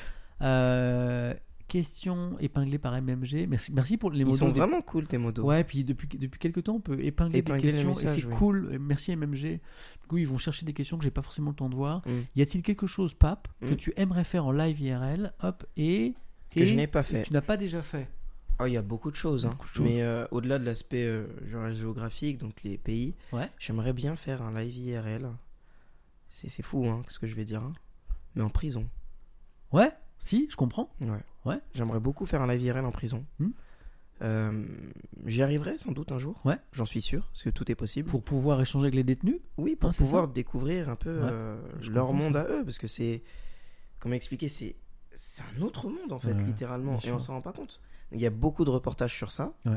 A: Euh, question épinglée par M M G. Merci, merci pour les
B: Ils
A: mots
B: sont
A: des-
B: vraiment cool, tes modos.
A: Ouais, puis depuis, depuis quelques temps, on peut épingler,
B: Épingler
A: des
B: les
A: questions
B: messages,
A: et c'est
B: oui.
A: cool. Euh, Merci M M G. Du coup, ils vont chercher des questions que j'ai pas forcément le temps de voir.
B: Mm.
A: Y a-t-il quelque chose, Pape, que
B: Mm.
A: tu aimerais faire en live I R L? Hop, et.
B: Que
A: et-
B: je n'ai pas
A: et
B: fait.
A: Tu n'as pas déjà fait.
B: Oh, il y a beaucoup de choses. hein.
A: Beaucoup de choses.
B: Mais euh, au-delà de l'aspect euh, genre géographique, donc les pays,
A: Ouais.
B: j'aimerais bien faire un live I R L. C'est c'est fou, hein, ce que je vais dire. hein. Mais en prison.
A: Ouais, si, je comprends.
B: Ouais.
A: Ouais.
B: J'aimerais beaucoup faire un live I R L en prison.
A: Hmm.
B: Euh, J'y arriverai sans doute un jour.
A: Ouais.
B: J'en suis sûr, parce que tout est possible.
A: Pour pouvoir échanger avec les détenus.
B: Oui, pour
A: Hein, c'est
B: pouvoir découvrir un peu
A: Ouais.
B: euh,
A: Je
B: leur
A: comprends
B: monde
A: ça.
B: à eux, parce que c'est, comment expliquer, c'est c'est un autre monde en fait,
A: Ouais,
B: littéralement,
A: bien
B: et
A: sûr.
B: on s'en rend pas compte. Il y a beaucoup de reportages sur ça.
A: Ouais.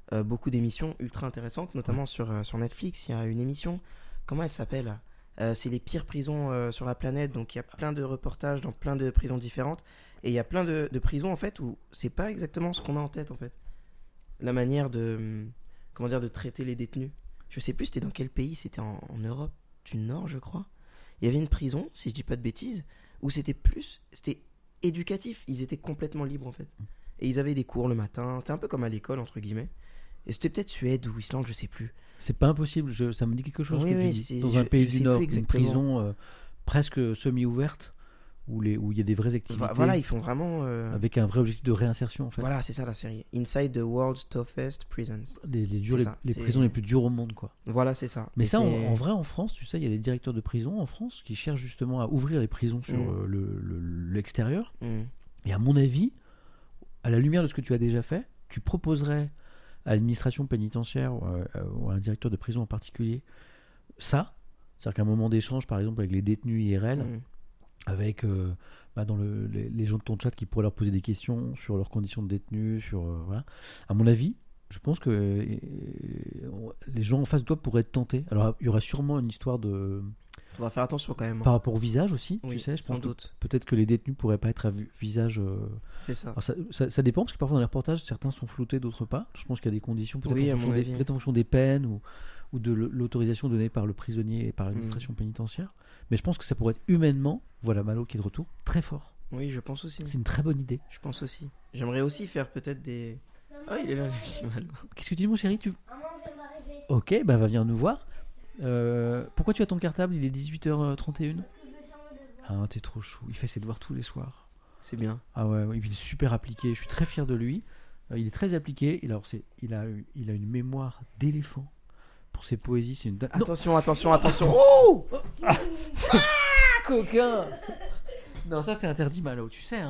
B: euh, beaucoup d'émissions ultra intéressantes, notamment sur, euh, sur Netflix. Il y a une émission, comment elle s'appelle Euh, C'est les pires prisons euh, sur la planète. Donc il y a plein de reportages dans plein de prisons différentes. Et il y a plein de, de prisons en fait où c'est pas exactement ce qu'on a en tête en fait. La manière de, hum, comment dire, de traiter les détenus. Je sais plus c'était dans quel pays, c'était en, en Europe du Nord je crois. Il y avait une prison, si je dis pas de bêtises, où c'était plus, c'était éducatif. Ils étaient complètement libres en fait. Et ils avaient des cours le matin. C'était un peu comme à l'école entre guillemets. Et c'était peut-être Suède ou Islande, je sais plus.
A: C'est pas impossible, je, ça me dit quelque chose
B: Oui,
A: que
B: oui,
A: tu dis.
B: c'est-
A: Dans
B: je-
A: un pays
B: je
A: du
B: sais
A: Nord,
B: plus
A: une
B: exactement.
A: prison euh, presque semi-ouverte, où les- où il y a des vraies activités,
B: Va- Voilà, ils font vraiment. euh,
A: avec un vrai objectif de réinsertion en fait.
B: Voilà, c'est ça la série. Inside the World's Toughest Prisons.
A: Les, les, durs-
B: C'est
A: les,
B: ça,
A: les
B: c'est-
A: prisons les plus dures au monde, quoi.
B: Voilà, c'est ça.
A: Mais
B: Et
A: ça, en,
B: c'est-
A: en vrai, en France, tu sais, il y a des directeurs de prison en France qui cherchent justement à ouvrir les prisons sur
B: Mm.
A: euh, le- le- l'extérieur.
B: Mm.
A: Et à mon avis, à la lumière de ce que tu as déjà fait, tu proposerais à l'administration pénitentiaire ou à, ou à un directeur de prison en particulier ça, c'est-à-dire qu'un moment d'échange, par exemple, avec les détenus I R L,
B: Mm.
A: avec euh, bah, dans le, les, les gens de ton chat qui pourraient leur poser des questions sur leurs conditions de détenus, sur euh, voilà. À mon avis, je pense que euh, les gens en face de toi pourraient être tentés. Alors, il y aura sûrement une histoire de
B: Faudra faire attention quand même.
A: par rapport au visage aussi,
B: Oui,
A: tu sais. Je
B: sans
A: pense que
B: doute.
A: peut-être que les détenus pourraient pas être à vi- visage. euh,
B: C'est ça.
A: alors ça, ça- ça dépend parce que parfois dans les reportages, certains sont floutés, d'autres pas. Je pense qu'il y a des conditions, peut-être
B: Oui,
A: en,
B: à
A: fonction
B: mon
A: des-
B: avis.
A: peut-être en fonction des peines ou, ou de l- l'autorisation donnée par le prisonnier et par l'administration
B: Mm.
A: pénitentiaire. Mais je pense que ça pourrait être humainement, voilà Malo qui est de retour, très fort.
B: Oui, je pense aussi.
A: C'est une très bonne idée.
B: Je pense aussi. J'aimerais aussi faire peut-être des. Ah, il est là, le petit Malo.
A: Qu'est-ce que tu dis, mon chéri tu...
C: Maman vient d'arriver.
A: Ok, bah va venir nous voir. Euh, pourquoi tu as ton cartable? Il est dix-huit heures trente et une.
C: Parce que je vais faire mon devoir.
A: Ah, t'es trop chou. Il fait ses devoirs tous les soirs.
B: C'est bien.
A: Ah ouais, ouais, il est super appliqué. Je suis très fier de lui. Euh, il est très appliqué. Et alors, c'est, il a, eu- il a une mémoire d'éléphant pour ses poésies. C'est une. da- Non,
B: Attention, attention, attention. Oh
A: coquin. Non, ça c'est interdit, Malo. Tu sais, hein.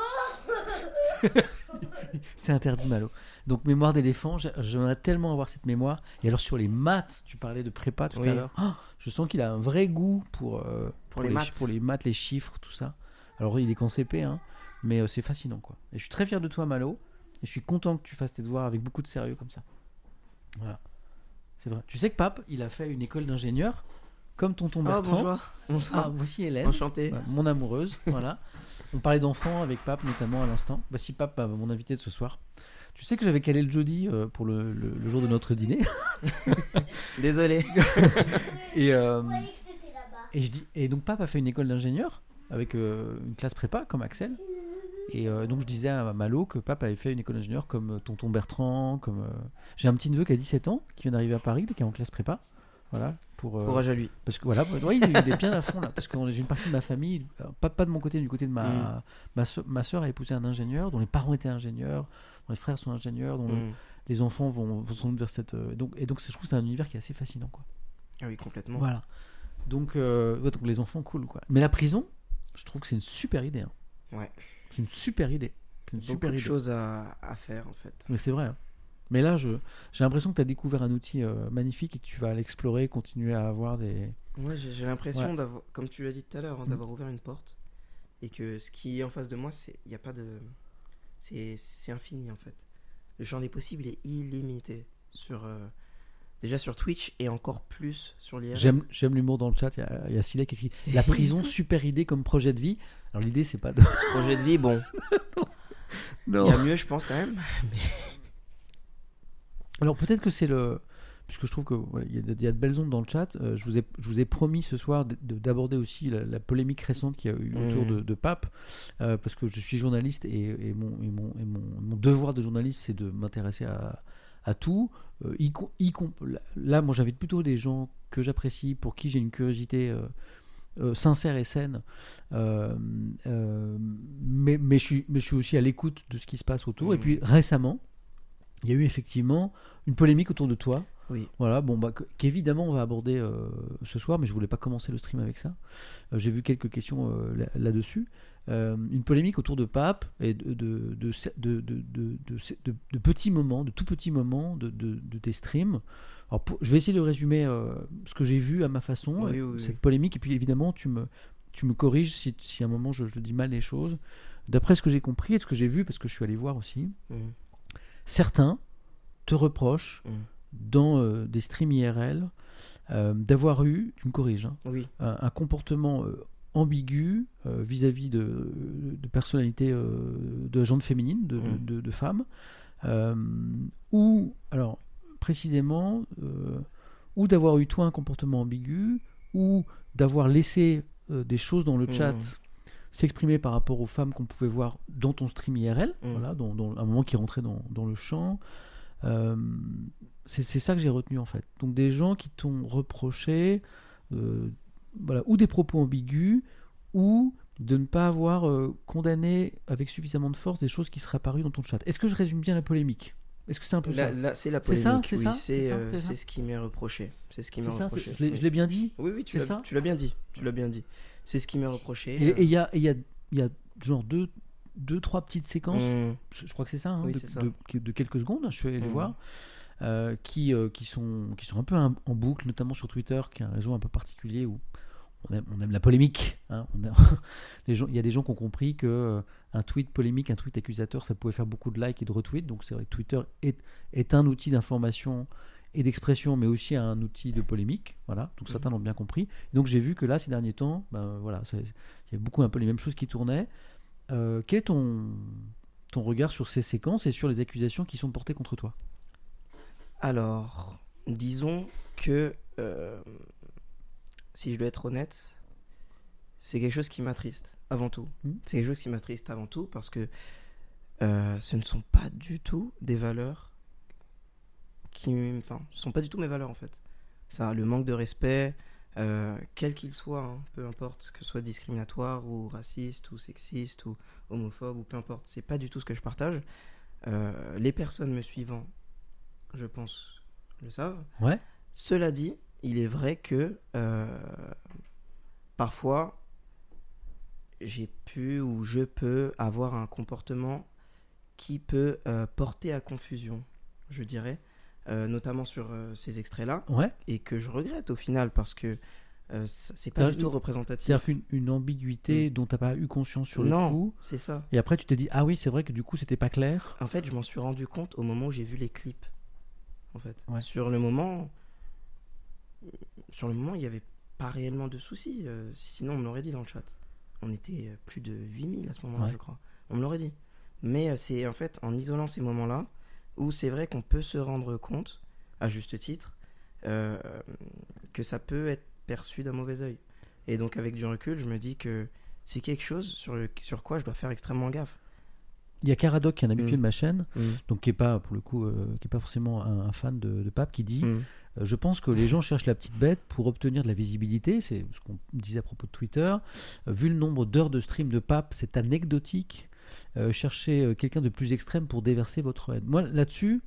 A: C'est interdit, Malo. Donc mémoire d'éléphant. j'ai- J'aimerais tellement avoir cette mémoire. Et alors sur les maths, tu parlais de prépa tout
B: Oui.
A: à l'heure. Oh, je sens qu'il a un vrai goût pour euh,
B: Pour les maths.
A: pour les maths, les chiffres, tout ça. Alors il est qu'en C P, hein. Mais euh, c'est fascinant, quoi. Et je suis très fier de toi, Malo. Et je suis content que tu fasses tes devoirs avec beaucoup de sérieux comme ça. Voilà. C'est vrai. Tu sais que Pape, il a fait une école d'ingénieur comme tonton
B: Oh,
A: Bertrand.
B: bonjour. Bonsoir.
A: Ah, voici Hélène.
B: Enchanté.
A: Voilà, mon amoureuse, voilà. On parlait d'enfants avec Pape notamment à l'instant. Voici Pape, bah, mon invité de ce soir. Tu sais que j'avais calé le jeudi euh, pour le, le- le jour de notre dîner.
B: Désolé.
A: Et, euh,
C: Je croyais que t'étais là-bas.
A: et, je dis, et donc Pape a fait une école d'ingénieur avec euh, une classe prépa comme Axel. Et euh, donc je disais à Malo que Pape avait fait une école d'ingénieur comme euh, tonton Bertrand. Comme, euh, J'ai un petit neveu qui a dix-sept ans, qui vient d'arriver à Paris, qui est en classe prépa. Voilà, pour, euh,
B: Courage à lui.
A: Parce que voilà, ouais, il est bien à fond là. Parce que j'ai une partie de ma famille, alors, pas, pas de mon côté, mais du côté de ma,
B: Mm.
A: ma, so- ma soeur a épousé un ingénieur, dont les parents étaient ingénieurs, dont les frères sont ingénieurs, dont le-
B: Mm.
A: les enfants vont, vont sans doute vers cette. euh, donc, et donc, c'est- je trouve que c'est un univers qui est assez fascinant, quoi.
B: Ah oui, complètement.
A: Voilà. Donc, euh, ouais, donc, les enfants, cool, quoi. Mais la prison, je trouve que c'est une super idée. hein.
B: Ouais.
A: C'est une super idée. C'est une
B: Beaucoup
A: super
B: de
A: idée.
B: choses à, à faire en fait.
A: Mais c'est vrai. hein. Mais là, je, j'ai l'impression que tu as découvert un outil euh, magnifique et que tu vas l'explorer, continuer à avoir des.
B: Moi, j'ai j'ai l'impression
A: Ouais.
B: d'avoir, comme tu l'as dit tout à l'heure, hein,
A: Mm.
B: d'avoir ouvert une porte et que ce qui est en face de moi, c'est il y a pas de, c'est c'est infini en fait. Le champ des possibles est illimité sur euh, déjà sur Twitch et encore plus sur l'I R L.
A: J'aime, j'aime l'humour dans le chat. Il y a, il y a Silla qui écrit La prison, super idée comme projet de vie. Alors l'idée, c'est pas de.
B: Projet de vie, bon, il y a mieux, je pense quand même.
A: Alors peut-être que c'est le. Puisque je trouve qu'il voilà, y, a de- il y a de belles ondes dans le chat. euh, je, vous ai, je vous ai promis ce soir de- de- d'aborder aussi la, la polémique récente qu'il y a eu autour
B: Mmh.
A: de, de Pape. euh, parce que je suis journaliste et, et, mon, et, mon, et mon, mon devoir de journaliste, c'est de m'intéresser à, à tout. Euh, y com- y com- là- là, moi, j'invite plutôt des gens que j'apprécie, pour qui j'ai une curiosité euh, euh, sincère et saine. Euh, euh, mais, mais, je suis, mais je suis aussi à l'écoute de ce qui se passe autour. Et
B: Mmh.
A: puis récemment, il y a eu effectivement une polémique autour de toi.
B: Oui.
A: Voilà, bon, bah, que- qu'évidemment on va aborder euh, ce soir, mais je voulais pas commencer le stream avec ça. Euh, j'ai vu quelques questions euh, là- là-dessus. Euh, une polémique autour de Pape et de, de, de, de, de, de, de- de- de petits moments, de tout petits moments de, de, de tes streams. Alors, pour- je vais essayer de résumer euh, ce que j'ai vu à ma façon,
B: Oui,
A: euh,
B: oui, oui.
A: cette polémique, et puis évidemment tu me, tu me corriges si, si à un moment je, je dis mal les choses. D'après ce que j'ai compris et ce que j'ai vu, parce que je suis allé voir aussi,
B: Mm.
A: certains te reprochent
B: Mm.
A: dans euh, des streams I R L euh, d'avoir eu, tu me corriges, hein,
B: Oui.
A: un, un comportement euh, ambigu euh, vis-à-vis de, de personnalités euh, de gente féminine, de,
B: Mm.
A: de, de femmes, euh, ou alors précisément, euh, ou d'avoir eu toi un comportement ambigu, ou d'avoir laissé euh, des choses dans le
B: Mm.
A: chat s'exprimer par rapport aux femmes qu'on pouvait voir dans ton stream I R L,
B: Mm.
A: voilà, dans, dans un moment qui rentrait dans, dans le champ. Euh, c'est, c'est ça que j'ai retenu en fait. Donc des gens qui t'ont reproché, euh, voilà, ou des propos ambigus, ou de ne pas avoir euh, condamné avec suffisamment de force des choses qui seraient apparues dans ton chat. Est-ce que je résume bien la polémique ? Est-ce que c'est un peu
B: Là,
A: ça
B: là, c'est la
A: C'est ça,
B: polémique.
A: c'est
B: oui,
A: ça,
B: c'est,
A: c'est ça,
B: euh,
A: c'est ça.
B: c'est ce qui m'est reproché. C'est ce qui m'est
A: C'est ça,
B: reproché.
A: c'est- je l'ai,
B: oui.
A: je l'ai bien dit.
B: Oui, oui, tu
A: C'est
B: l'as,
A: ça
B: tu l'as bien dit. Tu l'as bien dit. C'est ce qui m'est reproché.
A: Et
B: euh,
A: il y a, et y a, y a genre deux, deux, trois petites séquences.
B: mm,
A: Je, je crois que c'est ça, hein,
B: Oui,
A: de,
B: c'est ça.
A: de- de quelques secondes. Je suis allé les
B: Mm.
A: voir. euh, qui, euh, qui, sont, qui sont un peu en, en boucle, notamment sur Twitter, qui est un réseau un peu particulier où on aime, on aime la polémique. Hein, on a- les gens, il y a des gens qui ont compris que euh, un tweet polémique, un tweet accusateur, ça pouvait faire beaucoup de likes et de retweets. Donc c'est vrai que Twitter est, est un outil d'information et d'expression, mais aussi un outil de polémique. Voilà. Donc certains l'ont bien compris. Et donc j'ai vu que là, ces derniers temps, ben, voilà, ça- il y a beaucoup un peu les mêmes choses qui tournaient. Euh, quel est ton, ton regard sur ces séquences et sur les accusations qui sont portées contre toi ?
B: Alors, disons que, euh, si je dois être honnête, c'est quelque chose qui m'attriste, avant tout.
A: Mm.
B: C'est quelque chose qui m'attriste avant tout parce que euh, ce ne sont pas du tout des valeurs qui... Enfin, ce ne sont pas du tout mes valeurs, en fait. Ça, le manque de respect, euh, quel qu'il soit, hein, peu importe, que ce soit discriminatoire ou raciste ou sexiste ou homophobe ou peu importe, c'est pas du tout ce que je partage. Euh, les personnes me suivant, je pense, le savent.
A: Ouais.
B: Cela dit, il est vrai que euh, parfois, j'ai pu ou je peux avoir un comportement qui peut euh, porter à confusion, je dirais, euh, notamment sur euh, ces extraits-là,
A: Ouais.
B: et que je regrette au final parce que euh, ça- c'est pas
A: C'est-à-dire
B: du tout
A: une-
B: représentatif.
A: C'est-à-dire qu'une une ambiguïté dont tu n'as pas eu conscience sur le
B: Non,
A: coup.
B: c'est ça.
A: Et après, tu t'es dit, ah oui, c'est vrai que du coup, c'était pas clair.
B: En fait, je m'en suis rendu compte au moment où j'ai vu les clips. En fait,
A: Ouais.
B: sur le moment, sur le moment, il n'y avait pas réellement de soucis. euh, sinon, on me l'aurait dit dans le chat. On était euh, plus de huit mille à ce moment-là,
A: Ouais.
B: je crois. On me l'aurait dit. Mais euh, c'est en fait en isolant ces moments-là où c'est vrai qu'on peut se rendre compte, à juste titre, euh, que ça peut être perçu d'un mauvais œil. Et donc, avec du recul, je me dis que c'est quelque chose sur, le, sur quoi je dois faire extrêmement gaffe.
A: Il y a Caradoc, qui est un habitué
B: Mm.
A: de ma chaîne,
B: Mm.
A: donc qui est pas, pour le coup, euh, qui est pas forcément un, un fan de, de Pape, qui dit
B: Mm.
A: euh, je pense que les gens cherchent la petite bête pour obtenir de la visibilité. C'est ce qu'on disait à propos de Twitter. Euh, vu le nombre d'heures de stream de Pape, c'est anecdotique. Euh, cherchez euh, quelqu'un de plus extrême pour déverser votre haine. Moi, là-dessus,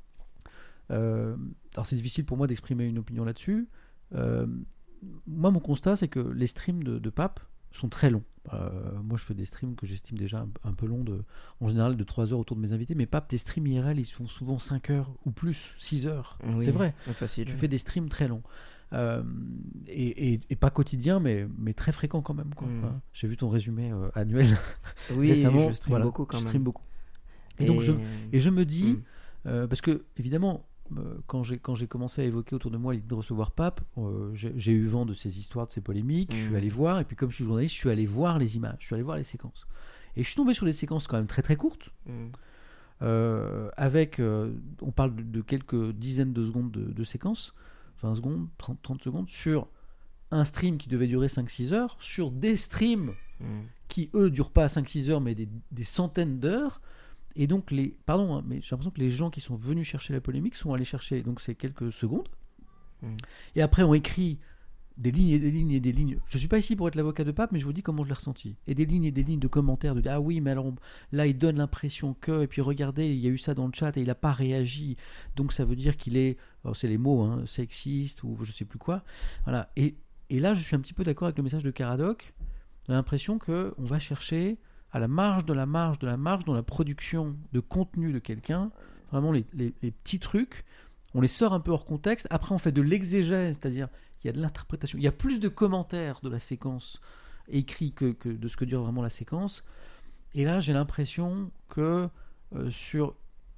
A: euh, alors c'est difficile pour moi d'exprimer une opinion là-dessus. Euh, moi, mon constat, c'est que les streams de, de Pape sont très longs. Euh, moi, je fais des streams que j'estime déjà un, un peu longs, de, en général de trois heures autour de mes invités. Mais Pape, tes streams I R L, ils font souvent cinq heures ou plus, six heures.
B: Oui,
A: C'est vrai.
B: Facile.
A: Tu fais des streams très longs. Euh, et, et- et pas quotidien, mais, mais très fréquent quand même. Quoi.
B: Mm.
A: Hein. J'ai vu ton résumé euh, annuel
B: Oui,
A: récemment.
B: je stream
A: Voilà,
B: beaucoup quand
A: tu
B: même.
A: stream beaucoup. Et, donc je, et je me dis,
B: Mm.
A: euh, parce que évidemment, euh, quand j'ai quand j'ai commencé à évoquer autour de moi l'idée de recevoir Pape, euh, j'ai j'ai eu vent de ces histoires, de ces polémiques. Je suis
B: Mm.
A: allé voir, et puis comme je suis journaliste, je suis allé voir les images, je suis allé voir les séquences. Et je suis tombé sur des séquences quand même très très courtes,
B: Mm.
A: euh, avec, euh, on parle de, de quelques dizaines de secondes de, de séquences, vingt secondes, trente, trente secondes, sur un stream qui devait durer cinq six heures, sur des streams
B: Mm.
A: qui, eux, durent pas cinq six heures, mais des, des centaines d'heures. Et donc, les, pardon, hein, mais j'ai l'impression que les gens qui sont venus chercher la polémique sont allés chercher donc ces quelques secondes.
B: Mm.
A: Et après, on écrit des lignes et des lignes et des lignes. Je suis pas ici pour être l'avocat de Pape, mais je vous dis comment je l'ai ressenti. Et des lignes et des lignes de commentaires de ah oui, mais alors là, il donne l'impression que, et puis regardez, il y a eu ça dans le chat et il a pas réagi. Donc ça veut dire qu'il est, alors c'est les mots, hein, sexiste ou je sais plus quoi. Voilà. Et, et là, je suis un petit peu d'accord avec le message de Caradoc. J'ai l'impression que on va chercher à la marge de la marge de la marge dans la production de contenu de quelqu'un, vraiment les, les, les petits trucs, on les sort un peu hors contexte, après on fait de l'exégèse, c'est-à-dire il y a de l'interprétation, il y a plus de commentaires de la séquence écrits que, que de ce que dure vraiment la séquence, et là j'ai l'impression que euh, sur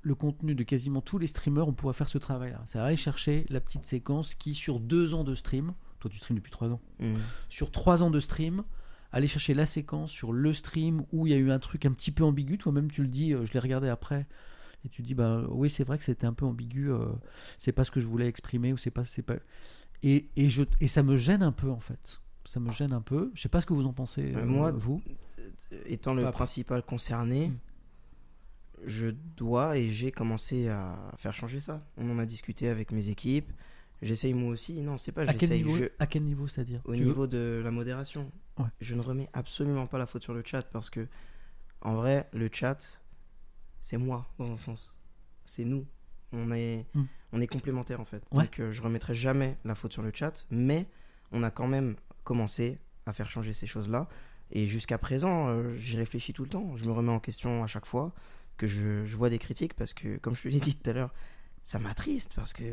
A: le contenu de quasiment tous les streamers, on pourrait faire ce travail-là. C'est aller chercher la petite séquence qui, sur deux ans de stream, toi tu streams depuis trois ans,
B: Mm.
A: sur trois ans de stream, aller chercher la séquence sur le stream où il y a eu un truc un petit peu ambigu. Toi-même, tu le dis, euh, je l'ai regardé après, et tu dis, bah oui, c'est vrai que c'était un peu ambigu, euh, c'est pas ce que je voulais exprimer, ou c'est pas. C'est pas... Et, et, je, et ça me gêne un peu, en fait. Ça me gêne un peu. Je sais pas ce que vous en pensez,
B: Euh,
A: euh,
B: moi,
A: vous.
B: Étant le
A: Pas-
B: principal concerné,
A: Mm.
B: je dois et j'ai commencé à faire changer ça. On en a discuté avec mes équipes. J'essaye moi aussi. Non, c'est pas
A: À quel
B: j'essaye.
A: niveau,
B: je-
A: à quel niveau, c'est-à-dire
B: Au
A: Tu veux-
B: niveau de la modération,
A: Ouais.
B: je ne remets absolument pas la faute sur le chat parce que, en vrai, le chat, c'est moi, dans un sens. C'est nous. On est,
A: Mm.
B: on est complémentaires, en fait.
A: Ouais.
B: Donc, euh, je remettrai jamais la faute sur le chat, mais on a quand même commencé à faire changer ces choses-là. Et jusqu'à présent, euh, j'y réfléchis tout le temps. Je me remets en question à chaque fois que je, je vois des critiques parce que, comme je te l'ai dit tout à l'heure, ça m'attriste parce que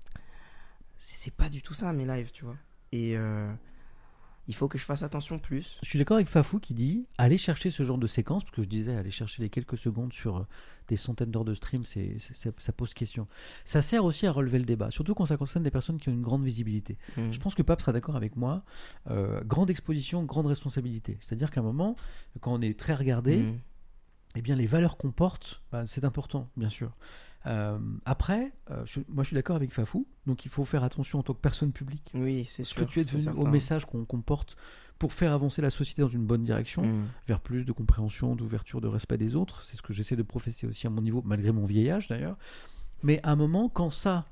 B: c'est c'est pas du tout ça mes lives, tu vois. Et euh, il faut que je fasse attention plus.
A: Je suis d'accord avec Fafou qui dit aller chercher ce genre de séquence, parce que je disais aller chercher les quelques secondes sur euh, des centaines d'heures de stream, c'est, c'est- c'est- ça pose question. Ça sert aussi à relever le débat, surtout quand ça concerne des personnes qui ont une grande visibilité.
B: Mm.
A: Je pense que Pape sera d'accord avec moi. Euh, grande exposition, grande responsabilité. C'est-à-dire qu'à un moment, quand on est très regardé,
B: Mm.
A: eh bien les valeurs qu'on porte, bah, c'est important, bien sûr. Euh, après, euh, je- moi je suis d'accord avec Fafou, donc il faut faire attention en tant que personne publique.
B: Oui, c'est
A: Ce
B: sûr.
A: que tu es
B: c'est
A: devenu,
B: certain.
A: au message qu'on, qu'on porte pour faire avancer la société dans une bonne direction,
B: Mm.
A: vers plus de compréhension, d'ouverture, de respect des autres. C'est ce que j'essaie de professer aussi à mon niveau, malgré mon vieil âge d'ailleurs. Mais à un moment, quand ça,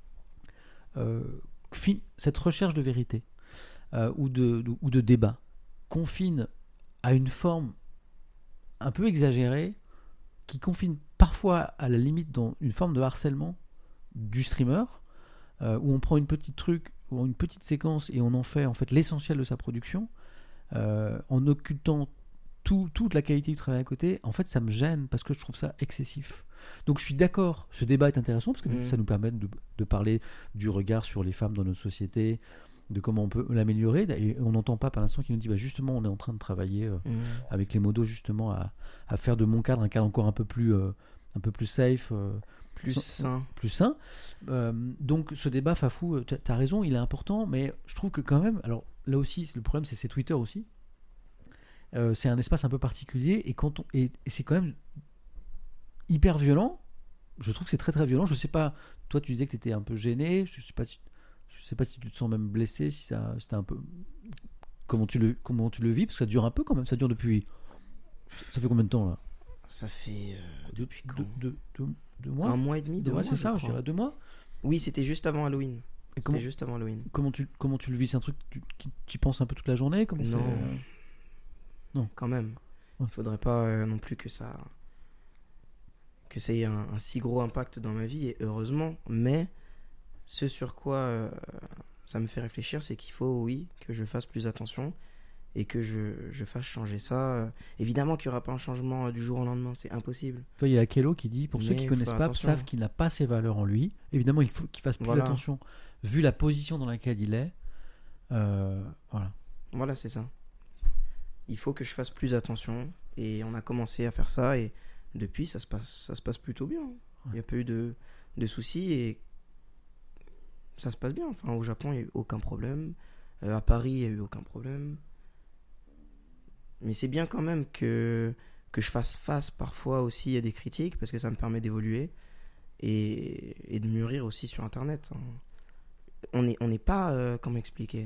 A: euh, fi- cette recherche de vérité euh, ou, de, de- ou de débat confine à une forme un peu exagérée, qui confine parfois à la limite dans une forme de harcèlement du streamer, euh, où on prend une petite truc ou une petite séquence et on en fait en fait l'essentiel de sa production, euh, en occultant tout, toute la qualité du travail à côté. En fait, ça me gêne parce que je trouve ça excessif. Donc je suis d'accord, ce débat est intéressant parce que
B: Mm.
A: ça nous permet de, de parler du regard sur les femmes dans notre société, de comment on peut l'améliorer. Et on n'entend pas par l'instant qui nous dit bah, justement on est en train de travailler euh,
B: Mm.
A: avec les modos justement à, à faire de mon cadre un cadre encore un peu plus, euh, un peu plus safe, euh,
B: Plus
A: Sans-
B: sain.
A: plus sain. Euh, donc ce débat, Fafou, tu as raison, il est important, mais je trouve que quand même, alors là aussi, le problème c'est c'est Twitter aussi. Euh, c'est un espace un peu particulier et, quand on, et, et c'est quand même hyper violent. Je trouve que c'est très très violent. Je sais pas, toi tu disais que tu étais un peu gêné, je sais pas si, je sais pas si tu te sens même blessé, si ça c'était un peu. Comment tu, le, comment tu le vis? Parce que ça dure un peu quand même, ça dure depuis. Ça fait combien de temps là?
B: Ça fait euh,
A: Deux,
B: depuis
A: deux,
B: quand
A: deux, deux- deux mois
B: un mois et demi, deux
A: Ouais,
B: mois,
A: c'est
B: je
A: ça, je
B: crois.
A: dirais deux mois.
B: Oui, c'était juste avant Halloween.
A: Et
B: C'était
A: comment,
B: juste avant Halloween.
A: comment, tu, comment tu le vis? C'est un truc que tu, qui- tu y penses un peu toute la journée? Comment c'est,
B: Non.
A: euh, Non.
B: Quand même.
A: Ouais.
B: Il faudrait pas euh, non plus que ça que ça ait un, un si gros impact dans ma vie, et heureusement. Mais ce sur quoi euh, ça me fait réfléchir, c'est qu'il faut, oui, que je fasse plus attention et que je, je fasse changer ça. Euh, évidemment qu'il n'y aura pas un changement euh, du jour au lendemain, c'est impossible.
A: Tu vois, il y a Akello qui dit, pour ceux
B: Mais
A: qui
B: faut
A: connaissent
B: faire
A: pas,
B: attention.
A: savent qu'il n'a pas ses valeurs en lui. Évidemment, il faut qu'il fasse plus
B: Voilà.
A: attention, vu la position dans laquelle il est. Euh, voilà.
B: Voilà, c'est ça. Il faut que je fasse plus attention, et on a commencé à faire ça, et depuis, ça se passe, ça se passe plutôt bien. Il n'y a pas eu de, de soucis, et ça se passe bien. Enfin, au Japon, il n'y a eu aucun problème. Euh, à Paris, il n'y a eu aucun problème. Mais c'est bien quand même que, que je fasse face parfois aussi à des critiques, parce que ça me permet d'évoluer et, et de mûrir aussi sur Internet. On n'est on n'est pas, euh, comment expliquer,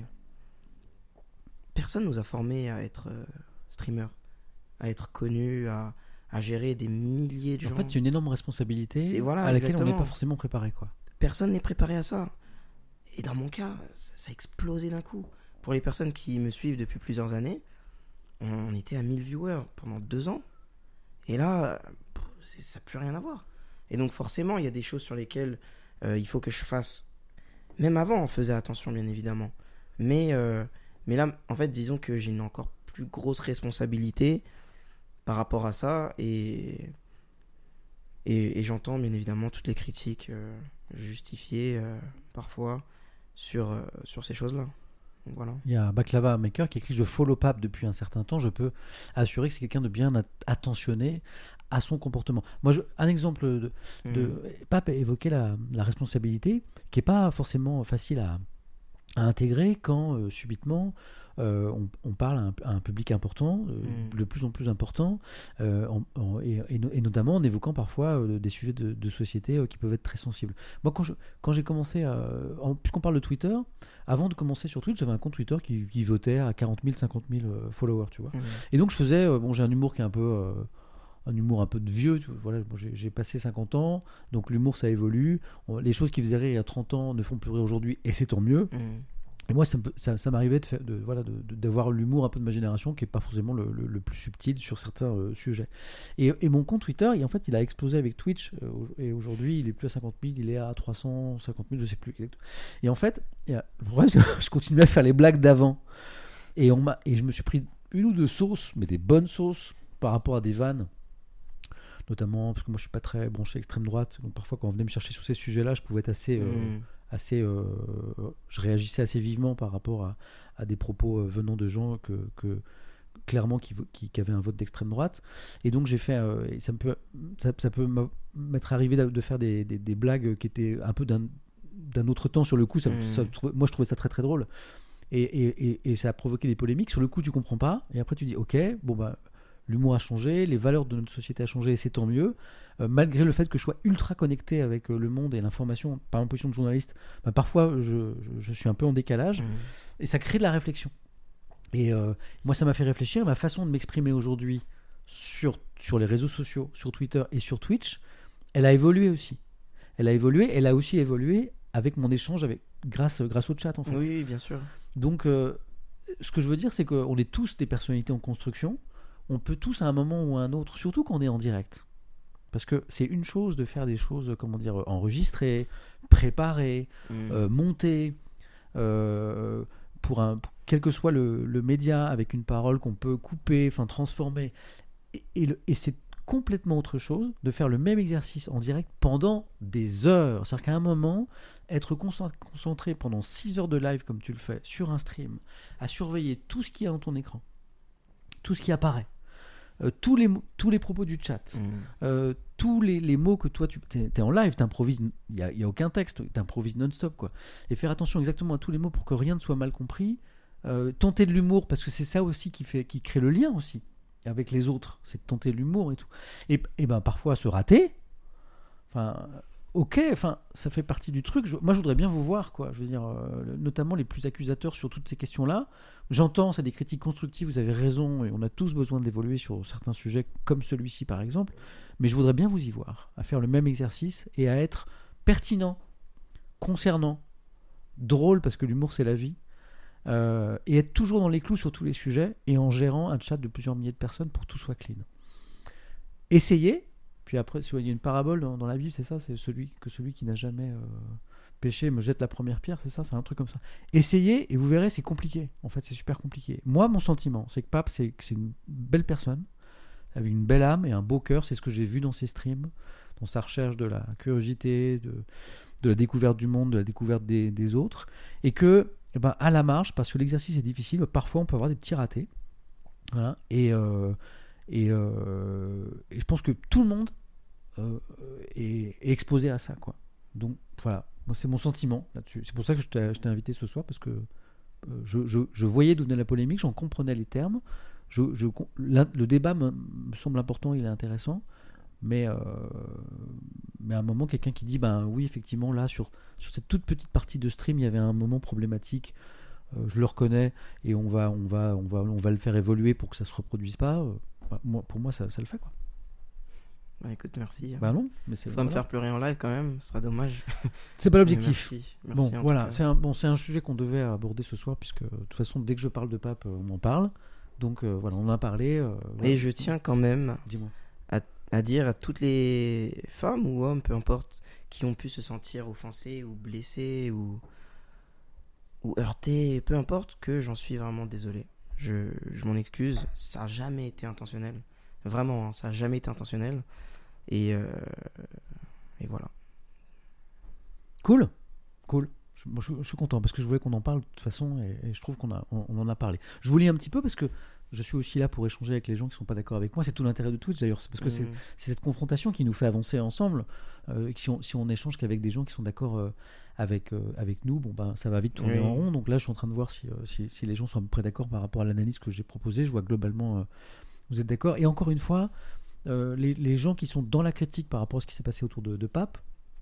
B: personne nous a formés à être euh, streamer, à être connu, à, à gérer des milliers de gens.
A: En fait, c'est une énorme responsabilité
B: C'est- voilà,
A: à laquelle on n'est
B: exactement.
A: pas forcément préparé, quoi.
B: Personne n'est préparé à ça. Et dans mon cas, ça, ça a explosé d'un coup. Pour les personnes qui me suivent depuis plusieurs années, on, on était à mille viewers pendant deux ans. Et là, pff, c'est- ça n'a plus rien à voir. Et donc forcément, il y a des choses sur lesquelles euh, il faut que je fasse. Même avant, on faisait attention, bien évidemment. Mais, euh, mais là, en fait, disons que j'ai une encore plus grosse responsabilité par rapport à ça. Et, et, et j'entends, bien évidemment, toutes les critiques euh, justifiées, euh, parfois, sur, euh, sur ces choses-là. Donc voilà.
A: Il y a Baklava Maker qui écrit: je follow Pape depuis un certain temps. Je peux assurer que c'est quelqu'un de bien at- attentionné, à son comportement. Moi, je, un exemple de, de
B: Mhm.
A: Pape évoquait la, la responsabilité, qui est pas forcément facile à, à intégrer quand euh, subitement euh, on, on parle à un, à un public important, euh,
B: Mm.
A: de plus en plus important, euh, en- en- et, et no- et notamment en évoquant parfois euh, des sujets de, de société euh, qui peuvent être très sensibles. Moi, quand, je, quand j'ai commencé, à, en- puisqu'on parle de Twitter, avant de commencer sur Twitch, j'avais un compte Twitter qui, qui votait à quarante mille, cinquante mille euh, followers, tu vois.
B: Mhm.
A: Et donc je faisais, euh, bon, j'ai un humour qui est un peu, euh, un humour un peu de vieux. Tu vois, voilà, bon, j'ai, j'ai passé cinquante ans, donc l'humour ça évolue. On- les choses qui faisaient rire il y a trente ans ne font plus rire aujourd'hui, et c'est tant mieux.
B: Mhm.
A: Et moi, ça, me- ça, ça m'arrivait de faire, de, voilà, de, de- d'avoir l'humour un peu de ma génération, qui est pas forcément le, le- le plus subtil sur certains euh, sujets. Et, et mon compte Twitter, et en fait, il a explosé avec Twitch, euh, au- et aujourd'hui, il est plus à cinquante mille, il est à trois cent cinquante mille, je sais plus. exact. Et en fait, il y a- le problème, c'est que je continuais à faire les blagues d'avant. Et, on m'a, et je me suis pris une ou deux sauces, mais des bonnes sauces, par rapport à des vannes. Notamment, parce que moi je suis pas très branché extrême droite, donc parfois quand on venait me chercher sur ces sujets-là, je pouvais être assez, euh,
B: Mhm.
A: assez euh, je réagissais assez vivement par rapport à, à des propos euh, venant de gens que, que clairement qui, vo- qui, qui avaient un vote d'extrême droite. Et donc j'ai fait, euh, et ça, me peut, ça, ça peut m'a- m'être arrivé d'a- de faire des, des, des blagues qui étaient un peu d'un, d'un autre temps sur le coup. Ça,
B: Mhm.
A: ça, trouve- moi je trouvais ça très très drôle. Et, et, et, et ça a provoqué des polémiques. Sur le coup, tu comprends pas. Et après, tu dis, ok, bon bah, l'humour a changé, les valeurs de notre société a changé, et c'est tant mieux. Euh, malgré le fait que je sois ultra connecté avec euh, le monde et l'information, par ma position de journaliste, bah, parfois je, je, je suis un peu en décalage.
B: Mhm.
A: Et ça crée de la réflexion. Et euh, moi, ça m'a fait réfléchir. Ma façon de m'exprimer aujourd'hui sur, sur les réseaux sociaux, sur Twitter et sur Twitch, elle a évolué aussi. Elle a évolué. Elle a aussi évolué avec mon échange avec, grâce, grâce au chat, en fait.
B: Oui, oui, bien sûr.
A: Donc, euh, ce que je veux dire, c'est qu'on est tous des personnalités en construction. On peut tous, à un moment ou à un autre, surtout quand on est en direct. Parce que c'est une chose de faire des choses, comment dire, enregistrées, préparées,
B: Mhm.
A: euh, montées, euh, pour un, quel que soit le, le média, avec une parole qu'on peut couper, enfin transformer. Et, et, le- et c'est complètement autre chose de faire le même exercice en direct pendant des heures. C'est-à-dire qu'à un moment, être concent- concentré pendant six heures de live comme tu le fais sur un stream, à surveiller tout ce qu'il y a dans ton écran, tout ce qui apparaît, euh, tous, les, mo- tous les propos du chat,
B: Mhm.
A: euh, tous les, les mots que toi, tu es en live, tu improvises, il n'y a, y a aucun texte, tu improvises non-stop. Quoi. Et faire attention exactement à tous les mots pour que rien ne soit mal compris. Euh, tenter de l'humour, parce que c'est ça aussi qui, fait, qui crée le lien aussi avec les autres, c'est de tenter l'humour et tout. Et, et ben parfois se rater, enfin, ok, enfin, ça fait partie du truc. Je- moi, je voudrais bien vous voir, quoi. Je veux dire, euh, notamment les plus accusateurs sur toutes ces questions-là. J'entends, c'est des critiques constructives, vous avez raison, et on a tous besoin d'évoluer sur certains sujets, comme celui-ci, par exemple. Mais je voudrais bien vous y voir, à faire le même exercice et à être pertinent, concernant, drôle, parce que l'humour, c'est la vie, euh, et être toujours dans les clous sur tous les sujets, et en gérant un chat de plusieurs milliers de personnes pour que tout soit clean. Essayez. Puis après, il y a une parabole dans, dans la Bible, c'est ça, c'est celui que celui qui n'a jamais euh, péché me jette la première pierre, c'est ça, c'est un truc comme ça. Essayez et vous verrez, c'est compliqué. En fait, c'est super compliqué. Moi, mon sentiment, c'est que Pape, c'est, c'est une belle personne, avec une belle âme et un beau cœur. C'est ce que j'ai vu dans ses streams, dans sa recherche de la curiosité, de, de la découverte du monde, de la découverte des, des autres. Et que, eh ben, à la marge, parce que l'exercice est difficile, parfois on peut avoir des petits ratés. Voilà. Et. Euh, Et, euh, et je pense que tout le monde euh, est, est exposé à ça, quoi. Donc voilà, moi c'est mon sentiment là-dessus. C'est pour ça que je t'ai, je t'ai invité ce soir, parce que euh, je, je, je voyais d'où venait la polémique, j'en comprenais les termes. Je, je, la, le débat me, me semble important, il est intéressant, mais, euh, mais à un moment, quelqu'un qui dit, ben oui, effectivement, là, sur, sur cette toute petite partie de stream, il y avait un moment problématique. Euh, je le reconnais, et on va, on va, on va, on va le faire évoluer pour que ça se reproduise pas. Euh, Bah, moi, pour moi, ça, ça le fait, quoi.
B: Bah écoute, merci.
A: Bah non, mais c'est.
B: Faut
A: Voilà.
B: me faire pleurer en live quand même, ce sera dommage.
A: C'est pas l'objectif.
B: Mais merci. Merci
A: Bon,
B: en tout
A: voilà,
B: cas.
A: c'est un, bon, c'est un sujet qu'on devait aborder ce soir, puisque de toute façon, dès que je parle de Pape, euh, on en parle. Donc euh, voilà, on en a parlé. euh, voilà.
B: Et je tiens quand même
A: Dis-moi.
B: à dire à toutes les femmes ou hommes, peu importe, qui ont pu se sentir offensés ou blessés ou, ou heurtés, peu importe, que j'en suis vraiment désolé. Je, je m'en excuse, ça n'a jamais été intentionnel. Vraiment, hein, ça n'a jamais été intentionnel. Et, euh, et voilà.
A: Cool, cool. Je, moi, je, je suis content parce que je voulais qu'on en parle de toute façon, et, et je trouve qu'on a, on, on en a parlé. Je vous lis un petit peu parce que je suis aussi là pour échanger avec les gens qui ne sont pas d'accord avec moi. C'est tout l'intérêt de Twitch d'ailleurs, c'est parce que c'est,
B: Mhm.
A: c'est cette confrontation qui nous fait avancer ensemble. Euh, si, on, si on échange qu'avec des gens qui sont d'accord euh, avec, euh, avec nous, bon, ben, ça va vite tourner
B: Oui.
A: en rond. Donc là, je suis en train de voir si, euh, si, si les gens sont à peu près d'accord par rapport à l'analyse que j'ai proposée. Je vois que globalement, euh, vous êtes d'accord. Et encore une fois, euh, les, les gens qui sont dans la critique par rapport à ce qui s'est passé autour de, de Pape,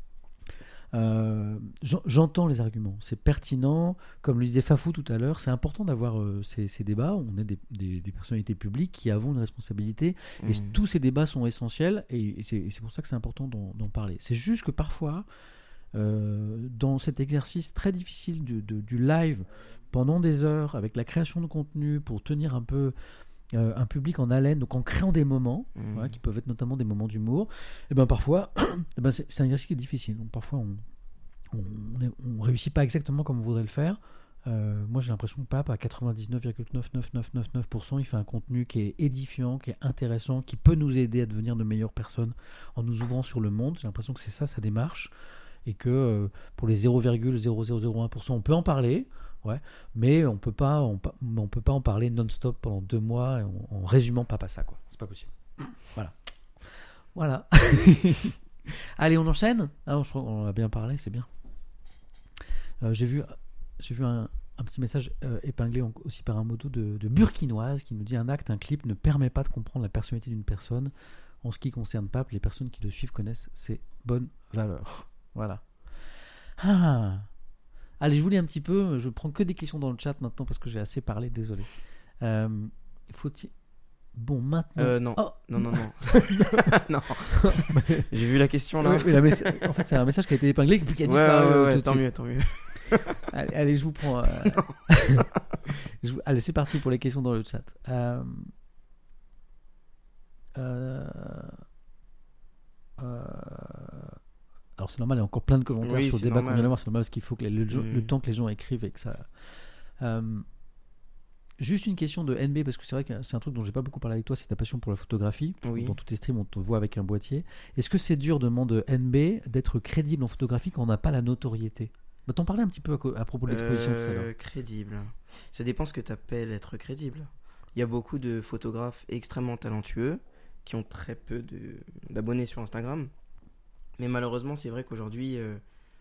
A: Euh, j'en- j'entends les arguments, c'est pertinent, comme le disait Fafou tout à l'heure, c'est important d'avoir euh, ces, ces débats, on est des, des- des personnalités publiques qui avons une responsabilité, et
B: Mhm.
A: tous ces débats sont essentiels, et, et c'est, et c'est pour ça que c'est important d'en, d'en parler. C'est juste que parfois, euh, dans cet exercice très difficile du, de- du live, pendant des heures, avec la création de contenu, pour tenir un peu euh, un public en haleine, donc en créant des moments,
B: Mhm.
A: voilà, qui peuvent être notamment des moments d'humour, et ben parfois, eh ben c'est, c'est un exercice qui est difficile. Donc parfois, on on est- on réussit pas exactement comme on voudrait le faire. Euh, moi, j'ai l'impression que Pape, à quatre-vingt-dix-neuf virgule neuf neuf neuf neuf neuf pour cent, il fait un contenu qui est édifiant, qui est intéressant, qui peut nous aider à devenir de meilleures personnes en nous ouvrant sur le monde. J'ai l'impression que c'est ça sa démarche, et que euh, pour les zéro virgule zéro zéro zéro un pour cent, on peut en parler. Ouais, mais on peut pas, on, pa- on peut pas en parler non-stop pendant deux mois et en, en résumant Pape à ça, quoi. C'est pas possible. Voilà. Voilà. Allez, on enchaîne. Ah, je crois qu'on en a bien parlé, c'est bien. Euh, j'ai vu, j'ai vu un, un petit message euh, épinglé en- aussi par un moto de, de Burkinoise qui nous dit: un acte, un clip ne permet pas de comprendre la personnalité d'une personne. En ce qui concerne Pape, les personnes qui le suivent connaissent ses bonnes valeurs. Voilà. Ah. Allez, je vous lis un petit peu. Je prends que des questions dans le chat maintenant parce que j'ai assez parlé. Désolé. Euh, faut-il... Bon, maintenant.
B: Euh, non.
A: Oh.
B: Non, non, non. non. J'ai vu la question là.
A: Ouais, mais la mess- en fait, c'est un message qui a été épinglé et puis qui a
B: Ouais,
A: disparu.
B: ouais,
A: euh,
B: ouais,
A: tout de
B: tant
A: suite.
B: mieux, tant mieux.
A: Allez, allez, je vous prends. euh, je vous- Allez, c'est parti pour les questions dans le chat. Euh, euh, euh, Alors, c'est normal, il y a encore plein de commentaires
B: Oui,
A: sur le
B: c'est
A: débat qu'on
B: normal.
A: vient d'avoir. C'est normal parce qu'il faut que les- le,
B: Mm.
A: le temps que les gens écrivent et que ça. Euh, Juste une question de N B, parce que c'est vrai que c'est un truc dont j'ai pas beaucoup parlé avec toi, c'est ta passion pour la photographie.
B: Oui.
A: Dans tous tes streams, on te voit avec un boîtier. Est-ce que c'est dur, demande N B, d'être crédible en photographie quand on n'a pas la notoriété? Bah, t'en parlais un petit peu à, co- à propos de l'exposition tout à l'heure.
B: Euh, crédible. Ça dépend ce que tu appelles être crédible. Il y a beaucoup de photographes extrêmement talentueux qui ont très peu de- d'abonnés sur Instagram. Mais malheureusement, c'est vrai qu'aujourd'hui, euh,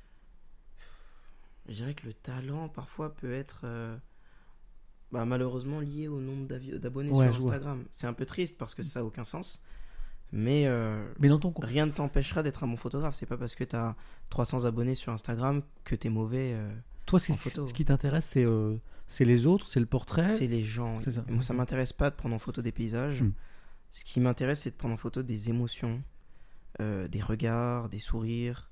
B: je dirais que le talent parfois peut être euh, bah, malheureusement lié au nombre d'avi- d'abonnés
A: Ouais, je
B: sur
A: vois.
B: Instagram. C'est un peu triste parce que ça n'a aucun sens. Mais euh,
A: Mais dans ton con-
B: rien ne t'empêchera d'être un bon photographe. C'est pas parce que tu as trois cents abonnés sur Instagram que tu es mauvais. euh,
A: toi, ce,
B: en
A: qui-
B: photo.
A: ce qui t'intéresse, c'est euh, c'est les autres, c'est le portrait.
B: C'est les gens.
A: C'est ça,
B: Et
A: c'est
B: moi,
A: ça.
B: ça m'intéresse pas de prendre en photo des paysages.
A: Mm.
B: Ce qui m'intéresse, c'est de prendre en photo des émotions, euh, des regards, des sourires,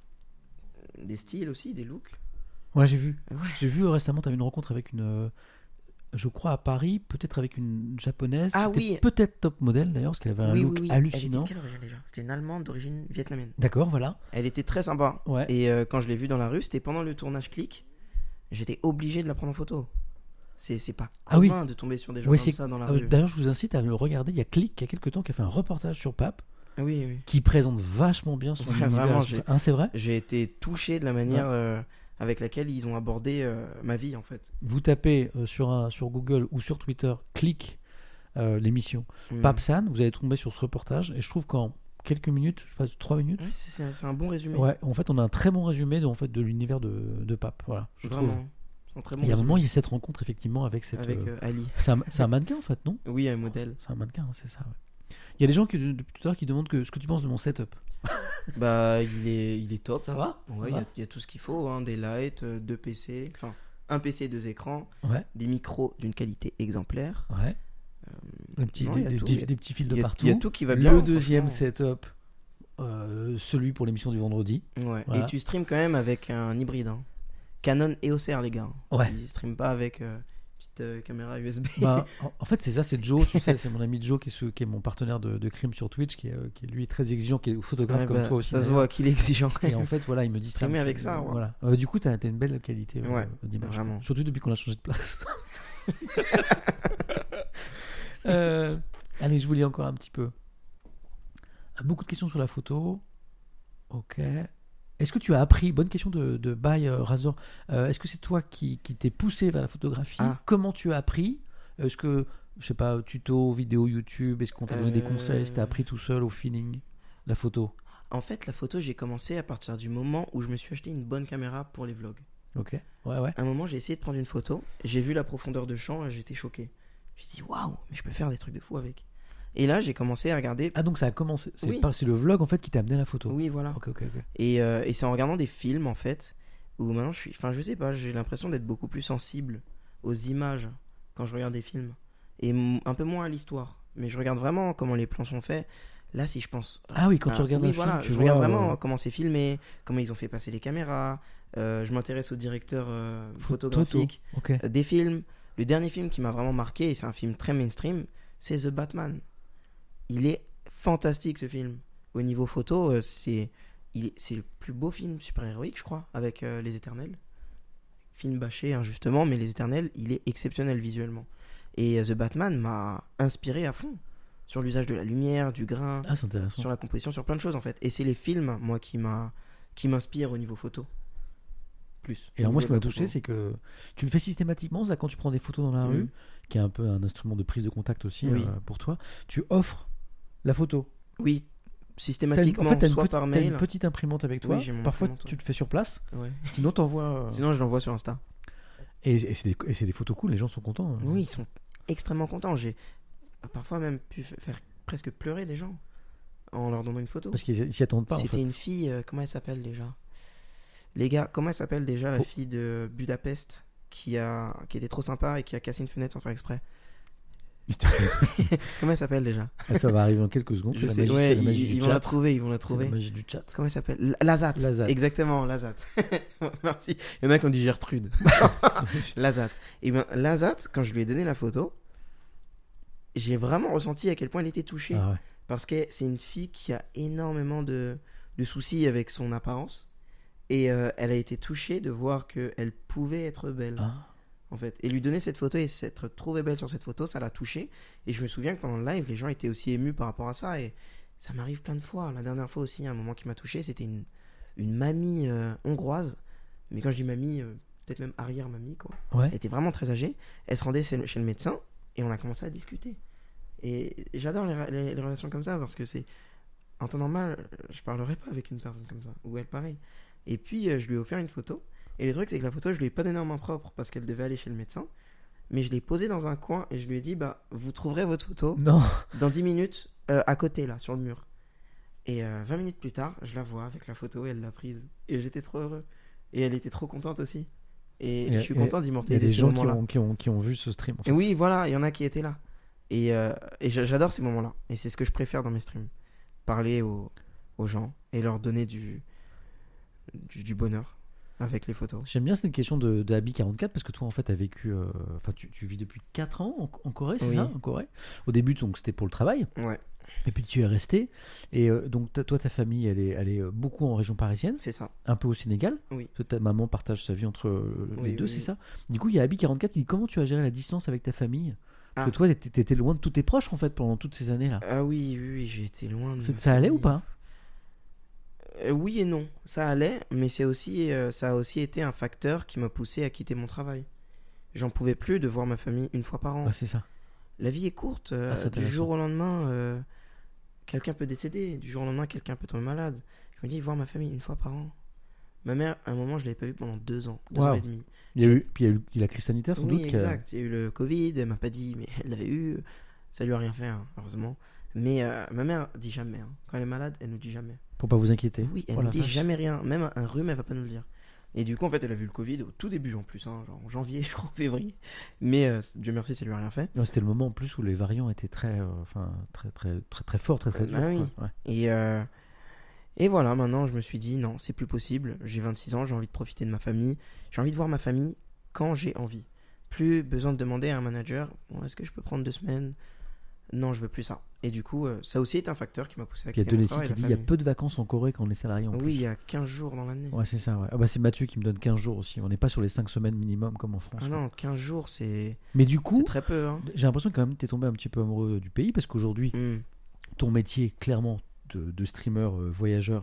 B: des styles aussi, des looks.
A: Ouais, j'ai vu.
B: Ouais.
A: J'ai vu euh, récemment, tu avais une rencontre avec une. euh, je crois à Paris, peut-être avec une japonaise.
B: Ah
A: qui était
B: oui.
A: Peut-être top modèle d'ailleurs, parce qu'elle avait un look hallucinant.
B: Elle était de quelle origine déjà? C'était une Allemande d'origine vietnamienne.
A: D'accord, voilà.
B: Elle était très sympa.
A: Ouais.
B: Et euh, quand je l'ai vue dans la rue, c'était pendant le tournage Click. J'étais obligé de la prendre en photo. C'est c'est pas
A: Ah oui.
B: commun de tomber sur des gens
A: Ouais,
B: comme
A: c'est-
B: ça dans la
A: Ah,
B: rue.
A: D'ailleurs, je vous incite à le regarder. Il y a Click, il y a quelques temps, qui a fait un reportage sur Pape,
B: Oui, oui.
A: qui présente vachement bien son
B: Ouais,
A: univers.
B: vraiment,
A: et son-
B: j'ai-
A: Hein, c'est vrai.
B: J'ai été touché de la manière euh, avec laquelle ils ont abordé euh, ma vie en fait.
A: Vous tapez euh, sur, un, sur Google ou sur Twitter, Click, euh, l'émission
B: Mm.
A: Pape San, vous allez tomber sur ce reportage. Et je trouve qu'en quelques minutes, je sais pas, trois minutes,
B: Ouais, c'est- c'est c'est un bon résumé.
A: ouais, en fait, on a un très bon résumé de, en fait, de l'univers de, de Pape. Voilà, je trouve.
B: Vraiment. C'est un très bon
A: Il y a un
B: résumé.
A: moment, il y a cette rencontre effectivement avec cette.
B: avec
A: euh,
B: euh, Ali.
A: c'est, un, c'est un mannequin en fait, non?
B: Oui, un modèle.
A: C'est un mannequin, hein, c'est ça. Ouais. Il y a des gens qui, depuis tout à l'heure qui demandent que, ce que tu penses de mon setup.
B: Bah, il est, il est top.
A: Ça va?
B: Ouais, il y a- il y, a tout ce qu'il faut, hein, des lights, euh, deux P C, enfin un P C, deux écrans,
A: Ouais,
B: des micros d'une qualité exemplaire.
A: ouais. Des petits,
B: non,
A: des,
B: il y a
A: des
B: tout,
A: petits,
B: il y a-
A: des petits fils
B: Il
A: de
B: y, a,
A: partout.
B: il y a tout qui va bien.
A: Le deuxième
B: franchement.
A: setup, euh, celui pour l'émission du vendredi.
B: Ouais.
A: Voilà.
B: Et tu streams quand même avec un hybride. Hein. Canon E O C R, les gars.
A: Ouais.
B: Ils streament pas avec euh, petite euh, caméra U S B.
A: Bah, en, en fait, c'est ça, c'est Joe, tu sais, c'est mon ami Joe qui est, ce- qui est mon partenaire de, de crime sur Twitch, qui est, euh, qui est lui très exigeant, qui est photographe
B: Ouais,
A: comme
B: bah,
A: toi aussi.
B: ça se
A: d'ailleurs.
B: voit qu'il est exigeant.
A: Et en fait, voilà, il me dit ça.
B: Streamer
A: me
B: avec
A: fait-
B: ça, ouais.
A: Voilà. Euh, du coup, t'as as une belle qualité euh,
B: Ouais,
A: d'image.
B: vraiment.
A: Surtout depuis qu'on a changé de place. Euh, allez, je vous lis encore un petit peu. Beaucoup de questions sur la photo. Ok. Est-ce que tu as appris, bonne question de, de By euh, Razor, Euh, est-ce que c'est toi qui, qui t'es poussé vers la photographie?
B: Ah.
A: Comment tu as appris? Est-ce que Je sais pas, tuto, vidéo YouTube, est-ce qu'on t'a donné des
B: Euh,
A: conseils, est-ce que t'as appris tout seul au feeling la photo?
B: En fait, la photo, j'ai commencé à partir du moment où je me suis acheté une bonne caméra pour les vlogs.
A: Ok, ouais, ouais.
B: À un moment, j'ai essayé de prendre une photo, j'ai vu la profondeur de champ et j'étais choqué. Je me suis dit, waouh, mais je peux faire des trucs de fou avec. Et là, j'ai commencé à regarder.
A: Ah, donc ça a commencé, c'est,
B: Oui.
A: par- c'est le vlog en fait qui t'a amené à la photo.
B: Oui, voilà.
A: Ok, ok, ok.
B: Et, euh, et c'est en regardant des films, en fait, où maintenant je suis. Enfin, je sais pas, j'ai l'impression d'être beaucoup plus sensible aux images quand je regarde des films. Et m- un peu moins à l'histoire. Mais je regarde vraiment comment les plans sont faits. Là, si je pense.
A: Ah oui, quand tu
B: Ah,
A: regardes
B: oui,
A: un
B: voilà,
A: film, tu
B: je
A: vois.
B: regarde vraiment
A: euh,
B: comment c'est filmé, comment ils ont fait passer les caméras. Euh, je m'intéresse au directeur euh,
A: photo.
B: photographique
A: Ok.
B: euh, des films. Le dernier film qui m'a vraiment marqué, et c'est un film très mainstream, c'est The Batman. Il est fantastique ce film. Au niveau photo, euh, c'est, il est- c'est le plus beau film super-héroïque, je crois, avec euh, Les Éternels. Film bâché injustement, mais Les Éternels, il est exceptionnel visuellement. Et euh, The Batman m'a inspiré à fond sur l'usage de la lumière, du grain,
A: Ah, c'est intéressant.
B: sur la composition, sur plein de choses en fait. Et c'est les films, moi, qui m'a qui m'inspirent au niveau photo. Plus.
A: Et alors moi, ce
B: Au
A: qui m'a
B: niveau
A: touché,
B: photo.
A: c'est que tu le fais systématiquement, ça, quand tu prends des photos dans la
B: Mhm.
A: rue, qui est un peu un instrument de prise de contact aussi
B: Oui.
A: euh, pour toi, tu offres la photo.
B: Oui,
A: T'as une-
B: systématiquement,
A: en fait, t'as une,
B: soit
A: petite,
B: par
A: t'as
B: mail.
A: une petite imprimante avec toi.
B: Oui, j'ai mon
A: Parfois,
B: imprimante,
A: tu
B: ouais.
A: te fais sur place.
B: Ouais.
A: Sinon, t'envoies. euh,
B: Sinon, je l'envoie sur Insta.
A: Et, et c'est des, et c'est des photos cool, les gens sont contents. hein.
B: Oui, ils sont extrêmement contents. J'ai parfois même pu f- faire presque pleurer des gens en leur donnant une photo.
A: Parce qu'ils s'y attendent pas. En
B: C'était
A: fait.
B: une fille, euh, comment elle s'appelle déjà Les gars, comment elle s'appelle déjà la
A: Faut-
B: fille de Budapest qui, a... qui était trop sympa et qui a cassé une fenêtre sans faire exprès Comment elle s'appelle déjà
A: Ah, ça va arriver en quelques secondes.
B: Je
A: C'est la
B: sais,
A: magie,
B: ouais,
A: c'est la
B: ils,
A: magie
B: ils
A: du
B: vont
A: chat.
B: la trouver, ils vont la
A: C'est
B: trouver.
A: la magie du chat.
B: Comment elle s'appelle L- Lazat.
A: Lazat.
B: Exactement, Lazat. Merci. Il y en a qui ont dit Gertrude. Lazat. Et bien, Lazat, quand je lui ai donné la photo, j'ai vraiment ressenti à quel point elle était touchée.
A: Ah ouais.
B: Parce que c'est une fille qui a énormément de, de soucis avec son apparence. Et euh, elle a été touchée de voir qu'elle pouvait être belle.
A: Ah.
B: En fait. Et lui donner cette photo et s'être trouvée belle sur cette photo, ça l'a touchée. Et je me souviens que pendant le live, les gens étaient aussi émus par rapport à ça. Et ça m'arrive plein de fois. La dernière fois aussi, un moment qui m'a touché, c'était une, une mamie euh, hongroise. Mais quand je dis mamie, euh, peut-être même arrière-mamie, quoi.
A: Ouais.
B: Elle était vraiment très âgée. Elle se rendait chez le, chez le médecin et on a commencé à discuter. Et j'adore les, les- les relations comme ça parce que c'est. En temps normal, je parlerais pas avec une personne comme ça. Ou elle, pareil. Et puis, euh, je lui ai offert une photo. Et le truc, c'est que la photo, je lui ai pas donné en main propre parce qu'elle devait aller chez le médecin. Mais je l'ai posée dans un coin et je lui ai dit, bah, vous trouverez votre photo
A: Non.
B: dans dix minutes euh, à côté, là, sur le mur. Et euh, vingt minutes plus tard, je la vois avec la photo et elle l'a prise. Et j'étais trop heureux. Et elle était trop contente aussi. Et,
A: Et-
B: je suis
A: et-
B: content
A: Il y a
B: d'immortaliser
A: des
B: ces
A: gens qui
B: moments-là.
A: ont, qui, ont, qui ont vu ce stream. En fait.
B: Et oui, voilà, il y en a qui étaient là. Et, euh, et j'a- j'adore ces moments-là. Et c'est ce que je préfère dans mes streams. Parler aux, aux gens et leur donner du, du, du bonheur avec les photos.
A: J'aime bien cette question de, de Abby quarante-quatre parce que toi en fait t'as vécu, euh, enfin tu, tu vis depuis quatre ans en, en Corée, c'est
B: Oui.
A: ça, en Corée. Au début donc c'était pour le travail
B: Ouais,
A: et puis tu es resté et euh, donc ta- toi ta famille elle est, elle est euh, beaucoup en région parisienne,
B: c'est ça.
A: un peu au Sénégal.
B: Oui.
A: Toi, ta maman partage sa vie entre euh, les
B: Oui,
A: deux,
B: oui,
A: c'est
B: oui.
A: ça. Du coup il y a Abby quarante-quatre, il dit comment tu as géré la distance avec ta famille parce
B: Ah.
A: que toi t'étais, t'étais loin de tous tes proches en fait pendant toutes ces années là.
B: Ah oui, oui, oui, j'ai été loin de
A: C'est-
B: ma
A: ça allait
B: famille.
A: ou pas?
B: Euh, Oui et non, ça allait, mais c'est aussi, euh, ça a aussi été un facteur qui m'a poussé à quitter mon travail. J'en pouvais plus de voir ma famille une fois par an.
A: Ouais, c'est ça.
B: La vie est courte. euh,
A: Ah, c'est
B: du
A: intéressant.
B: jour au lendemain, euh, quelqu'un peut décéder. Du jour au lendemain, quelqu'un peut tomber malade. Je me dis, voir ma famille une fois par an. Ma mère, à un moment, je l'avais pas vue pendant deux ans, deux
A: Wow.
B: ans et demi.
A: Il y a
B: J'ai-
A: eu, puis il y a eu la crise sanitaire sans
B: Oui,
A: doute. qui a-
B: exact. Il y a eu le Covid, elle m'a pas dit, mais elle l'avait eu. Ça lui a rien fait, hein, heureusement. Mais euh, ma mère dit jamais. hein. Quand elle est malade, elle nous dit jamais.
A: Pour pas vous inquiéter.
B: Oui, elle
A: Oh
B: nous
A: la
B: dit
A: vache.
B: jamais rien. Même un rhume, elle va pas nous le dire. Et du coup, en fait, elle a vu le Covid au tout début en plus, hein, genre en janvier, je crois, en février. Mais euh, Dieu merci, ça lui a rien fait.
A: Ouais, c'était le moment en plus où les variants étaient très, euh, enfin, très, très, très, très forts, très, très
B: Euh,
A: durs.
B: bah oui.
A: quoi. Ouais.
B: Et, euh, et voilà, maintenant, je me suis dit, non, c'est plus possible. J'ai vingt-six ans, j'ai envie de profiter de ma famille. J'ai envie de voir ma famille quand j'ai envie. Plus besoin de demander à un manager, bon, est-ce que je peux prendre deux semaines? Non, je veux plus ça. Et du coup, euh, ça aussi est un facteur qui m'a poussé à
A: Puis il y a
B: quitter mon
A: Denessi
B: travail,
A: qui
B: la
A: dit il y a
B: famille.
A: peu de vacances en Corée quand on est salarié en plus.
B: Oui, il y a quinze jours dans l'année.
A: Ouais, c'est ça. Ouais. Ah bah, c'est Mathieu qui me donne quinze jours aussi. On n'est pas sur les cinq semaines minimum comme en France.
B: Ah
A: quoi.
B: non, quinze jours, c'est
A: Mais du
B: c'est
A: coup,
B: très peu. Hein.
A: j'ai l'impression que quand même tu es tombé un petit peu amoureux du pays parce qu'aujourd'hui,
B: Hmm.
A: ton métier, clairement, de, de streamer euh, voyageur,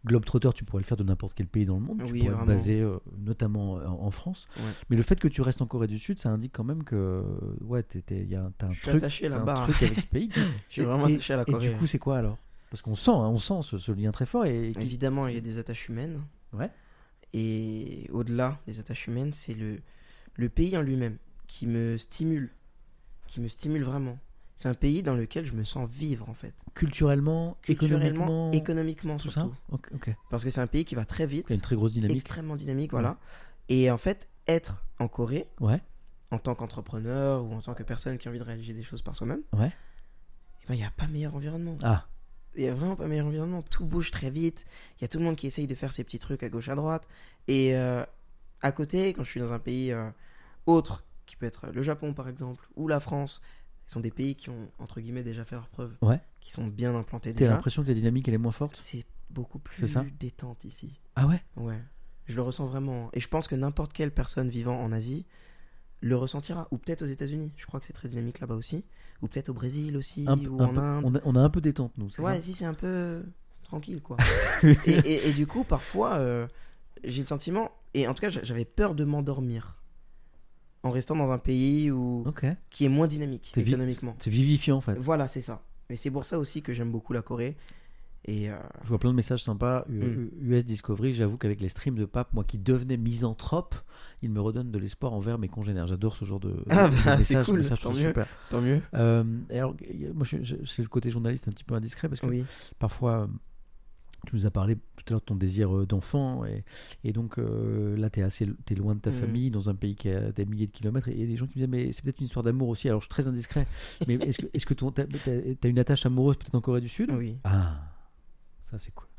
A: Globetrotter, tu pourrais le faire de n'importe quel pays dans le monde. Tu
B: Oui,
A: pourrais
B: vraiment.
A: te baser euh, notamment en, en France.
B: Ouais.
A: Mais le fait que tu restes en Corée du Sud, ça indique quand même que ouais, t'es, t'es, y a, un- t'as un
B: Je suis
A: truc,
B: attaché
A: t'as un
B: là-bas.
A: truc avec ce pays. qui-
B: Je suis
A: Et-
B: vraiment
A: et-
B: attaché à la
A: Et
B: Corée.
A: du coup, c'est quoi alors? Parce qu'on sent, hein, on sent ce, ce lien très fort. Et, qui-
B: Évidemment, il y a des attaches humaines.
A: Ouais.
B: Et au-delà des attaches humaines, c'est le, le pays en lui-même qui me stimule. Qui me stimule vraiment. C'est un pays dans lequel je me sens vivre, en fait.
A: culturellement,
B: Culturellement,
A: économiquement,
B: économiquement
A: tout
B: surtout.
A: ça. Ok. ok.
B: Parce que c'est un pays qui va très vite.
A: Il y a une très grosse dynamique.
B: Extrêmement dynamique, voilà. Et en fait, être en Corée,
A: Ouais.
B: en tant qu'entrepreneur ou en tant que personne qui a envie de réaliser des choses par soi-même,
A: Ouais.
B: eh ben, il n'y a pas meilleur environnement.
A: Ah.
B: Il n'y a vraiment pas meilleur environnement. Tout bouge très vite. Il y a tout le monde qui essaye de faire ses petits trucs à gauche, à droite. Et euh, à côté, quand je suis dans un pays euh, autre, qui peut être le Japon par exemple, ou la France, ce sont des pays qui ont, entre guillemets, déjà fait leurs preuves.
A: Ouais.
B: Qui sont bien implantés
A: T'as
B: déjà.
A: l'impression que la dynamique elle est moins forte.
B: C'est beaucoup plus
A: C'est ça
B: détente ici.
A: Ah ouais.
B: Ouais. Je le ressens vraiment. Et je pense que n'importe quelle personne vivant en Asie le ressentira. Ou peut-être aux États-Unis. Je crois que c'est très dynamique là-bas aussi. Ou peut-être au Brésil aussi.
A: Un,
B: ou
A: un
B: en
A: peu-
B: Inde.
A: on, a, on a un peu détente nous. C'est
B: Ouais,
A: ça
B: ici c'est un peu tranquille quoi. et, et- et du coup, parfois, euh, j'ai le sentiment, et en tout cas, j'a- j'avais peur de m'endormir en restant dans un pays où,
A: Ok.
B: qui est moins dynamique
A: C'est vi-
B: économiquement.
A: C'est vivifiant en fait.
B: Voilà, c'est ça. Mais c'est pour ça aussi que j'aime beaucoup la Corée. Et euh,
A: Je vois plein de messages sympas. U-
B: Mm.
A: U S Discovery, j'avoue qu'avec les streams de Pape, moi qui devenais misanthrope, il me redonne de l'espoir envers mes congénères. J'adore ce genre de,
B: Ah
A: de
B: bah, c'est
A: messages.
B: cool,
A: mais ça, je
B: tant
A: trouve
B: mieux.
A: super.
B: tant mieux.
A: Euh, et alors, y a- moi, je- je- c'est le côté journaliste un petit peu indiscret parce que
B: Oui.
A: parfois, euh, tu nous as parlé tout à l'heure de ton désir euh, d'enfant et, et donc euh, là, t'es assez, t'es loin de ta
B: Mm.
A: famille dans un pays qui a des milliers de kilomètres et il y a des gens qui me disent mais c'est peut-être une histoire d'amour aussi. Alors, je suis très indiscret, mais est-ce que, est-ce que ton- t'as, t'as- t'as une attache amoureuse peut-être en Corée du Sud?
B: Oui.
A: Ah, ça c'est cool.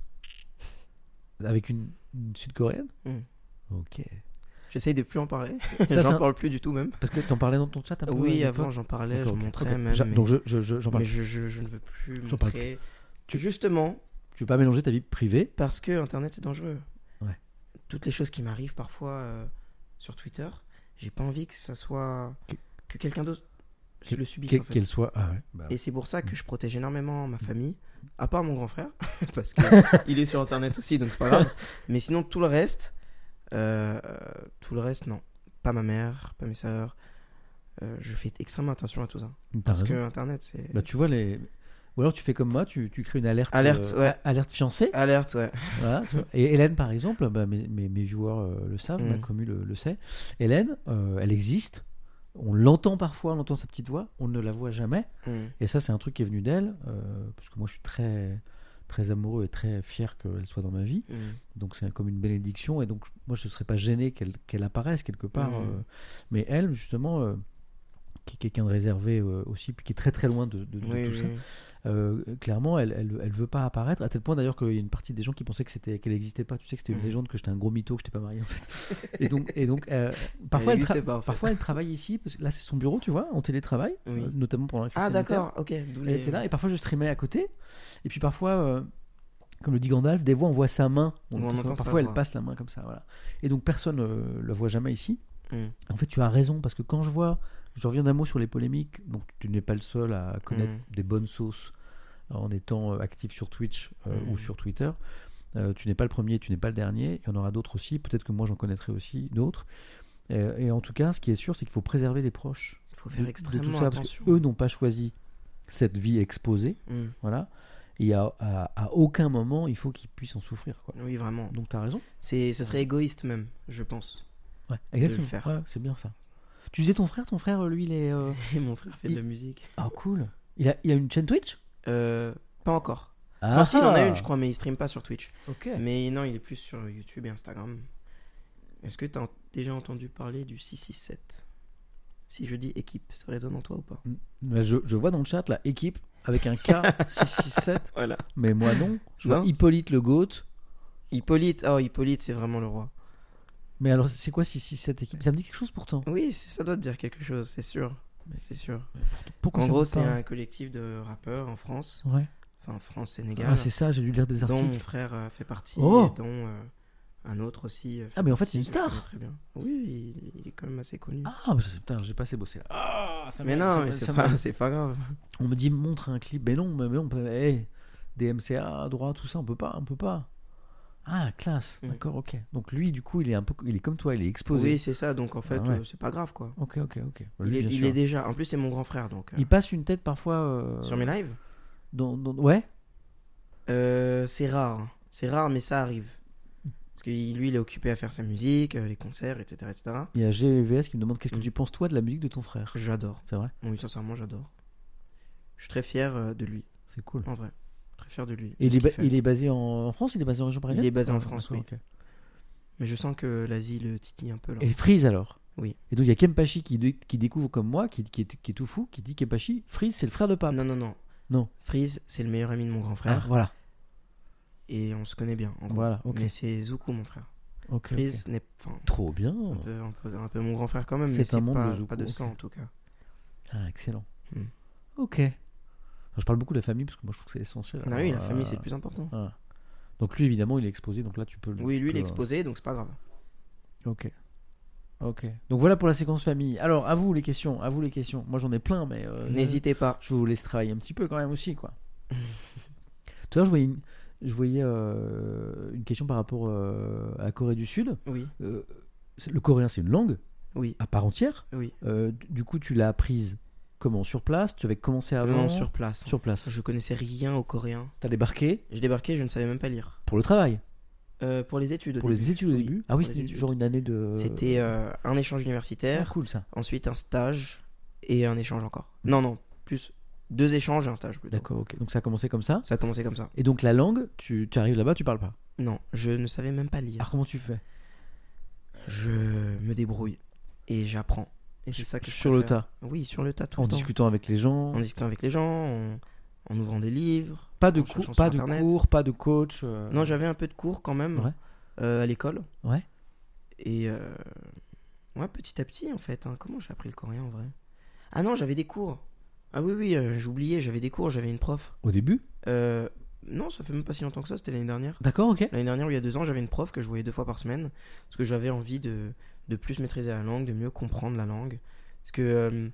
A: Avec une, une sud-coréenne?
B: Mm.
A: Ok.
B: J'essaye de plus en parler.
A: Ça, c'est
B: J'en
A: un-
B: parle plus du tout même.
A: Parce que t'en parlais dans ton chat un peu?
B: Oui,
A: à
B: avant
A: l'époque
B: j'en parlais,
A: D'accord,
B: je
A: ok,
B: montrais
A: ok.
B: même.
A: J'a-
B: mais-
A: Donc je, je, je- j'en parle.
B: mais je, je, je ne veux plus
A: J'en parle
B: montrer. Tu... Justement,
A: Tu veux pas mélanger ta vie privée?
B: parce que Internet c'est dangereux.
A: Ouais.
B: Toutes les choses qui m'arrivent parfois euh, sur Twitter, j'ai pas envie que ça soit
A: Que-
B: que quelqu'un d'autre
A: Que-
B: le subisse
A: Que-
B: en fait.
A: Qu'elle soit. Ah ouais. Bah,
B: Et c'est pour ça que je protège énormément ma famille, à part mon grand frère, parce que il est sur Internet aussi, donc c'est pas grave. Mais sinon tout le reste, euh, tout le reste non, pas ma mère, pas mes sœurs. Euh, je fais extrêmement attention à tout ça,
A: t'as
B: parce
A: raison.
B: que Internet c'est
A: Bah, tu vois les. Ou alors tu fais comme moi, tu, tu crées une alerte.
B: Alerte, ouais.
A: a- Alerte fiancée.
B: alerte, ouais.
A: Voilà, tu vois. Et Hélène, par exemple, bah, mes, mes, mes viewers euh, le savent,
B: Mm.
A: ma commu le, le sait. Hélène, euh, elle existe. On l'entend parfois, on entend sa petite voix, on ne la voit jamais.
B: Mm.
A: Et ça, c'est un truc qui est venu d'elle, euh, parce que moi, je suis très, très amoureux et très fier qu'elle soit dans ma vie.
B: Mm.
A: Donc, c'est comme une bénédiction. Et donc, moi, je ne serais pas gêné qu'elle qu'elle apparaisse quelque part.
B: Mhm.
A: euh. Mais elle, justement, euh, qui est quelqu'un de réservé euh, aussi, puis qui est très très loin de, de- de
B: Oui,
A: tout
B: oui,
A: ça.
B: oui.
A: Euh, clairement, elle, elle, elle veut pas apparaître, à tel point d'ailleurs qu'il y a une partie des gens qui pensaient que c'était qu'elle n'existait pas. Tu sais que c'était une
B: Mhm.
A: légende, que j'étais un gros mytho, que j'étais pas marié en fait. Et donc, et donc euh, parfois, elle
B: n'existait
A: tra-
B: pas, en fait.
A: parfois elle travaille ici. Parce que là, c'est son bureau, tu vois, en télétravail,
B: Oui.
A: euh, notamment pendant la crise
B: Ah
A: sanitaire.
B: d'accord, ok. D'où
A: Elle
B: les-
A: était là et parfois je streamais à côté. Et puis parfois, euh, comme le dit Gandalf, des fois on voit sa main.
B: On entend sa
A: parfois elle
B: voix.
A: passe la main comme ça, voilà. Et donc personne ne la voit jamais ici.
B: Mm.
A: En fait, tu as raison parce que quand je vois, je reviens d'un mot sur les polémiques. Donc tu n'es pas le seul à connaître
B: Mm.
A: des bonnes sauces en étant euh, actif sur Twitch euh,
B: Mm.
A: ou sur Twitter. Euh, tu n'es pas le premier, tu n'es pas le dernier. Il y en aura d'autres aussi. Peut-être que moi j'en connaîtrai aussi d'autres. Euh, et en tout cas, ce qui est sûr, c'est qu'il faut préserver les proches.
B: Il faut
A: de-
B: faire
A: de
B: extrêmement
A: tout ça, parce
B: attention.
A: que eux n'ont pas choisi cette vie exposée.
B: Mm.
A: Voilà. Et à, à, à aucun moment il faut qu'ils puissent en souffrir, quoi.
B: Oui, vraiment.
A: Donc tu as raison.
B: C'est, ce serait égoïste même, je pense.
A: Ouais,
B: le
A: exactement.
B: faire.
A: Ouais, c'est bien ça. Tu disais ton frère, ton frère, lui, il est. euh,
B: Et mon frère fait
A: Il-
B: de la musique.
A: Ah, cool. Il a, il a une chaîne Twitch?
B: Euh, pas encore.
A: Ah,
B: Enfin, si, il en a une, je crois, mais il stream pas sur Twitch.
A: Ok.
B: Mais non, il est plus sur YouTube et Instagram. Est-ce que tu as déjà entendu parler du six six sept? Si je dis équipe, ça résonne en toi ou pas?
A: Mais Je, je vois dans le chat la équipe avec un K six six sept,
B: Voilà.
A: mais moi non. Je vois
B: Non.
A: Hippolyte le GOAT.
B: Hippolyte, oh Hippolyte, c'est vraiment le roi.
A: Mais alors, c'est quoi six six sept équipe? Ça me dit quelque chose pourtant.
B: Oui, c'est- ça doit te dire quelque chose, c'est sûr. C'est sûr.
A: Pourquoi
B: En
A: ça
B: gros,
A: me
B: c'est
A: parle
B: un collectif de rappeurs en France,
A: Ouais.
B: enfin France-Sénégal,
A: Ah, c'est ça, j'ai dû lire des
B: dont mon
A: articles.
B: frère euh, fait partie,
A: Oh.
B: et dont euh, un autre aussi. euh, fait
A: Ah, mais en fait,
B: partie,
A: c'est une
B: que je
A: star.
B: connais Très bien. Oui, il, il est quand même assez connu.
A: Ah, bah, putain, j'ai pas assez bossé là. Ah, ça
B: mais
A: m'a-
B: non,
A: ça
B: mais
A: m'a-
B: c'est
A: ça
B: pas,
A: m'a-
B: c'est pas grave.
A: On me dit montre un clip, mais non, mais mais on peut. Hey, des M C A, droit, tout ça, on peut pas, on peut pas. Ah, classe.
B: Mm.
A: D'accord, ok. Donc lui, du coup, il est un peu, il est comme toi, il est exposé.
B: Oui, c'est ça. Donc en fait,
A: Ah ouais.
B: euh, c'est pas grave quoi.
A: Ok, ok, ok.
B: Il,
A: Lui,
B: est,
A: bien
B: il
A: sûr.
B: est déjà. En plus, c'est mon grand frère donc. euh,
A: Il passe une tête parfois. euh,
B: Sur mes lives,
A: dans- dans- Ouais.
B: euh, c'est rare. hein. C'est rare, mais ça arrive. Parce que lui, il est occupé à faire sa musique, euh, les concerts, et cetera, et cetera.
A: Il y a G V S qui me demande qu'est-ce que
B: Mm.
A: tu penses toi de la musique de ton frère.
B: J'adore.
A: C'est vrai.
B: Oui, sincèrement, j'adore. Je suis très fier euh, de lui,
A: C'est cool.
B: en vrai. Très fier de lui.
A: Et
B: de
A: il est,
B: ce
A: ba-
B: qu'il fait.
A: il est basé en... en France, il est basé en région parisienne.
B: Il est basé en
A: Ah,
B: France,
A: d'accord,
B: oui.
A: ok.
B: Mais je sens que l'Asie le titille un peu là.
A: Et Freeze alors.
B: Oui.
A: Et donc il y a Kempachi qui, dé- qui découvre comme moi, qui, qui, est, qui est tout fou, qui dit Kempachi, Freeze c'est le frère de Pape.
B: Non, non, non.
A: Non.
B: Freeze, c'est le meilleur ami de mon grand
A: Ah,
B: frère.
A: voilà.
B: Et on se connaît bien. En gros.
A: Voilà, ok.
B: Mais c'est Zuko, mon frère.
A: Ok, ok.
B: Freeze n'est enfin,
A: Trop bien.
B: un, peu, un, peu, un peu mon grand frère quand même,
A: C'est
B: mais
A: un
B: c'est
A: monde
B: pas,
A: de Zuko,
B: pas de
A: ok.
B: sang en tout cas.
A: Ah, excellent.
B: Hmm.
A: Ok. Alors, je parle beaucoup de la famille parce que moi je trouve que c'est essentiel.
B: Ah oui,
A: Alors,
B: la famille
A: euh,
B: c'est le plus important.
A: voilà. Donc lui évidemment il est exposé, donc là tu peux le.
B: Oui,
A: tu
B: lui il
A: peux,
B: est
A: euh,
B: exposé, donc c'est pas grave.
A: Ok. Ok. Donc voilà pour la séquence famille. Alors à vous les questions, à vous les questions. Moi j'en ai plein, mais euh,
B: N'hésitez pas.
A: je vous laisse travailler un petit peu quand même aussi quoi. Tout à l'heure je voyais, une, je voyais euh, une question par rapport euh, à la Corée du Sud.
B: Oui,
A: Euh, c'est- le coréen c'est une langue
B: oui,
A: à part entière.
B: oui.
A: Euh, du- du coup tu l'as apprise comment, sur place? Tu avais commencé avant?
B: Non, sur place.
A: Sur place.
B: Je connaissais rien au coréen.
A: T'as débarqué
B: Je débarquais, je ne savais même pas lire.
A: pour le travail,
B: Euh, pour les études au
A: pour
B: début.
A: les études au
B: Oui,
A: début. Ah oui,
B: pour les
A: c'était
B: études.
A: genre une année de.
B: C'était euh, un échange
A: Ah,
B: universitaire,
A: cool ça.
B: ensuite un stage et un échange encore. Non, non, plus deux échanges et un stage plutôt.
A: D'accord, ok. Donc ça a commencé comme ça.
B: Ça a commencé comme ça.
A: Et donc la langue, tu, tu arrives là-bas, tu parles pas.
B: Non, je ne savais même pas lire.
A: Alors comment tu fais?
B: Je me débrouille et j'apprends. Et c'est ça que je
A: Sur le
B: préfère.
A: tas,
B: Oui, sur le tas tout
A: en
B: le temps.
A: discutant avec les gens.
B: En discutant avec les gens, en, en ouvrant des livres.
A: Pas de
B: en
A: cours,
B: cherchant
A: pas
B: sur
A: de
B: Internet.
A: cours, pas de coach. euh,
B: Non, j'avais un peu de cours quand même
A: Ouais.
B: euh, à l'école.
A: Ouais.
B: Et euh, ouais, petit à petit en fait. hein. Comment j'ai appris le coréen en vrai? Ah non, j'avais des cours. Ah oui, oui, euh, j'oubliais, j'avais des cours, j'avais une prof.
A: Au début.
B: Euh, non, ça fait même pas si longtemps que ça, c'était l'année dernière.
A: D'accord, ok.
B: L'année dernière, il y a deux ans, j'avais une prof que je voyais deux fois par semaine. Parce que j'avais envie de, de plus maîtriser la langue, de mieux comprendre la langue. Parce que euh,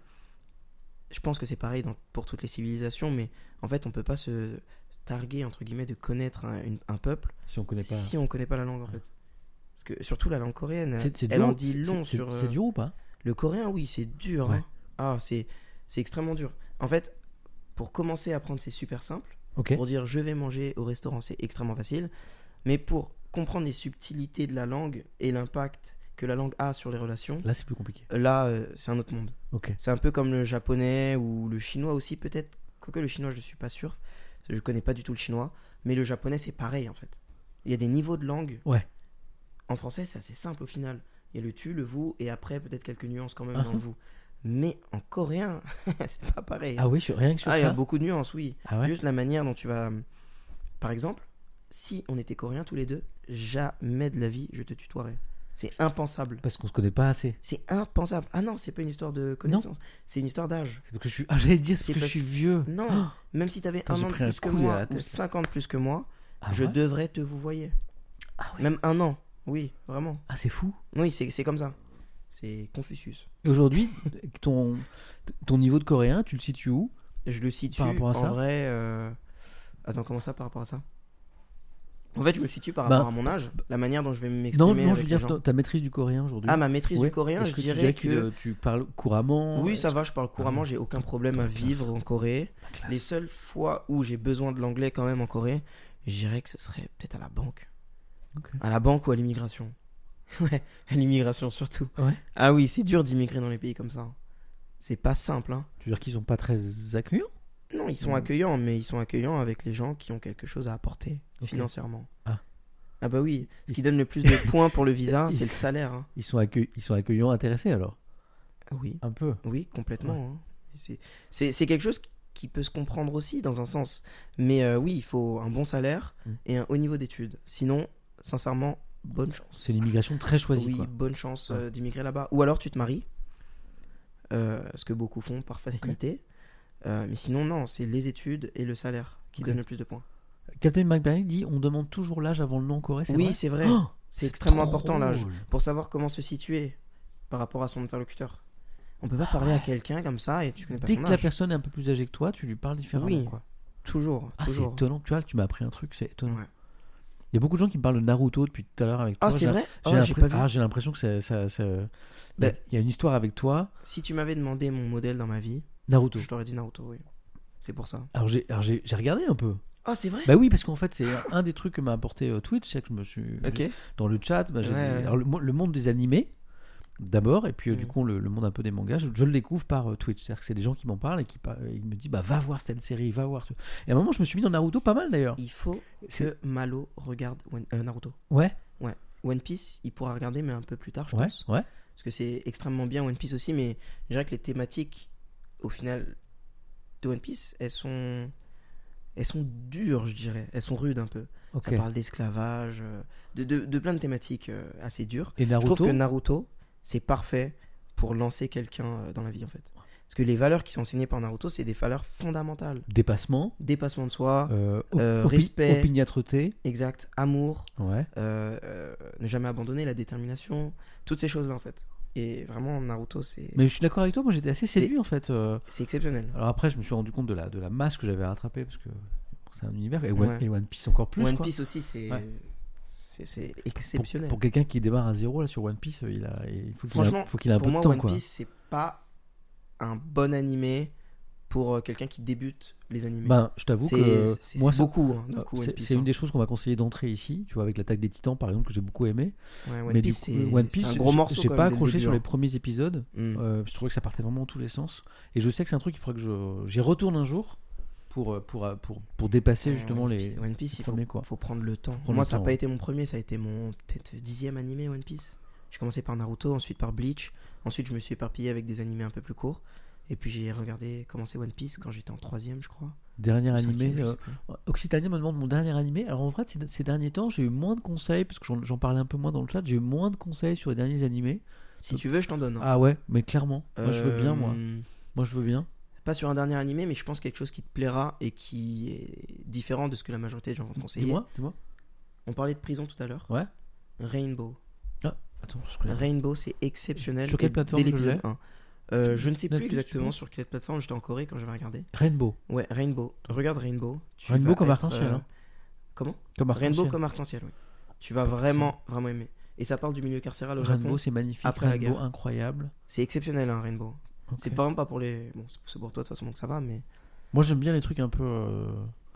B: je pense que c'est pareil dans- pour toutes les civilisations, mais en fait, on peut pas se targuer, entre guillemets, de connaître un, une- un peuple
A: Si on connaît pas.
B: si on connaît pas la langue, en fait. Parce que surtout la langue coréenne,
A: C'est- c'est
B: elle
A: dur,
B: en dit
A: c'est-
B: long
A: c'est-
B: sur...
A: C'est
B: euh,
A: dur ou pas?
B: Le coréen, oui, c'est dur.
A: Ouais.
B: hein. Ah, c'est c'est extrêmement dur. En fait, pour commencer à apprendre, c'est super simple.
A: Ok.
B: Pour dire je vais manger au restaurant, c'est extrêmement facile. Mais pour comprendre les subtilités de la langue et l'impact que la langue a sur les relations,
A: Là c'est plus compliqué.
B: là, euh, c'est un autre monde.
A: Ok.
B: C'est un peu comme le japonais ou le chinois aussi, peut-être. Quoique le chinois, je suis pas sûr. Parce que je connais pas du tout le chinois. Mais le japonais, c'est pareil, en fait. Il y a des niveaux de langue.
A: Ouais.
B: En français, c'est assez simple au final. Il y a le tu, le vous, et après, peut-être quelques nuances quand même
A: Ah
B: dans le
A: ah.
B: vous. Mais en coréen, c'est pas pareil.
A: Ah oui, sur, rien que sur
B: Ah, il y
A: ça.
B: a beaucoup de nuances, oui.
A: Ah ouais.
B: Juste la manière dont tu vas. Par exemple, si on était coréens tous les deux, jamais de la vie je te tutoierais. C'est impensable.
A: Parce qu'on se connaît pas assez.
B: C'est impensable. Ah non, c'est pas une histoire de connaissance. C'est une histoire d'âge.
A: C'est parce que je suis. Ah j'allais dire c'est
B: C'est
A: parce que
B: parce-
A: je suis vieux.
B: Non,
A: Ah.
B: même si t'avais
A: Putain,
B: un
A: j'ai
B: an de
A: pris un
B: plus que
A: couille à
B: moi
A: la
B: ou
A: tête.
B: cinquante plus que moi,
A: Ah
B: je
A: ouais
B: devrais te vous voyer.
A: Ah ouais.
B: Même un an. Oui, vraiment.
A: Ah c'est fou.
B: Oui, c'est c'est comme ça. C'est Confucius.
A: Et aujourd'hui, ton ton niveau de coréen, tu le situes où?
B: Je le situe
A: Par rapport à
B: en
A: ça
B: vrai. euh, Attends, comment ça par rapport à ça? En fait, je me situe par
A: Bah,
B: rapport à mon âge, la manière dont je vais
A: Non,
B: m'exprimer
A: non,
B: avec
A: je veux
B: les
A: dire
B: gens.
A: ta- ta maîtrise du coréen aujourd'hui.
B: Ah, ma maîtrise
A: Ouais.
B: du coréen,
A: Est-ce
B: je
A: que tu
B: dirais
A: dirais
B: que...
A: que tu parles couramment?
B: Oui,
A: euh,
B: ça va, je parle couramment,
A: Ah.
B: j'ai aucun problème à
A: La classe.
B: vivre en Corée.
A: la classe.
B: Les seules fois où j'ai besoin de l'anglais quand même en Corée, je dirais que ce serait peut-être à la banque.
A: Ok.
B: À la banque ou à l'immigration. Ouais, à l'immigration surtout.
A: Ouais.
B: Ah oui, c'est dur d'immigrer dans les pays comme ça. C'est pas simple, hein.
A: Tu veux dire qu'ils sont pas très accueillants?
B: Non, ils sont
A: Mm.
B: accueillants, mais ils sont accueillants avec les gens qui ont quelque chose à apporter
A: Ok.
B: financièrement.
A: Ah.
B: Ah bah oui, ce
A: Ils-
B: qui donne le plus de points pour le visa,
A: Ils-
B: c'est le salaire. hein.
A: Ils sont accueillants, ils sont accueillants, intéressés alors.
B: Oui,
A: Un peu.
B: oui, complètement. hein. C'est- C'est c'est quelque chose qui- qui peut se comprendre aussi dans un sens. Mais euh, oui, il faut un bon salaire
A: Mm.
B: et un haut niveau d'études. Sinon, sincèrement, bonne chance.
A: C'est l'immigration très choisie
B: Oui,
A: quoi.
B: bonne chance
A: Ouais.
B: euh, d'immigrer là-bas. Ou alors tu te maries, euh, ce que beaucoup font par facilité. Euh, mais sinon, non, c'est les études et le salaire qui
A: Ok.
B: donnent le plus de points.
A: Captain McBride dit on demande toujours l'âge avant le nom en Corée, c'est
B: Oui,
A: vrai?
B: c'est vrai.
A: Oh,
B: C'est extrêmement
A: trop
B: important l'âge
A: drôle.
B: pour savoir comment se situer par rapport à son interlocuteur. On peut pas
A: Ah
B: parler à
A: ouais.
B: quelqu'un comme ça et tu connais pas
A: Dès
B: son
A: que la
B: âge.
A: personne est un peu plus âgée que toi, tu lui parles différemment
B: Oui,
A: quoi.
B: Toujours,
A: Ah c'est
B: toujours.
A: étonnant, tu vois, tu m'as appris un truc, c'est étonnant.
B: Ouais.
A: Il y a beaucoup de gens qui me parlent de Naruto depuis tout à l'heure avec toi.
B: Ah, c'est
A: J'ai-
B: vrai
A: J'ai,
B: Oh,
A: l'impre-
B: j'ai pas vu.
A: ah, j'ai l'impression que ça, ça, ça- il y a-
B: Ben-
A: il y a une histoire avec toi.
B: Si tu m'avais demandé mon modèle dans ma vie,
A: Naruto.
B: je t'aurais dit Naruto, oui. C'est pour ça.
A: Alors j'ai, alors j'ai, j'ai regardé un peu.
B: Oh, c'est vrai
A: Bah oui, parce qu'en fait, c'est un des trucs que m'a apporté euh, Twitch, c'est que je me suis
B: Ok.
A: dans le chat. Bah, j'ai
B: Ouais,
A: des-
B: ouais.
A: alors, le, mo- le monde des animés d'abord, et puis euh, du
B: Mm.
A: coup le, le monde un peu des mangas, je, je le découvre par euh, Twitch. C'est-à-dire que c'est des gens qui m'en parlent et qui par- ils me disent bah va voir cette série, va voir. Et à un moment, je me suis mis dans Naruto pas mal d'ailleurs.
B: Il faut
A: C'est-
B: que Malo regarde One- euh, Naruto.
A: Ouais,
B: One Piece, il pourra regarder, mais un peu plus tard, je
A: ouais,
B: pense.
A: ouais.
B: Parce que c'est extrêmement bien One Piece aussi, mais je dirais que les thématiques, au final, de One Piece, elles sont, elles sont dures, je dirais. Elles sont rudes un peu.
A: Ok.
B: Ça parle d'esclavage, euh, de, de, de plein de thématiques euh, assez dures.
A: Et
B: Je
A: Naruto.
B: trouve que Naruto, c'est parfait pour lancer quelqu'un euh, dans la vie, en fait. Parce que les valeurs qui sont enseignées par Naruto, c'est des valeurs fondamentales.
A: Dépassement,
B: Dépassement de soi,
A: euh, op-
B: Euh,
A: opi-
B: respect.
A: opiniâtreté,
B: exact, amour,
A: ouais.
B: euh, euh, ne jamais abandonner, la détermination, toutes ces choses-là, en fait. Et vraiment, Naruto, c'est
A: Mais je suis d'accord avec toi, moi j'étais assez
B: C'est-
A: séduit en fait. euh.
B: c'est exceptionnel.
A: Alors après, je me suis rendu compte de la, de la masse que j'avais rattrapée parce que c'est un univers. Et One,
B: Ouais.
A: et One Piece encore plus.
B: One
A: quoi.
B: Piece aussi, c'est
A: Ouais.
B: c'est c'est
A: Pour,
B: exceptionnel.
A: pour quelqu'un qui démarre à zéro là sur One Piece, euh, il, a, il faut qu'il,
B: Franchement,
A: a, faut qu'il ait un
B: Pour
A: peu
B: moi,
A: de temps.
B: One
A: quoi.
B: Piece, c'est pas un bon animé pour euh, quelqu'un qui débute les animés.
A: Ben, je t'avoue
B: c'est
A: que
B: c'est-
A: moi,
B: c'est
A: ça-
B: beaucoup, hein, d'un
A: euh,
B: coup, One
A: c'est,
B: Piece,
A: c'est
B: hein.
A: une des choses qu'on m'a conseillé d'entrer ici, tu vois, avec l'attaque des Titans par exemple, que j'ai beaucoup aimé.
B: Ouais, One
A: Mais
B: Piece,
A: du coup,
B: c'est
A: One
B: c'est
A: Piece,
B: un gros
A: j'ai-
B: morceau.
A: j'ai
B: quand
A: pas
B: même, dès le
A: accroché
B: début,
A: sur
B: hein.
A: les premiers épisodes.
B: Mm.
A: Euh, je trouvais que ça partait vraiment dans tous les sens. Et je sais que c'est un truc qu'il faudrait que je, j'y retourne un jour pour, euh, pour, euh, pour, pour dépasser justement
B: One
A: les.
B: Piece- One Piece, il faut,
A: premiers, quoi.
B: faut prendre le temps.
A: prendre
B: Moi,
A: le
B: ça n'a
A: temps,
B: pas
A: ouais.
B: été mon premier, ça a été mon peut-être dixième animé One Piece. J'ai commencé par Naruto, ensuite par Bleach. Ensuite, je me suis éparpillé avec des animés un peu plus courts. Et puis, j'ai regardé, commencé One Piece quand j'étais en troisième, je crois.
A: Dernier
B: Ou
A: animé.
B: cinquième, je
A: euh,
B: sais plus.
A: Occitanie me demande mon dernier animé. Alors en vrai, ces, ces derniers temps, j'ai eu moins de conseils, parce que j'en, j'en parlais un peu moins dans le chat, j'ai eu moins de conseils sur les derniers animés.
B: Si tu veux, je t'en donne. hein.
A: Ah ouais, mais clairement. Moi je veux bien, moi.
B: Euh,
A: Moi je veux bien.
B: Pas sur un dernier animé, mais je pense quelque chose qui te plaira et qui est différent de ce que la majorité des gens vont conseiller.
A: Dis-moi, dis-moi.
B: On parlait de prison tout à l'heure.
A: Ouais.
B: Rainbow.
A: Attends, je connais.
B: Rainbow, c'est exceptionnel.
A: Sur quelle
B: Et
A: plateforme
B: dès
A: je
B: l'épisode
A: l'ai
B: un. Euh, je ne sais plus
A: Netflix, tu
B: exactement
A: penses
B: sur quelle plateforme. J'étais en Corée quand j'avais regardé.
A: Rainbow.
B: Ouais, Rainbow. Regarde Rainbow. Tu
A: Rainbow
B: vas
A: comme
B: être,
A: arc-en-ciel,
B: euh,
A: hein.
B: Comment
A: Comme
B: Rainbow
A: arc-en-ciel.
B: comme arc-en-ciel, oui. Tu vas vraiment, vraiment aimer. Et ça parle du milieu carcéral au
A: Rainbow,
B: Japon.
A: c'est magnifique.
B: après la
A: Rainbow,
B: guerre.
A: incroyable.
B: C'est exceptionnel, hein, Rainbow.
A: Ok.
B: C'est vraiment pas pour les. Bon, c'est- c'est pour toi de toute façon, donc ça va, mais
A: Moi j'aime bien les trucs un peu. euh,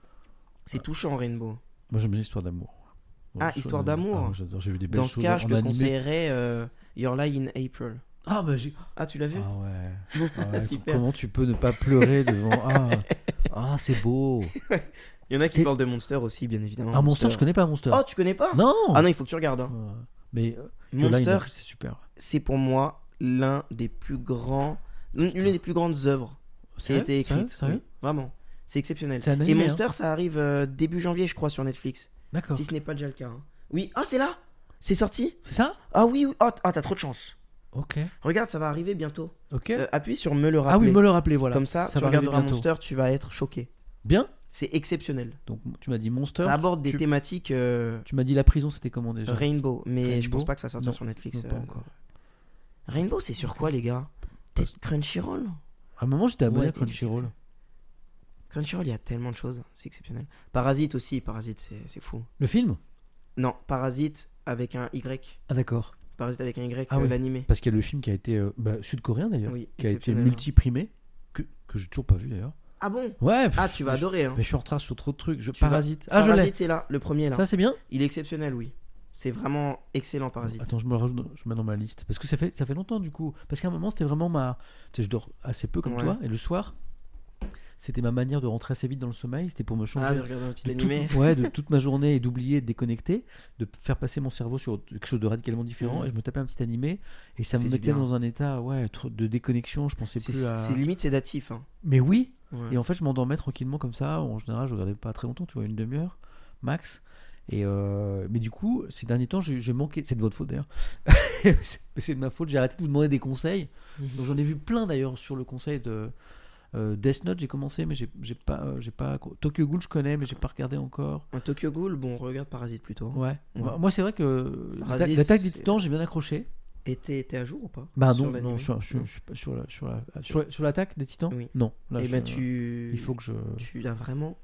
B: c'est touchant, Rainbow.
A: Moi j'aime bien l'histoire d'amour.
B: Ah,
A: Ouais,
B: histoire
A: euh,
B: d'amour.
A: ah, j'adore, j'ai vu des belles
B: Dans ce
A: choses
B: cas,
A: en
B: je te
A: animé.
B: conseillerais euh, Your Lie in April.
A: Ah bah j'ai.
B: Ah, tu l'as vu
A: Ah ouais. Ah ouais,
B: Super.
A: Comment tu peux ne pas pleurer devant. Ah, ah c'est beau.
B: Il y en a qui
A: C'est-
B: parlent de Monster aussi, bien évidemment.
A: Ah Monster, je connais pas Monster.
B: Oh, tu connais pas
A: Non.
B: Ah non, il faut que tu regardes. hein.
A: Euh, Mais euh, Your Lie in
B: Monster,
A: April, c'est super.
B: c'est pour moi l'un des plus grands, l'une des plus grandes œuvres qui a
A: Sérieux
B: été
A: Sérieux
B: écrite.
A: Sérieux
B: Oui, vraiment, c'est exceptionnel.
A: C'est un
B: Et
A: animé,
B: Monster, ça arrive euh, début janvier, je crois, sur Netflix.
A: D'accord.
B: Si ce n'est pas déjà le cas. hein. Oui, ah c'est là, c'est sorti.
A: C'est ça
B: Ah oui, oui. Oh, t- ah t'as trop de chance.
A: Ok.
B: Regarde, ça va arriver bientôt.
A: Ok.
B: Euh, appuie sur me le
A: ah
B: rappeler.
A: oui, me le rappeler, voilà.
B: Comme ça, tu
A: va arriver
B: regarderas
A: bientôt.
B: Monster, tu vas être choqué.
A: Bien.
B: C'est exceptionnel.
A: Donc tu m'as dit Monster.
B: Ça aborde des
A: tu-
B: thématiques euh,
A: Tu m'as dit la prison, c'était comment déjà
B: Rainbow, mais je
A: Rainbow
B: pense pas que ça sortira
A: Non,
B: sur Netflix.
A: non, pas
B: euh.
A: encore.
B: Rainbow, c'est sur quoi, les gars Peut-être Crunchyroll
A: À un moment, j'étais abonné
B: Ouais,
A: à
B: t'es-
A: Crunchyroll.
B: Crunchyroll, il y a tellement de choses, c'est exceptionnel. Parasite aussi, Parasite, c'est c'est fou.
A: Le film
B: Non, Parasite avec un Y.
A: Ah d'accord.
B: Parasite avec un Y,
A: Ah
B: euh,
A: oui.
B: l'animé.
A: Parce qu'il y a le film qui a été euh, bah, sud-coréen d'ailleurs,
B: Oui,
A: qui a été
B: exceptionnel.
A: multiprimé, que, que j'ai toujours pas vu d'ailleurs.
B: Ah bon
A: Ouais.
B: Ah,
A: pff,
B: tu vas
A: je-
B: adorer. Hein.
A: Mais je suis en retard sur trop de trucs. Je...
B: Tu vas-
A: Parasite. Ah, je l'ai.
B: Parasite, c'est là, le premier là.
A: Ça c'est bien.
B: Il est exceptionnel, oui. C'est vraiment excellent, Parasite.
A: Attends, je me le rajoute, je mets dans ma liste parce que ça fait ça fait longtemps du coup. Parce qu'à un moment c'était vraiment ma. Tu sais, je dors assez peu comme
B: Ouais.
A: toi et le soir, c'était ma manière de rentrer assez vite dans le sommeil. C'était pour me
B: Ah,
A: changer.
B: de regarder un petit
A: de,
B: animé.
A: toute- ouais, de toute ma journée et d'oublier, de déconnecter, de faire passer mon cerveau sur quelque chose de radicalement différent.
B: Mhm.
A: Et je me tapais un petit animé et ça
B: fait
A: me
B: du
A: mettait
B: bien.
A: dans un état ouais, trop- de déconnexion. Je pensais
B: C'est
A: plus à.
B: c'est limite sédatif. Hein.
A: Mais oui.
B: Ouais.
A: Et en fait, je m'endormais tranquillement comme ça. En général, je regardais pas très longtemps, tu vois, une demi-heure max. Et euh, mais du coup, ces derniers temps, j'ai j'ai manqué. C'est de votre faute d'ailleurs. c'est c'est de ma faute. J'ai arrêté de vous demander des conseils. Donc j'en ai vu plein d'ailleurs sur le conseil de euh, Death Note. J'ai commencé, mais j'ai j'ai pas, euh, j'ai pas. Tokyo Ghoul, je connais, mais j'ai pas regardé encore.
B: Un Tokyo Ghoul, bon, regarde Parasite plutôt.
A: Ouais.
B: Ouais.
A: Moi, c'est vrai que
B: Parasite,
A: l'attaque des
B: c'est-
A: Titans, j'ai bien accroché.
B: Et t'es t'es à jour ou pas
A: Bah
B: Sur
A: non,
B: l'animé
A: non, je, suis- je,
B: Non.
A: je suis pas sur la, sur la, sur, la- sur l'attaque des Titans.
B: Oui.
A: Non. Là,
B: Et
A: je-
B: ben tu.
A: Il faut que je.
B: Tu as vraiment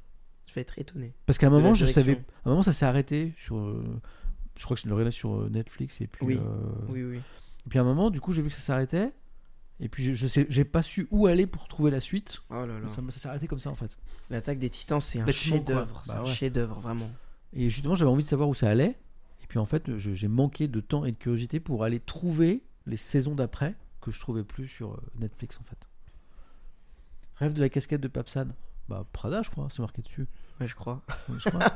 B: Je vais être étonné.
A: Parce qu'à un
B: De la
A: moment, je
B: direction.
A: savais. À un moment, ça s'est arrêté sur. euh, Je crois que je le regardais sur euh, Netflix et puis.
B: Oui.
A: euh,
B: Oui, oui.
A: Et puis à un moment, du coup, j'ai vu que ça s'arrêtait. Et puis je, je sais, j'ai pas su où aller pour trouver la suite.
B: Oh là là.
A: Ça, ça s'est arrêté comme ça en fait.
B: L'attaque des Titans, c'est un
A: Bêtement,
B: chef-d'œuvre.
A: quoi.
B: C'est
A: Bah
B: un
A: ouais.
B: chef-d'œuvre, vraiment.
A: Et justement, j'avais envie de savoir où ça allait. Et puis en fait, je- j'ai manqué de temps et de curiosité pour aller trouver les saisons d'après que je trouvais plus sur euh, Netflix en fait. Rêve de la casquette de Papsan. Bah Prada, je crois, c'est marqué dessus.
B: Ouais, je crois.
A: Ouais, je crois.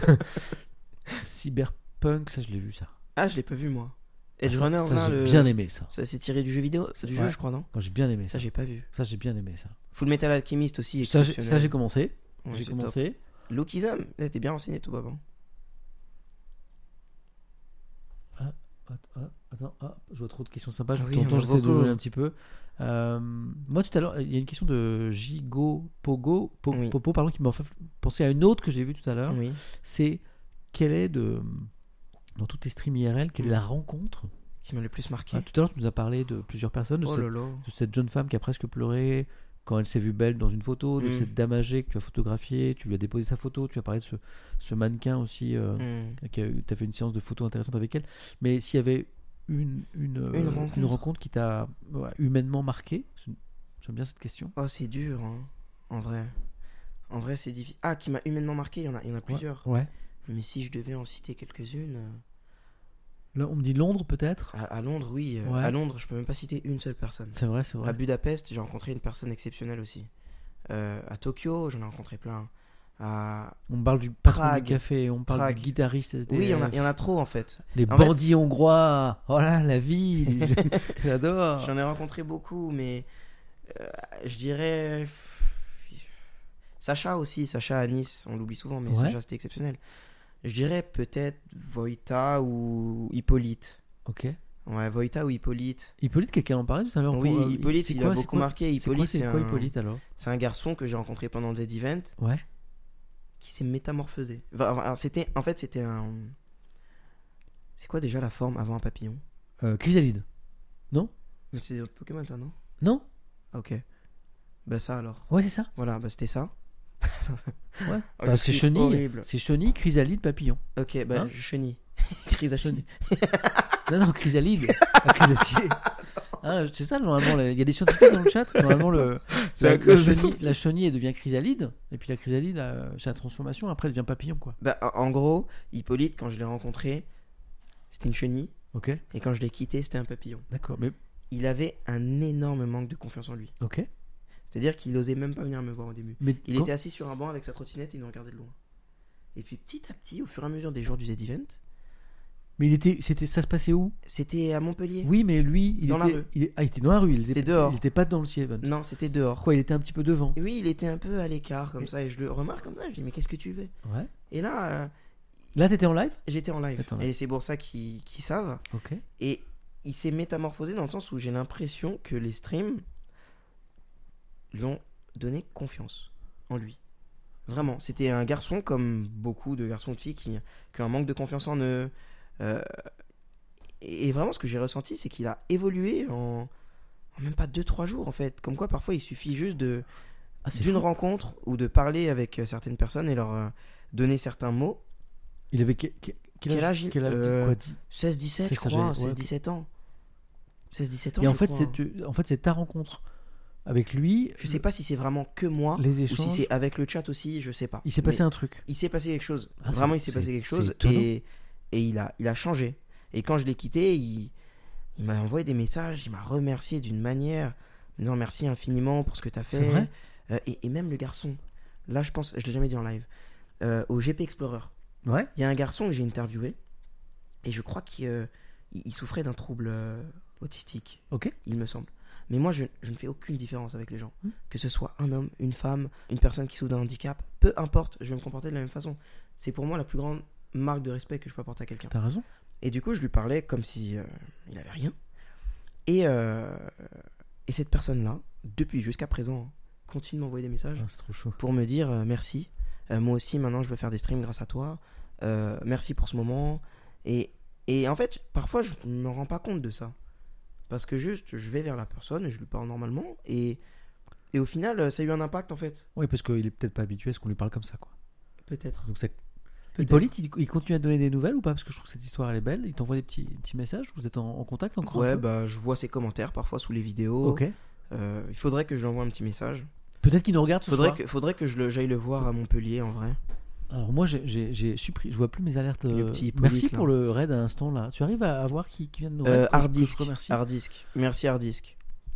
A: Cyberpunk, ça je l'ai vu ça.
B: Ah, je l'ai pas vu, moi. Edge
A: ça,
B: Runner,
A: ça,
B: là,
A: j'ai
B: le...
A: bien aimé ça.
B: Ça, c'est tiré du jeu vidéo, c'est du
A: Ouais.
B: jeu, je crois, non?
A: Moi, j'ai bien aimé
B: Ça,
A: ça.
B: j'ai pas vu.
A: Ça j'ai bien aimé ça.
B: Full Metal Alchemist aussi,
A: Ça j'ai,
B: exceptionnel.
A: ça, j'ai commencé.
B: Ouais,
A: j'ai
B: c'est
A: commencé.
B: top. Lookism, là, t'es bien renseigné, tout, Baba.
A: Ah, ah, attends, ah, je vois trop de questions sympas. Je
B: Oui,
A: t'entends,
B: on a
A: j'essaie de
B: beaucoup.
A: jouer un petit peu. Euh, moi, tout à l'heure, il y a une question de Gigo Pogo, Po-
B: Oui.
A: Popo, pardon, qui m'a fait penser à une autre que j'ai vue tout à l'heure.
B: Oui.
A: C'est quelle est de dans toutes les streams I R L, quelle est
B: Mm.
A: la rencontre?
B: Qui m'a le plus marqué.
A: Ah, tout à l'heure, tu nous as parlé de plusieurs personnes, de,
B: Oh
A: cette,
B: là là.
A: de cette jeune femme qui a presque pleuré quand elle s'est vue belle dans une photo, de
B: Mm.
A: cette dame âgée que tu as photographiée, tu lui as déposé sa photo, tu as parlé de ce, ce mannequin aussi. Euh,
B: Hmm.
A: tu as fait une séance de photos intéressante avec elle. Mais s'il y avait une, une, euh,
B: Une rencontre.
A: rencontre qui t'a ouais, humainement marqué, j'aime bien cette question.
B: Oh, c'est dur, hein. En vrai. En vrai, c'est difficile. Ah, qui m'a humainement marqué, il y en a, il y en a plusieurs.
A: Ouais.
B: Mais si je devais en citer quelques-unes. euh,
A: Là, on me dit Londres peut-être.
B: À, à Londres, oui. euh,
A: Ouais.
B: À Londres, je peux même pas citer une seule personne.
A: C'est vrai, c'est vrai.
B: À Budapest, j'ai rencontré une personne exceptionnelle aussi. Euh, à Tokyo, j'en ai rencontré plein. À...
A: On parle du patron
B: Prague.
A: du café, on parle
B: Prague.
A: du guitariste S D F.
B: Oui, il y, en a, il y en a trop en fait.
A: Les
B: En
A: bandits hongrois. Voilà, la vie. J'adore.
B: J'en ai rencontré beaucoup, mais euh, je dirais. Sacha aussi, Sacha à Nice, on l'oublie souvent, mais
A: Ouais.
B: Sacha c'était exceptionnel. Je dirais peut-être Voïta ou Hippolyte.
A: Ok.
B: Ouais, Voïta ou Hippolyte.
A: Hippolyte, quelqu'un en parlait tout à l'heure.
B: Oui,
A: Euh,
B: Hippolyte,
A: c'est
B: il
A: quoi,
B: a
A: c'est
B: beaucoup
A: quoi
B: marqué.
A: C'est quoi,
B: Hippolyte,
A: c'est
B: c'est
A: quoi
B: un...
A: Hippolyte alors?
B: c'est un garçon que j'ai rencontré pendant Z Event
A: Ouais.
B: qui s'est métamorphosé. Enfin, enfin, c'était, en fait, c'était un. C'est quoi déjà la forme avant un papillon?
A: Euh, Chrysalide. Non?
B: C'est Pokémon ça, non?
A: Non?
B: Ah, ok. Bah, ça alors.
A: Ouais, c'est ça.
B: Voilà, bah, c'était ça.
A: Ouais.
B: Oh,
A: Bah,
B: le
A: c'est
B: cri
A: chenille.
B: horrible.
A: C'est chenille, chrysalide, papillon.
B: Ok, bah,
A: Hein
B: je chenille. Chrysalide.
A: Non, non, chrysalide. Ah, chrysacier. Ah, c'est ça, normalement. là, Il y a des scientifiques dans le chat. Normalement, le,
B: C'est
A: la,
B: à cause
A: la
B: de
A: chenille,
B: ton
A: la chenille, elle devient chrysalide. Et puis la chrysalide, euh, c'est la transformation. Après, elle devient papillon, quoi.
B: Bah, en en gros, Hippolyte, quand je l'ai rencontré, c'était une chenille.
A: Ok.
B: Et quand je l'ai quitté, c'était un papillon.
A: D'accord. Mais,
B: Il avait un énorme manque de confiance en lui.
A: ok.
B: C'est-à-dire qu'il osait même pas venir me voir au début.
A: Mais
B: Il
A: quand-
B: était assis sur un banc avec sa trottinette et il nous regardait de loin. Et puis petit à petit, au fur et à mesure des jours du Z-Event,
A: mais il était, c'était, ça se passait où?
B: c'était à Montpellier.
A: Oui, mais lui, il
B: Dans la
A: était,
B: rue.
A: il, ah, il était dans la rue. Il
B: C'était
A: était,
B: dehors.
A: Il était pas dans le Sieven.
B: Non, c'était dehors.
A: Quoi, il était un petit peu devant.
B: Et oui, il était un peu à l'écart comme ça et je le remarque comme ça. Je dis mais qu'est-ce que tu fais?
A: Ouais.
B: Et là, euh,
A: Là, t'étais en live?
B: j'étais en live.
A: T'étais en live.
B: Et c'est pour ça qu'ils qu'ils savent.
A: Ok.
B: Et il s'est métamorphosé dans le sens où j'ai l'impression que les streams lui ont donné confiance en lui. Vraiment, c'était un garçon comme beaucoup de garçons de filles qui, qui ont un manque de confiance en eux. Euh, et, et vraiment, ce que j'ai ressenti, c'est qu'il a évolué en, en même pas deux trois jours en fait. Comme quoi, parfois, il suffit juste de
A: Ah, c'est
B: d'une
A: fou.
B: rencontre ou de parler avec euh, certaines personnes et leur euh, donner certains mots.
A: Il avait que- que-
B: Quel âge il-
A: Quel âge
B: euh,
A: quoi, dix-
B: seize dix-sept,
A: C'est
B: je
A: ça,
B: crois,
A: j'ai- ouais.
B: seize dix-sept ans. seize dix-sept ans,
A: Et en
B: je
A: fait,
B: crois.
A: c'est, en fait, c'est ta rencontre avec lui.
B: Je sais pas si c'est vraiment que moi
A: Les
B: ou
A: échanges.
B: si c'est avec le chat aussi, je sais pas.
A: Il s'est
B: Mais
A: passé un truc.
B: il s'est passé quelque chose.
A: Ah,
B: Vraiment,
A: c'est-
B: il s'est
A: c'est-
B: passé quelque
A: c'est
B: chose
A: étonnant.
B: et, et il, a, il a changé. Et quand je l'ai quitté, il, il m'a envoyé des messages, il m'a remercié d'une manière. Non, merci infiniment pour ce que tu as fait.
A: C'est vrai.
B: Euh, et, et même le garçon, là, je pense, je l'ai jamais dit en live, euh, au G P Explorer,
A: Ouais.
B: il y a un garçon que j'ai interviewé et je crois qu'il euh, il- il souffrait d'un trouble euh, autistique.
A: Ok.
B: Il me semble. Mais moi, je, je ne fais aucune différence avec les gens.
A: Mm.
B: Que ce soit un homme, une femme, une personne qui souffre d'un handicap, peu importe, je vais me comporter de la même façon. C'est pour moi la plus grande marque de respect que je peux apporter à quelqu'un.
A: T'as raison.
B: Et du coup, je lui parlais comme si euh, il avait rien. Et, euh, et cette personne-là, depuis jusqu'à présent, continue de m'envoyer des messages
A: Ah, c'est trop chaud.
B: pour me dire euh, merci. Euh, moi aussi, maintenant, je veux faire des streams grâce à toi. Euh, merci pour ce moment. Et, et en fait, parfois, je ne me rends pas compte de ça. Parce que juste, je vais vers la personne et je lui parle normalement. Et, et au final, ça a eu un impact, en fait.
A: Oui, parce qu'il est peut-être pas habitué à ce qu'on lui parle comme ça, quoi.
B: peut-être.
A: Donc ça...
B: Peut-être.
A: Hippolyte, il, il continue à te donner des nouvelles ou pas? Parce que je trouve que cette histoire elle est belle. Il t'envoie des petits, petits messages. Vous êtes en, en contact encore?
B: Ouais,
A: un peu
B: bah je vois ses commentaires parfois sous les vidéos.
A: Ok.
B: Euh, il faudrait que je lui envoie un petit message.
A: Peut-être qu'il nous regarde ce
B: Faudrait
A: soir.
B: que, faudrait que je le, j'aille le voir à Montpellier en vrai.
A: Alors moi j'ai, j'ai, j'ai supprimé, je vois plus mes alertes.
B: Le
A: euh,
B: petit Hippolyte,
A: Merci
B: là.
A: pour le raid à l'instant là. Tu arrives à, à voir qui, qui vient de nous
B: Euh,
A: raid que je- que je
B: Hardisk.
A: remercie.
B: Hardisk. Merci Hardisk.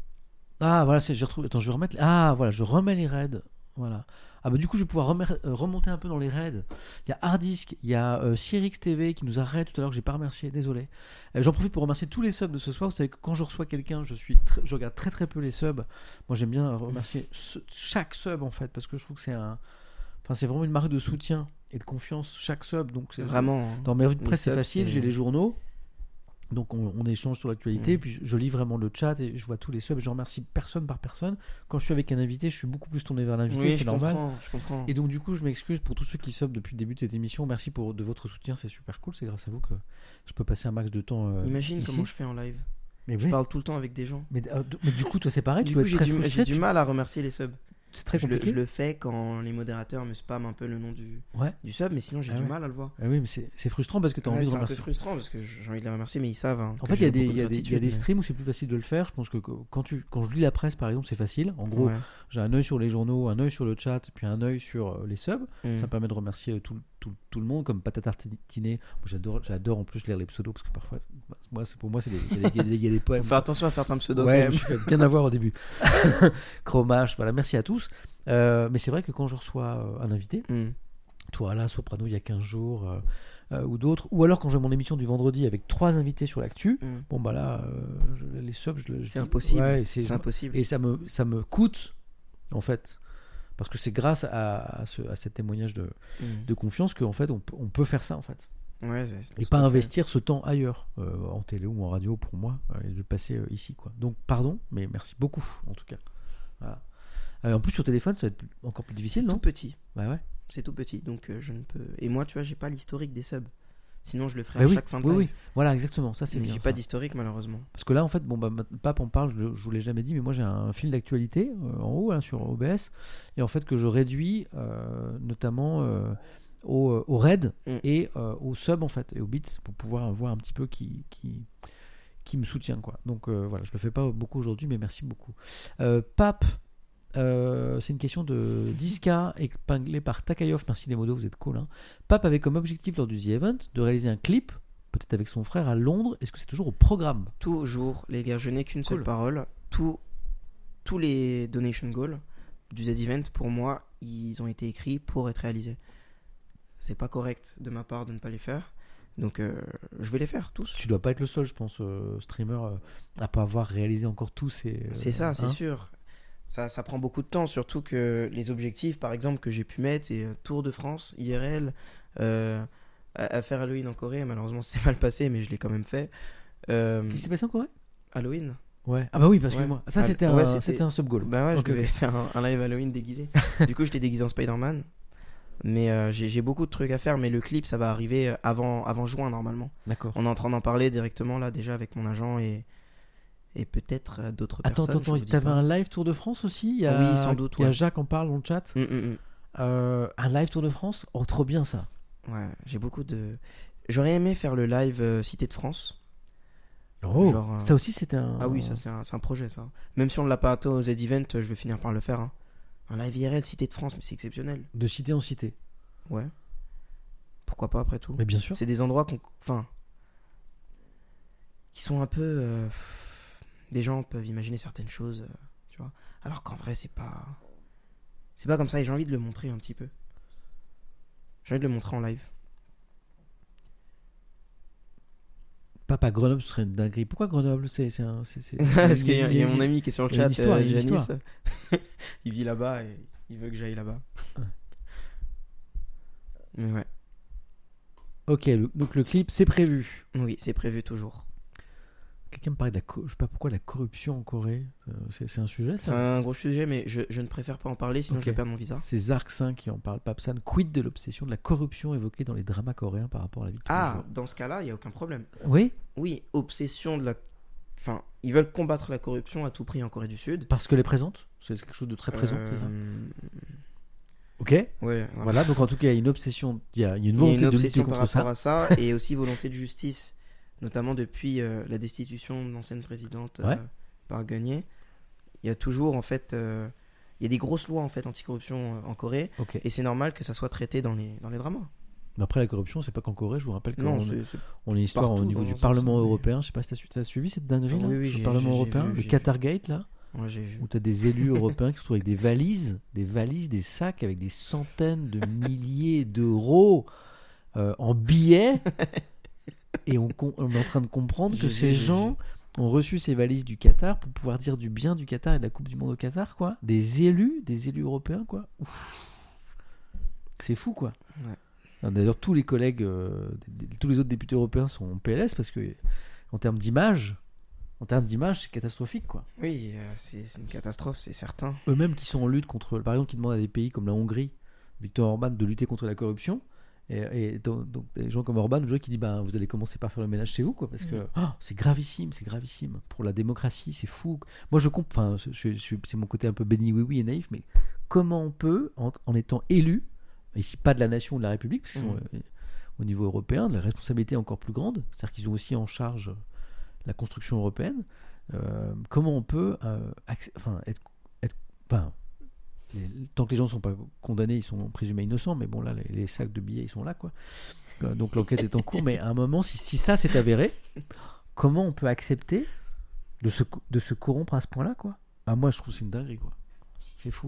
A: Ah voilà, c'est, j'ai retrouvé. Attends, je vais remettre. Ah voilà, je remets les raids. Voilà. Ah bah du coup je vais pouvoir remer- euh, remonter un peu dans les raids. Il y a Hardisk, il y a euh, Sirix T V qui nous a raid tout à l'heure que j'ai pas remercié, désolé. Euh, j'en profite pour remercier tous les subs de ce soir. Vous savez que quand je reçois quelqu'un, je suis tr- je regarde très très peu les subs. Moi j'aime bien remercier ce- chaque sub en fait parce que je trouve que c'est un, enfin c'est vraiment une marque de soutien et de confiance chaque sub. Donc c'est
B: Vraiment. hein.
A: dans mes revues de
B: Les
A: presse c'est
B: subs,
A: facile,
B: c'est-
A: j'ai les journaux. Donc on, on échange sur l'actualité,
B: Mm.
A: puis je, je lis vraiment le chat et je vois tous les subs. Je remercie personne par personne. Quand je suis avec un invité, je suis beaucoup plus tourné vers l'invité,
B: Oui,
A: c'est
B: je
A: normal.
B: comprends, je comprends.
A: Et donc du coup, je m'excuse pour tous ceux qui sub depuis le début de cette émission. Merci pour de votre soutien, c'est super cool. C'est grâce à vous que je peux passer un max de temps euh,
B: Imagine
A: ici.
B: comment je fais en live.
A: Mais,
B: Je
A: oui.
B: parle tout le temps avec des gens.
A: mais, euh, mais du coup, toi, c'est pareil.
B: Du
A: tu
B: coup,
A: dois être
B: j'ai
A: très
B: du,
A: frustré,
B: j'ai du
A: tu-
B: mal à remercier les subs.
A: C'est très
B: je, le,
A: compliqué.
B: je le fais quand les modérateurs me spamment un peu le nom du,
A: Ouais.
B: du sub, mais sinon j'ai
A: Ah
B: du
A: ouais.
B: mal à le voir.
A: Ah oui, mais c'est c'est frustrant parce que tu as
B: Ouais,
A: envie de
B: c'est un peu
A: remercier.
B: frustrant parce que j'ai envie de les remercier, mais ils savent. hein,
A: En
B: que
A: fait, il y a
B: j'ai
A: des,
B: beaucoup
A: il
B: de
A: y a des, il y a
B: gratitude,
A: des
B: mais-
A: streams où c'est plus facile de le faire. Je pense que quand, tu, quand je lis la presse, par exemple, c'est facile. En gros,
B: Ouais.
A: j'ai un œil sur les journaux, un œil sur le chat, puis un œil sur euh, les subs.
B: Mm.
A: Ça me permet de remercier tout, tout, tout le monde, comme Patata Tartiné. Moi, j'adore, j'adore en plus lire les pseudos parce que parfois, moi, c'est, pour moi, c'est des, il y a des, il y a des- il y a des poèmes.
B: Faut faire attention à certains pseudos
A: Ouais,
B: quand
A: je me
B: même.
A: suis fait bien avoir au début. Chromache, voilà, merci à tous. Euh, mais c'est vrai que quand je reçois euh, un invité,
B: Mm.
A: toi là, Soprano, il y a quinze jours, euh, euh, ou d'autres, ou alors quand j'ai mon émission du vendredi avec trois invités sur l'actu,
B: Mm.
A: bon bah là, euh, je- les subs, je, le- je
B: C'est
A: dis-
B: impossible.
A: ouais, et c'est,
B: C'est impossible.
A: et ça me, ça me coûte, en fait, parce que c'est grâce à, à, ce, à ce témoignage de,
B: Mm.
A: de confiance qu'en fait, on, peut- on peut faire ça, en fait.
B: Ouais, c'est- c'est
A: Et
B: tout
A: pas
B: à fait.
A: investir ce temps ailleurs, euh, en télé ou en radio pour moi, euh, et de le passer euh, ici, quoi. Donc, pardon, mais merci beaucoup, en tout cas. Voilà. Euh, en plus, sur téléphone, ça va être plus- encore plus
B: C'est
A: difficile,
B: tout
A: non?
B: petit.
A: Bah ouais.
B: C'est tout petit, donc euh, je ne peux. Et moi, tu vois, j'ai pas l'historique des subs. Sinon, je le ferais
A: Bah
B: à
A: oui,
B: chaque fin de
A: oui,
B: live.
A: oui. Voilà, exactement, ça c'est
B: Mais
A: bien.
B: j'ai
A: ça.
B: pas d'historique malheureusement.
A: Parce que là, en fait, bon, bah, ma- Pape en parle, je, je vous l'ai jamais dit, mais moi j'ai un fil d'actualité euh, en haut, là, sur O B S, et en fait que je réduis euh, notamment euh, au, euh, au raid
B: Mm.
A: et euh, au sub, en fait, et au bits, pour pouvoir voir un petit peu qui, qui, qui me soutient, quoi. Donc euh, voilà, je le fais pas beaucoup aujourd'hui, mais merci beaucoup. Euh, Pape, euh, c'est une question de Diska, épinglée par Takayov, merci les modos, vous êtes cool. Hein. Pape avait comme objectif lors du The Event de réaliser un clip, peut-être avec son frère, à Londres. Est-ce que c'est toujours au programme?
B: Toujours, les gars, je n'ai qu'une seule
A: Cool.
B: parole. Tous, tous les donation goals du Z-Event, pour moi, ils ont été écrits pour être réalisés. C'est pas correct de ma part de ne pas les faire. Donc, euh, je vais les faire tous.
A: Tu dois pas être le seul, je pense, euh, streamer euh, à pas avoir réalisé encore tous ces. euh,
B: C'est ça, c'est
A: hein.
B: sûr. Ça, ça prend beaucoup de temps, surtout que les objectifs, par exemple, que j'ai pu mettre, c'est euh, Tour de France, I R L, euh, à, à faire Halloween en Corée. Malheureusement, c'est mal passé, mais je l'ai quand même fait. Euh,
A: Qu'est-ce qui s'est passé en Corée?
B: Halloween.
A: Ouais. Ah bah oui, parce que
B: Ouais.
A: moi, ça
B: Ah,
A: c'était
B: ouais,
A: un,
B: c'était-
A: c'était un sub goal.
B: Bah ouais,
A: Ok,
B: je devais
A: ok.
B: faire un, un live Halloween déguisé. Du coup, j'étais déguisé en Spider-Man. Mais euh, j'ai j'ai beaucoup de trucs à faire, mais le clip, ça va arriver euh, avant, avant juin, normalement.
A: D'accord.
B: On est en train d'en parler directement, là, déjà, avec mon agent et, et peut-être euh, d'autres
A: Attends,
B: personnes.
A: attends,
B: je
A: attends,
B: vous dis
A: t'avais
B: pas.
A: un live Tour de France aussi? Il y a,
B: Oui, sans doute,
A: Il y a
B: ouais.
A: Jacques en parle dans le chat.
B: Hum, hum, hum.
A: Euh, un live Tour de France? Oh, trop bien ça.
B: Ouais, j'ai beaucoup de... J'aurais aimé faire le live euh, Cité de France.
A: Oh,
B: Genre, euh,
A: ça aussi c'était un.
B: Ah oui, ça c'est un, c'est un projet, ça. Même si on ne l'a pas atteint au Z-Event, je vais finir par le faire. hein. Un live I R L Cité de France, mais c'est exceptionnel.
A: De cité en cité.
B: Ouais. Pourquoi pas, après tout.
A: Mais bien sûr.
B: C'est des endroits qu'on... Enfin... qui sont un peu... euh, Des gens peuvent imaginer certaines choses, euh, tu vois. Alors qu'en vrai, c'est pas... C'est pas comme ça, et j'ai envie de le montrer un petit peu. J'ai envie de le montrer en live.
A: Papa, Grenoble ce serait une dinguerie. Pourquoi Grenoble? C'est, c'est un. C'est, c'est...
B: Parce qu'il y, a- il y a mon ami qui est sur le
A: il y a
B: chat,
A: une histoire,
B: euh,
A: il y a une
B: Janis.
A: histoire.
B: Il vit là-bas et il veut que j'aille là-bas.
A: Ouais.
B: Mais ouais.
A: Ok, le- donc le clip c'est prévu.
B: Oui, c'est prévu toujours.
A: Quelqu'un me parlait de la. co- Je sais pas pourquoi la corruption en Corée. Euh, c'est, c'est un sujet
B: C'est
A: ça?
B: un gros sujet, mais je, je ne préfère pas en parler, sinon
A: Ok.
B: je vais perdre mon visa.
A: C'est Zark cinq qui en parle. Papsan, quid de l'obsession de la corruption évoquée dans les dramas coréens par rapport à la vie de tous les
B: Ah,
A: jours?
B: dans ce cas-là, il n'y a aucun problème.
A: Oui,
B: Oui, obsession de la... Enfin, ils veulent combattre la corruption à tout prix en Corée du Sud.
A: parce que les présente. C'est quelque chose de très présent, c'est ça?
B: Euh,
A: Ok.
B: Ouais, voilà.
A: Voilà. Donc en tout cas, il y a une obsession, il y a, il y a une
B: Il y a
A: volonté
B: une
A: de lutter
B: obsession par
A: contre
B: rapport
A: ça.
B: à ça et aussi volonté de justice, notamment depuis euh, la destitution de l'ancienne présidente euh,
A: Ouais.
B: par Gagné. Il y a toujours en fait, euh, il y a des grosses lois en fait anticorruption euh, en Corée
A: Ok.
B: et c'est normal que ça soit traité dans les dans les dramas.
A: Mais après la corruption, c'est pas qu'en Corée. Je vous rappelle qu'on
B: Non,
A: on,
B: c'est, c'est-
A: on a une histoire
B: partout
A: au niveau
B: dans
A: du
B: l'ensemble,
A: Parlement
B: mais-
A: européen. Je sais pas si t'as su- t'as suivi cette dinguerie là.
B: Oui, oui,
A: sur
B: j'ai-
A: le Parlement
B: j'ai- j'ai
A: européen,
B: vu,
A: le
B: j'ai
A: Qatar Gate là.
B: ouais, j'ai vu.
A: Où tu as des élus européens qui se retrouvent avec des valises, des valises, des sacs avec des centaines de milliers d'euros euh, en billets. Et on, com- on est en train de comprendre que
B: J'ai
A: ces
B: vu, j'ai
A: gens ont reçu ces valises du Qatar pour pouvoir dire du bien du Qatar et de la Coupe du Monde au Qatar, quoi. Des élus, des élus européens, quoi. Ouf. C'est fou, quoi.
B: Ouais.
A: Ah, d'ailleurs, tous les collègues, euh, des- des- tous les autres députés européens sont en P L S parce que, en termes d'image, en termes d'image, c'est catastrophique, quoi.
B: Oui, euh, c'est, c'est une catastrophe, c'est certain.
A: Eux-mêmes qui sont en lutte contre, par exemple, qui demandent à des pays comme la Hongrie, Viktor Orban, de lutter contre la corruption. Et, et donc, donc, des gens comme Orban, aujourd'hui, qui disent ben, vous allez commencer par faire le ménage chez vous, quoi, parce que
B: Mhm.
A: oh, c'est gravissime, c'est gravissime pour la démocratie, c'est fou. Moi, je comprends, enfin, je- je- je- c'est mon côté un peu béni oui oui et naïf, mais comment on peut, en, en étant élu, ici pas de la nation ou de la République, parce qu'ils sont
B: Mhm.
A: euh, au niveau européen, de la responsabilité encore plus grande, c'est-à-dire qu'ils ont aussi en charge la construction européenne. Euh, comment on peut, euh, accé- enfin, être, être, enfin, les- tant que les gens ne sont pas condamnés, ils sont présumés innocents, mais bon, là, les, les sacs de billets, ils sont là, quoi. Euh, Donc l'enquête est en cours, mais à un moment, si, si ça s'est avéré, comment on peut accepter de se, co- de se corrompre à ce point-là, quoi? Ah, moi, je trouve que c'est une dinguerie, quoi. C'est fou.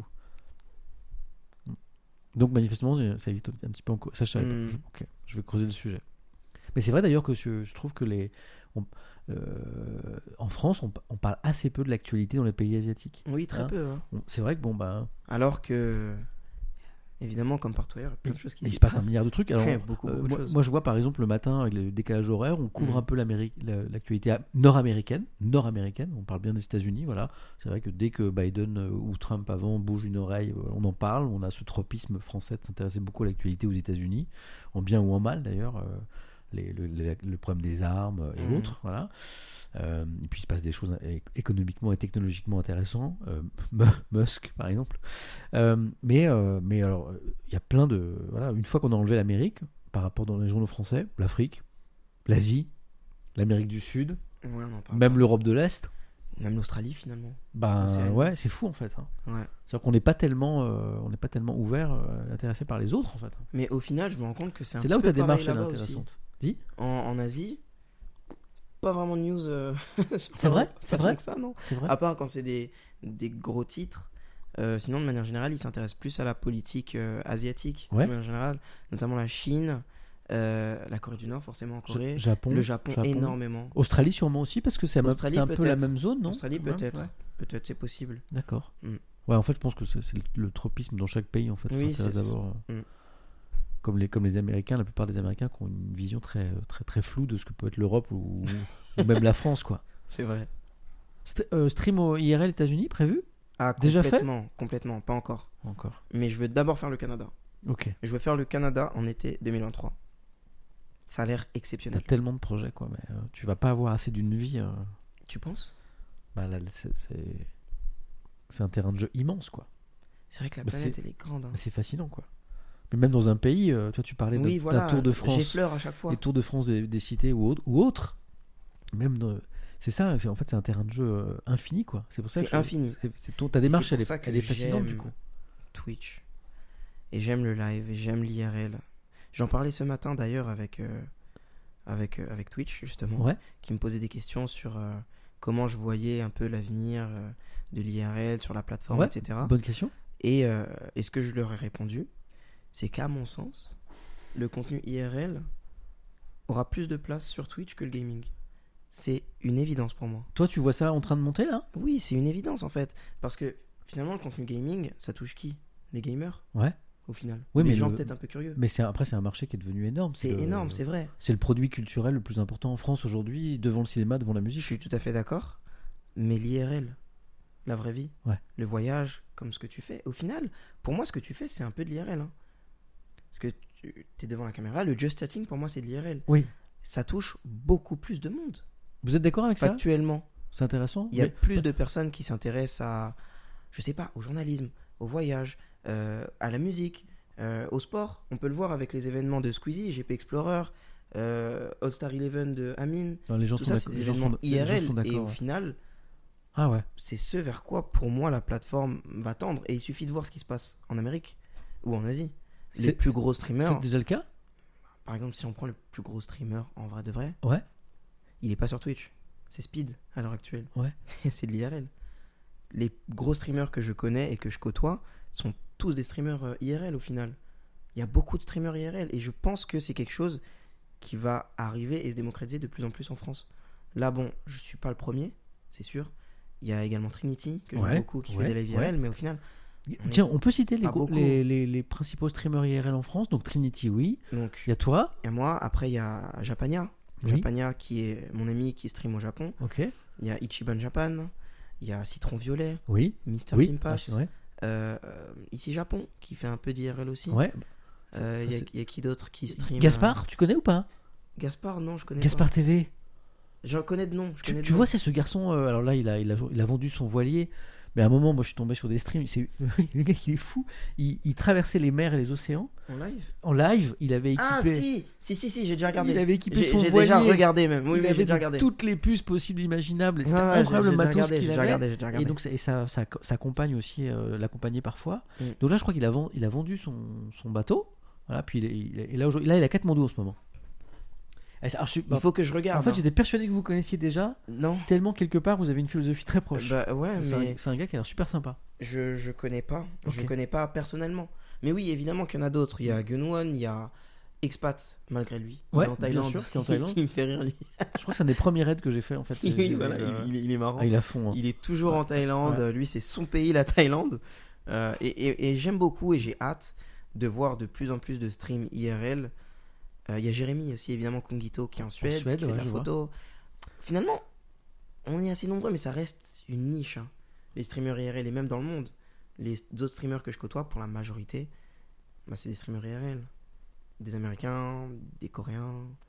A: Donc, manifestement, ça existe un petit peu en cours. Ça, je savais
B: Mm.
A: pas. Je, ok, je vais creuser le sujet. Mais c'est vrai d'ailleurs que je, je trouve que les. on- euh, en France, on, on parle assez peu de l'actualité dans les pays asiatiques.
B: Oui, très
A: Hein
B: peu. hein.
A: On- C'est vrai que, bon, bah.
B: Alors que, évidemment, comme partout ailleurs, il y a plein de choses qui
A: Il
B: s'y
A: se passe un
B: passent.
A: milliard de trucs. Alors,
B: Ouais, beaucoup,
A: euh,
B: beaucoup de
A: moi,
B: choses.
A: moi, je vois par exemple le matin avec le décalage horaire, on couvre
B: Mhm.
A: un peu l'Amérique, la- l'actualité a- nord-américaine, nord-américaine. On parle bien des États-Unis, voilà. C'est vrai que dès que Biden euh, ou Trump avant bouge une oreille, euh, on en parle. On a ce tropisme français de s'intéresser beaucoup à l'actualité aux États-Unis, en bien ou en mal d'ailleurs. euh, les- le, le- le problème des armes euh, et
B: Mhm.
A: autres, voilà. Euh, et puis il se passe des choses é- économiquement et technologiquement intéressantes. Euh, Musk, par exemple. Euh, mais, euh, mais alors, il y a plein de. Voilà, une fois qu'on a enlevé l'Amérique, par rapport dans les journaux français, l'Afrique, l'Asie, l'Amérique du Sud,
B: Ouais, on en parle
A: même
B: pas.
A: l'Europe de l'Est,
B: Même l'Australie, finalement.
A: ben
B: Océanie.
A: ouais, c'est fou en fait. hein.
B: Ouais.
A: C'est-à-dire qu'on n'est pas tellement, euh, on n'est pas tellement ouvert, euh, intéressé par les autres en fait.
B: Mais au final, je me rends compte que c'est un
A: C'est
B: petit
A: là où
B: peu
A: ta démarche
B: pareil
A: elle est
B: là-bas aussi.
A: intéressante. Dis
B: En, en Asie, pas vraiment de news. euh,
A: C'est vrai
B: pas
A: C'est
B: tant
A: vrai
B: que ça, non.
A: C'est vrai
B: À part quand c'est des, des gros titres. Euh, sinon, de manière générale, ils s'intéressent plus à la politique euh, asiatique,
A: Ouais.
B: de manière générale, notamment la Chine, euh, la Corée du Nord, forcément en Corée,
A: Ja- Japon,
B: le Japon, énormément.
A: Australie sûrement aussi parce que c'est un peu-
B: Australie,
A: c'est un peu la
B: peut-être.
A: même zone, non
B: Australie,
A: Quand même,
B: peut-être.
A: ouais.
B: Peut-être, c'est possible.
A: D'accord.
B: Mm.
A: Ouais, en fait, je pense que c'est c'est le, le tropisme dans chaque pays en fait.
B: Oui,
A: s'intéresse
B: c'est-
A: d'abord. euh,
B: Mm.
A: Comme les, comme les Américains, la plupart des Américains qui ont une vision très, très, très floue de ce que peut être l'Europe ou, ou même la France, quoi.
B: C'est vrai.
A: St- euh, stream au I R L États-Unis prévu
B: Ah,
A: Déjà fait
B: complètement, complètement, pas encore.
A: Encore.
B: Mais je veux d'abord faire le Canada.
A: Ok.
B: Je veux faire le Canada en été deux mille vingt-trois. Ça a l'air
A: T'as
B: exceptionnel.
A: tellement de projets, quoi, mais euh, tu vas pas avoir assez d'une vie. euh,
B: Tu penses?
A: bah, là, c'est, c'est, c'est un terrain de jeu immense, quoi.
B: C'est vrai que la
A: Bah,
B: planète,
A: c'est-
B: elle est grande. hein.
A: Mais c'est fascinant, quoi. Mais même dans un pays, euh, toi, tu parlais
B: Oui,
A: d'un,
B: voilà.
A: d'un Tour de France.
B: J'effleure à chaque fois.
A: Les Tours de France des, des cités ou autres, ou autres. Même dans- c'est ça, c'est, en fait, c'est un terrain de jeu euh, infini, quoi. C'est pour ça
B: C'est
A: que je-
B: infini.
A: c'est- c'est ton- ta démarche,
B: c'est
A: elle
B: pour
A: est,
B: ça que
A: elle est fascinante,
B: j'aime
A: du coup.
B: Twitch. Et j'aime le live, et j'aime l'I R L. J'en parlais ce matin d'ailleurs avec, euh, avec, euh, avec Twitch, justement,
A: Ouais.
B: qui me posait des questions sur euh, comment je voyais un peu l'avenir euh, de l'I R L sur la plateforme,
A: Ouais.
B: et cetera.
A: Bonne question.
B: Et, euh, et ce que je leur ai répondu, c'est qu'à mon sens, le contenu I R L aura plus de place sur Twitch que le gaming. C'est une évidence pour moi.
A: Toi, tu vois ça en train de monter, là
B: Oui, c'est une évidence en fait. Parce que finalement, le contenu gaming, ça touche qui? Les gamers,
A: Ouais.
B: au final.
A: Oui,
B: les
A: mais
B: gens
A: le-
B: peut-être un peu curieux.
A: Mais c'est, après, c'est un marché qui est devenu énorme.
B: C'est
A: le-
B: énorme, c'est vrai.
A: C'est le produit culturel le plus important en France aujourd'hui, devant le cinéma, devant la
B: Je
A: musique.
B: suis tout à fait d'accord. Mais l'I R L, la vraie vie,
A: Ouais.
B: le voyage, comme ce que tu fais, au final, pour moi, ce que tu fais, c'est un peu de l'I R L. hein. Parce que tu es devant la caméra, le just chatting, pour moi, c'est de l'I R L.
A: Oui.
B: Ça touche beaucoup plus de monde.
A: Vous êtes d'accord avec ça
B: Actuellement,
A: C'est intéressant
B: il y a
A: Mais-
B: plus de personnes qui s'intéressent à, je sais pas, au journalisme, au voyage, euh, à la musique, euh, au sport. On peut le voir avec les événements de Squeezie, G P Explorer, euh, All Star Eleven de Amine.
A: Non, les gens
B: Tout
A: sont
B: ça, c'est
A: d'accord-
B: des
A: les gens
B: événements
A: sont- les gens
B: I R L.
A: sont d'accord,
B: Et au
A: ouais.
B: final,
A: Ah ouais.
B: c'est ce vers quoi, pour moi, la plateforme va tendre. Et il suffit de voir ce qui se passe en Amérique ou en Asie. Les
A: C'est-
B: plus gros
A: C'est
B: streamers,
A: déjà le cas?
B: par exemple, si on prend le plus gros streamer en vrai de vrai,
A: Ouais.
B: il est pas sur Twitch. C'est Speed à l'heure actuelle.
A: Ouais.
B: Et c'est de l'I R L. Les gros streamers que je connais et que je côtoie sont tous des streamers euh, I R L au final. Il y a beaucoup de streamers I R L et je pense que c'est quelque chose qui va arriver et se démocratiser de plus en plus en France. Là, bon, je suis pas le premier, c'est sûr. Il y a également Trinity, que
A: Ouais,
B: j'aime beaucoup, qui
A: ouais,
B: fait des lives I R L, mais au final, on
A: Tiens,
B: est
A: on peut citer les,
B: pas
A: gros-
B: beaucoup.
A: les, les, les principaux streamers I R L en France. Donc Trinity, oui.
B: donc,
A: Il y a toi.
B: il y a moi. Après, il y a Japania.
A: Oui.
B: Japania, qui est mon ami qui stream au Japon.
A: Ok.
B: Il y a Ichiban Japan. Il y a Citron Violet.
A: Oui.
B: Mister
A: Oui.
B: Pimpas.
A: Ah, c'est vrai.
B: Euh, euh, ici Japon, qui fait un peu d'I R L aussi.
A: Ouais.
B: Euh,
A: Ça,
B: Il y, a-
A: c'est-
B: il y a qui d'autre qui stream
A: Gaspard, tu connais ou pas?
B: euh, Gaspard, non, je connais
A: Gaspard T V.
B: pas. J'en connais de nom. Je
A: Tu,
B: connais de
A: tu
B: nom.
A: vois, c'est ce garçon. euh, alors là, il a, il, a, il a vendu son voilier. Mais à un moment, moi, je suis tombé sur des streams. C'est, le mec, il est fou. Il, il traversait les mers et les océans.
B: En live
A: En live, il avait équipé.
B: Ah, si Si, si, si, j'ai déjà regardé.
A: Il avait équipé
B: J'ai
A: son
B: j'ai
A: voilier.
B: déjà regardé même. Oui,
A: il
B: oui,
A: avait
B: j'ai déjà
A: de-
B: regardé.
A: toutes les puces possibles, imaginables. C'était
B: Ouais, ouais, j'ai-
A: incroyable
B: j'ai
A: le
B: déjà
A: matos
B: regardé,
A: qu'il
B: j'ai déjà
A: avait.
B: regardé, j'ai déjà regardé.
A: Et donc, ça, et ça, ça, ça compagne aussi, euh, l'accompagnait parfois.
B: Mm.
A: Donc là, je crois qu'il a, vend- il a vendu son, son bateau. Voilà, puis il est, il est- et là, aujourd'hui- là, il a Katmandou en ce moment. Et ça- alors, je suis-
B: Il faut que je regarde.
A: en fait,
B: hein.
A: j'étais persuadé que vous connaissiez déjà,
B: Non.
A: tellement quelque part vous avez une philosophie très proche.
B: Bah ouais,
A: c'est,
B: mais
A: un, c'est un gars qui a l'air super sympa.
B: je, je connais pas. Je
A: Ok.
B: connais pas personnellement. Mais oui, évidemment qu'il y en a d'autres. Il y a Gunwon, il y a Expat, malgré lui. Il
A: Ouais,
B: est en
A: bien
B: Thaïlande.
A: sûr, qui est en Thaïlande.
B: Il me fait rire, lui.
A: Je crois que c'est un des premiers raids que j'ai fait en fait.
B: Oui,
A: J'ai-
B: voilà,
A: euh,
B: il, il est marrant.
A: ah, il a fond. hein.
B: Il est toujours en Thaïlande. Lui, c'est son pays, la Thaïlande. Euh, et, et- et j'aime beaucoup et j'ai hâte de voir de plus en plus de streams I R L. Euh, Il y a Jérémy aussi, évidemment, Kongito, qui est en Suède,
A: Suède,
B: qui fait
A: ouais,
B: de la
A: je vois.
B: photo. Finalement, on est assez nombreux, mais ça reste une niche. hein. Les streamers I R L, et même dans le monde. Les autres streamers que je côtoie, pour la majorité, bah, c'est des streamers I R L. Des Américains, des Coréens.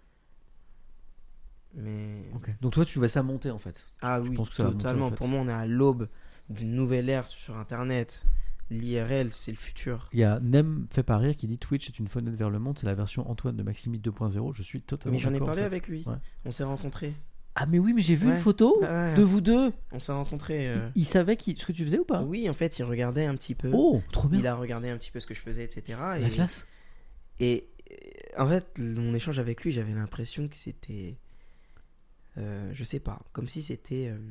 B: Mais.
A: Ok. Donc toi, tu vas ça monter en fait.
B: Ah oui,
A: penses que ça va monter,
B: totalement.
A: en fait.
B: Pour moi, on est à l'aube d'une nouvelle ère sur Internet. L'I R L, c'est le futur.
A: Il y a Nem fait pas rire qui dit Twitch est une fenêtre vers le monde, c'est la version Antoine de Maximite deux point zéro. Je suis totalement
B: Mais j'en ai
A: d'accord,
B: parlé
A: en fait.
B: avec lui.
A: Ouais.
B: On s'est rencontrés.
A: Ah mais oui, mais j'ai vu
B: Ouais.
A: une photo
B: Ouais,
A: de
B: on
A: vous deux.
B: On s'est rencontrés. euh,
A: Il, il savait qui, ce que tu faisais ou pas?
B: Oui, en fait, il regardait un petit peu.
A: Oh, trop bien.
B: Il a regardé un petit peu ce que je faisais, et cetera.
A: La
B: Et,
A: classe.
B: et euh, en fait, mon échange avec lui, j'avais l'impression que c'était. euh, je sais pas. Comme si c'était. euh,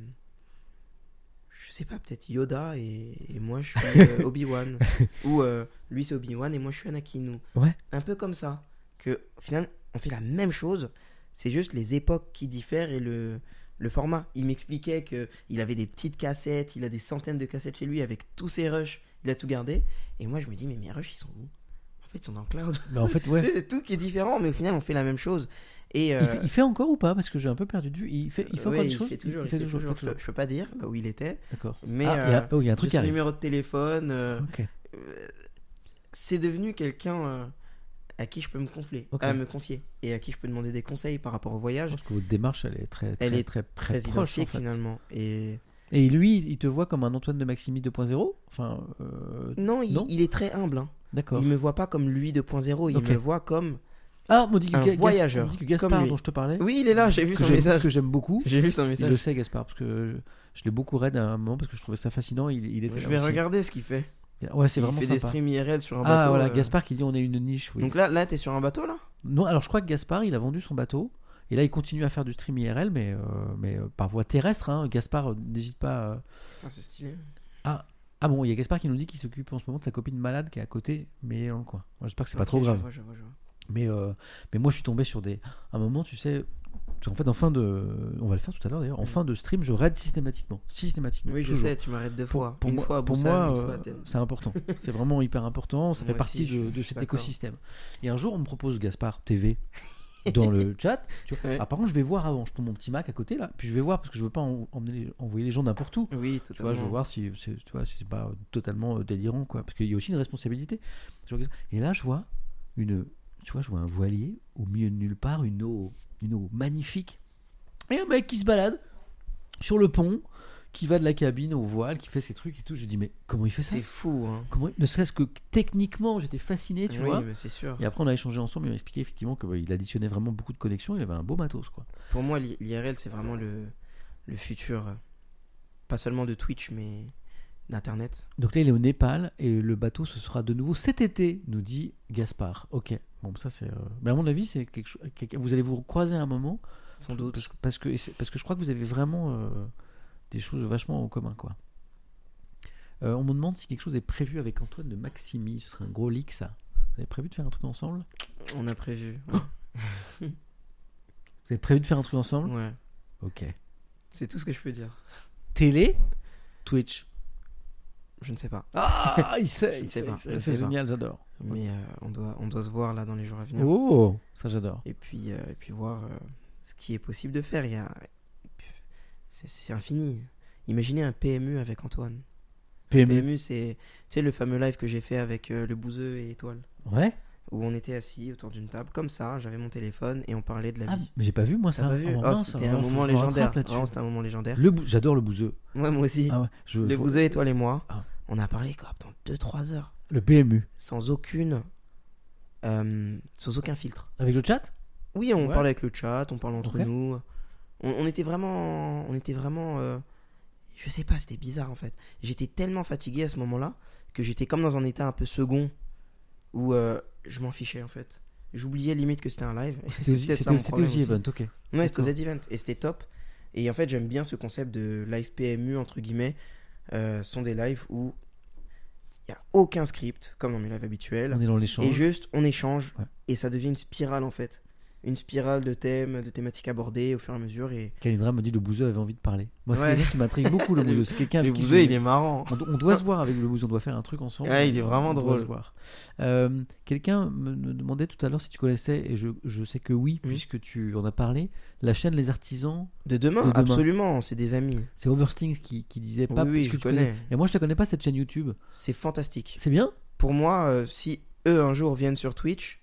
B: je sais pas, peut-être Yoda et, et moi je suis euh, Obi-Wan. Ou euh, lui c'est Obi-Wan et moi je suis Anakin. Ou
A: Ouais.
B: un peu comme ça. Que au final, on fait la même chose. C'est juste les époques qui diffèrent et le, le format. Il m'expliquait qu'il avait des petites cassettes, il a des centaines de cassettes chez lui avec tous ses rushs. Il a tout gardé. Et moi je me dis, mais mes rushs ils sont où? En fait, ils sont dans le cloud.
A: Mais en fait, ouais.
B: C'est tout qui est différent, mais au final, on fait la même chose. Et,
A: Il,
B: euh,
A: fait, il fait encore ou pas? Parce que j'ai un peu perdu de vue. Il fait, il fait
B: ouais,
A: encore des
B: il
A: choses.
B: fait toujours.
A: Il fait toujours. il fait
B: Je, peux, je peux pas dire là où il était.
A: D'accord.
B: Mais
A: Ah, il y a,
B: euh,
A: oh, il y a un truc qui
B: son
A: arrive.
B: numéro de téléphone. euh,
A: Ok.
B: euh, c'est devenu quelqu'un euh, à qui je peux me confier,
A: Ok.
B: à me confier et à qui je peux demander des conseils par rapport au voyage.
A: Je pense que votre démarche, elle est très, très,
B: Elle est
A: très,
B: Très
A: très proche en
B: identique
A: fait.
B: finalement. Et
A: Et lui, il te voit comme un Antoine de Maximite deux point zéro? Enfin, euh,
B: non, il,
A: Non
B: il est très humble. hein.
A: d'accord.
B: Il me voit pas comme lui deux point zéro. Il
A: Ok.
B: me voit comme.
A: Ah, on dit que,
B: un
A: Ga- Gas-
B: voyageur,
A: on dit que
B: comme
A: Gaspard,
B: lui.
A: dont je te parlais,
B: Oui, il est là. J'ai vu
A: que
B: son
A: j'aime-
B: message.
A: que j'aime beaucoup.
B: J'ai vu son
A: Il
B: message.
A: le sait, Gaspard, parce que je, je l'ai beaucoup raid à un moment parce que je trouvais ça fascinant. Il, il était
B: Je
A: là
B: vais
A: aussi.
B: regarder ce qu'il fait.
A: Ouais, c'est
B: il
A: vraiment
B: fait des
A: sympa.
B: streams I R L sur un
A: Ah
B: bateau.
A: voilà,
B: euh.
A: Gaspard qui dit on est une niche. Oui.
B: Donc là, là, t'es sur un bateau là.
A: Non, alors je crois que Gaspard, il a vendu son bateau. Et là, il continue à faire du stream I R L, mais, euh, mais euh, par voie terrestre. Hein. Gaspard, euh, n'hésite pas. euh,
B: Putain, c'est stylé.
A: Ah bon, il y a Gaspard qui nous dit qu'il s'occupe en ce moment de sa copine malade qui est à côté, mais elle est dans le coin. Moi, j'espère que c'est pas
B: Ok,
A: trop
B: je
A: grave.
B: vois, je vois, je vois.
A: Mais, euh, mais moi, je suis tombé sur des. À un moment, tu sais. En fait, en fin de. On va le faire tout à l'heure d'ailleurs. En
B: Mm.
A: fin de stream, je raid systématiquement. Systématiquement.
B: Oui, je
A: toujours.
B: sais, tu m'arrêtes deux
A: Pour,
B: fois.
A: pour
B: une
A: moi,
B: fois à
A: pour
B: Busan,
A: moi,
B: une
A: euh,
B: fois à Athènes.
A: c'est important. C'est vraiment hyper important. Ça fait
B: Moi
A: partie
B: aussi, je-
A: de,
B: je
A: de
B: suis
A: cet
B: d'accord.
A: écosystème. Et un jour, on me propose Gaspard T V dans le chat. Tu vois.
B: Ouais.
A: Ah, par contre, je vais voir avant. Je prends mon petit Mac à côté là. Puis je vais voir parce que je veux pas en- emmener les- envoyer les gens n'importe où.
B: Oui,
A: Tu
B: totalement.
A: vois, je veux voir si c'est, tu vois, si c'est pas totalement euh, délirant, quoi. Parce qu'il y a aussi une responsabilité. Je regarde- Et là, je vois une, tu vois, je vois un voilier au milieu de nulle part, une eau, une eau magnifique, et un mec qui se balade sur le pont, qui va de la cabine au voile, qui fait ses trucs et tout. Je dis mais comment il fait ça?
B: C'est fou, hein.
A: Comment... Ne serait-ce que techniquement, j'étais fasciné, tu
B: oui,
A: vois.
B: mais c'est sûr.
A: Et après, on a échangé ensemble. Il m'a expliqué effectivement que bah, il additionnait vraiment beaucoup de connexions. Il avait un beau matos, quoi.
B: Pour moi, l'I R L, c'est vraiment le, le futur, euh, pas seulement de Twitch, mais d'Internet.
A: Donc là, il est au Népal et le bateau, ce sera de nouveau cet été, nous dit Gaspard. Ok. Bon, ça c'est. Euh... Mais à mon avis, c'est quelque chose. Vous allez vous croiser à un moment.
B: Sans doute.
A: Parce, parce que parce que je crois que vous avez vraiment euh, des choses vachement en commun, quoi. Euh, on me demande si quelque chose est prévu avec Antoine de Maximi. Ce serait un gros leak, ça. Vous avez prévu de faire un truc ensemble?
B: On a prévu.
A: Ouais. Vous avez prévu de faire un truc ensemble?
B: Ouais.
A: Ok.
B: C'est tout ce que je peux dire.
A: Télé, Twitch.
B: Je ne sais pas.
A: Ah, il sait,
B: Je
A: il
B: ne sais
A: sait,
B: pas,
A: c'est
B: je
A: c'est
B: sais pas.
A: génial, j'adore.
B: Mais euh, on, doit, on doit se voir là dans les jours à venir.
A: Oh, ça j'adore.
B: Et puis, euh, et puis voir euh, ce qui est possible de faire. Il y a... c'est, c'est infini. Imaginez un P M U avec Antoine.
A: P M U.
B: P M U, c'est tu sais, le fameux live que j'ai fait avec euh, le Bouzeux et Étoile.
A: Ouais.
B: Où on était assis autour d'une table, comme ça, j'avais mon téléphone et on parlait de la
A: Ah,
B: vie.
A: mais j'ai pas vu moi ça.
B: T'as pas vu?
A: Oh,
B: Oh,
A: mince,
B: c'était
A: alors,
B: un
A: faut que
B: moment
A: je me rattrape
B: légendaire.
A: là-dessus.
B: Vraiment, c'était un moment légendaire.
A: Le bou- j'adore le bouseux.
B: Ouais, moi aussi.
A: Ah ouais, je,
B: Le
A: je-
B: Bouzeux, Étoile et moi,
A: Ah.
B: on a parlé quoi, pendant deux trois heures.
A: Le P M U
B: Sans aucune. euh, sans aucun filtre.
A: avec le chat.
B: Oui, on
A: Ouais.
B: parlait avec le chat, on parlait entre
A: Ok.
B: nous. On, on était vraiment. On était vraiment. euh, je sais pas, c'était bizarre en fait. J'étais tellement fatigué à ce moment-là que j'étais comme dans un état un peu second où euh, je m'en fichais en fait. J'oubliais limite que c'était un live. Et
A: C'était
B: c'est
A: aussi-
B: peut-être ça
A: c'était
B: mon
A: c'était
B: problème
A: aussi
B: aussi.
A: event, ok.
B: Ouais, c'était aux
A: D'accord.
B: Z-Event et c'était top. Et en fait, j'aime bien ce concept de live P M U, entre guillemets. Euh, ce sont des lives où il n'y a aucun script, comme dans mes lives habituels.
A: On est dans l'échange.
B: Et juste, on échange.
A: Ouais.
B: Et ça devient une spirale, en fait. Une spirale de thèmes, de thématiques abordées au fur et à mesure. Et
A: Kalindra me dit le bouseux avait envie de parler. Moi, c'est
B: Ouais.
A: quelqu'un qui m'intrigue beaucoup, le
B: Le-
A: bouseux. C'est quelqu'un
B: le
A: avec qui
B: Bouzeux,
A: je-
B: il est marrant.
A: On, do- on doit se voir avec le bouseux, on doit faire un truc ensemble.
B: Ouais, il est
A: On-
B: vraiment
A: on doit
B: drôle.
A: se voir. Euh, quelqu'un me, me demandait tout à l'heure si tu connaissais, et je, je sais que oui,
B: Mhm.
A: puisque tu en as parlé, la chaîne Les Artisans.
B: De demain,
A: De demain.
B: absolument. C'est des amis.
A: C'est Overstings qui, qui disait pas
B: Oui, oui,
A: parce que
B: je
A: tu connais.
B: connais.
A: Et moi, je la connais pas cette chaîne YouTube.
B: C'est fantastique.
A: C'est bien.
B: Pour moi, euh, si eux, un jour, viennent sur Twitch,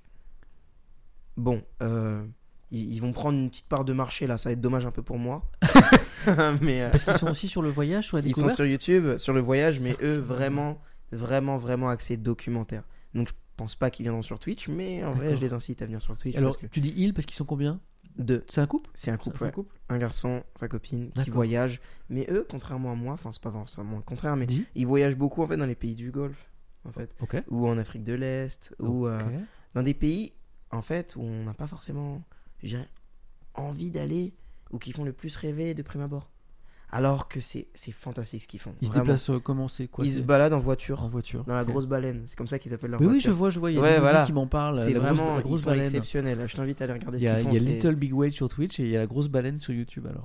B: bon, euh, ils, ils vont prendre une petite part de marché, là. Ça va être dommage un peu pour moi. mais... euh,
A: Parce qu'ils sont aussi sur le voyage, sur la
B: Ils sont
A: découverte.
B: sur YouTube, sur le voyage, mais
A: Ça,
B: eux,
A: c'est
B: vraiment, vraiment, vraiment axés documentaire. Donc, je pense pas qu'ils viendront sur Twitch, mais en vrai,
A: D'accord.
B: je les incite à venir sur Twitch.
A: Alors,
B: parce que
A: tu dis ils parce qu'ils sont combien?
B: deux,
A: C'est un couple?
B: c'est un
A: C'est
B: couple,
A: un
B: ouais.
A: couple
B: Un garçon, sa copine, qui
A: D'accord.
B: voyagent. Mais eux, contrairement à moi, enfin, c'est pas forcément le contraire, mais
A: Dis.
B: ils voyagent beaucoup, en fait, dans les pays du Golfe, en fait.
A: Ok.
B: Ou en Afrique de l'Est, ou euh,
A: Ok.
B: dans des pays, en fait, où on n'a pas forcément, je dirais, envie d'aller, ou qui font le plus rêver de prime abord. Alors que c'est c'est fantastique ce qu'ils font.
A: Ils se
B: Vraiment.
A: déplacent euh, comment? C'est quoi?
B: Ils
A: c'est-
B: se baladent en voiture.
A: en voiture.
B: Dans la
A: Ok.
B: grosse baleine, c'est comme ça qu'ils appellent leur
A: Mais oui,
B: voiture.
A: je vois, je vois. Il y a
B: Ouais,
A: des
B: voilà.
A: gens qui m'en parlent.
B: C'est
A: la grosse,
B: vraiment,
A: la
B: ils
A: grosse
B: sont
A: baleine.
B: exceptionnels. Je t'invite à aller regarder
A: Il
B: ce
A: y a,
B: qu'ils font.
A: il y a
B: c'est-
A: Little Big Whale sur Twitch et il y a la grosse baleine sur YouTube alors.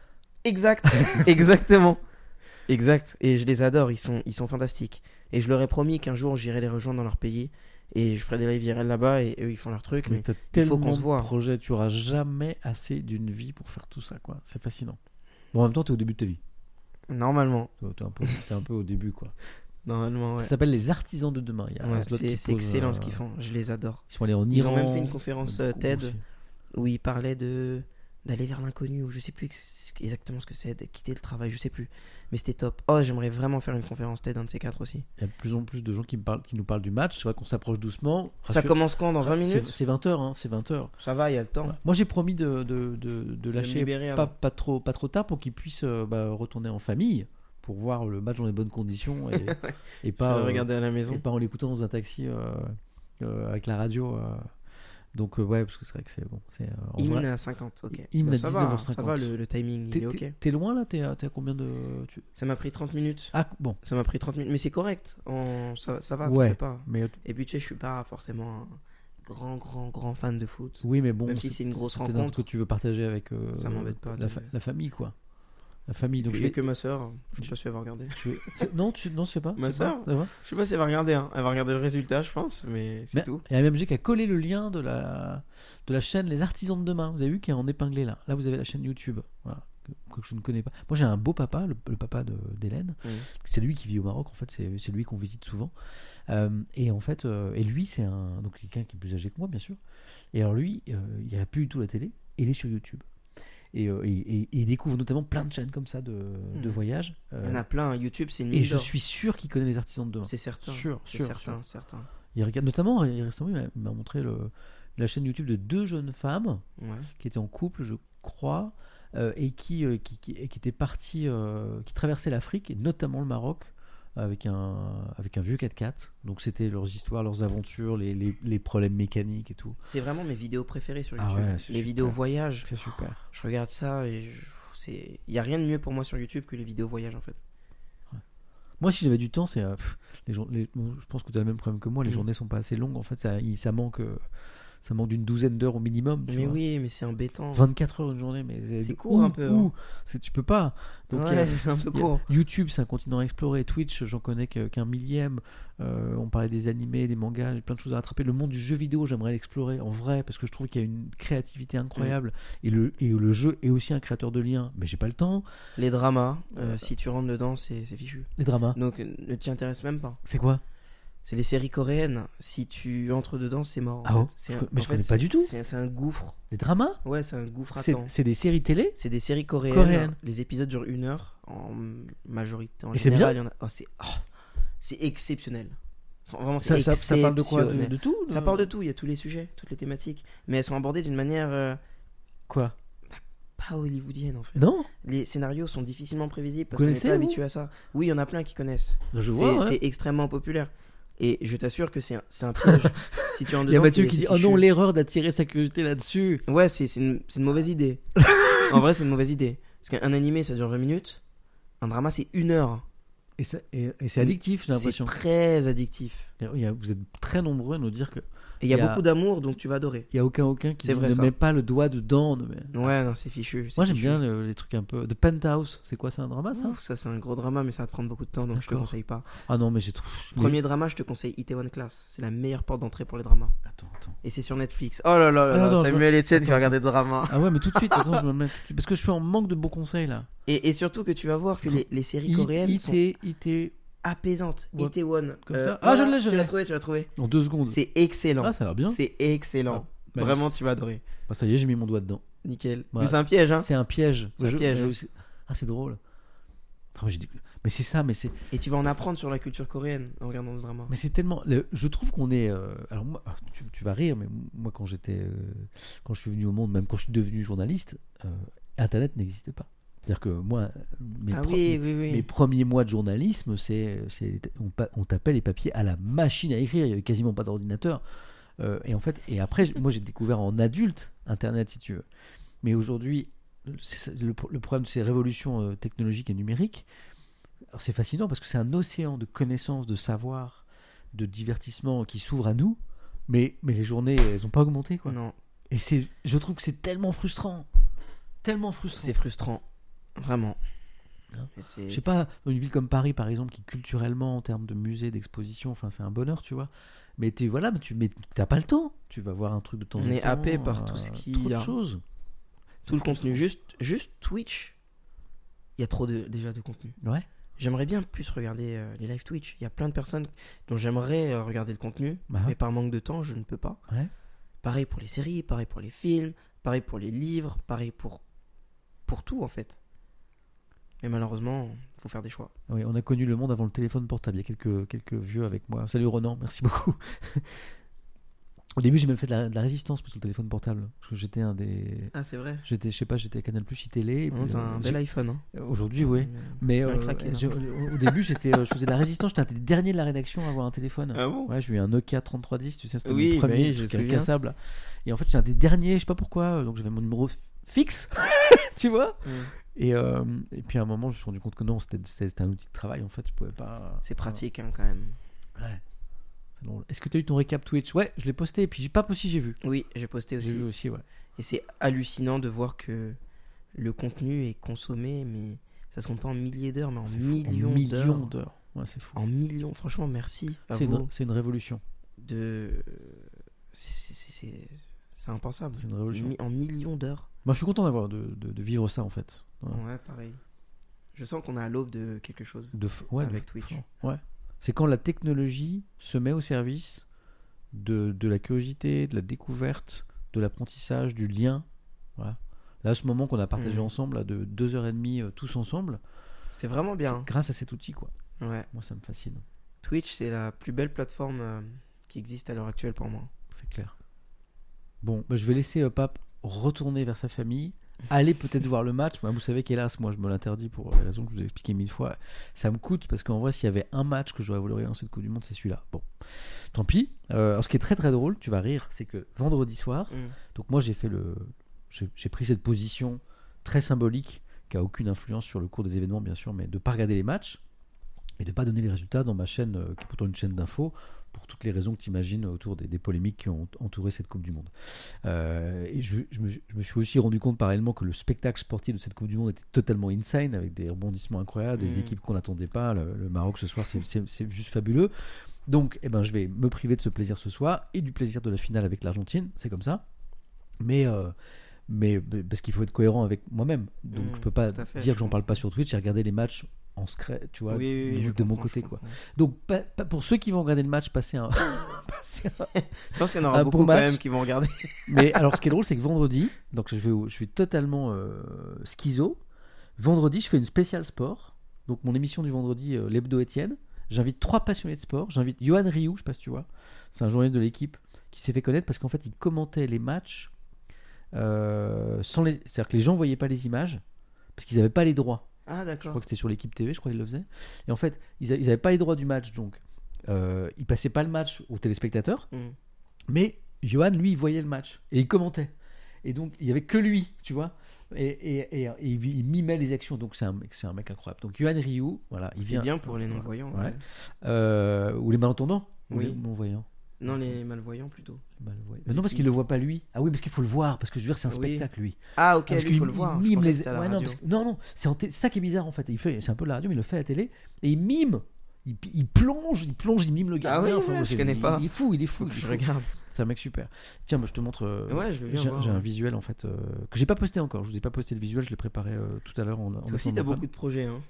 B: Exact, exactement. Exact. Et je les adore, ils sont, ils sont fantastiques. Et je leur ai promis qu'un jour j'irai les rejoindre dans leur pays et je ferai des live I R L là-bas et eux ils font leur truc.
A: Mais
B: Mais
A: t'as
B: il faut
A: tellement
B: qu'on se
A: de
B: voit.
A: projets, tu auras jamais assez d'une vie pour faire tout ça, quoi. C'est fascinant. Bon, en même temps, t'es au début de ta vie.
B: normalement,
A: T'es t'es un peu, t'es un peu au début, quoi.
B: normalement, ouais.
A: Ça s'appelle Les Artisans de demain. Il y a
B: Ouais,
A: un slot
B: c'est
A: qui
B: c'est
A: pose,
B: excellent
A: euh,
B: ce qu'ils font, je les adore.
A: Ils sont allés en
B: Ils
A: Iran.
B: ont même fait une conférence euh,
A: beaucoup
B: TED
A: aussi.
B: où ils parlaient de d'aller vers l'inconnu ou je sais plus ex- exactement ce que c'est, de quitter le travail, je sais plus. Mais c'était top. Oh, j'aimerais vraiment faire une conférence TED, un de ces quatre aussi.
A: Il y a de plus en plus de gens qui, me parlent, qui nous parlent du match. C'est vrai qu'on s'approche doucement.
B: Ça
A: Rassure-
B: commence quand? Dans vingt
A: C'est-
B: minutes?
A: C'est vingt heures, hein, c'est vingt heures.
B: Ça va, il y a le temps.
A: Moi, j'ai promis de, de, de, de
B: me
A: lâcher
B: libérer
A: pas,
B: avant.
A: pas, trop, pas trop tard pour qu'ils puissent euh, bah, retourner en famille pour voir le match dans les bonnes conditions et, et
B: Je
A: pas,
B: vais
A: euh,
B: regarder à la
A: et
B: maison.
A: pas en l'écoutant dans un taxi euh, euh, avec la radio. euh. Donc, euh, ouais, parce que c'est vrai que c'est bon. C'est, euh, en
B: Hymne
A: vrai-
B: à cinquante, ok.
A: Hymne
B: Bah,
A: à
B: ça va,
A: dix-neuf heures
B: ça
A: cinquante.
B: va, le, le timing, il
A: T'es,
B: est ok.
A: t'es- t'es loin là? T'es à, t'es à combien de. tu-
B: Ça m'a pris trente minutes.
A: Ah, bon.
B: Ça m'a pris trente minutes, mais c'est correct. On... Ça, ça va,
A: Ouais.
B: tu fais pas.
A: Mais,
B: Et puis tu sais, je suis pas forcément un grand, grand, grand fan de foot.
A: oui, mais bon.
B: Même si c'est une grosse
A: peut-être un
B: rencontre.
A: truc que tu veux partager avec euh,
B: Ça m'embête pas
A: la,
B: de-
A: fa- la famille, quoi. La famille. Donc,
B: Donc
A: je
B: j'ai
A: vais-
B: que ma soeur, je
A: je-
B: sais pas si elle va regarder.
A: je vais- c'est- Non, tu non, je sais pas.
B: Ma
A: je sais pas.
B: sœur
A: Ça va
B: Je sais pas si elle va regarder, hein. Elle va regarder le résultat, je pense, mais c'est
A: Mais
B: tout.
A: il y a M M G qui a collé le lien de la, de la chaîne Les Artisans de Demain. Vous avez vu qui est en épinglé là. Là, vous avez la chaîne YouTube. Voilà, que, que je ne connais pas. Moi, j'ai un beau papa, le, le papa de, d'Hélène.
B: Mhm.
A: C'est lui qui vit au Maroc. En fait, c'est, c'est lui qu'on visite souvent. Euh, et en fait, euh, et lui, c'est un donc quelqu'un qui est plus âgé que moi, bien sûr. Et alors lui, euh, il n'a plus du tout la télé. Et il est sur YouTube. et, euh, et, et- et il découvre notamment plein de chaînes comme ça de,
B: Mhm.
A: de voyage. euh,
B: Il y en a plein. YouTube, c'est une
A: et
B: mine
A: je
B: d'or.
A: suis sûr qu'il connaît les artisans de demain.
B: C'est certain.
A: Sûr,
B: C'est
A: sûr,
B: certain,
A: sûr.
B: certain.
A: Il regarde notamment il- récemment, il m'a, il m'a montré le, la chaîne YouTube de deux jeunes femmes
B: Ouais.
A: qui étaient en couple, je crois, euh, et qui, euh, qui, qui, qui étaient parties, euh, qui traversaient l'Afrique, et notamment le Maroc, avec un, avec un vieux quatre-quatre. Donc c'était leurs histoires, leurs aventures, les, les, les problèmes mécaniques et tout.
B: C'est vraiment mes vidéos préférées sur
A: Ah
B: YouTube.
A: ouais,
B: Les
A: c'est super.
B: vidéos voyage.
A: C'est super.
B: Je regarde ça et je- c'est. Il y a rien de mieux pour moi sur YouTube que les vidéos voyage en fait.
A: Moi, si j'avais du temps, c'est euh, pff, les jour- les- bon, je pense que tu as le même problème que moi. Les
B: Mm.
A: journées sont pas assez longues. En fait, ça, il- ça manque, euh, ça manque d'une douzaine d'heures au minimum. tu
B: Mais
A: vois.
B: oui, mais c'est embêtant.
A: vingt-quatre heures une journée, mais
B: C'est
A: où-
B: court un peu,
A: où
B: hein.
A: c'est, tu peux pas. Donc, il y a-
B: Ouais, c'est un peu
A: il y a-
B: court.
A: YouTube, c'est un continent à explorer. Twitch, j'en connais que- qu'un millième. Euh, on parlait des animés, des mangas, j'ai plein de choses à rattraper. Le monde du jeu vidéo, j'aimerais l'explorer en vrai parce que je trouve qu'il y a une créativité incroyable et, le, et le jeu est aussi un créateur de liens. Mais j'ai pas le temps.
B: Les dramas, euh,
A: Euh,
B: si tu rentres dedans, c'est c'est fichu.
A: Les dramas,
B: Donc euh, ne t'y intéresse même pas.
A: c'est quoi?
B: C'est les séries coréennes. Si tu entres dedans, c'est mort. en
A: Ah bon
B: fait. C'est
A: Je
B: un-
A: co- mais
B: en
A: je
B: fait,
A: connais pas
B: c'est-
A: du tout.
B: C'est c'est un gouffre.
A: Les dramas?
B: Ouais, c'est un gouffre à
A: C'est,
B: temps.
A: c'est des séries télé?
B: C'est des séries coréennes.
A: Coréennes.
B: Les épisodes durent une heure en majorité. En
A: Et c'est
B: général, il y en a. Oh, c'est oh, c'est exceptionnel. Enfin, Vraiment, c'est
A: Ça, ça, ça parle de quoi? De,
B: exceptionnel.
A: de tout?
B: Ça
A: de-
B: parle de tout. Il y a tous les sujets, toutes les thématiques, mais elles sont abordées d'une manière euh,
A: Quoi?
B: pas hollywoodienne en fait.
A: Non?
B: Les scénarios sont difficilement prévisibles parce
A: Vous
B: qu'on n'est
A: connaissez,
B: pas
A: vous
B: habitué à ça. Oui, il y en a plein qui connaissent.
A: Je
B: C'est
A: vois, ouais.
B: c'est extrêmement populaire. Et je t'assure que c'est un, c'est un piège. Si tu en
A: Il y a
B: dedans,
A: Mathieu
B: c'est-
A: qui
B: c'est
A: dit oh
B: fichu.
A: non, l'erreur d'attirer sa curiosité là-dessus.
B: Ouais, c'est c'est une, c'est une mauvaise idée. En vrai, c'est une mauvaise idée. Parce qu'un animé, ça dure vingt minutes. Un drama, c'est une heure.
A: Et, ça- et- et c'est addictif, j'ai
B: C'est
A: l'impression.
B: très addictif.
A: Il y a- Vous êtes très nombreux à nous dire que
B: Et il y a
A: Il y a-
B: beaucoup d'amour, donc tu vas adorer.
A: il y a aucun aucun qui
B: C'est
A: dit,
B: vrai,
A: ne
B: ça.
A: met pas le doigt dedans. Ne met-
B: Ouais, non, c'est fichu. c'est
A: Moi j'aime
B: fichu.
A: bien le- les trucs un peu. The Penthouse, c'est quoi, c'est un drama ça?
B: Ouf, ça, c'est un gros drama, mais ça va te prendre beaucoup de temps, donc je te
A: D'accord.
B: conseille pas.
A: Ah non, mais j'ai trop. mais-
B: Premier drama, je te conseille Itaewon Class. C'est la meilleure porte d'entrée pour les dramas.
A: Attends, attends.
B: Et c'est sur Netflix. Oh là là là
A: Ah,
B: là,
A: non,
B: Samuel Etienne qui
A: attends,
B: va regarder le drama.
A: Ah ouais, mais tout de suite, attends, je me le mets tout de suite. Parce que je suis en manque de bons conseils là.
B: Et, et surtout que tu vas voir que les, les séries
A: I-
B: coréennes
A: I
B: sont
A: T, I T,
B: apaisantes.
A: Ouais.
B: Itaewon.
A: Comme ça. Ah, je l'ai, je
B: Tu
A: l'ai.
B: l'as trouvé, tu l'as trouvé.
A: en deux secondes.
B: C'est excellent.
A: Ah, ça a l'air bien.
B: C'est excellent.
A: Bah,
B: Vraiment, tu vas adorer.
A: Bah, ça y est, j'ai mis mon doigt dedans.
B: Nickel.
A: Ouais,
B: Mais c'est un piège, hein.
A: C'est un piège.
B: C'est un
A: Je-
B: piège,
A: mais
B: hein.
A: c'est- Ah, c'est drôle. Ah, moi, j'ai dit- Mais c'est ça, mais c'est.
B: Et tu vas en apprendre sur la culture coréenne en regardant le drama.
A: Mais c'est tellement. le- Je trouve qu'on est. euh, Alors moi, ah, tu, tu vas rire, mais moi quand j'étais, euh, quand je suis venu au monde, même quand je suis devenu journaliste, euh, Internet n'existait pas. C'est-à-dire que moi, mes,
B: Ah
A: pro-
B: oui,
A: mes-
B: oui, oui.
A: mes premiers mois de journalisme, c'est, c'est on, pa- on tapait les papiers à la machine à écrire. Il y avait quasiment pas d'ordinateur. Euh, et en fait, et après, j- moi j'ai découvert en adulte Internet, si tu veux. Mais aujourd'hui, c'est ça, le, le problème de ces révolutions euh, technologiques et numériques. Alors, c'est fascinant parce que c'est un océan de connaissances, de savoir, de divertissement qui s'ouvre à nous, mais, mais les journées, elles n'ont pas augmenté, quoi.
B: Non,
A: Et c'est, je trouve que c'est tellement frustrant. Tellement frustrant.
B: c'est frustrant. Vraiment.
A: Hein.
B: Et c'est-
A: Je sais pas, dans une ville comme Paris, par exemple, qui culturellement, en termes de musées, d'expositions, enfin, c'est un bonheur, tu vois. Mais tu voilà, mais tu mais t'as pas le temps. Tu vas voir un truc de temps en
B: On
A: temps.
B: est happé par tout ce
A: euh,
B: qu'il
A: trop
B: y
A: de
B: a.
A: choses.
B: Tout le contenu. Juste, juste Twitch, il y a trop de, déjà de contenu.
A: Ouais.
B: J'aimerais bien plus regarder euh, les live Twitch. Il y a plein de personnes dont j'aimerais euh, regarder le contenu,
A: Bah
B: mais
A: ouais.
B: par manque de temps, je ne peux pas.
A: Ouais.
B: Pareil pour les séries, pareil pour les films, pareil pour les livres, pareil pour, pour tout en fait. Mais malheureusement, il faut faire des choix.
A: Oui, on a connu le monde avant le téléphone portable. Il y a quelques, quelques vieux avec moi. Salut Ronan, merci beaucoup. Au début, j'ai même fait de la, de la résistance sur le téléphone portable. Parce que j'étais un des.
B: Ah, c'est vrai.
A: J'étais, je sais pas, j'étais à Canal Plus, iTélé. et
B: Oh,
A: puis,
B: t'as
A: euh,
B: un
A: j'ai-
B: bel iPhone. Hein.
A: Aujourd'hui, oui. Mais
B: Bien
A: euh,
B: craqué, là.
A: j'ai- au au début, j'étais, euh, je faisais de la résistance. J'étais un des derniers de la rédaction à avoir un téléphone.
B: Ah bon?
A: Ouais, j'ai eu un Nokia trente-trois dix, tu sais, c'était
B: Oui,
A: mon
B: bah
A: premier,
B: oui, je
A: truc
B: me souviens.
A: incassable. Et en fait, j'étais un des derniers, je sais pas pourquoi, donc j'avais mon numéro f- fixe, tu vois.
B: Mm.
A: Et, euh, et puis à un moment, je me suis rendu compte que non, c'était, c'était un outil de travail, en fait, je pouvais pas.
B: C'est pratique hein, quand même.
A: Ouais. C'est drôle. Est-ce que tu as eu ton récap Twitch? Ouais, je l'ai posté, et puis j'ai pas aussi, j'ai vu.
B: Oui, j'ai posté
A: J'ai
B: aussi.
A: vu aussi, ouais.
B: Et c'est hallucinant de voir que le contenu est consommé, mais ça se compte pas en milliers d'heures, mais en
A: C'est fou.
B: millions,
A: En millions
B: d'heures.
A: d'heures. Ouais, c'est fou.
B: En millions. Franchement, merci à
A: C'est
B: vous
A: une, c'est une révolution.
B: de. C'est- c'est- C'est c'est impensable.
A: C'est une révolution.
B: Mi- en millions d'heures.
A: Moi, je suis content d'avoir de, de, de vivre ça, en fait. Ouais.
B: Ouais, pareil. Je sens qu'on est à l'aube de quelque chose.
A: De f- ouais, de
B: Avec
A: f-
B: Twitch.
A: Ouais. C'est quand la technologie se met au service de, de la curiosité, de la découverte, de l'apprentissage, du lien. Voilà. Là, ce moment qu'on a partagé
B: Mhm.
A: ensemble, là, de deux heures trente euh, tous ensemble,
B: C'était vraiment bien.
A: c'est grâce à cet outil, quoi.
B: Ouais.
A: Moi, ça me fascine,
B: Twitch, c'est la plus belle plateforme euh, qui existe à l'heure actuelle pour moi.
A: c'est clair. Bon, bah, je vais laisser euh, Pape retourner vers sa famille, aller peut-être voir le match. Bah, vous savez qu'hélas, moi, je me l'interdis pour les raisons que je vous ai expliquées mille fois. Ça me coûte parce qu'en vrai, s'il y avait un match que j'aurais voulu regarder dans cette Coupe du Monde, c'est celui-là. Bon, tant pis. Euh, alors, ce qui est très très drôle, tu vas rire, c'est que vendredi soir,
B: Mm.
A: donc moi, j'ai fait le, j'ai, j'ai pris cette position très symbolique qui a aucune influence sur le cours des événements, bien sûr, mais de pas regarder les matchs et de pas donner les résultats dans ma chaîne, euh, qui est pourtant une chaîne d'infos, pour toutes les raisons que tu imagines autour des, des polémiques qui ont entouré cette Coupe du Monde. Euh, et je, je me, je me suis aussi rendu compte parallèlement que le spectacle sportif de cette Coupe du Monde était totalement insane, avec des rebondissements incroyables, des
B: Mm.
A: équipes qu'on n'attendait pas. Le, le Maroc ce soir, c'est, c'est, c'est juste fabuleux. Donc, eh ben, je vais me priver de ce plaisir ce soir et du plaisir de la finale avec l'Argentine, c'est comme ça. Mais, euh, mais mais parce qu'il faut être cohérent avec moi-même. Donc,
B: Mm,
A: je peux pas
B: tout à fait,
A: dire
B: je
A: que j'en parle pas
B: comprends.
A: sur Twitch. J'ai regardé les matchs en secret, tu vois,
B: Oui, oui, oui,
A: de,
B: je
A: de mon
B: comprends,
A: côté,
B: je
A: quoi.
B: comprends.
A: Donc, pas- pas- pour ceux qui vont regarder le match, passer un, passer un-
B: Je pense qu'il y en aura
A: Un
B: beaucoup
A: bon
B: quand
A: match.
B: même qui vont regarder.
A: Mais alors, ce qui est drôle, c'est que vendredi, donc je, vais, au- je suis totalement euh, schizo. Vendredi, je fais une spéciale sport. Donc, mon émission du vendredi, euh, l'Hebdo Étienne. J'invite trois passionnés de sport. J'invite Johan Rioux, je sais pas si tu vois. C'est un journaliste de l'équipe qui s'est fait connaître parce qu'en fait, il commentait les matchs euh, sans les. C'est-à-dire que les gens voyaient pas les images parce qu'ils n'avaient pas les droits.
B: Ah,
A: Je
B: d'accord.
A: crois que c'était sur l'équipe T V, je crois qu'ils le faisaient. Et en fait, ils n'avaient pas les droits du match, donc euh, ils passaient pas le match aux téléspectateurs.
B: Mm.
A: Mais Johan, lui, il voyait le match et il commentait. Et donc, il n'y avait que lui, tu vois. Et, et, et, et il, il mimait les actions. Donc, c'est un, mec- c'est un mec incroyable. Donc, Johan Rioux, voilà. Il
B: C'est
A: vient,
B: bien pour les non-voyants.
A: Ouais.
B: ouais.
A: Euh, ou les malentendants. Ou
B: Oui.
A: les non-voyants.
B: Non, les malvoyants plutôt.
A: Les malvoyants. Mais non, parce qu'il ne le voit pas lui. Ah oui, parce qu'il faut le voir. Parce que je veux dire, c'est un
B: Oui.
A: spectacle, lui.
B: Ah, ok,
A: Ah, parce
B: lui, il faut
A: qu'il-
B: le voir.
A: il
B: Je
A: mime
B: pensais
A: les-
B: que c'était à la
A: ouais, non,
B: radio.
A: parce que- non, non, c'est, en té- c'est ça qui est bizarre en fait. Il fait, c'est un peu la radio, mais il le fait à la télé et il mime. Il, il plonge, il plonge, il mime le gardien.
B: Ah oui,
A: Enfin,
B: ouais,
A: moi,
B: je
A: c'est-
B: connais
A: il,
B: pas.
A: il est fou, il est fou.
B: Faut que
A: il est
B: je
A: fou.
B: regarde.
A: C'est un mec super. Tiens, moi, je te montre. euh,
B: Ouais, je veux bien
A: j'ai,
B: voir,
A: j'ai un
B: ouais.
A: visuel en fait euh, que j'ai pas posté encore. Je vous ai pas posté le visuel, je l'ai préparé euh, tout à l'heure. En, en
B: Toi aussi,
A: mettant
B: t'as
A: dans ma
B: beaucoup de projets. Hein.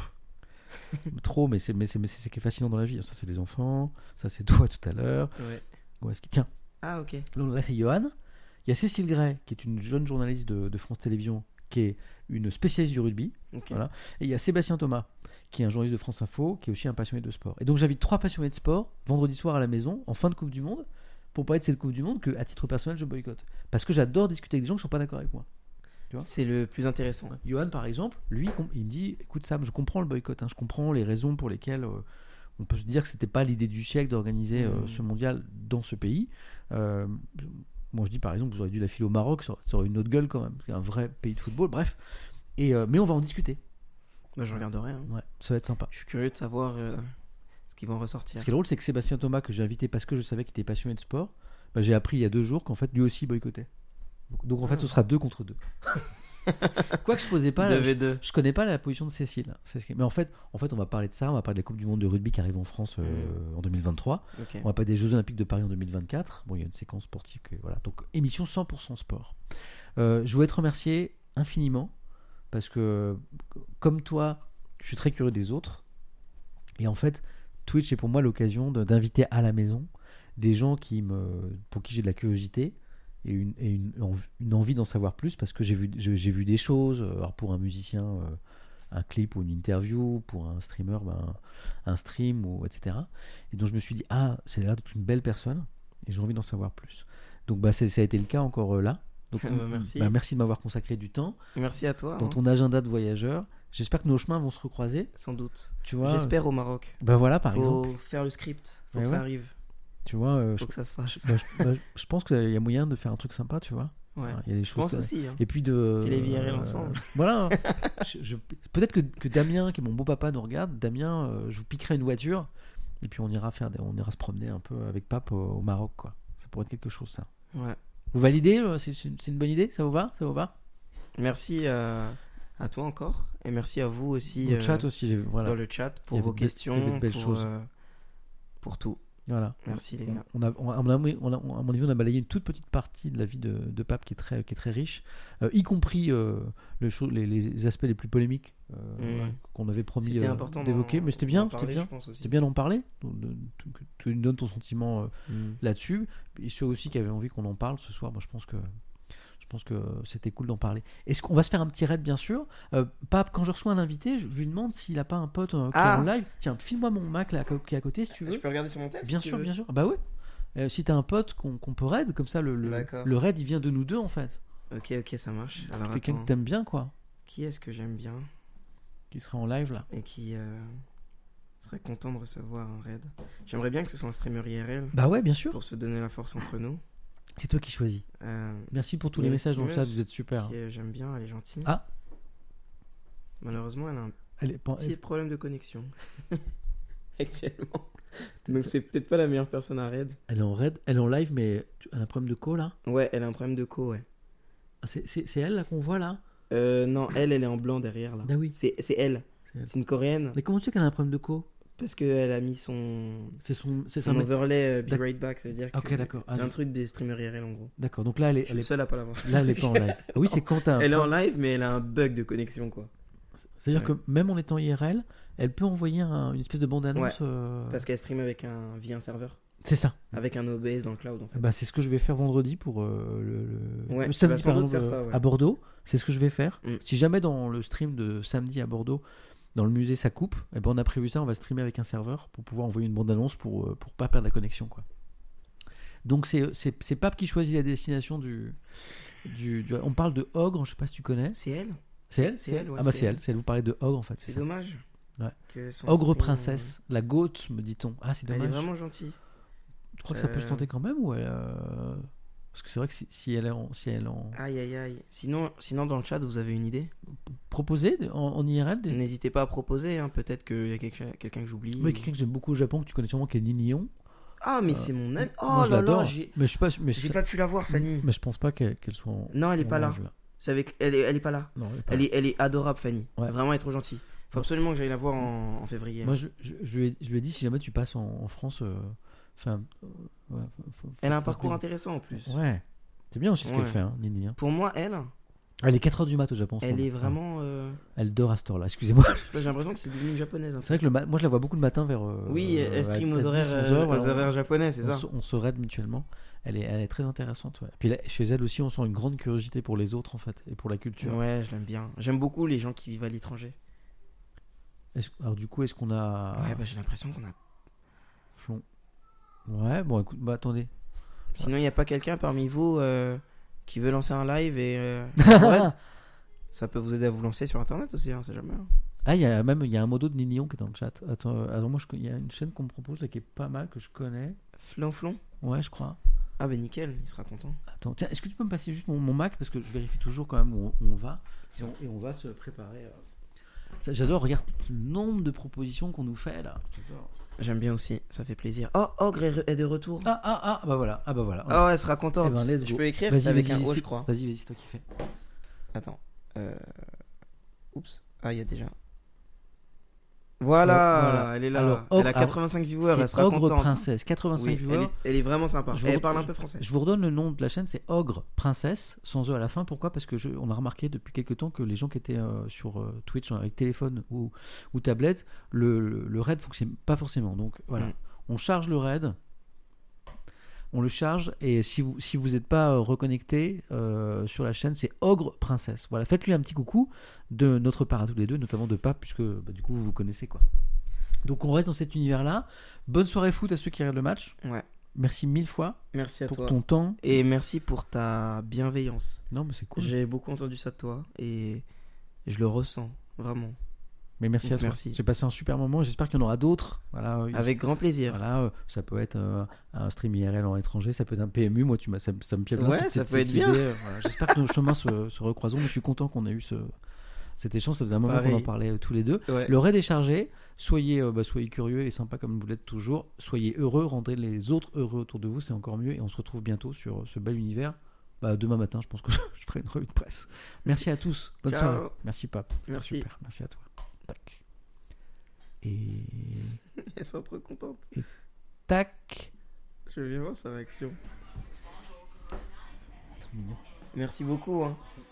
A: Trop, mais c'est, mais c'est, mais c'est ce qui est fascinant dans la vie. Ça, c'est les enfants. Ça, c'est toi tout à l'heure.
B: Ouais.
A: Où est-ce qu'il- Tiens,
B: Ah, ok.
A: là, c'est Johan. Il y a Cécile Gray, qui est une jeune journaliste de, de France Télévisions, qui est une spécialiste du rugby.
B: Ok.
A: Voilà. Et il y a Sébastien Thomas, qui est un journaliste de France Info, qui est aussi un passionné de sport. Et donc, j'invite trois passionnés de sport vendredi soir à la maison, en fin de Coupe du Monde, pour parler de cette Coupe du Monde que, à titre personnel, je boycotte. Parce que j'adore discuter avec des gens qui ne sont pas d'accord avec moi. Tu vois
B: C'est le plus intéressant.
A: Johan, par exemple, lui, com- il me dit écoute, Sam, je comprends le boycott, hein, je comprends les raisons pour lesquelles euh, on peut se dire que c'était pas l'idée du siècle d'organiser euh,
B: Mmh.
A: ce mondial dans ce pays. Euh, moi, je dis par exemple, vous auriez dû la filer au Maroc, ça aurait- ça aurait une autre gueule quand même, c'est un vrai pays de football, bref. Et, euh, mais on va en discuter.
B: Bah, je regarderai. hein.
A: Ouais, ça va être sympa.
B: Je suis curieux de savoir euh, ce qui va en ressortir.
A: Ce qui est drôle, c'est que Sébastien Thomas, que j'ai invité parce que je savais qu'il était passionné de sport, bah, j'ai appris il y a deux jours qu'en fait, lui aussi boycottait. Donc, donc, en fait,
B: Ah.
A: ce sera deux contre deux. Quoi que je posais pas.
B: deux
A: là,
B: v deux.
A: Je connais pas la position de Cécile. C'est ce qui- Mais en fait, en fait, on va parler de ça. On va parler de la Coupe du Monde de rugby qui arrive en France euh,
B: Mm.
A: en deux mille vingt-trois.
B: Ok.
A: On va parler des Jeux Olympiques de Paris en deux mille vingt-quatre. Bon, il y a une séquence sportive. Que, voilà. Donc, émission cent pour cent sport. Euh, je voulais te remercier infiniment parce que, comme toi, je suis très curieux des autres. Et en fait, Twitch est pour moi l'occasion de- d'inviter à la maison des gens qui me, pour qui j'ai de la curiosité et une, et une, env- une envie d'en savoir plus parce que j'ai vu, j'ai j'ai vu des choses. euh, Alors pour un musicien, euh, un clip ou une interview, pour un streamer, ben, un stream, ou, et cetera. Et donc je me suis dit, ah, c'est l'air d'être une belle personne et j'ai envie d'en savoir plus. Donc bah, c'est- ça a été le cas encore euh, là. Donc,
B: Bah, merci.
A: bah, merci de m'avoir consacré du temps
B: Merci à toi.
A: dans
B: hein.
A: ton agenda de voyageur. J'espère que nos chemins vont se recroiser.
B: Sans doute.
A: Tu vois,
B: J'espère au Maroc.
A: bah voilà, par
B: Faut
A: exemple.
B: faire le script. Faut
A: Ouais,
B: que
A: ouais.
B: ça arrive.
A: Tu vois, euh, je,
B: Faut que ça se fasse.
A: bah, je- bah, je pense qu'il y a moyen de faire un truc sympa, tu vois.
B: Ouais.
A: Il y a des
B: Je
A: choses.
B: pense
A: que-
B: aussi. hein.
A: Et puis de.
B: Petit Lévi R L ensemble.
A: Voilà. Je- je- peut-être que, que Damien, qui est mon beau papa, nous regarde. Damien, euh, je vous piquerai une voiture et puis on ira faire, des- on ira se promener un peu avec Pape au, au Maroc, quoi. Ça pourrait être quelque chose, ça.
B: Ouais.
A: Vous validez euh, C'est c'est une, c'est une bonne idée. Ça vous va Ça vous va
B: Merci euh, à toi encore. Et merci à vous aussi.
A: Au
B: euh,
A: chat aussi. j'ai- Voilà.
B: Dans le chat
A: Il y
B: pour
A: avait
B: vos
A: de be- il y
B: questions.
A: avait de belles
B: pour,
A: choses.
B: euh, pour tout.
A: Voilà.
B: Merci les gars.
A: On a, on a, on a, on a- à mon avis, on a balayé une toute petite partie de la vie de, de Pape qui est très, qui est très riche, euh, y compris euh, le cho- les, les aspects les plus polémiques euh,
B: Mhm.
A: voilà, qu'on avait promis
B: C'était
A: euh,
B: important
A: d'évoquer.
B: d'en-
A: Mais c'était
B: d'en
A: bien,
B: parler,
A: c'était bien,
B: je pense aussi.
A: c'était bien d'en parler, de- de- de- que tu nous donnes ton sentiment euh,
B: Mm.
A: là-dessus. Et ceux aussi qui avaient envie qu'on en parle ce soir, moi je pense que je pense que c'était cool d'en parler. Est-ce qu'on va se faire un petit raid, bien sûr. Euh, Pape, quand je reçois un invité, je, je lui demande s'il a pas un pote euh, qui
B: Ah.
A: est en live. Tiens, file-moi mon Mac là, qui est à côté si tu veux.
B: Je peux regarder sur mon tel
A: Bien
B: si tu
A: sûr,
B: veux.
A: bien sûr. Ah bah ouais. Euh, si t'as un pote qu'on qu'on peut raid, comme ça le, le,
B: D'accord.
A: le raid il vient de nous deux en fait.
B: Ok, ok, ça marche. Alors
A: Quelqu'un
B: attends,
A: que t'aimes bien quoi,
B: qui est-ce que j'aime bien
A: qui serait en live là.
B: et qui euh, serait content de recevoir un raid? J'aimerais bien que ce soit un streamer I R L
A: Bah ouais, bien sûr.
B: pour se donner la force entre nous.
A: C'est toi qui choisis.
B: Euh,
A: Merci pour tous
B: Il y a
A: les
B: une
A: messages dans le chat,
B: streameuse
A: vous êtes super.
B: qui, euh, j'aime bien, elle est gentille.
A: Ah.
B: Malheureusement, elle a un
A: Elle est pas-
B: petit problème de connexion actuellement. Donc c'est peut-être pas la meilleure personne à raid.
A: Elle est en raid, elle est en live, mais tu- elle a un problème de co là.
B: Ouais, elle a un problème de co, ouais.
A: Ah, c'est, c'est, c'est elle là qu'on voit là.
B: Euh, non, elle, elle est en blanc derrière là.
A: Ah oui.
B: C'est c'est elle.
A: C'est elle.
B: C'est une coréenne.
A: Mais comment tu sais qu'elle a un problème de co?
B: Parce qu'elle a mis son,
A: C'est son, c'est
B: son
A: son.
B: overlay euh, Be
A: D'ac-
B: Right Back. Ça veut dire que
A: Ok, d'accord.
B: c'est
A: Ah,
B: un
A: je-
B: truc des streamers I R L en gros.
A: D'accord. Donc là, elle est,
B: Je suis
A: elle
B: le
A: est,
B: seul à pas l'avoir.
A: là, elle est pas en live. Ah oui, c'est quand t'as. un
B: Elle est en
A: pro-
B: live, mais elle a un bug de connexion quoi.
A: C'est-à-dire
B: Ouais.
A: que même en étant I R L, elle peut envoyer un- une espèce de bande-annonce.
B: Ouais.
A: euh,
B: Parce qu'elle stream avec un, via un serveur.
A: C'est ça.
B: Avec un O B S dans le cloud en fait.
A: Bah, c'est ce que je vais faire vendredi pour euh, le, le-
B: Ouais,
A: le
B: tu
A: samedi
B: vas sans
A: par
B: doute
A: exemple,
B: faire ça,
A: euh,
B: ouais.
A: à Bordeaux. C'est ce que je vais faire.
B: Mm.
A: Si jamais dans le stream de samedi à Bordeaux, dans le musée, ça coupe, et ben on a prévu ça. On va streamer avec un serveur pour pouvoir envoyer une bande-annonce pour euh, pour pas perdre la connexion quoi. Donc c'est c'est c'est Pape qui choisit la destination du du, du- on parle de Ogre. Je sais pas si tu connais.
B: C'est elle.
A: C'est elle.
B: C'est elle, ouais,
A: Ah bah
B: c'est
A: c'est
B: elle.
A: elle. C'est elle. Vous parlez de Ogre en fait. C'est
B: C'est
A: ça.
B: dommage.
A: Ouais.
B: que son
A: Ogre
B: stream,
A: princesse, la goat me dit-on. Ah c'est
B: euh, Elle est
A: dommage.
B: vraiment gentille.
A: Tu crois que ça peut se
B: Euh,
A: tenter quand même ou elle, euh, parce que c'est vrai que si, si elle est en, si elle est en...
B: Aïe aïe aïe. Sinon, sinon dans le chat, vous avez une idée?
A: proposée en, en I R L des...
B: N'hésitez pas à proposer. Hein. Peut-être qu'il y a quelque- quelqu'un que j'oublie.
A: Oui,
B: ou-
A: quelqu'un que j'aime beaucoup au Japon que tu connais sûrement qui est Ninion.
B: Ah mais
A: Euh,
B: c'est mon ami.
A: Moi,
B: Oh
A: je
B: là
A: l'adore.
B: là, j'ai
A: Mais je suis pas, mais
B: j'ai
A: je,
B: pas pu la voir, Fanny.
A: mais je pense pas qu'elle qu'elle soit en.
B: Non, elle est
A: en
B: pas là.
A: live,
B: C'est avec... elle, est... elle est pas là.
A: Non, elle est pas
B: Elle
A: là.
B: est, elle est adorable, Fanny.
A: Ouais.
B: Vraiment, elle est trop gentille. Faut
A: Ouais.
B: absolument que j'aille la voir en, en février.
A: Moi, je, je, je lui ai, je lui ai dit si jamais tu passes en, en France, euh, enfin, euh, ouais, faut- faut-
B: Elle a un
A: faut-
B: parcours
A: faut-
B: intéressant en plus.
A: Ouais, c'est bien aussi ce qu'elle
B: Ouais.
A: fait, hein, Nini. hein.
B: Pour moi, elle,
A: Elle est quatre heures du mat au Japon. en ce
B: elle
A: moment.
B: est vraiment. euh,
A: Ouais. Elle dort à cette heure-là. Excusez-moi.
B: je sais pas, j'ai l'impression que c'est devenu une japonaise. un
A: C'est vrai que le ma- moi je la vois beaucoup le matin vers. euh,
B: Oui,
A: euh,
B: elle stream
A: à-
B: aux
A: à
B: horaires,
A: dix,
B: euh,
A: onze heures,
B: aux
A: voilà, on-
B: horaires japonais, c'est
A: on,
B: ça.
A: se, on se raide mutuellement. Elle est, elle est très intéressante. Ouais. Puis là, chez elle aussi, on sent une grande curiosité pour les autres en fait et pour la culture.
B: Ouais, je l'aime bien. J'aime beaucoup les gens qui vivent à l'étranger.
A: Est-ce- alors du coup, est-ce qu'on a
B: Ouais, bah j'ai l'impression qu'on a.
A: Flon- Ouais, bon, écoute, bah attendez.
B: Sinon, il n'y a pas quelqu'un parmi vous euh, qui veut lancer un live et. euh, ouais, ça peut vous aider à vous lancer sur internet aussi, hein, c'est jamais. hein.
A: Ah, il y a même il y a un modo de Ninion qui est dans le chat. Attends, euh, alors moi, je- il y a une chaîne qu'on me propose là qui est pas mal que je connais.
B: Flonflon.
A: Ouais, je crois.
B: Ah, bah nickel, il sera content.
A: Attends, tiens, est-ce que tu peux me passer juste mon, mon Mac parce que je vérifie toujours quand même où on, où on va et on, et on va se préparer. euh. Ça, j'adore, regarde le nombre de propositions qu'on nous fait là. J'adore.
B: J'aime bien aussi, ça fait plaisir. Oh, Ogre est re- est de retour.
A: Ah ah ah, bah voilà, ah bah voilà.
B: Oh, elle sera contente.
A: Eh ben, let's
B: Je
A: go.
B: peux écrire,
A: Vas-y,
B: c'est avec
A: vas-y,
B: un O,
A: c'est-
B: je crois.
A: Vas-y, vas-y, c'est toi qui fais.
B: Attends. Euh... Oups. Ah, il y a déjà. Voilà,
A: Ouais, voilà.
B: elle est là.
A: Alors,
B: elle
A: Ogre-
B: a quatre-vingt-cinq viewers, elle
A: C'est
B: sera
A: Ogre
B: contente.
A: Princesse, quatre-vingt-cinq
B: Oui,
A: viewers.
B: elle, est, elle est vraiment sympa.
A: Je
B: Elle
A: vous-
B: parle un peu français.
A: Je vous redonne le nom de la chaîne, c'est Ogre Princesse, sans E à la fin. Pourquoi? Parce que je, on a remarqué depuis quelques temps que les gens qui étaient euh, sur euh, Twitch avec téléphone ou, ou tablette, le, le, le raid fonctionne pas forcément. Donc voilà,
B: Mm.
A: on charge le raid, on le charge, et si vous si vous n'êtes pas euh, reconnecté euh, sur la chaîne, c'est Ogre Princesse. Voilà, faites-lui un petit coucou de notre part à tous les deux, notamment de Pape, puisque bah, du coup vous vous connaissez quoi. Donc on reste dans cet univers-là. Bonne soirée foot à ceux qui regardent le match.
B: Ouais.
A: Merci mille fois
B: Merci à
A: pour
B: toi.
A: ton temps.
B: Et merci pour ta bienveillance.
A: Non, mais c'est cool.
B: J'ai beaucoup entendu ça de toi et je le ressens vraiment.
A: Mais merci
B: Donc,
A: à toi.
B: merci.
A: J'ai passé un super moment. J'espère qu'il y en aura d'autres. Voilà. euh,
B: Avec grand plaisir.
A: Voilà, euh, ça peut être euh, un stream I R L en étranger, ça peut être un P M U. Moi, tu m'as, ça, ça me plaît bien.
B: Ouais,
A: cette-
B: ça
A: cette-
B: peut être
A: cette
B: bien.
A: idée, euh, voilà. J'espère que nos chemins se, se recroiseront. Mais je suis content qu'on ait eu ce, cet échange. Ça faisait un moment
B: Pareil.
A: qu'on en parlait euh, tous les deux.
B: Ouais.
A: Le raid est chargé. Soyez, euh, bah, soyez curieux et sympa comme vous l'êtes toujours. Soyez heureux, rendez les autres heureux autour de vous, c'est encore mieux. Et on se retrouve bientôt sur ce bel univers. Bah, demain matin, je pense que je ferai une revue de presse. Merci à tous. Bonne
B: Ciao.
A: soirée. Merci, Pape. C'était
B: Merci.
A: super. Merci à toi. Tac. Et
B: Elles sont trop contentes.
A: tac.
B: Je vais voir sa réaction.
A: Trop mignon.
B: Merci beaucoup. Hein.